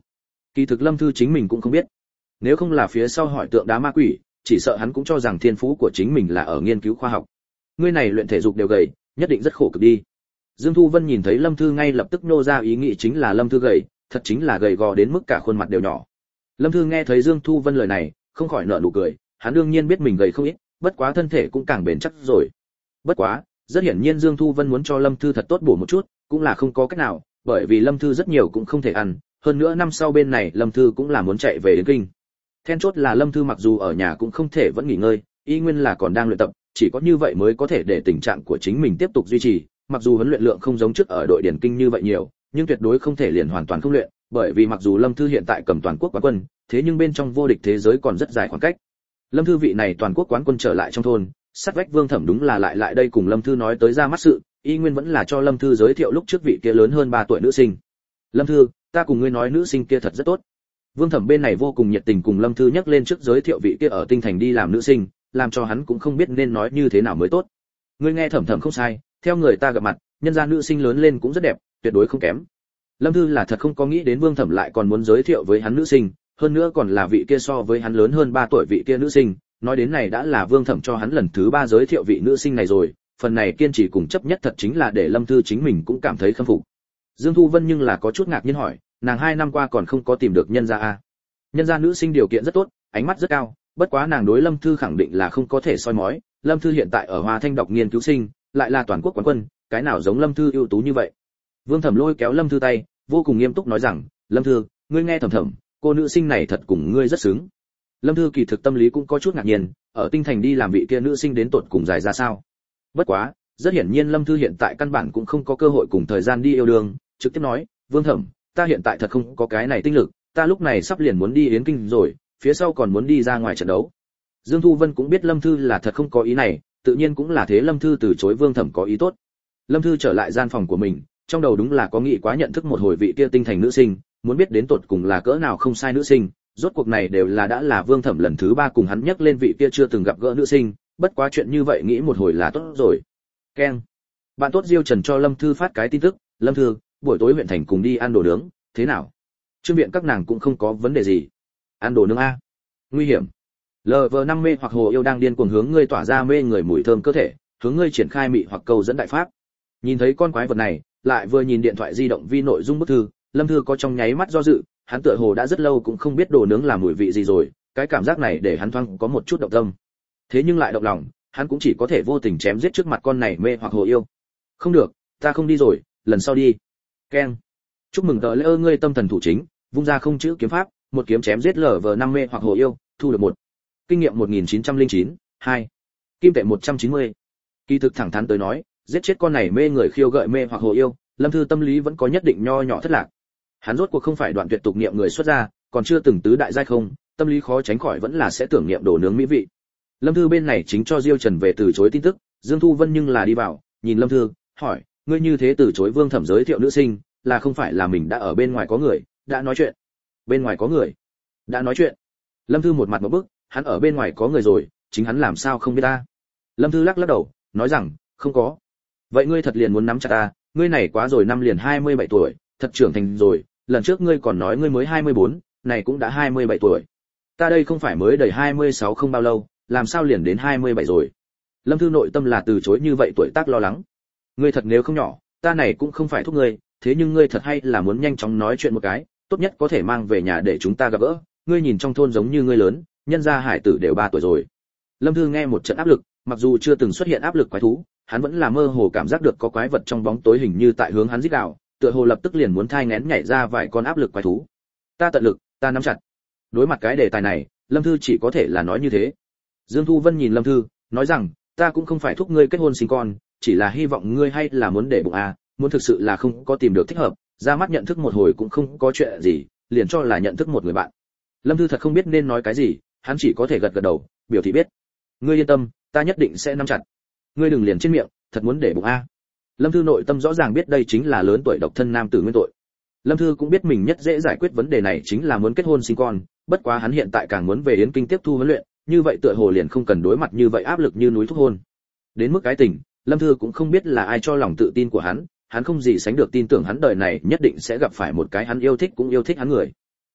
Kỳ thực Lâm Thư chính mình cũng không biết. Nếu không là phía sau hỏi tượng đá ma quỷ, chỉ sợ hắn cũng cho rằng thiên phú của chính mình là ở nghiên cứu khoa học. Ngươi này luyện thể dục đều gầy, nhất định rất khổ cực đi. Dương Thu Vân nhìn thấy Lâm Thư ngay lập tức nô ra ý nghĩ chính là Lâm Thư gầy, thật chính là gầy gò đến mức cả khuôn mặt đều nhỏ. Lâm Thư nghe thấy Dương Thu Vân lời này, không khỏi nở nụ cười, hắn đương nhiên biết mình gầy không ít, bất quá thân thể cũng càng bền chắc rồi. Bất quá, rất hiển nhiên Dương Thu Vân muốn cho Lâm Thư thật tốt bổ một chút, cũng là không có cách nào, bởi vì Lâm Thư rất nhiều cũng không thể ăn, hơn nữa năm sau bên này Lâm Thư cũng là muốn chạy về Yến Kinh. Then chốt là Lâm Thư mặc dù ở nhà cũng không thể vẫn nghỉ ngơi, y nguyên là còn đang luyện tập, chỉ có như vậy mới có thể để tình trạng của chính mình tiếp tục duy trì, mặc dù huấn luyện lượng không giống trước ở đội điển kinh như vậy nhiều, nhưng tuyệt đối không thể liền hoàn toàn không luyện, bởi vì mặc dù Lâm Thư hiện tại cầm toàn quốc quán quân, thế nhưng bên trong vô địch thế giới còn rất dài khoảng cách. Lâm Thư vị này toàn quốc quán quân trở lại trong thôn, sát vách Vương Thẩm đúng là lại lại đây cùng Lâm Thư nói tới ra mắt sự, y nguyên vẫn là cho Lâm Thư giới thiệu lúc trước vị kia lớn hơn ba tuổi nữ sinh. Lâm Thư, ta cùng ngươi nói nữ sinh kia thật rất tốt. Vương Thẩm bên này vô cùng nhiệt tình cùng Lâm Thư nhắc lên trước giới thiệu vị kia ở Tinh Thành đi làm nữ sinh, làm cho hắn cũng không biết nên nói như thế nào mới tốt. Ngươi nghe Thẩm Thẩm không sai, theo người ta gặp mặt, nhân gia nữ sinh lớn lên cũng rất đẹp, tuyệt đối không kém. Lâm Thư là thật không có nghĩ đến Vương Thẩm lại còn muốn giới thiệu với hắn nữ sinh, hơn nữa còn là vị kia so với hắn lớn hơn ba tuổi vị kia nữ sinh, nói đến này đã là Vương Thẩm cho hắn lần thứ ba giới thiệu vị nữ sinh này rồi, phần này kiên trì cùng chấp nhất thật chính là để Lâm Thư chính mình cũng cảm thấy khâm phục. Dương Thu Vân nhưng là có chút ngạc nhiên hỏi, nàng hai năm qua còn không có tìm được nhân gia a? Nhân gia nữ sinh điều kiện rất tốt, ánh mắt rất cao, bất quá nàng đối Lâm Thư khẳng định là không có thể soi mói, Lâm Thư hiện tại ở Hoa Thanh đọc nghiên cứu sinh, lại là toàn quốc quán quân, cái nào giống Lâm Thư ưu tú như vậy. Vương Thẩm lôi kéo Lâm Thư tay, vô cùng nghiêm túc nói rằng, Lâm Thư, ngươi nghe Thẩm Thẩm, cô nữ sinh này thật cùng ngươi rất xứng. Lâm Thư kỳ thực tâm lý cũng có chút ngạc nhiên, ở Tinh Thành đi làm vị kia nữ sinh đến tột cùng dài ra sao. Bất quá, rất hiển nhiên Lâm Thư hiện tại căn bản cũng không có cơ hội cùng thời gian đi yêu đương, trực tiếp nói, Vương Thẩm, ta hiện tại thật không có cái này tinh lực, ta lúc này sắp liền muốn đi Yến Kinh rồi, phía sau còn muốn đi ra ngoài trận đấu. Dương Thu Vân cũng biết Lâm Thư là thật không có ý này, tự nhiên cũng là thế Lâm Thư từ chối Vương Thẩm có ý tốt. Lâm Thư trở lại gian phòng của mình, trong đầu đúng là có nghĩ quá nhận thức một hồi vị kia Tinh Thành nữ sinh, muốn biết đến tột cùng là cỡ nào không sai nữ sinh, rốt cuộc này đều là đã là Vương Thẩm lần thứ ba cùng hắn nhắc lên vị kia chưa từng gặp gỡ nữ sinh, bất quá chuyện như vậy nghĩ một hồi là tốt rồi. Keng. Bạn tốt Diêu Trần cho Lâm Thư phát cái tin tức, Lâm Thư, buổi tối huyện thành cùng đi ăn đồ nướng, thế nào? Trương viện các nàng cũng không có vấn đề gì. Ăn đồ nướng a? Nguy hiểm. lờ vê năm mê hoặc hồ yêu đang điên cuồng hướng ngươi tỏa ra mê người mùi thơm cơ thể, hướng ngươi triển khai mị hoặc câu dẫn đại pháp. Nhìn thấy con quái vật này, lại vừa nhìn điện thoại di động vi nội dung bức thư, Lâm Thư có trong nháy mắt do dự, hắn tựa hồ đã rất lâu cũng không biết đồ nướng là mùi vị gì rồi, cái cảm giác này để hắn thoáng có một chút động tâm. Thế nhưng lại động lòng, hắn cũng chỉ có thể vô tình chém giết trước mặt con này mê hoặc hồ yêu. Không được, ta không đi rồi, lần sau đi. Keng. Chúc mừng tờ lễ ơ ngươi tâm thần thủ chính, vung ra không chữ kiếm pháp, một kiếm chém giết lở vờ năm mê hoặc hồ yêu, thu được một. Kinh nghiệm một nghìn chín trăm lẻ chín, hai. Kim tệ một trăm chín mươi. Kỳ thực thẳng thắn tới nói, giết chết con này mê người khiêu gợi mê hoặc hồ yêu, Lâm Thư tâm lý vẫn có nhất định nho nhỏ thất lạc. Hắn rốt cuộc không phải đoạn tuyệt tục niệm người xuất gia, còn chưa từng tứ đại giai không, tâm lý khó tránh khỏi vẫn là sẽ tưởng niệm đồ nướng mỹ vị. Lâm Thư bên này chính cho Diêu Trần về từ chối tin tức, Dương Thu Vân nhưng là đi vào, nhìn Lâm Thư, hỏi, ngươi như thế từ chối Vương Thẩm giới thiệu nữ sinh, là không phải là mình đã ở bên ngoài có người, đã nói chuyện. Bên ngoài có người? Đã nói chuyện? Lâm Thư một mặt một bức, hắn ở bên ngoài có người rồi, chính hắn làm sao không biết ta? Lâm Thư lắc lắc đầu, nói rằng, không có. Vậy ngươi thật liền muốn nắm chặt ta, ngươi này quá rồi năm liền hai mươi bảy tuổi, thật trưởng thành rồi, lần trước ngươi còn nói ngươi mới hai mươi bốn, này cũng đã hai mươi bảy tuổi. Ta đây không phải mới đầy hai mươi sáu không bao lâu, làm sao liền đến hai mươi bảy rồi? Lâm Thư nội tâm là từ chối như vậy tuổi tác lo lắng. Ngươi thật nếu không nhỏ, ta này cũng không phải thúc ngươi, thế nhưng ngươi thật hay là muốn nhanh chóng nói chuyện một cái, tốt nhất có thể mang về nhà để chúng ta gặp gỡ, ngươi nhìn trong thôn giống như ngươi lớn, nhân gia hải tử đều ba tuổi rồi. Lâm Thư nghe một trận áp lực, mặc dù chưa từng xuất hiện áp lực quái thú, hắn vẫn là mơ hồ cảm giác được có quái vật trong bóng tối hình như tại hướng hắn rít gào, tựa hồ lập tức liền muốn thai nghén nhảy ra vài con áp lực quái thú. Ta tận lực, ta nắm chặt. Đối mặt cái đề tài này, Lâm Thư chỉ có thể là nói như thế. Dương Thu Vân nhìn Lâm Thư, nói rằng, ta cũng không phải thúc ngươi kết hôn sinh con, chỉ là hy vọng ngươi hay là muốn để bụng à, muốn thực sự là không có tìm được thích hợp, ra mắt nhận thức một hồi cũng không có chuyện gì, liền cho là nhận thức một người bạn. Lâm Thư thật không biết nên nói cái gì, hắn chỉ có thể gật gật đầu, biểu thị biết. Ngươi yên tâm, ta nhất định sẽ nắm chặt. Ngươi đừng liền trên miệng, thật muốn để bụng a. Lâm Thư nội tâm rõ ràng biết đây chính là lớn tuổi độc thân nam tử nguyên tội. Lâm Thư cũng biết mình nhất dễ giải quyết vấn đề này chính là muốn kết hôn sinh con, bất quá hắn hiện tại càng muốn về Yến Kinh tiếp thu huấn luyện, như vậy tựa hồ liền không cần đối mặt như vậy áp lực như núi thúc hôn. Đến mức cái tình, Lâm Thư cũng không biết là ai cho lòng tự tin của hắn, hắn không gì sánh được tin tưởng hắn đời này nhất định sẽ gặp phải một cái hắn yêu thích cũng yêu thích hắn người.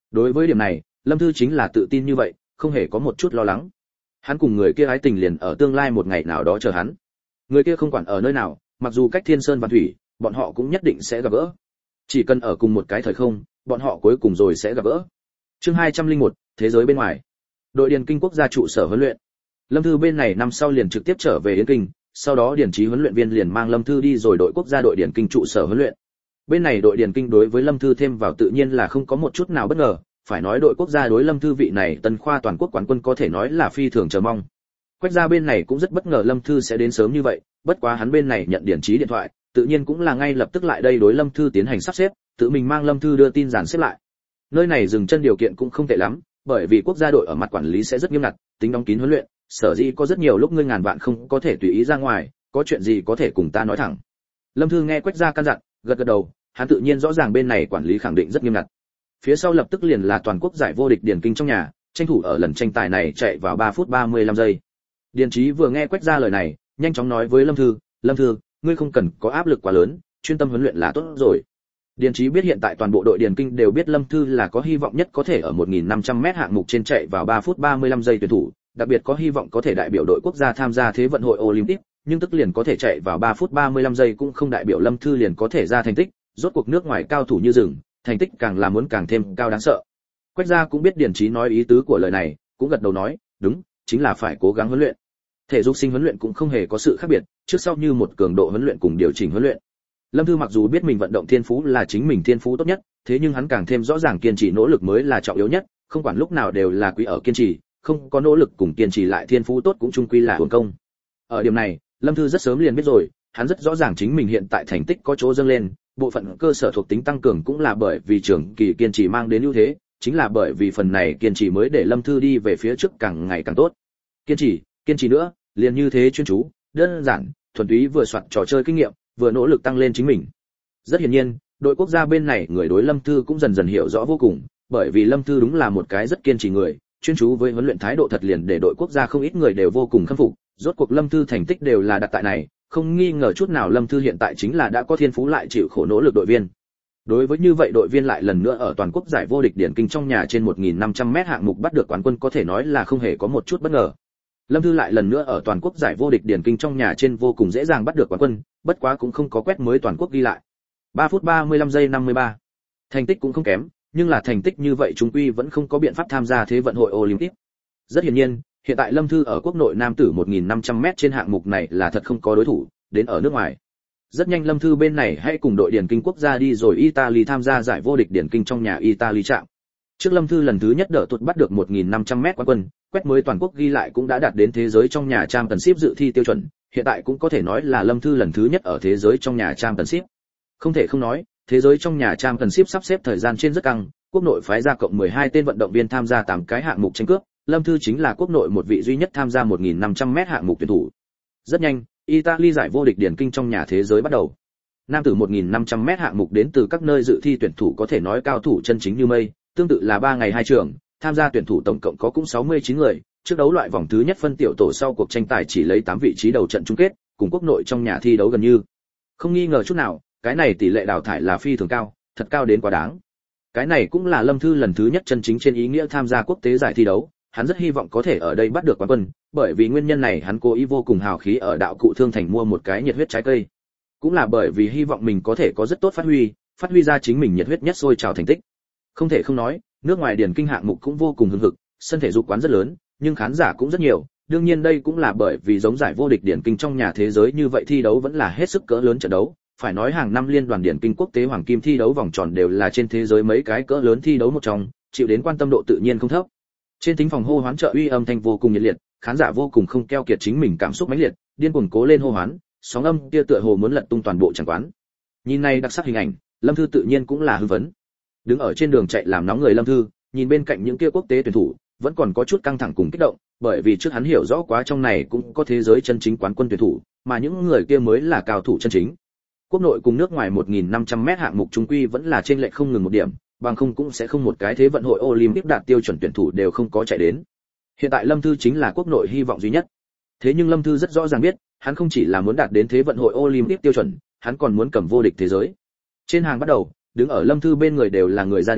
Đối với điểm này, Lâm Thư chính là tự tin như vậy, không hề có một chút lo lắng. Hắn cùng người kia ái tình liền ở tương lai một ngày nào đó chờ hắn. Người kia không quản ở nơi nào, mặc dù cách thiên sơn vạn thủy, bọn họ cũng nhất định sẽ gặp gỡ. Chỉ cần ở cùng một cái thời không, bọn họ cuối cùng rồi sẽ gặp gỡ. Chương hai trăm lẻ một, thế giới bên ngoài. Đội Điền Kinh quốc gia trụ sở huấn luyện. Lâm Thư bên này năm sau liền trực tiếp trở về Yến Kinh, sau đó Điền Chí huấn luyện viên liền mang Lâm Thư đi rồi đội quốc gia đội Điền Kinh trụ sở huấn luyện. Bên này đội Điền Kinh đối với Lâm Thư thêm vào tự nhiên là không có một chút nào bất ngờ, phải nói đội quốc gia đối Lâm Thư vị này tân khoa toàn quốc quán quân có thể nói là phi thường chờ mong. Quách gia bên này cũng rất bất ngờ Lâm Thư sẽ đến sớm như vậy, bất quá hắn bên này nhận Điền Chí điện thoại, tự nhiên cũng là ngay lập tức lại đây đối Lâm Thư tiến hành sắp xếp, tự mình mang Lâm Thư đưa tin dàn xếp lại. Nơi này dừng chân điều kiện cũng không tệ lắm, bởi vì quốc gia đội ở mặt quản lý sẽ rất nghiêm ngặt, tính đóng kín huấn luyện, sở dĩ có rất nhiều lúc ngươi ngàn vạn không có thể tùy ý ra ngoài, có chuyện gì có thể cùng ta nói thẳng. Lâm Thư nghe Quách gia căn dặn, gật gật đầu, hắn tự nhiên rõ ràng bên này quản lý khẳng định rất nghiêm ngặt. Phía sau lập tức liền là toàn quốc giải vô địch Điền Kinh trong nhà, tranh thủ ở lần tranh tài này chạy vào ba phút ba mươi lăm giây. Điền Chí vừa nghe Quách gia lời này, nhanh chóng nói với Lâm Thư, "Lâm Thư, ngươi không cần có áp lực quá lớn, chuyên tâm huấn luyện là tốt rồi." Điền Chí biết hiện tại toàn bộ đội Điền Kinh đều biết Lâm Thư là có hy vọng nhất có thể ở một nghìn năm trăm mét hạng mục trên chạy vào ba phút ba mươi lăm giây tuyển thủ, đặc biệt có hy vọng có thể đại biểu đội quốc gia tham gia Thế vận hội Olympic, nhưng tức liền có thể chạy vào ba phút ba mươi lăm giây cũng không đại biểu Lâm Thư liền có thể ra thành tích, rốt cuộc nước ngoài cao thủ như rừng, thành tích càng là muốn càng thêm cao đáng sợ. Quách gia cũng biết Điền Chí nói ý tứ của lời này, cũng gật đầu nói, "Đúng, chính là phải cố gắng huấn luyện." Thể dục sinh huấn luyện cũng không hề có sự khác biệt, trước sau như một cường độ huấn luyện cùng điều chỉnh huấn luyện. Lâm Thư mặc dù biết mình vận động thiên phú là chính mình thiên phú tốt nhất, thế nhưng hắn càng thêm rõ ràng kiên trì nỗ lực mới là trọng yếu nhất, không quản lúc nào đều là quý ở kiên trì, không có nỗ lực cùng kiên trì lại thiên phú tốt cũng chung quy là uổng công. Ở điểm này, Lâm Thư rất sớm liền biết rồi, hắn rất rõ ràng chính mình hiện tại thành tích có chỗ dâng lên, bộ phận cơ sở thuộc tính tăng cường cũng là bởi vì trường kỳ kiên trì mang đến ưu thế, chính là bởi vì phần này kiên trì mới để Lâm Thư đi về phía trước càng ngày càng tốt. Kiên trì, kiên trì nữa, liền như thế chuyên chú, đơn giản, thuần túy vừa soạn trò chơi kinh nghiệm, vừa nỗ lực tăng lên chính mình. Rất hiển nhiên, đội quốc gia bên này người đối Lâm Thư cũng dần dần hiểu rõ vô cùng, bởi vì Lâm Thư đúng là một cái rất kiên trì người, chuyên chú với huấn luyện thái độ thật liền để đội quốc gia không ít người đều vô cùng khâm phục, rốt cuộc Lâm Thư thành tích đều là đặt tại này, không nghi ngờ chút nào Lâm Thư hiện tại chính là đã có thiên phú lại chịu khổ nỗ lực đội viên. Đối với như vậy đội viên lại lần nữa ở toàn quốc giải vô địch Điền Kinh trong nhà trên một nghìn năm trăm mét hạng mục bắt được quán quân có thể nói là không hề có một chút bất ngờ. Lâm Thư lại lần nữa ở toàn quốc giải vô địch Điền Kinh trong nhà trên vô cùng dễ dàng bắt được quán quân, bất quá cũng không có quét mới toàn quốc ghi lại. ba phút ba mươi lăm giây năm mươi ba. Thành tích cũng không kém, nhưng là thành tích như vậy chúng quy vẫn không có biện pháp tham gia Thế vận hội Olympic. Rất hiển nhiên, hiện tại Lâm Thư ở quốc nội nam tử một nghìn năm trăm mét trên hạng mục này là thật không có đối thủ, đến ở nước ngoài. Rất nhanh Lâm Thư bên này hãy cùng đội Điền Kinh quốc gia đi rồi Italy tham gia giải vô địch Điền Kinh trong nhà Italy chạm. Trước Lâm Thư lần thứ nhất đỡ tuột bắt được một nghìn năm trăm mét quán quân, quét mới toàn quốc ghi lại cũng đã đạt đến thế giới trong nhà Championship dự thi tiêu chuẩn, hiện tại cũng có thể nói là Lâm Thư lần thứ nhất ở thế giới trong nhà Championship. Không thể không nói, thế giới trong nhà Championship sắp xếp thời gian trên rất căng, quốc nội phái ra cộng mười hai tên vận động viên tham gia tám cái hạng mục tranh cướp, Lâm Thư chính là quốc nội một vị duy nhất tham gia một nghìn năm trăm mét hạng mục tuyển thủ. Rất nhanh, Italy giải vô địch Điền Kinh trong nhà thế giới bắt đầu. Nam tử một nghìn năm trăm mét hạng mục đến từ các nơi dự thi tuyển thủ có thể nói cao thủ chân chính như mây, tương tự là ba ngày hai trường, tham gia tuyển thủ tổng cộng có cũng sáu mươi chín người, trước đấu loại vòng thứ nhất phân tiểu tổ sau cuộc tranh tài chỉ lấy tám vị trí đầu trận chung kết, cùng quốc nội trong nhà thi đấu gần như. Không nghi ngờ chút nào, cái này tỷ lệ đào thải là phi thường cao, thật cao đến quá đáng. Cái này cũng là Lâm Thư lần thứ nhất chân chính trên ý nghĩa tham gia quốc tế giải thi đấu, hắn rất hy vọng có thể ở đây bắt được quán quân, bởi vì nguyên nhân này hắn cố ý vô cùng hào khí ở đạo cụ thương thành mua một cái nhiệt huyết trái cây. Cũng là bởi vì hy vọng mình có thể có rất tốt phát huy, phát huy ra chính mình nhiệt huyết nhất sôi trào thành tích. Không thể không nói, nước ngoài Điền Kinh hạng mục cũng vô cùng hứng hực, sân thể dục quán rất lớn, nhưng khán giả cũng rất nhiều, đương nhiên đây cũng là bởi vì giống giải vô địch Điền Kinh trong nhà thế giới như vậy thi đấu vẫn là hết sức cỡ lớn trận đấu, phải nói hàng năm liên đoàn Điền Kinh quốc tế hoàng kim thi đấu vòng tròn đều là trên thế giới mấy cái cỡ lớn thi đấu một trong, chịu đến quan tâm độ tự nhiên không thấp. Trên thính phòng hô hoán trợ uy âm thanh vô cùng nhiệt liệt, khán giả vô cùng không keo kiệt chính mình cảm xúc mãnh liệt, điên cuồng cố lên hô hoán, sóng âm kia tựa hồ muốn lật tung toàn bộ chẳng quán. Nhìn này đặc sắc hình ảnh, Lâm Thư tự nhiên cũng là hư vấn. Đứng ở trên đường chạy làm nóng người Lâm Thư, nhìn bên cạnh những kia quốc tế tuyển thủ, vẫn còn có chút căng thẳng cùng kích động, bởi vì trước hắn hiểu rõ quá trong này cũng có thế giới chân chính quán quân tuyển thủ, mà những người kia mới là cao thủ chân chính. Quốc nội cùng nước ngoài một nghìn năm trăm mét hạng mục trung quy vẫn là trên lệch không ngừng một điểm, bằng không cũng sẽ không một cái thế vận hội Olympic đạt tiêu chuẩn tuyển thủ đều không có chạy đến. Hiện tại Lâm Thư chính là quốc nội hy vọng duy nhất. Thế nhưng Lâm Thư rất rõ ràng biết, hắn không chỉ là muốn đạt đến thế vận hội Olympic tiêu chuẩn, hắn còn muốn cầm vô địch thế giới. Trên hàng bắt đầu, đứng ở Lâm Thư bên người đều là người da đen,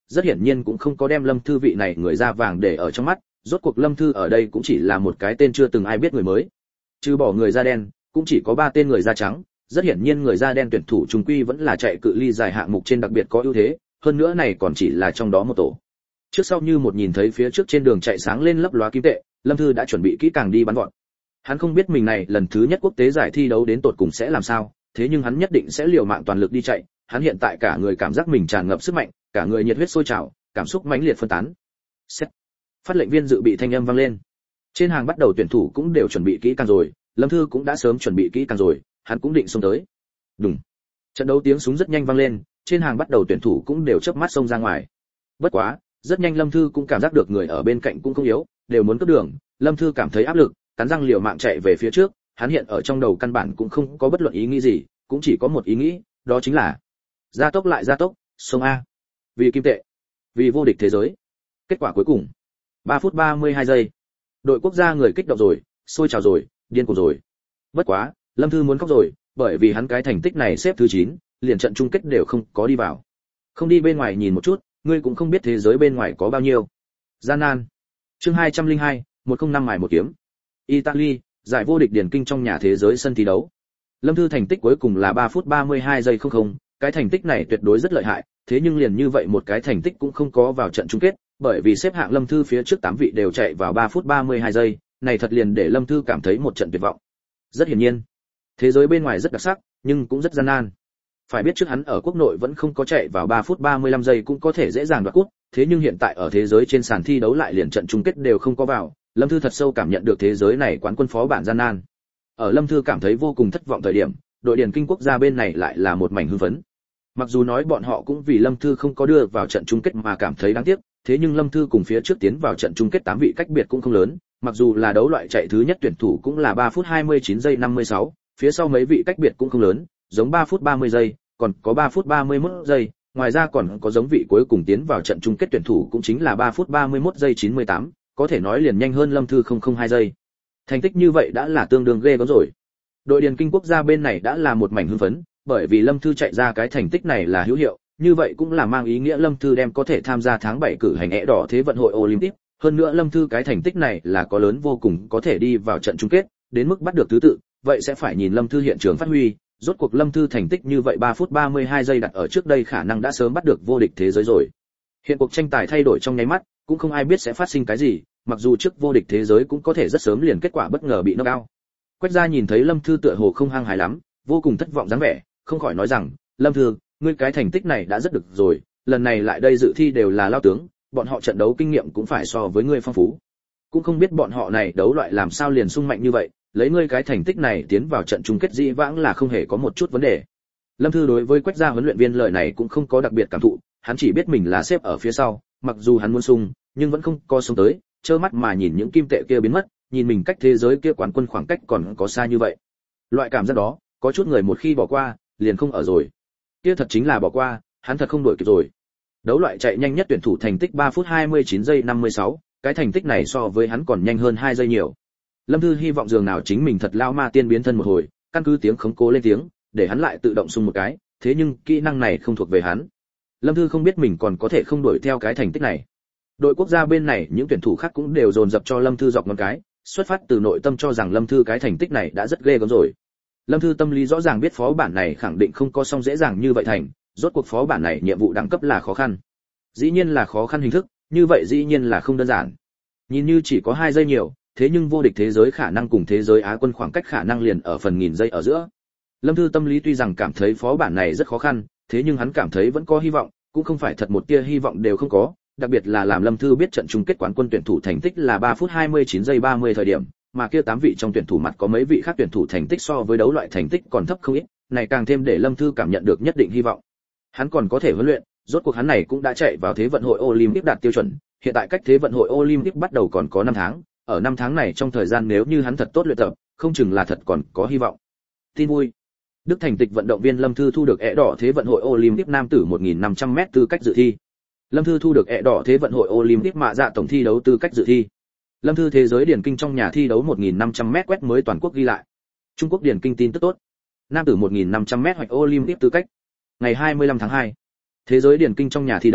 rất hiển nhiên cũng không có đem Lâm Thư vị này người da vàng để ở trong mắt, rốt cuộc Lâm Thư ở đây cũng chỉ là một cái tên chưa từng ai biết người mới. Trừ bỏ người da đen, cũng chỉ có ba tên người da trắng, rất hiển nhiên người da đen tuyển thủ trùng quy vẫn là chạy cự ly dài hạng mục trên đặc biệt có ưu thế, hơn nữa này còn chỉ là trong đó một tổ. Trước sau như một nhìn thấy phía trước trên đường chạy sáng lên lấp lóa kim tệ, Lâm Thư đã chuẩn bị kỹ càng đi bắn vọt. Hắn không biết mình này lần thứ nhất quốc tế giải thi đấu đến tột cùng sẽ làm sao, thế nhưng hắn nhất định sẽ liều mạng toàn lực đi chạy, hắn hiện tại cả người cảm giác mình tràn ngập sức mạnh, cả người nhiệt huyết sôi trào, cảm xúc mãnh liệt phân tán. Xét. Phát lệnh viên dự bị thanh âm vang lên. Trên hàng bắt đầu tuyển thủ cũng đều chuẩn bị kỹ càng rồi, Lâm Thư cũng đã sớm chuẩn bị kỹ càng rồi, hắn cũng định xông tới. Đùng. Trận đấu tiếng súng rất nhanh vang lên, trên hàng bắt đầu tuyển thủ cũng đều chớp mắt xông ra ngoài. Bất quá, rất nhanh Lâm Thư cũng cảm giác được người ở bên cạnh cũng không yếu, đều muốn cướp đường, Lâm Thư cảm thấy áp lực, cắn răng liều mạng chạy về phía trước, hắn hiện ở trong đầu căn bản cũng không có bất luận ý nghĩ gì, cũng chỉ có một ý nghĩ, đó chính là gia tốc lại gia tốc, xông a. Vì kim tệ, vì vô địch thế giới. Kết quả cuối cùng, ba phút ba mươi hai giây. Đội quốc gia người kích động rồi, sôi trào rồi, điên cuồng rồi. Bất quá, Lâm Thư muốn khóc rồi, bởi vì hắn cái thành tích này xếp thứ chín, liền trận chung kết đều không có đi vào. Không đi bên ngoài nhìn một chút, ngươi cũng không biết thế giới bên ngoài có bao nhiêu gian nan. Chương hai trăm lẻ hai, một không năm mài một kiếm. Italy, giải vô địch điển kinh trong nhà thế giới sân thi đấu. Lâm Thư thành tích cuối cùng là ba phút ba mươi hai giây không không, cái thành tích này tuyệt đối rất lợi hại, thế nhưng liền như vậy một cái thành tích cũng không có vào trận chung kết, bởi vì xếp hạng Lâm Thư phía trước tám vị đều chạy vào ba phút ba mươi hai giây, này thật liền để Lâm Thư cảm thấy một trận tuyệt vọng. Rất hiển nhiên, thế giới bên ngoài rất đặc sắc, nhưng cũng rất gian nan. Phải biết trước hắn ở quốc nội vẫn không có chạy vào ba phút ba mươi lăm giây cũng có thể dễ dàng đoạt cúp, thế nhưng hiện tại ở thế giới trên sàn thi đấu lại liền trận chung kết đều không có vào, Lâm Thư thật sâu cảm nhận được thế giới này quán quân phó bản gian nan. Ở Lâm Thư cảm thấy vô cùng thất vọng thời điểm, đội điển kinh quốc gia bên này lại là một mảnh hưng phấn. Mặc dù nói bọn họ cũng vì Lâm Thư không có đưa vào trận chung kết mà cảm thấy đáng tiếc, thế nhưng Lâm Thư cùng phía trước tiến vào trận chung kết tám vị cách biệt cũng không lớn, mặc dù là đấu loại chạy thứ nhất tuyển thủ cũng là ba phút hai mươi chín giây năm mươi sáu, phía sau mấy vị cách biệt cũng không lớn, giống ba phút ba mươi giây, còn có ba phút ba mươi mốt giây, ngoài ra còn có giống vị cuối cùng tiến vào trận chung kết tuyển thủ cũng chính là ba phút ba mươi mốt giây chín mươi tám, có thể nói liền nhanh hơn Lâm Thư không không hai giây. Thành tích như vậy đã là tương đương ghê gớm rồi. Đội điển kinh quốc gia bên này đã là một mảnh hưng phấn, bởi vì Lâm Thư chạy ra cái thành tích này là hữu hiệu, như vậy cũng là mang ý nghĩa Lâm Thư đem có thể tham gia tháng bảy cử hành ẻ đỏ thế vận hội Olympic, hơn nữa Lâm Thư cái thành tích này là có lớn vô cùng có thể đi vào trận chung kết, đến mức bắt được thứ tự, vậy sẽ phải nhìn Lâm Thư hiện trường phát huy, rốt cuộc Lâm Thư thành tích như vậy ba phút ba mươi hai giây đặt ở trước đây khả năng đã sớm bắt được vô địch thế giới rồi. Hiện cuộc tranh tài thay đổi trong nháy mắt, cũng không ai biết sẽ phát sinh cái gì, mặc dù trước vô địch thế giới cũng có thể rất sớm liền kết quả bất ngờ bị knock out. Quách Gia nhìn thấy Lâm Thư tựa hồ không hăng hái lắm, vô cùng thất vọng dáng vẻ, không khỏi nói rằng, Lâm Thư, ngươi cái thành tích này đã rất được rồi, lần này lại đây dự thi đều là lao tướng, bọn họ trận đấu kinh nghiệm cũng phải so với ngươi phong phú. Cũng không biết bọn họ này đấu loại làm sao liền sung mạnh như vậy, lấy ngươi cái thành tích này tiến vào trận chung kết dĩ vãng là không hề có một chút vấn đề. Lâm Thư đối với Quách Gia huấn luyện viên lời này cũng không có đặc biệt cảm thụ, hắn chỉ biết mình là xếp ở phía sau, mặc dù hắn muốn sung, nhưng vẫn không co sung tới, trơ mắt mà nhìn những kim tệ kia biến mất, nhìn mình cách thế giới kia quán quân khoảng cách còn có xa như vậy. Loại cảm giác đó, có chút người một khi bỏ qua, liền không ở rồi. Kia thật chính là bỏ qua, hắn thật không đuổi kịp rồi. Đấu loại chạy nhanh nhất tuyển thủ thành tích ba phút hai mươi chín giây năm mươi sáu, cái thành tích này so với hắn còn nhanh hơn hai giây nhiều. Lâm Thư hy vọng dường nào chính mình thật lao ma tiên biến thân một hồi, căn cứ tiếng khống cố lên tiếng, để hắn lại tự động xung một cái, thế nhưng kỹ năng này không thuộc về hắn. Lâm Thư không biết mình còn có thể không đuổi theo cái thành tích này. Đội quốc gia bên này những tuyển thủ khác cũng đều dồn dập cho Lâm Thư dọc ngón cái, xuất phát từ nội tâm cho rằng Lâm Thư cái thành tích này đã rất ghê gớm rồi. Lâm Thư tâm lý rõ ràng biết phó bản này khẳng định không có xong dễ dàng như vậy thành, rốt cuộc phó bản này nhiệm vụ đẳng cấp là khó khăn. Dĩ nhiên là khó khăn hình thức, như vậy dĩ nhiên là không đơn giản. Nhìn như chỉ có hai giây nhiều, thế nhưng vô địch thế giới khả năng cùng thế giới Á quân khoảng cách khả năng liền ở phần nghìn giây ở giữa. Lâm Thư tâm lý tuy rằng cảm thấy phó bản này rất khó khăn, thế nhưng hắn cảm thấy vẫn có hy vọng, cũng không phải thật một tia hy vọng đều không có, đặc biệt là làm Lâm Thư biết trận chung kết quán quân tuyển thủ thành tích là ba phút hai mươi chín giây ba mươi thời điểm, mà kia tám vị trong tuyển thủ mặt có mấy vị khác tuyển thủ thành tích so với đấu loại thành tích còn thấp không ít, này càng thêm để Lâm Thư cảm nhận được nhất định hy vọng. Hắn còn có thể huấn luyện, rốt cuộc hắn này cũng đã chạy vào thế vận hội Olympic đạt tiêu chuẩn, hiện tại cách thế vận hội Olympic bắt đầu còn có năm tháng, ở năm tháng này trong thời gian nếu như hắn thật tốt luyện tập, không chừng là thật còn có hy vọng. Tin vui. Đức thành tịch vận động viên Lâm Thư thu được ẻ đỏ thế vận hội Olympic nam tử một nghìn năm trăm mét tư cách dự thi. Lâm Thư thu được ẻ đỏ thế vận hội Olympic mạ dạ tổng thi đấu tư cách dự thi. Lâm Thư thế giới điển kinh trong nhà thi đấu một nghìn năm trăm mét quét mới toàn quốc ghi lại. Trung Quốc điển kinh tin tức tốt. Nam tử một nghìn năm trăm mét hoạch Olympic tư cách. Ngày hai mươi lăm tháng hai. Thế giới điển kinh trong nhà thi đấu,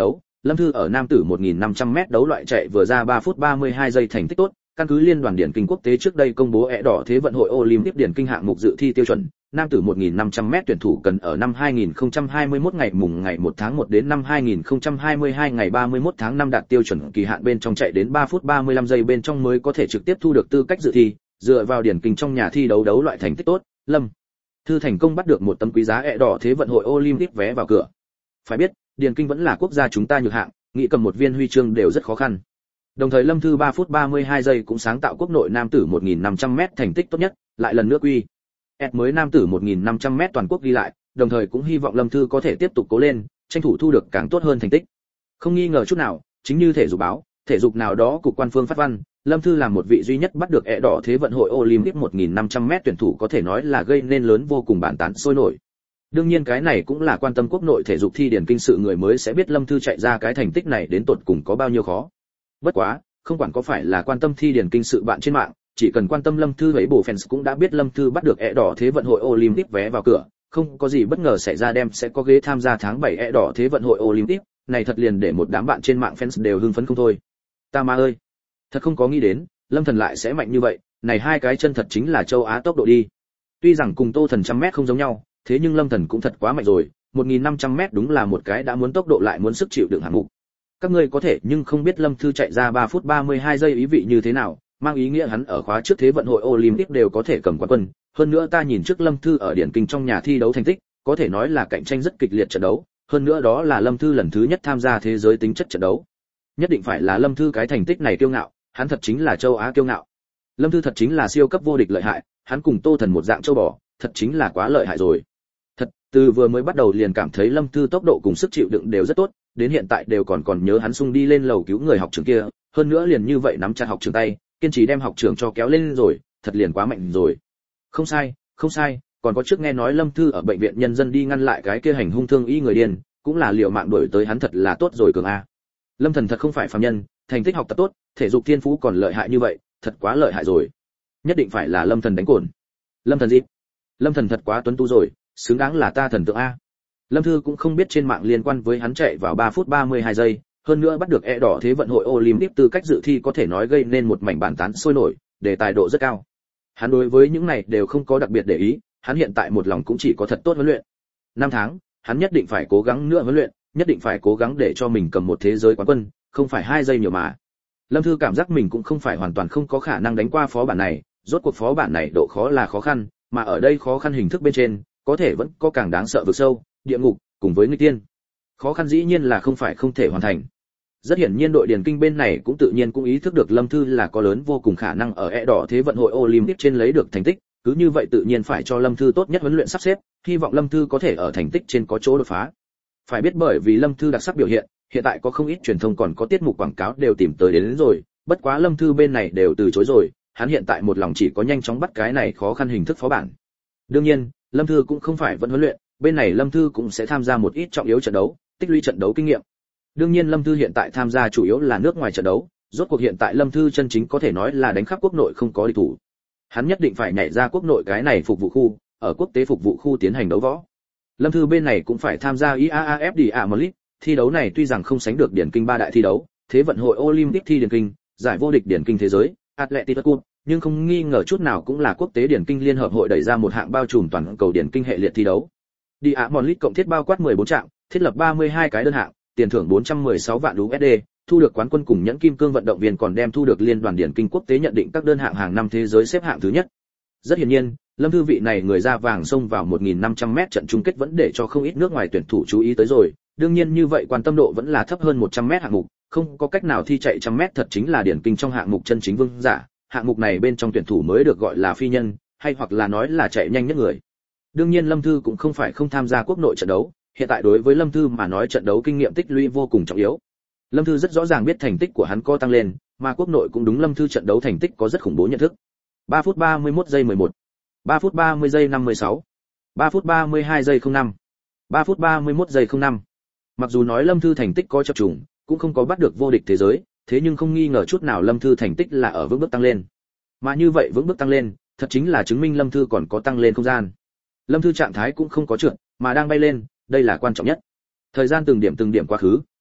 Lâm Thư ở nam tử một nghìn năm trăm mét đấu loại chạy vừa ra ba phút ba mươi hai giây thành tích tốt, căn cứ liên đoàn điển kinh quốc tế trước đây công bố ẻ đỏ thế vận hội Olympic điển kinh hạng mục dự thi tiêu chuẩn, nam tử một nghìn năm trăm mét tuyển thủ cần ở năm hai nghìn không trăm hai mươi mốt ngày mùng ngày một tháng một đến năm hai nghìn không trăm hai mươi hai ngày ba mươi mốt tháng năm đạt tiêu chuẩn kỳ hạn bên trong chạy đến ba phút ba mươi lăm giây bên trong mới có thể trực tiếp thu được tư cách dự thi, dựa vào điển kinh trong nhà thi đấu đấu loại thành tích tốt, Lâm Thư thành công bắt được một tấm quý giá ẻ đỏ thế vận hội Olympic vé vào cửa. Phải biết, điển kinh vẫn là quốc gia chúng ta nhược hạng, nghĩ cầm một viên huy chương đều rất khó khăn. Đồng thời Lâm Thư ba phút ba mươi hai giây cũng sáng tạo quốc nội nam tử một nghìn năm trăm mét thành tích tốt nhất, lại lần nữa quy S mới nam tử một nghìn năm trăm mét toàn quốc ghi lại, đồng thời cũng hy vọng Lâm Thư có thể tiếp tục cố lên, tranh thủ thu được càng tốt hơn thành tích. Không nghi ngờ chút nào, chính như thể dục báo, thể dục nào đó cục quan phương phát văn, Lâm Thư là một vị duy nhất bắt được ẻ đỏ thế vận hội Olympic một nghìn năm trăm mét tuyển thủ có thể nói là gây nên lớn vô cùng bàn tán sôi nổi. Đương nhiên cái này cũng là quan tâm quốc nội thể dục thi điển kinh sự người mới sẽ biết Lâm Thư chạy ra cái thành tích này đến tột cùng có bao nhiêu khó. Bất quá, không quản có phải là quan tâm thi điển kinh sự bạn trên mạng, chỉ cần quan tâm Lâm Thư ấy bổ fans cũng đã biết Lâm Thư bắt được ẻ đỏ thế vận hội Olympic vé vào cửa, không có gì bất ngờ xảy ra đem sẽ có ghế tham gia tháng bảy ẻ đỏ thế vận hội Olympic, này thật liền để một đám bạn trên mạng fans đều hưng phấn không thôi. Ta ma ơi, thật không có nghĩ đến, Lâm Thần lại sẽ mạnh như vậy, này hai cái chân thật chính là châu Á tốc độ đi. Tuy rằng cùng Tô Thần trăm mét không giống nhau, thế nhưng Lâm Thần cũng thật quá mạnh rồi, một nghìn năm trăm mét đúng là một cái đã muốn tốc độ lại muốn sức chịu đựng hạng mục. Các ngươi có thể nhưng không biết Lâm Thư chạy ra ba phút ba mươi hai giây ý vị như thế nào, mang ý nghĩa hắn ở khóa trước thế vận hội Olympic đều có thể cầm quán quân, hơn nữa ta nhìn trước Lâm Thư ở điển kinh trong nhà thi đấu thành tích, có thể nói là cạnh tranh rất kịch liệt trận đấu, hơn nữa đó là Lâm Thư lần thứ nhất tham gia thế giới tính chất trận đấu. Nhất định phải là Lâm Thư cái thành tích này kiêu ngạo, hắn thật chính là châu Á kiêu ngạo. Lâm Thư thật chính là siêu cấp vô địch lợi hại, hắn cùng Tô Thần một dạng châu bò, thật chính là quá lợi hại rồi. Thật, từ vừa mới bắt đầu liền cảm thấy Lâm Thư tốc độ cùng sức chịu đựng đều rất tốt, đến hiện tại đều còn còn nhớ hắn xung đi lên lầu cứu người học trường kia, hơn nữa liền như vậy nắm chặt học trường tay, kiên trì đem học trường cho kéo lên rồi, thật liền quá mạnh rồi. Không sai, không sai, còn có trước nghe nói Lâm Thư ở bệnh viện nhân dân đi ngăn lại cái kia hành hung thương y người điên, cũng là liều mạng đuổi tới hắn thật là tốt rồi cường a. Lâm Thần thật không phải phàm nhân, thành tích học tập tốt, thể dục thiên phú còn lợi hại như vậy, thật quá lợi hại rồi. Nhất định phải là Lâm Thần đánh cồn. Lâm Thần gì? Lâm Thần thật quá tuấn tú rồi, xứng đáng là ta thần tượng a. Lâm Thư cũng không biết trên mạng liên quan với hắn chạy vào ba phút ba mươi hai giây, hơn nữa bắt được ẻ đỏ thế vận hội Olympic tư cách dự thi có thể nói gây nên một mảnh bàn tán sôi nổi, đề tài độ rất cao. Hắn đối với những này đều không có đặc biệt để ý, hắn hiện tại một lòng cũng chỉ có thật tốt huấn luyện. Năm tháng, hắn nhất định phải cố gắng nữa huấn luyện, nhất định phải cố gắng để cho mình cầm một thế giới quán quân, không phải hai giây nhiều mà. Lâm Thư cảm giác mình cũng không phải hoàn toàn không có khả năng đánh qua phó bản này, rốt cuộc phó bản này độ khó là khó khăn, mà ở đây khó khăn hình thức bên trên, có thể vẫn có càng đáng sợ vực sâu, địa ngục, cùng với nguy tiên. Khó khăn dĩ nhiên là không phải không thể hoàn thành. Rất hiển nhiên đội điển kinh bên này cũng tự nhiên cũng ý thức được Lâm Thư là có lớn vô cùng khả năng ở ẻ đỏ thế vận hội Olympic trên lấy được thành tích, cứ như vậy tự nhiên phải cho Lâm Thư tốt nhất huấn luyện sắp xếp, hy vọng Lâm Thư có thể ở thành tích trên có chỗ đột phá. Phải biết bởi vì Lâm Thư đặc sắc biểu hiện, hiện tại có không ít truyền thông còn có tiết mục quảng cáo đều tìm tới đến, đến rồi, bất quá Lâm Thư bên này đều từ chối rồi, hắn hiện tại một lòng chỉ có nhanh chóng bắt cái này khó khăn hình thức phó bản. Đương nhiên, Lâm Thư cũng không phải vẫn huấn luyện, bên này Lâm Thư cũng sẽ tham gia một ít trọng yếu trận đấu, tích lũy trận đấu kinh nghiệm. Đương nhiên Lâm Thư hiện tại tham gia chủ yếu là nước ngoài trận đấu, rốt cuộc hiện tại Lâm Thư chân chính có thể nói là đánh khắp quốc nội không có địch thủ. Hắn nhất định phải nhảy ra quốc nội cái này phục vụ khu, ở quốc tế phục vụ khu tiến hành đấu võ. Lâm Thư bên này cũng phải tham gia i a a ép Diamond League, thi đấu này tuy rằng không sánh được điển kinh ba đại thi đấu, thế vận hội Olympic thi điển kinh, giải vô địch điển kinh thế giới, Athletics Cup, nhưng không nghi ngờ chút nào cũng là quốc tế điển kinh liên hợp hội đẩy ra một hạng bao trùm toàn cầu điển kinh hệ liệt thi đấu. Diamond League cộng thiết bao quát mười bốn trạng, thiết lập ba mươi hai cái đơn hạng, tiền thưởng bốn trăm mười sáu vạn u ét đê, thu được quán quân cùng nhẫn kim cương vận động viên còn đem thu được liên đoàn điển kinh quốc tế nhận định các đơn hạng hàng năm thế giới xếp hạng thứ nhất. Rất hiển nhiên, Lâm Thư vị này người da vàng xông vào một nghìn năm trăm mét trận chung kết vẫn để cho không ít nước ngoài tuyển thủ chú ý tới rồi, đương nhiên như vậy quan tâm độ vẫn là thấp hơn một trăm mét hạng mục, không có cách nào thi chạy một trăm mét thật chính là điển kinh trong hạng mục chân chính vương giả, hạng mục này bên trong tuyển thủ mới được gọi là phi nhân, hay hoặc là nói là chạy nhanh nhất người. Đương nhiên Lâm Thư cũng không phải không tham gia quốc nội trận đấu, hiện tại đối với Lâm Thư mà nói trận đấu kinh nghiệm tích lũy vô cùng trọng yếu. Lâm Thư rất rõ ràng biết thành tích của hắn có tăng lên, mà quốc nội cũng đúng Lâm Thư trận đấu thành tích có rất khủng bố nhận thức. ba phút ba mươi mốt giây mười một, ba phút ba mươi giây năm mươi sáu, ba phút ba mươi hai giây không năm, ba phút ba mươi mốt giây không năm. Mặc dù nói Lâm Thư thành tích có chập trùng, cũng không có bắt được vô địch thế giới, thế nhưng không nghi ngờ chút nào Lâm Thư thành tích là ở vững bước tăng lên. Mà như vậy vững bước tăng lên, thật chính là chứng minh Lâm Thư còn có tăng lên không gian. Lâm Thư trạng thái cũng không có trượt, mà đang bay lên, đây là quan trọng nhất. Thời gian từng điểm từng điểm quá khứ,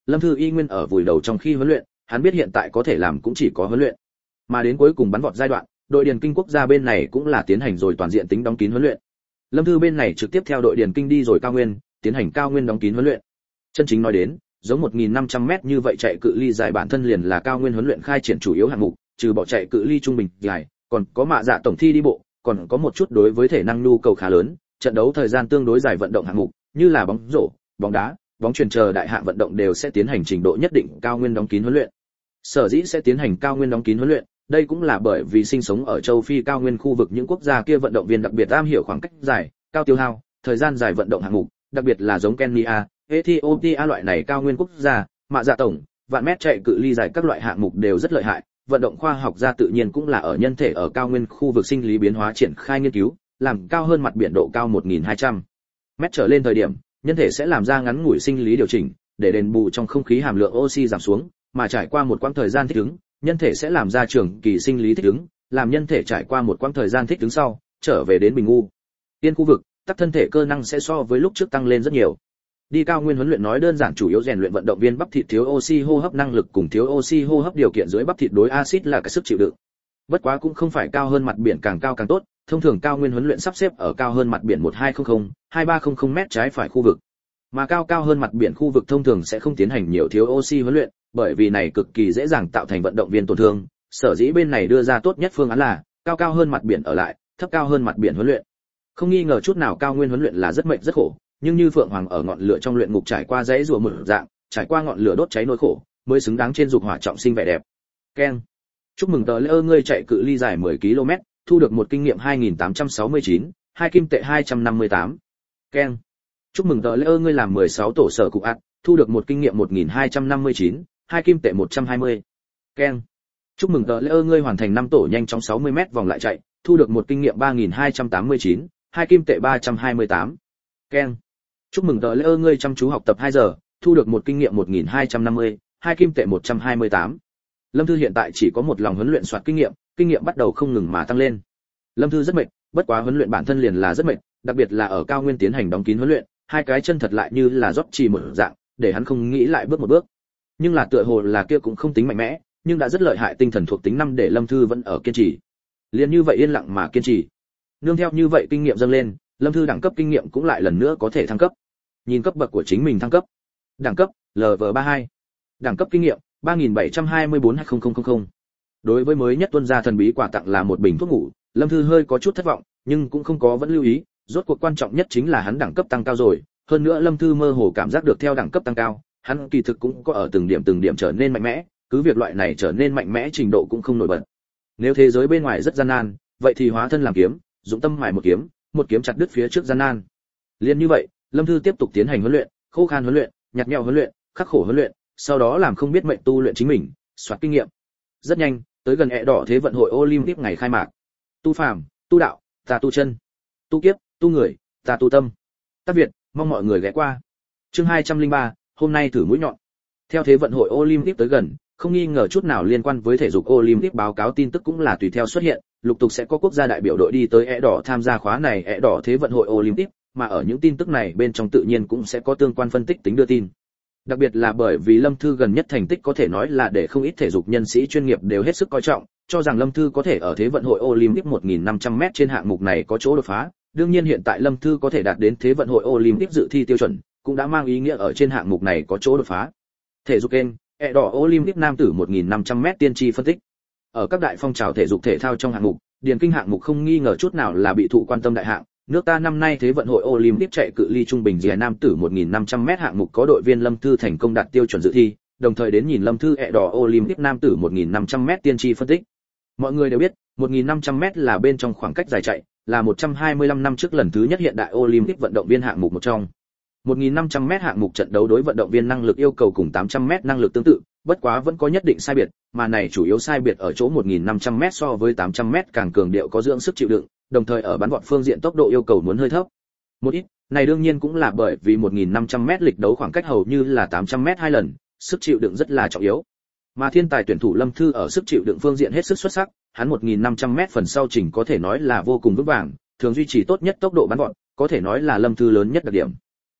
Lâm Thư y nguyên ở vùi đầu trong khi huấn luyện, hắn biết hiện tại có thể làm cũng chỉ có huấn luyện. Mà đến cuối cùng bắn vọt giai đoạn, đội điền kinh quốc gia bên này cũng là tiến hành rồi toàn diện tính đóng kín huấn luyện. Lâm Thư bên này trực tiếp theo đội điền kinh đi rồi cao nguyên, tiến hành cao nguyên đóng kín huấn luyện. Chân chính nói đến, giống một nghìn năm trăm mét như vậy chạy cự ly dài bản thân liền là cao nguyên huấn luyện khai triển chủ yếu hạng mục, trừ bỏ chạy cự ly trung bình dài, còn có mạ dạ tổng thi đi bộ, còn có một chút đối với thể năng nhu cầu khá lớn, trận đấu thời gian tương đối dài vận động hạng mục, như là bóng rổ, bóng đá, bóng chuyền chờ đại hạng vận động đều sẽ tiến hành trình độ nhất định cao nguyên đóng kín huấn luyện. Sở dĩ sẽ tiến hành cao nguyên đóng kín huấn luyện, đây cũng là bởi vì sinh sống ở châu Phi cao nguyên khu vực những quốc gia kia vận động viên đặc biệt am hiểu khoảng cách dài, cao tiêu hao, thời gian dài vận động hạng mục, đặc biệt là giống Kenya, Ethiopia loại này cao nguyên quốc gia, mạ dạ tổng, vạn mét chạy cự ly dài các loại hạng mục đều rất lợi hại. Vận động khoa học gia tự nhiên cũng là ở nhân thể ở cao nguyên khu vực sinh lý biến hóa triển khai nghiên cứu, làm cao hơn mặt biển độ cao một nghìn hai trăm mét trở lên thời điểm, nhân thể sẽ làm ra ngắn ngủi sinh lý điều chỉnh, để đền bù trong không khí hàm lượng oxy giảm xuống, mà trải qua một quãng thời gian thích ứng, nhân thể sẽ làm ra trường kỳ sinh lý thích ứng, làm nhân thể trải qua một quãng thời gian thích ứng sau, trở về đến bình ngu. Tiên khu vực, tắc thân thể cơ năng sẽ so với lúc trước tăng lên rất nhiều. Đi cao nguyên huấn luyện nói đơn giản chủ yếu rèn luyện vận động viên bắp thịt thiếu oxy hô hấp năng lực cùng thiếu oxy hô hấp điều kiện dưới bắp thịt đối axit là cái sức chịu đựng. Bất quá cũng không phải cao hơn mặt biển càng cao càng tốt, thông thường cao nguyên huấn luyện sắp xếp ở cao hơn mặt biển một nghìn hai trăm, hai nghìn ba trăm mét trái phải khu vực. Mà cao cao hơn mặt biển khu vực thông thường sẽ không tiến hành nhiều thiếu oxy huấn luyện, bởi vì này cực kỳ dễ dàng tạo thành vận động viên tổn thương. Sở dĩ bên này đưa ra tốt nhất phương án là cao cao hơn mặt biển ở lại, thấp cao hơn mặt biển huấn luyện. Không nghi ngờ chút nào cao nguyên huấn luyện là rất mệt rất khổ, nhưng như Phượng Hoàng ở ngọn lửa trong luyện ngục trải qua dãy rùa một dạng, trải qua ngọn lửa đốt cháy nỗi khổ, mới xứng đáng trên dục hỏa trọng sinh vẻ đẹp. Keng. Chúc mừng tờ lễ ngươi chạy cự ly dài mười ki lô mét, thu được một kinh nghiệm hai nghìn tám trăm sáu mươi chín, hai kim tệ hai trăm năm mươi tám. Keng. Chúc mừng tờ lễ ngươi làm mười sáu tổ sở cục ạt, thu được một kinh nghiệm một nghìn hai trăm năm mươi chín, hai kim tệ một trăm hai mươi. Keng. Chúc mừng tờ lễ ngươi hoàn thành năm tổ nhanh chóng sáu mươi mét vòng lại chạy, thu được một kinh nghiệm ba nghìn hai trăm tám mươi chín, hai kim tệ ba trăm hai mươi tám. Keng. Chúc mừng tờ lễ ngươi chăm chú học tập hai giờ, thu được một kinh nghiệm một nghìn hai trăm năm mươi, hai kim tệ một trăm hai mươi tám. Lâm Thư hiện tại chỉ có một lòng huấn luyện soạt kinh nghiệm, kinh nghiệm bắt đầu không ngừng mà tăng lên. Lâm Thư rất mệt, bất quá huấn luyện bản thân liền là rất mệt, đặc biệt là ở cao nguyên tiến hành đóng kín huấn luyện, hai cái chân thật lại như là rót trì một dạng, để hắn không nghĩ lại bước một bước. Nhưng là tựa hồ là kia cũng không tính mạnh mẽ, nhưng đã rất lợi hại tinh thần thuộc tính năm để Lâm Thư vẫn ở kiên trì. Liền như vậy yên lặng mà kiên trì. Nương theo như vậy kinh nghiệm dâng lên, Lâm Thư đẳng cấp kinh nghiệm cũng lại lần nữa có thể thăng cấp. Nhìn cấp bậc của chính mình thăng cấp. Đẳng cấp lv ba mươi hai. Đẳng cấp kinh nghiệm ba nghìn bảy trăm hai mươi bốn hai nghìn. Đối với mới nhất tuân gia thần bí quà tặng là một bình thuốc ngủ, Lâm Thư hơi có chút thất vọng, nhưng cũng không có vẫn lưu ý, rốt cuộc quan trọng nhất chính là hắn đẳng cấp tăng cao rồi, hơn nữa Lâm Thư mơ hồ cảm giác được theo đẳng cấp tăng cao, hắn kỳ thực cũng có ở từng điểm từng điểm trở nên mạnh mẽ, cứ việc loại này trở nên mạnh mẽ trình độ cũng không nổi bật. Nếu thế giới bên ngoài rất gian nan, vậy thì hóa thân làm kiếm, dụng tâm mài một kiếm, một kiếm chặt đứt phía trước gian nan. Liên như vậy, Lâm Thư tiếp tục tiến hành huấn luyện, khô khan huấn luyện, nhạt nhẽo huấn luyện, khắc khổ huấn luyện, sau đó làm không biết mệnh tu luyện chính mình, soạt kinh nghiệm. Rất nhanh, tới gần ẹ đỏ thế vận hội Olympic ngày khai mạc. Tu phàm, tu đạo, ta tu chân, tu kiếp, tu người, ta tu tâm. Tác Việt, mong mọi người ghé qua. Chương hai trăm lẻ ba, hôm nay thử mũi nhọn. Theo thế vận hội Olympic tới gần, không nghi ngờ chút nào liên quan với thể dục Olympic báo cáo tin tức cũng là tùy theo xuất hiện, lục tục sẽ có quốc gia đại biểu đội đi tới ẹ đỏ tham gia khóa này ẹ đỏ thế vận hội Olympic, mà ở những tin tức này bên trong tự nhiên cũng sẽ có tương quan phân tích tính đưa tin. Đặc biệt là bởi vì Lâm Thư gần nhất thành tích có thể nói là để không ít thể dục nhân sĩ chuyên nghiệp đều hết sức coi trọng, cho rằng Lâm Thư có thể ở thế vận hội Olympic một nghìn năm trăm mét trên hạng mục này có chỗ đột phá. Đương nhiên hiện tại Lâm Thư có thể đạt đến thế vận hội Olympic dự thi tiêu chuẩn, cũng đã mang ý nghĩa ở trên hạng mục này có chỗ đột phá. Thể dục kênh, ẹ đỏ Olympic nam tử một nghìn năm trăm mét tiên tri phân tích. Ở các đại phong trào thể dục thể thao trong hạng mục, điền kinh hạng mục không nghi ngờ chút nào là bị thụ quan tâm đại hạng. Nước ta năm nay thế vận hội Olympic chạy cự ly trung bình dài nam tử một nghìn năm trăm mét hạng mục có đội viên Lâm Thư thành công đạt tiêu chuẩn dự thi, đồng thời đến nhìn Lâm Thư ẹ đỏ Olympic nam tử một nghìn năm trăm mét tiên tri phân tích. Mọi người đều biết, một nghìn năm trăm mét là bên trong khoảng cách dài chạy, là một trăm hai mươi lăm năm trước lần thứ nhất hiện đại Olympic vận động viên hạng mục một trong. một nghìn năm trăm mét hạng mục trận đấu đối vận động viên năng lực yêu cầu cùng tám trăm mét năng lực tương tự, bất quá vẫn có nhất định sai biệt, mà này chủ yếu sai biệt ở chỗ một nghìn năm trăm mét so với tám trăm mét càng cường điệu có dưỡng sức chịu đựng, đồng thời ở bắn vọt phương diện tốc độ yêu cầu muốn hơi thấp. Một ít, này đương nhiên cũng là bởi vì một nghìn năm trăm mét lịch đấu khoảng cách hầu như là tám trăm mét hai lần, sức chịu đựng rất là trọng yếu. Mà thiên tài tuyển thủ Lâm Thư ở sức chịu đựng phương diện hết sức xuất sắc, hắn một nghìn năm trăm mét phần sau trình có thể nói là vô cùng vững vàng, thường duy trì tốt nhất tốc độ bắn vọt, có thể nói là Lâm Thư lớn nhất đặc điểm.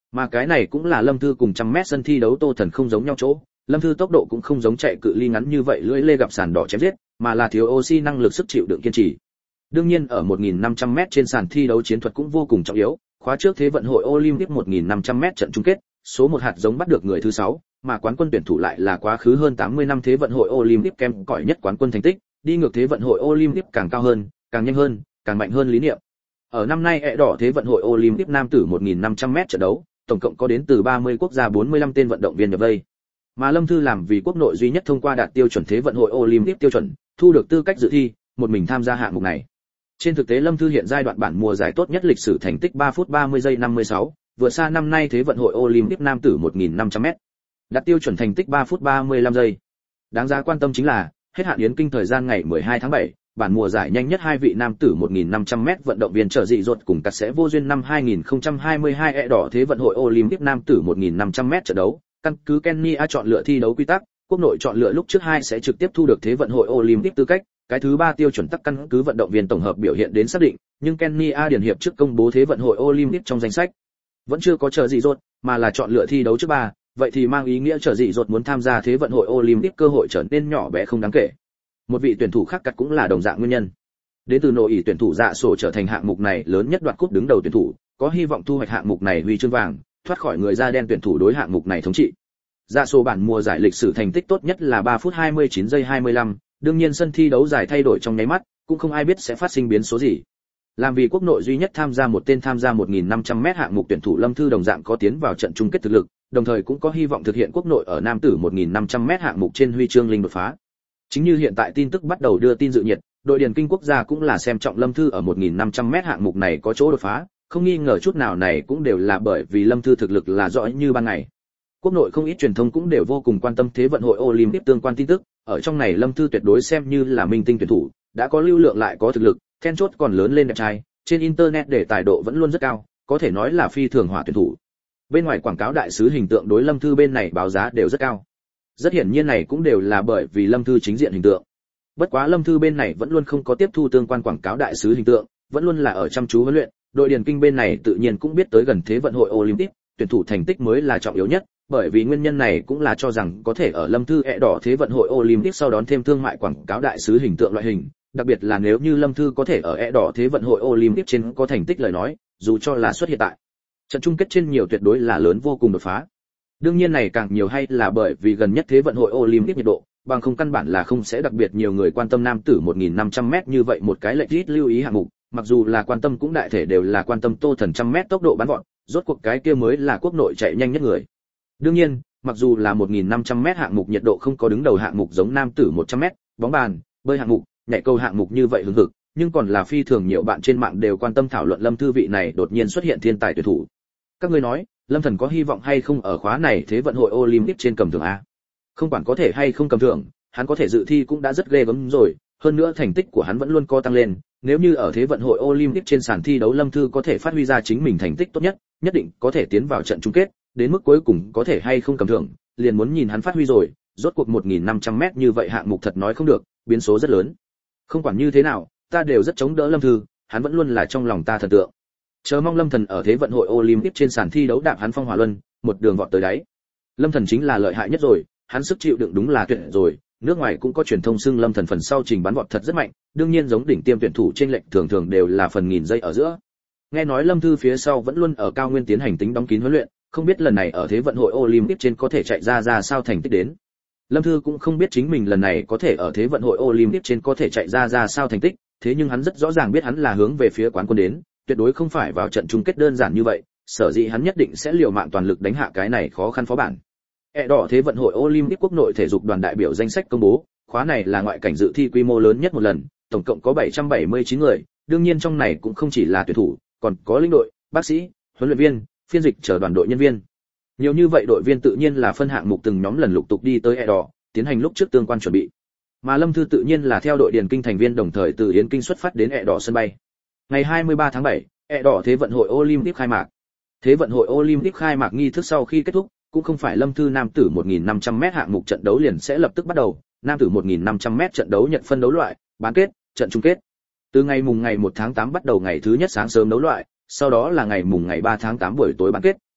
Mà cái này cũng là Lâm Thư cùng trăm mét sân thi đấu Tô Thần không giống nhau chỗ, Lâm Thư tốc độ cũng không giống chạy cự ly ngắn như vậy lưỡi lê gặp sàn đỏ chém giết, mà là thiếu oxy năng lực sức chịu đựng kiên trì. Đương nhiên ở một nghìn năm trăm mét trên sàn thi đấu chiến thuật cũng vô cùng trọng yếu, khóa trước Thế vận hội Olympic một nghìn năm trăm mét trận chung kết, số một hạt giống bắt được người thứ sáu, mà quán quân tuyển thủ lại là quá khứ hơn tám mươi năm Thế vận hội Olympic kém cỏi nhất quán quân thành tích, đi ngược Thế vận hội Olympic càng cao hơn, càng nhanh hơn, càng mạnh hơn lý niệm. Ở năm nay ẹ đỏ Thế vận hội Olympic nam tử một nghìn năm trăm mét trận đấu, tổng cộng có đến từ ba mươi quốc gia bốn mươi lăm tên vận động viên nhập vây. Mà Lâm Thư làm vì quốc nội duy nhất thông qua đạt tiêu chuẩn Thế vận hội Olympic tiêu chuẩn, thu được tư cách dự thi, một mình tham gia hạng mục này. Trên thực tế Lâm Thư hiện giai đoạn bản mùa giải tốt nhất lịch sử thành tích ba phút ba mươi giây năm mươi sáu, vượt xa năm nay Thế vận hội Olympic nam tử một nghìn năm trăm mét. Đạt tiêu chuẩn thành tích ba phút ba mươi lăm giây. Đáng giá quan tâm chính là, hết hạn Yến Kinh thời gian ngày mười hai tháng bảy, bản mùa giải nhanh nhất hai vị nam tử một nghìn năm trăm mét vận động viên trở dị ruột cùng cắt sẽ vô duyên năm hai nghìn không trăm hai mươi hai ẹ đỏ Thế vận hội Olympic nam tử một nghìn năm trăm mét trận đấu, căn cứ Kenya chọn lựa thi đấu quy tắc, quốc nội chọn lựa lúc trước hai sẽ trực tiếp thu được Thế vận hội Olympic tư cách, cái thứ ba tiêu chuẩn tắc căn cứ vận động viên tổng hợp biểu hiện đến xác định, nhưng Kenya điển hiệp trước công bố Thế vận hội Olympic trong danh sách vẫn chưa có trở dị ruột, mà là chọn lựa thi đấu trước ba, vậy thì mang ý nghĩa trở dị ruột muốn tham gia Thế vận hội Olympic cơ hội trở nên nhỏ bé không đáng kể. Một vị tuyển thủ khác cắt cũng là đồng dạng nguyên nhân. Đến từ nội ý tuyển thủ Dạ Sổ trở thành hạng mục này lớn nhất đoạt cúp đứng đầu tuyển thủ, có hy vọng thu hoạch hạng mục này huy chương vàng, thoát khỏi người da đen tuyển thủ đối hạng mục này thống trị. Dạ Sổ bản mùa giải lịch sử thành tích tốt nhất là ba phút hai mươi chín giây hai mươi lăm, đương nhiên sân thi đấu giải thay đổi trong nháy mắt, cũng không ai biết sẽ phát sinh biến số gì. Làm vì quốc nội duy nhất tham gia một tên tham gia một nghìn năm trăm mét hạng mục tuyển thủ Lâm Thư đồng dạng có tiến vào trận chung kết thực lực, đồng thời cũng có hy vọng thực hiện quốc nội ở nam tử một nghìn năm trăm mét hạng mục trên huy chương linh đột phá. Chính như hiện tại tin tức bắt đầu đưa tin dự nhiệt, đội điền kinh quốc gia cũng là xem trọng Lâm Thư ở một nghìn năm trăm mét hạng mục này có chỗ đột phá, không nghi ngờ chút nào này cũng đều là bởi vì Lâm Thư thực lực là rõ như ban ngày. Quốc nội không ít truyền thông cũng đều vô cùng quan tâm Thế vận hội Olympic tương quan tin tức, ở trong này Lâm Thư tuyệt đối xem như là minh tinh tuyển thủ, đã có lưu lượng lại có thực lực, then chốt còn lớn lên đẹp trai, trên internet để tài độ vẫn luôn rất cao, có thể nói là phi thường hỏa tuyển thủ. Bên ngoài quảng cáo đại sứ hình tượng đối Lâm Thư bên này báo giá đều rất cao. Rất hiển nhiên này cũng đều là bởi vì Lâm Thư chính diện hình tượng. Bất quá Lâm Thư bên này vẫn luôn không có tiếp thu tương quan quảng cáo đại sứ hình tượng, vẫn luôn là ở chăm chú huấn luyện, đội điền kinh bên này tự nhiên cũng biết tới gần Thế vận hội Olympic, tuyển thủ thành tích mới là trọng yếu nhất, bởi vì nguyên nhân này cũng là cho rằng có thể ở Lâm Thư ẹ đỏ Thế vận hội Olympic sau đón thêm thương mại quảng cáo đại sứ hình tượng loại hình, đặc biệt là nếu như Lâm Thư có thể ở ẹ đỏ Thế vận hội Olympic trên có thành tích lời nói, dù cho là xuất hiện tại trận chung kết trên nhiều tuyệt đối là lớn vô cùng đột phá. Đương nhiên này càng nhiều hay là bởi vì gần nhất Thế vận hội Olympic nhiệt độ, bằng không căn bản là không sẽ đặc biệt nhiều người quan tâm nam tử một nghìn năm trăm mét như vậy một cái lệch ít lưu ý hạng mục, mặc dù là quan tâm cũng đại thể đều là quan tâm Tô Thần trăm mét tốc độ bắn vọt, rốt cuộc cái kia mới là quốc nội chạy nhanh nhất người. Đương nhiên, mặc dù là một nghìn năm trăm mét hạng mục nhiệt độ không có đứng đầu hạng mục giống nam tử một trăm mét, bóng bàn, bơi hạng mục, nhảy cầu hạng mục như vậy hứng hực, nhưng còn là phi thường nhiều bạn trên mạng đều quan tâm thảo luận Lâm Thư vị này đột nhiên xuất hiện thiên tài tuyển thủ. Các ngươi nói, Lâm Thần có hy vọng hay không ở khóa này Thế vận hội Olympic trên cầm thưởng a? Không quản có thể hay không cầm thưởng, hắn có thể dự thi cũng đã rất ghê gớm rồi, hơn nữa thành tích của hắn vẫn luôn có tăng lên, nếu như ở Thế vận hội Olympic trên sàn thi đấu Lâm Thư có thể phát huy ra chính mình thành tích tốt nhất, nhất định có thể tiến vào trận chung kết, đến mức cuối cùng có thể hay không cầm thưởng, liền muốn nhìn hắn phát huy rồi, rốt cuộc một nghìn năm trăm mét như vậy hạng mục thật nói không được, biến số rất lớn. Không quản như thế nào, ta đều rất chống đỡ Lâm Thư, hắn vẫn luôn là trong lòng ta thần tượng. Chờ mong Lâm Thần ở Thế vận hội Olympic trên sàn thi đấu đạp hắn phong hỏa luân, một đường vọt tới đáy. Lâm Thần chính là lợi hại nhất rồi, hắn sức chịu đựng đúng là tuyệt rồi, nước ngoài cũng có truyền thông xưng Lâm Thần phần sau trình bắn vọt thật rất mạnh, đương nhiên giống đỉnh tiêm tuyển thủ trên lệnh thường thường đều là phần nghìn giây ở giữa. Nghe nói Lâm Thư phía sau vẫn luôn ở cao nguyên tiến hành tính đóng kín huấn luyện, không biết lần này ở Thế vận hội Olympic trên có thể chạy ra ra sao thành tích đến. Lâm Thư cũng không biết chính mình lần này có thể ở Thế vận hội Olympic trên có thể chạy ra ra sao thành tích, thế nhưng hắn rất rõ ràng biết hắn là hướng về phía quán quân đến, tuyệt đối không phải vào trận chung kết đơn giản như vậy, sở dĩ hắn nhất định sẽ liều mạng toàn lực đánh hạ cái này khó khăn phó bản. ẹ đỏ Thế vận hội Olympic quốc nội thể dục đoàn đại biểu danh sách công bố, khóa này là ngoại cảnh dự thi quy mô lớn nhất một lần, tổng cộng có bảy trăm bảy mươi chín người, đương nhiên trong này cũng không chỉ là tuyển thủ, còn có lĩnh đội, bác sĩ, huấn luyện viên, phiên dịch chờ đoàn đội nhân viên. Nhiều như vậy đội viên tự nhiên là phân hạng mục từng nhóm lần lục tục đi tới ẹ đỏ, tiến hành lúc trước tương quan chuẩn bị. Mà Lâm Thư tự nhiên là theo đội điền kinh thành viên đồng thời từ Yến Kinh xuất phát đến ẹ đỏ sân bay. Ngày hai mươi ba tháng bảy, ẹ đỏ Thế vận hội Olympic khai mạc. Thế vận hội Olympic khai mạc nghi thức sau khi kết thúc, cũng không phải Lâm Thư nam tử một nghìn năm trăm mét hạng mục trận đấu liền sẽ lập tức bắt đầu, nam tử một nghìn năm trăm mét trận đấu nhận phân đấu loại, bán kết, trận chung kết. Từ ngày mùng ngày một tháng tám bắt đầu ngày thứ nhất sáng sớm đấu loại, sau đó là ngày mùng ngày ba tháng tám buổi tối bán kết,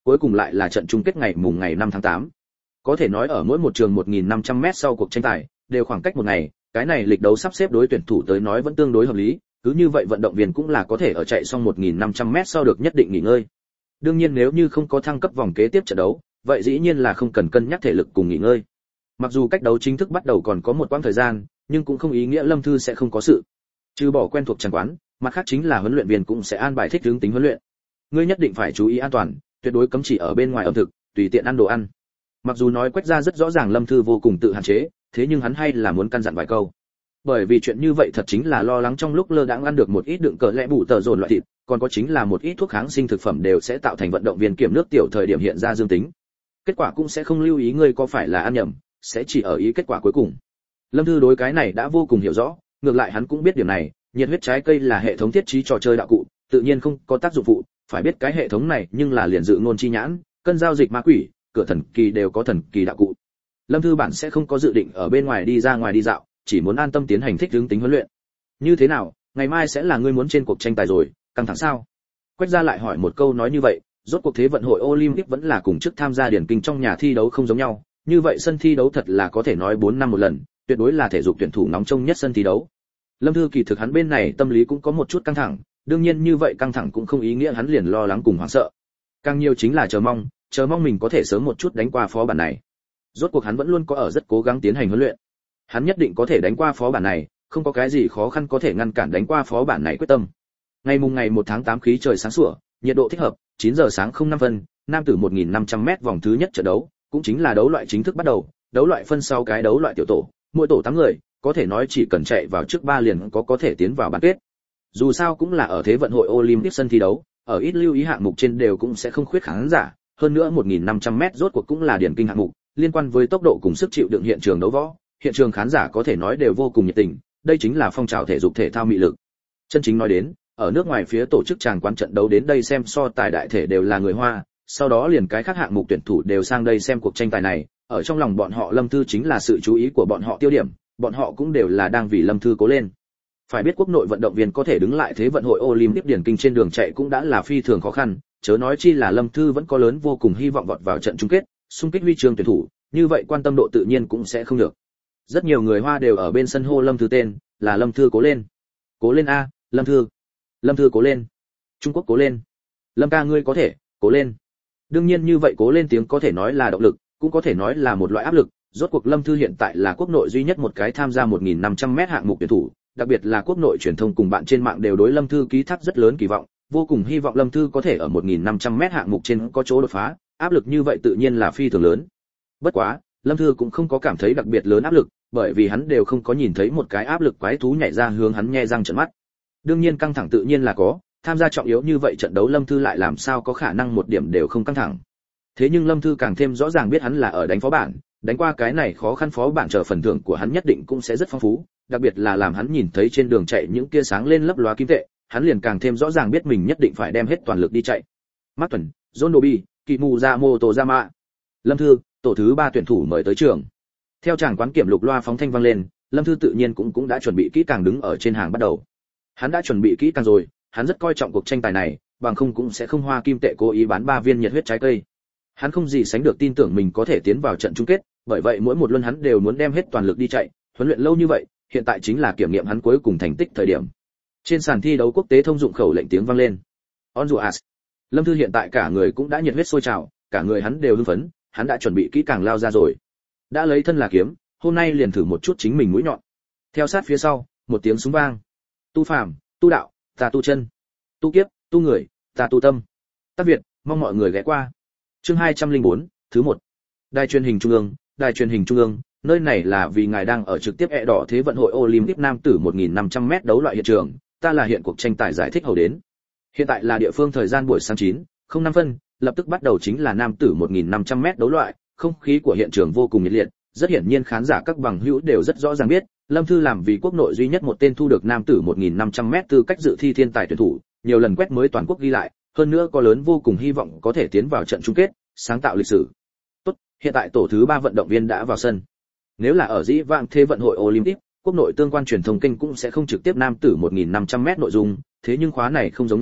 cuối cùng lại là trận chung kết ngày mùng ngày năm tháng tám. Có thể nói ở mỗi một trường một nghìn năm trăm mét sau cuộc tranh tài, đều khoảng cách một ngày, cái này lịch đấu sắp xếp đối tuyển thủ tới nói vẫn tương đối hợp lý, cứ như vậy vận động viên cũng là có thể ở chạy xong một nghìn năm trăm mét sau được nhất định nghỉ ngơi. Đương nhiên nếu như không có thăng cấp vòng kế tiếp trận đấu, vậy dĩ nhiên là không cần cân nhắc thể lực cùng nghỉ ngơi. Mặc dù cách đấu chính thức bắt đầu còn có một quãng thời gian, nhưng cũng không ý nghĩa Lâm Thư sẽ không có sự. Trừ bỏ quen thuộc chẳng quán, mặt khác chính là huấn luyện viên cũng sẽ an bài thích ứng tính huấn luyện. Ngươi nhất định phải chú ý an toàn, tuyệt đối cấm chỉ ở bên ngoài ẩm thực, tùy tiện ăn đồ ăn. Mặc dù nói Quách Gia rất rõ ràng Lâm Thư vô cùng tự hạn chế, thế nhưng hắn hay là muốn căn dặn vài câu. Bởi vì chuyện như vậy thật chính là lo lắng trong lúc lơ đãng ăn được một ít đựng cỡ lẽ bù tờ dồn loại thịt, còn có chính là một ít thuốc kháng sinh thực phẩm đều sẽ tạo thành vận động viên kiểm nước tiểu thời điểm hiện ra dương tính. Kết quả cũng sẽ không lưu ý ngươi có phải là ăn nhầm, sẽ chỉ ở ý kết quả cuối cùng. Lâm Thư đối cái này đã vô cùng hiểu rõ, ngược lại hắn cũng biết điểm này, nhiệt huyết trái cây là hệ thống thiết trí trò chơi đạo cụ, tự nhiên không có tác dụng phụ, phải biết cái hệ thống này nhưng là liền dự ngôn chi nhãn, cân giao dịch ma quỷ, cửa thần kỳ đều có thần kỳ đạo cụ. Lâm Thư bản sẽ không có dự định ở bên ngoài đi ra ngoài đi dạo, chỉ muốn an tâm tiến hành thích ứng tính huấn luyện. Như thế nào, ngày mai sẽ là ngươi muốn trên cuộc tranh tài rồi, căng thẳng sao? Quách Gia lại hỏi một câu nói như vậy, rốt cuộc thế vận hội Olympic vẫn là cùng trước tham gia điển kinh trong nhà thi đấu không giống nhau, như vậy sân thi đấu thật là có thể nói bốn năm một lần, tuyệt đối là thể dục tuyển thủ nóng trông nhất sân thi đấu. Lâm Thư kỳ thực hắn bên này tâm lý cũng có một chút căng thẳng, đương nhiên như vậy căng thẳng cũng không ý nghĩa hắn liền lo lắng cùng hoảng sợ. Càng nhiều chính là chờ mong, chờ mong mình có thể sớm một chút đánh qua phó bản này. Rốt cuộc hắn vẫn luôn có ở rất cố gắng tiến hành huấn luyện. Hắn nhất định có thể đánh qua phó bản này, không có cái gì khó khăn có thể ngăn cản đánh qua phó bản này quyết tâm. Ngày mùng ngày một tháng tám khí trời sáng sủa, nhiệt độ thích hợp, chín giờ sáng không năm phân, nam tử một nghìn năm trăm mét vòng thứ nhất trận đấu, cũng chính là đấu loại chính thức bắt đầu, đấu loại phân sau cái đấu loại tiểu tổ, mỗi tổ tám người, có thể nói chỉ cần chạy vào trước ba liền có có thể tiến vào bán kết. Dù sao cũng là ở thế vận hội Olympic sân thi đấu, ở ít lưu ý hạng mục trên đều cũng sẽ không khuyết khán giả, hơn nữa một nghìn năm trăm mét rốt cuộc cũng là điển kinh hạng mục, liên quan với tốc độ cùng sức chịu đựng hiện trường đấu võ, hiện trường khán giả có thể nói đều vô cùng nhiệt tình, đây chính là phong trào thể dục thể thao mị lực. Chân chính nói đến, ở nước ngoài phía tổ chức tràng quán trận đấu đến đây xem so tài đại thể đều là người Hoa, sau đó liền cái khác hạng mục tuyển thủ đều sang đây xem cuộc tranh tài này, ở trong lòng bọn họ Lâm Thư chính là sự chú ý của bọn họ tiêu điểm, bọn họ cũng đều là đang vì Lâm Thư cố lên. Phải biết quốc nội vận động viên có thể đứng lại thế vận hội Olympic điển kinh trên đường chạy cũng đã là phi thường khó khăn, chớ nói chi là Lâm Thư vẫn có lớn vô cùng hy vọng vọt vào trận chung kết, xung kích huy chương tuyển thủ, như vậy quan tâm độ tự nhiên cũng sẽ không được. Rất nhiều người Hoa đều ở bên sân hô Lâm Thư tên, là Lâm Thư cố lên. Cố lên a, Lâm Thư. Lâm Thư cố lên. Trung Quốc cố lên. Lâm ca ngươi có thể, cố lên. Đương nhiên như vậy cố lên tiếng có thể nói là động lực, cũng có thể nói là một loại áp lực, rốt cuộc Lâm Thư hiện tại là quốc nội duy nhất một cái tham gia một nghìn năm trăm mét hạng mục tuyển thủ, đặc biệt là quốc nội truyền thông cùng bạn trên mạng đều đối Lâm Thư ký thác rất lớn kỳ vọng, vô cùng hy vọng Lâm Thư có thể ở một nghìn năm trăm mét hạng mục trên có chỗ đột phá, áp lực như vậy tự nhiên là phi thường lớn. Bất quá, Lâm Thư cũng không có cảm thấy đặc biệt lớn áp lực, bởi vì hắn đều không có nhìn thấy một cái áp lực quái thú nhảy ra hướng hắn nhe răng trợn mắt. Đương nhiên căng thẳng tự nhiên là có, tham gia trọng yếu như vậy trận đấu Lâm Thư lại làm sao có khả năng một điểm đều không căng thẳng. Thế nhưng Lâm Thư càng thêm rõ ràng biết hắn là ở đánh phó bản, đánh qua cái này khó khăn phó bản chờ phần thưởng của hắn nhất định cũng sẽ rất phong phú, đặc biệt là làm hắn nhìn thấy trên đường chạy những kia sáng lên lấp lóa kim tệ, hắn liền càng thêm rõ ràng biết mình nhất định phải đem hết toàn lực đi chạy. Mắc Tuần, John Dobi, Kimuzamo Tozama. Lâm Thư, tổ thứ ba tuyển thủ mời tới trường. Theo chàng quán kiểm lục loa phóng thanh vang lên, Lâm Thư tự nhiên cũng cũng đã chuẩn bị kỹ càng đứng ở trên hàng bắt đầu. Hắn đã chuẩn bị kỹ càng rồi, hắn rất coi trọng cuộc tranh tài này, bằng không cũng sẽ không hoa kim tệ cố ý bán ba viên nhiệt huyết trái cây. Hắn không gì sánh được tin tưởng mình có thể tiến vào trận chung kết, bởi vậy mỗi một luân hắn đều muốn đem hết toàn lực đi chạy, huấn luyện lâu như vậy, hiện tại chính là kiểm nghiệm hắn cuối cùng thành tích thời điểm. Trên sàn thi đấu quốc tế thông dụng khẩu lệnh tiếng vang lên. On your ass. Lâm Thư hiện tại cả người cũng đã nhiệt huyết sôi trào, cả người hắn đều hưng phấn, hắn đã chuẩn bị kỹ càng lao ra rồi. Đã lấy thân là kiếm, hôm nay liền thử một chút chính mình mũi nhọn. Theo sát phía sau, một tiếng súng vang. Tu phàm, tu đạo, ta tu chân. Tu kiếp, tu người, ta tu tâm. Tác Việt, mong mọi người ghé qua. Chương hai trăm lẻ bốn, thứ một. Đài truyền hình trung ương, đài truyền hình trung ương, nơi này là vì ngài đang ở trực tiếp ẹ đỏ thế vận hội Olympic nam tử một nghìn năm trăm mét đấu loại hiện trường, ta là hiện cuộc tranh tài giải thích hầu đến. Hiện tại là địa phương thời gian buổi sáng chín, không năm phân, lập tức bắt đầu chính là nam tử một nghìn năm trăm mét đấu loại, không khí của hiện trường vô cùng nhiệt liệt, rất hiển nhiên khán giả các bằng hữu đều rất rõ ràng biết, Lâm Thư làm vì quốc nội duy nhất một tên thu được nam tử một nghìn năm trăm mét tư cách dự thi thiên tài tuyển thủ, nhiều lần quét mới toàn quốc ghi lại, hơn nữa có lớn vô cùng hy vọng có thể tiến vào trận chung kết, sáng tạo lịch sử. Tốt, hiện tại tổ thứ ba vận động viên đã vào sân. Nếu là ở dĩ vãng thế vận hội Olympic, quốc nội tương quan truyền thông kênh cũng sẽ không trực tiếp nam tử một nghìn năm trăm mét nội dung, thế nhưng khóa này không giống nhau,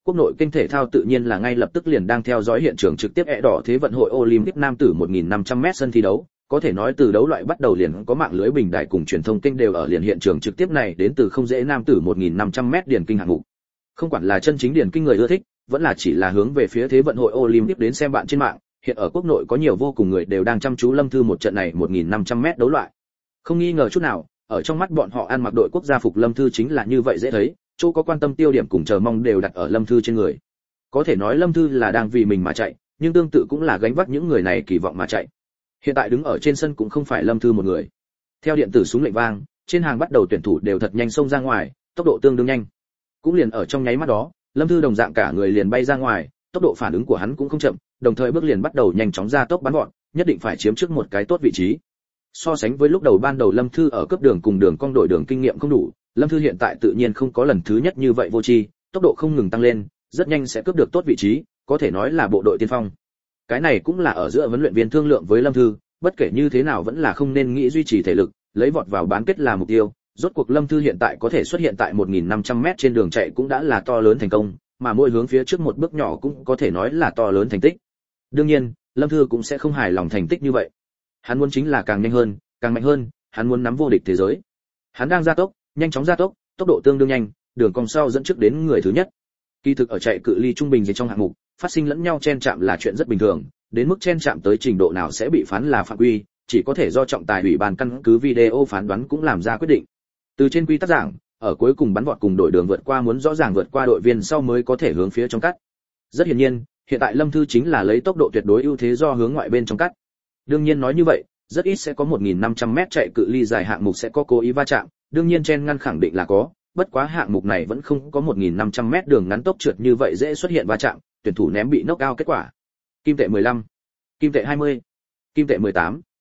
quốc nội kênh thể thao tự nhiên là ngay lập tức liền đang theo dõi hiện trường trực tiếp ẹ đỏ thế vận hội Olympic nam tử một nghìn năm trăm mét sân thi đấu, có thể nói từ đấu loại bắt đầu liền có mạng lưới bình đại cùng truyền thông kênh đều ở liền hiện trường trực tiếp này đến từ không dễ nam tử một nghìn năm trăm mét điền kinh hạng mục. Không quản là chân chính điền kinh người ưa thích, vẫn là chỉ là hướng về phía thế vận hội Olympic đến xem bạn trên mạng, hiện ở quốc nội có nhiều vô cùng người đều đang chăm chú Lâm Thư một trận này một nghìn năm trăm mét đấu loại. Không nghi ngờ chút nào, ở trong mắt bọn họ ăn mặc đội quốc gia phục Lâm Thư chính là như vậy dễ thấy, chỗ có quan tâm tiêu điểm cùng chờ mong đều đặt ở Lâm Thư trên người. Có thể nói Lâm Thư là đang vì mình mà chạy, nhưng tương tự cũng là gánh vác những người này kỳ vọng mà chạy. Hiện tại đứng ở trên sân cũng không phải Lâm Thư một người. Theo điện tử súng lệnh vang, trên hàng bắt đầu tuyển thủ đều thật nhanh xông ra ngoài, tốc độ tương đương nhanh. Cũng liền ở trong nháy mắt đó, Lâm Thư đồng dạng cả người liền bay ra ngoài, tốc độ phản ứng của hắn cũng không chậm, đồng thời bước liền bắt đầu nhanh chóng ra tốc bắn gọn, nhất định phải chiếm trước một cái tốt vị trí. So sánh với lúc đầu ban đầu Lâm Thư ở cấp đường cùng đường cong đổi đường kinh nghiệm không đủ, Lâm Thư hiện tại tự nhiên không có lần thứ nhất như vậy vô tri, tốc độ không ngừng tăng lên, rất nhanh sẽ cướp được tốt vị trí, có thể nói là bộ đội tiên phong. Cái này cũng là ở giữa huấn luyện viên thương lượng với Lâm Thư, bất kể như thế nào vẫn là không nên nghĩ duy trì thể lực, lấy vọt vào bán kết là mục tiêu. Rốt cuộc Lâm Thư hiện tại có thể xuất hiện tại một nghìn năm trăm mét trên đường chạy cũng đã là to lớn thành công, mà mỗi hướng phía trước một bước nhỏ cũng có thể nói là to lớn thành tích. Đương nhiên, Lâm Thư cũng sẽ không hài lòng thành tích như vậy. Hắn muốn chính là càng nhanh hơn, càng mạnh hơn, hắn muốn nắm vô địch thế giới. Hắn đang gia tốc, nhanh chóng gia tốc, tốc độ tương đương nhanh, đường cong sau dẫn trước đến người thứ nhất. Kỳ thực ở chạy cự ly trung bình trong hạng mục, phát sinh lẫn nhau chen chạm là chuyện rất bình thường, đến mức chen chạm tới trình độ nào sẽ bị phán là phạm quy, chỉ có thể do trọng tài ủy ban căn cứ video phán đoán cũng làm ra quyết định. Từ trên quy tắc giảng, ở cuối cùng bắn vọt cùng đội đường vượt qua muốn rõ ràng vượt qua đội viên sau mới có thể hướng phía trong cắt. Rất hiển nhiên, hiện tại Lâm Thư chính là lấy tốc độ tuyệt đối ưu thế do hướng ngoại bên trong cắt. Đương nhiên nói như vậy, rất ít sẽ có một nghìn năm trăm mét chạy cự ly dài hạng mục sẽ có cố ý va chạm, đương nhiên chen ngăn khẳng định là có, bất quá hạng mục này vẫn không có một nghìn năm trăm mét đường ngắn tốc trượt như vậy dễ xuất hiện va chạm, tuyển thủ ném bị knock out kết quả. Kim tệ mười lăm, kim tệ hai mươi, kim tệ mười tám.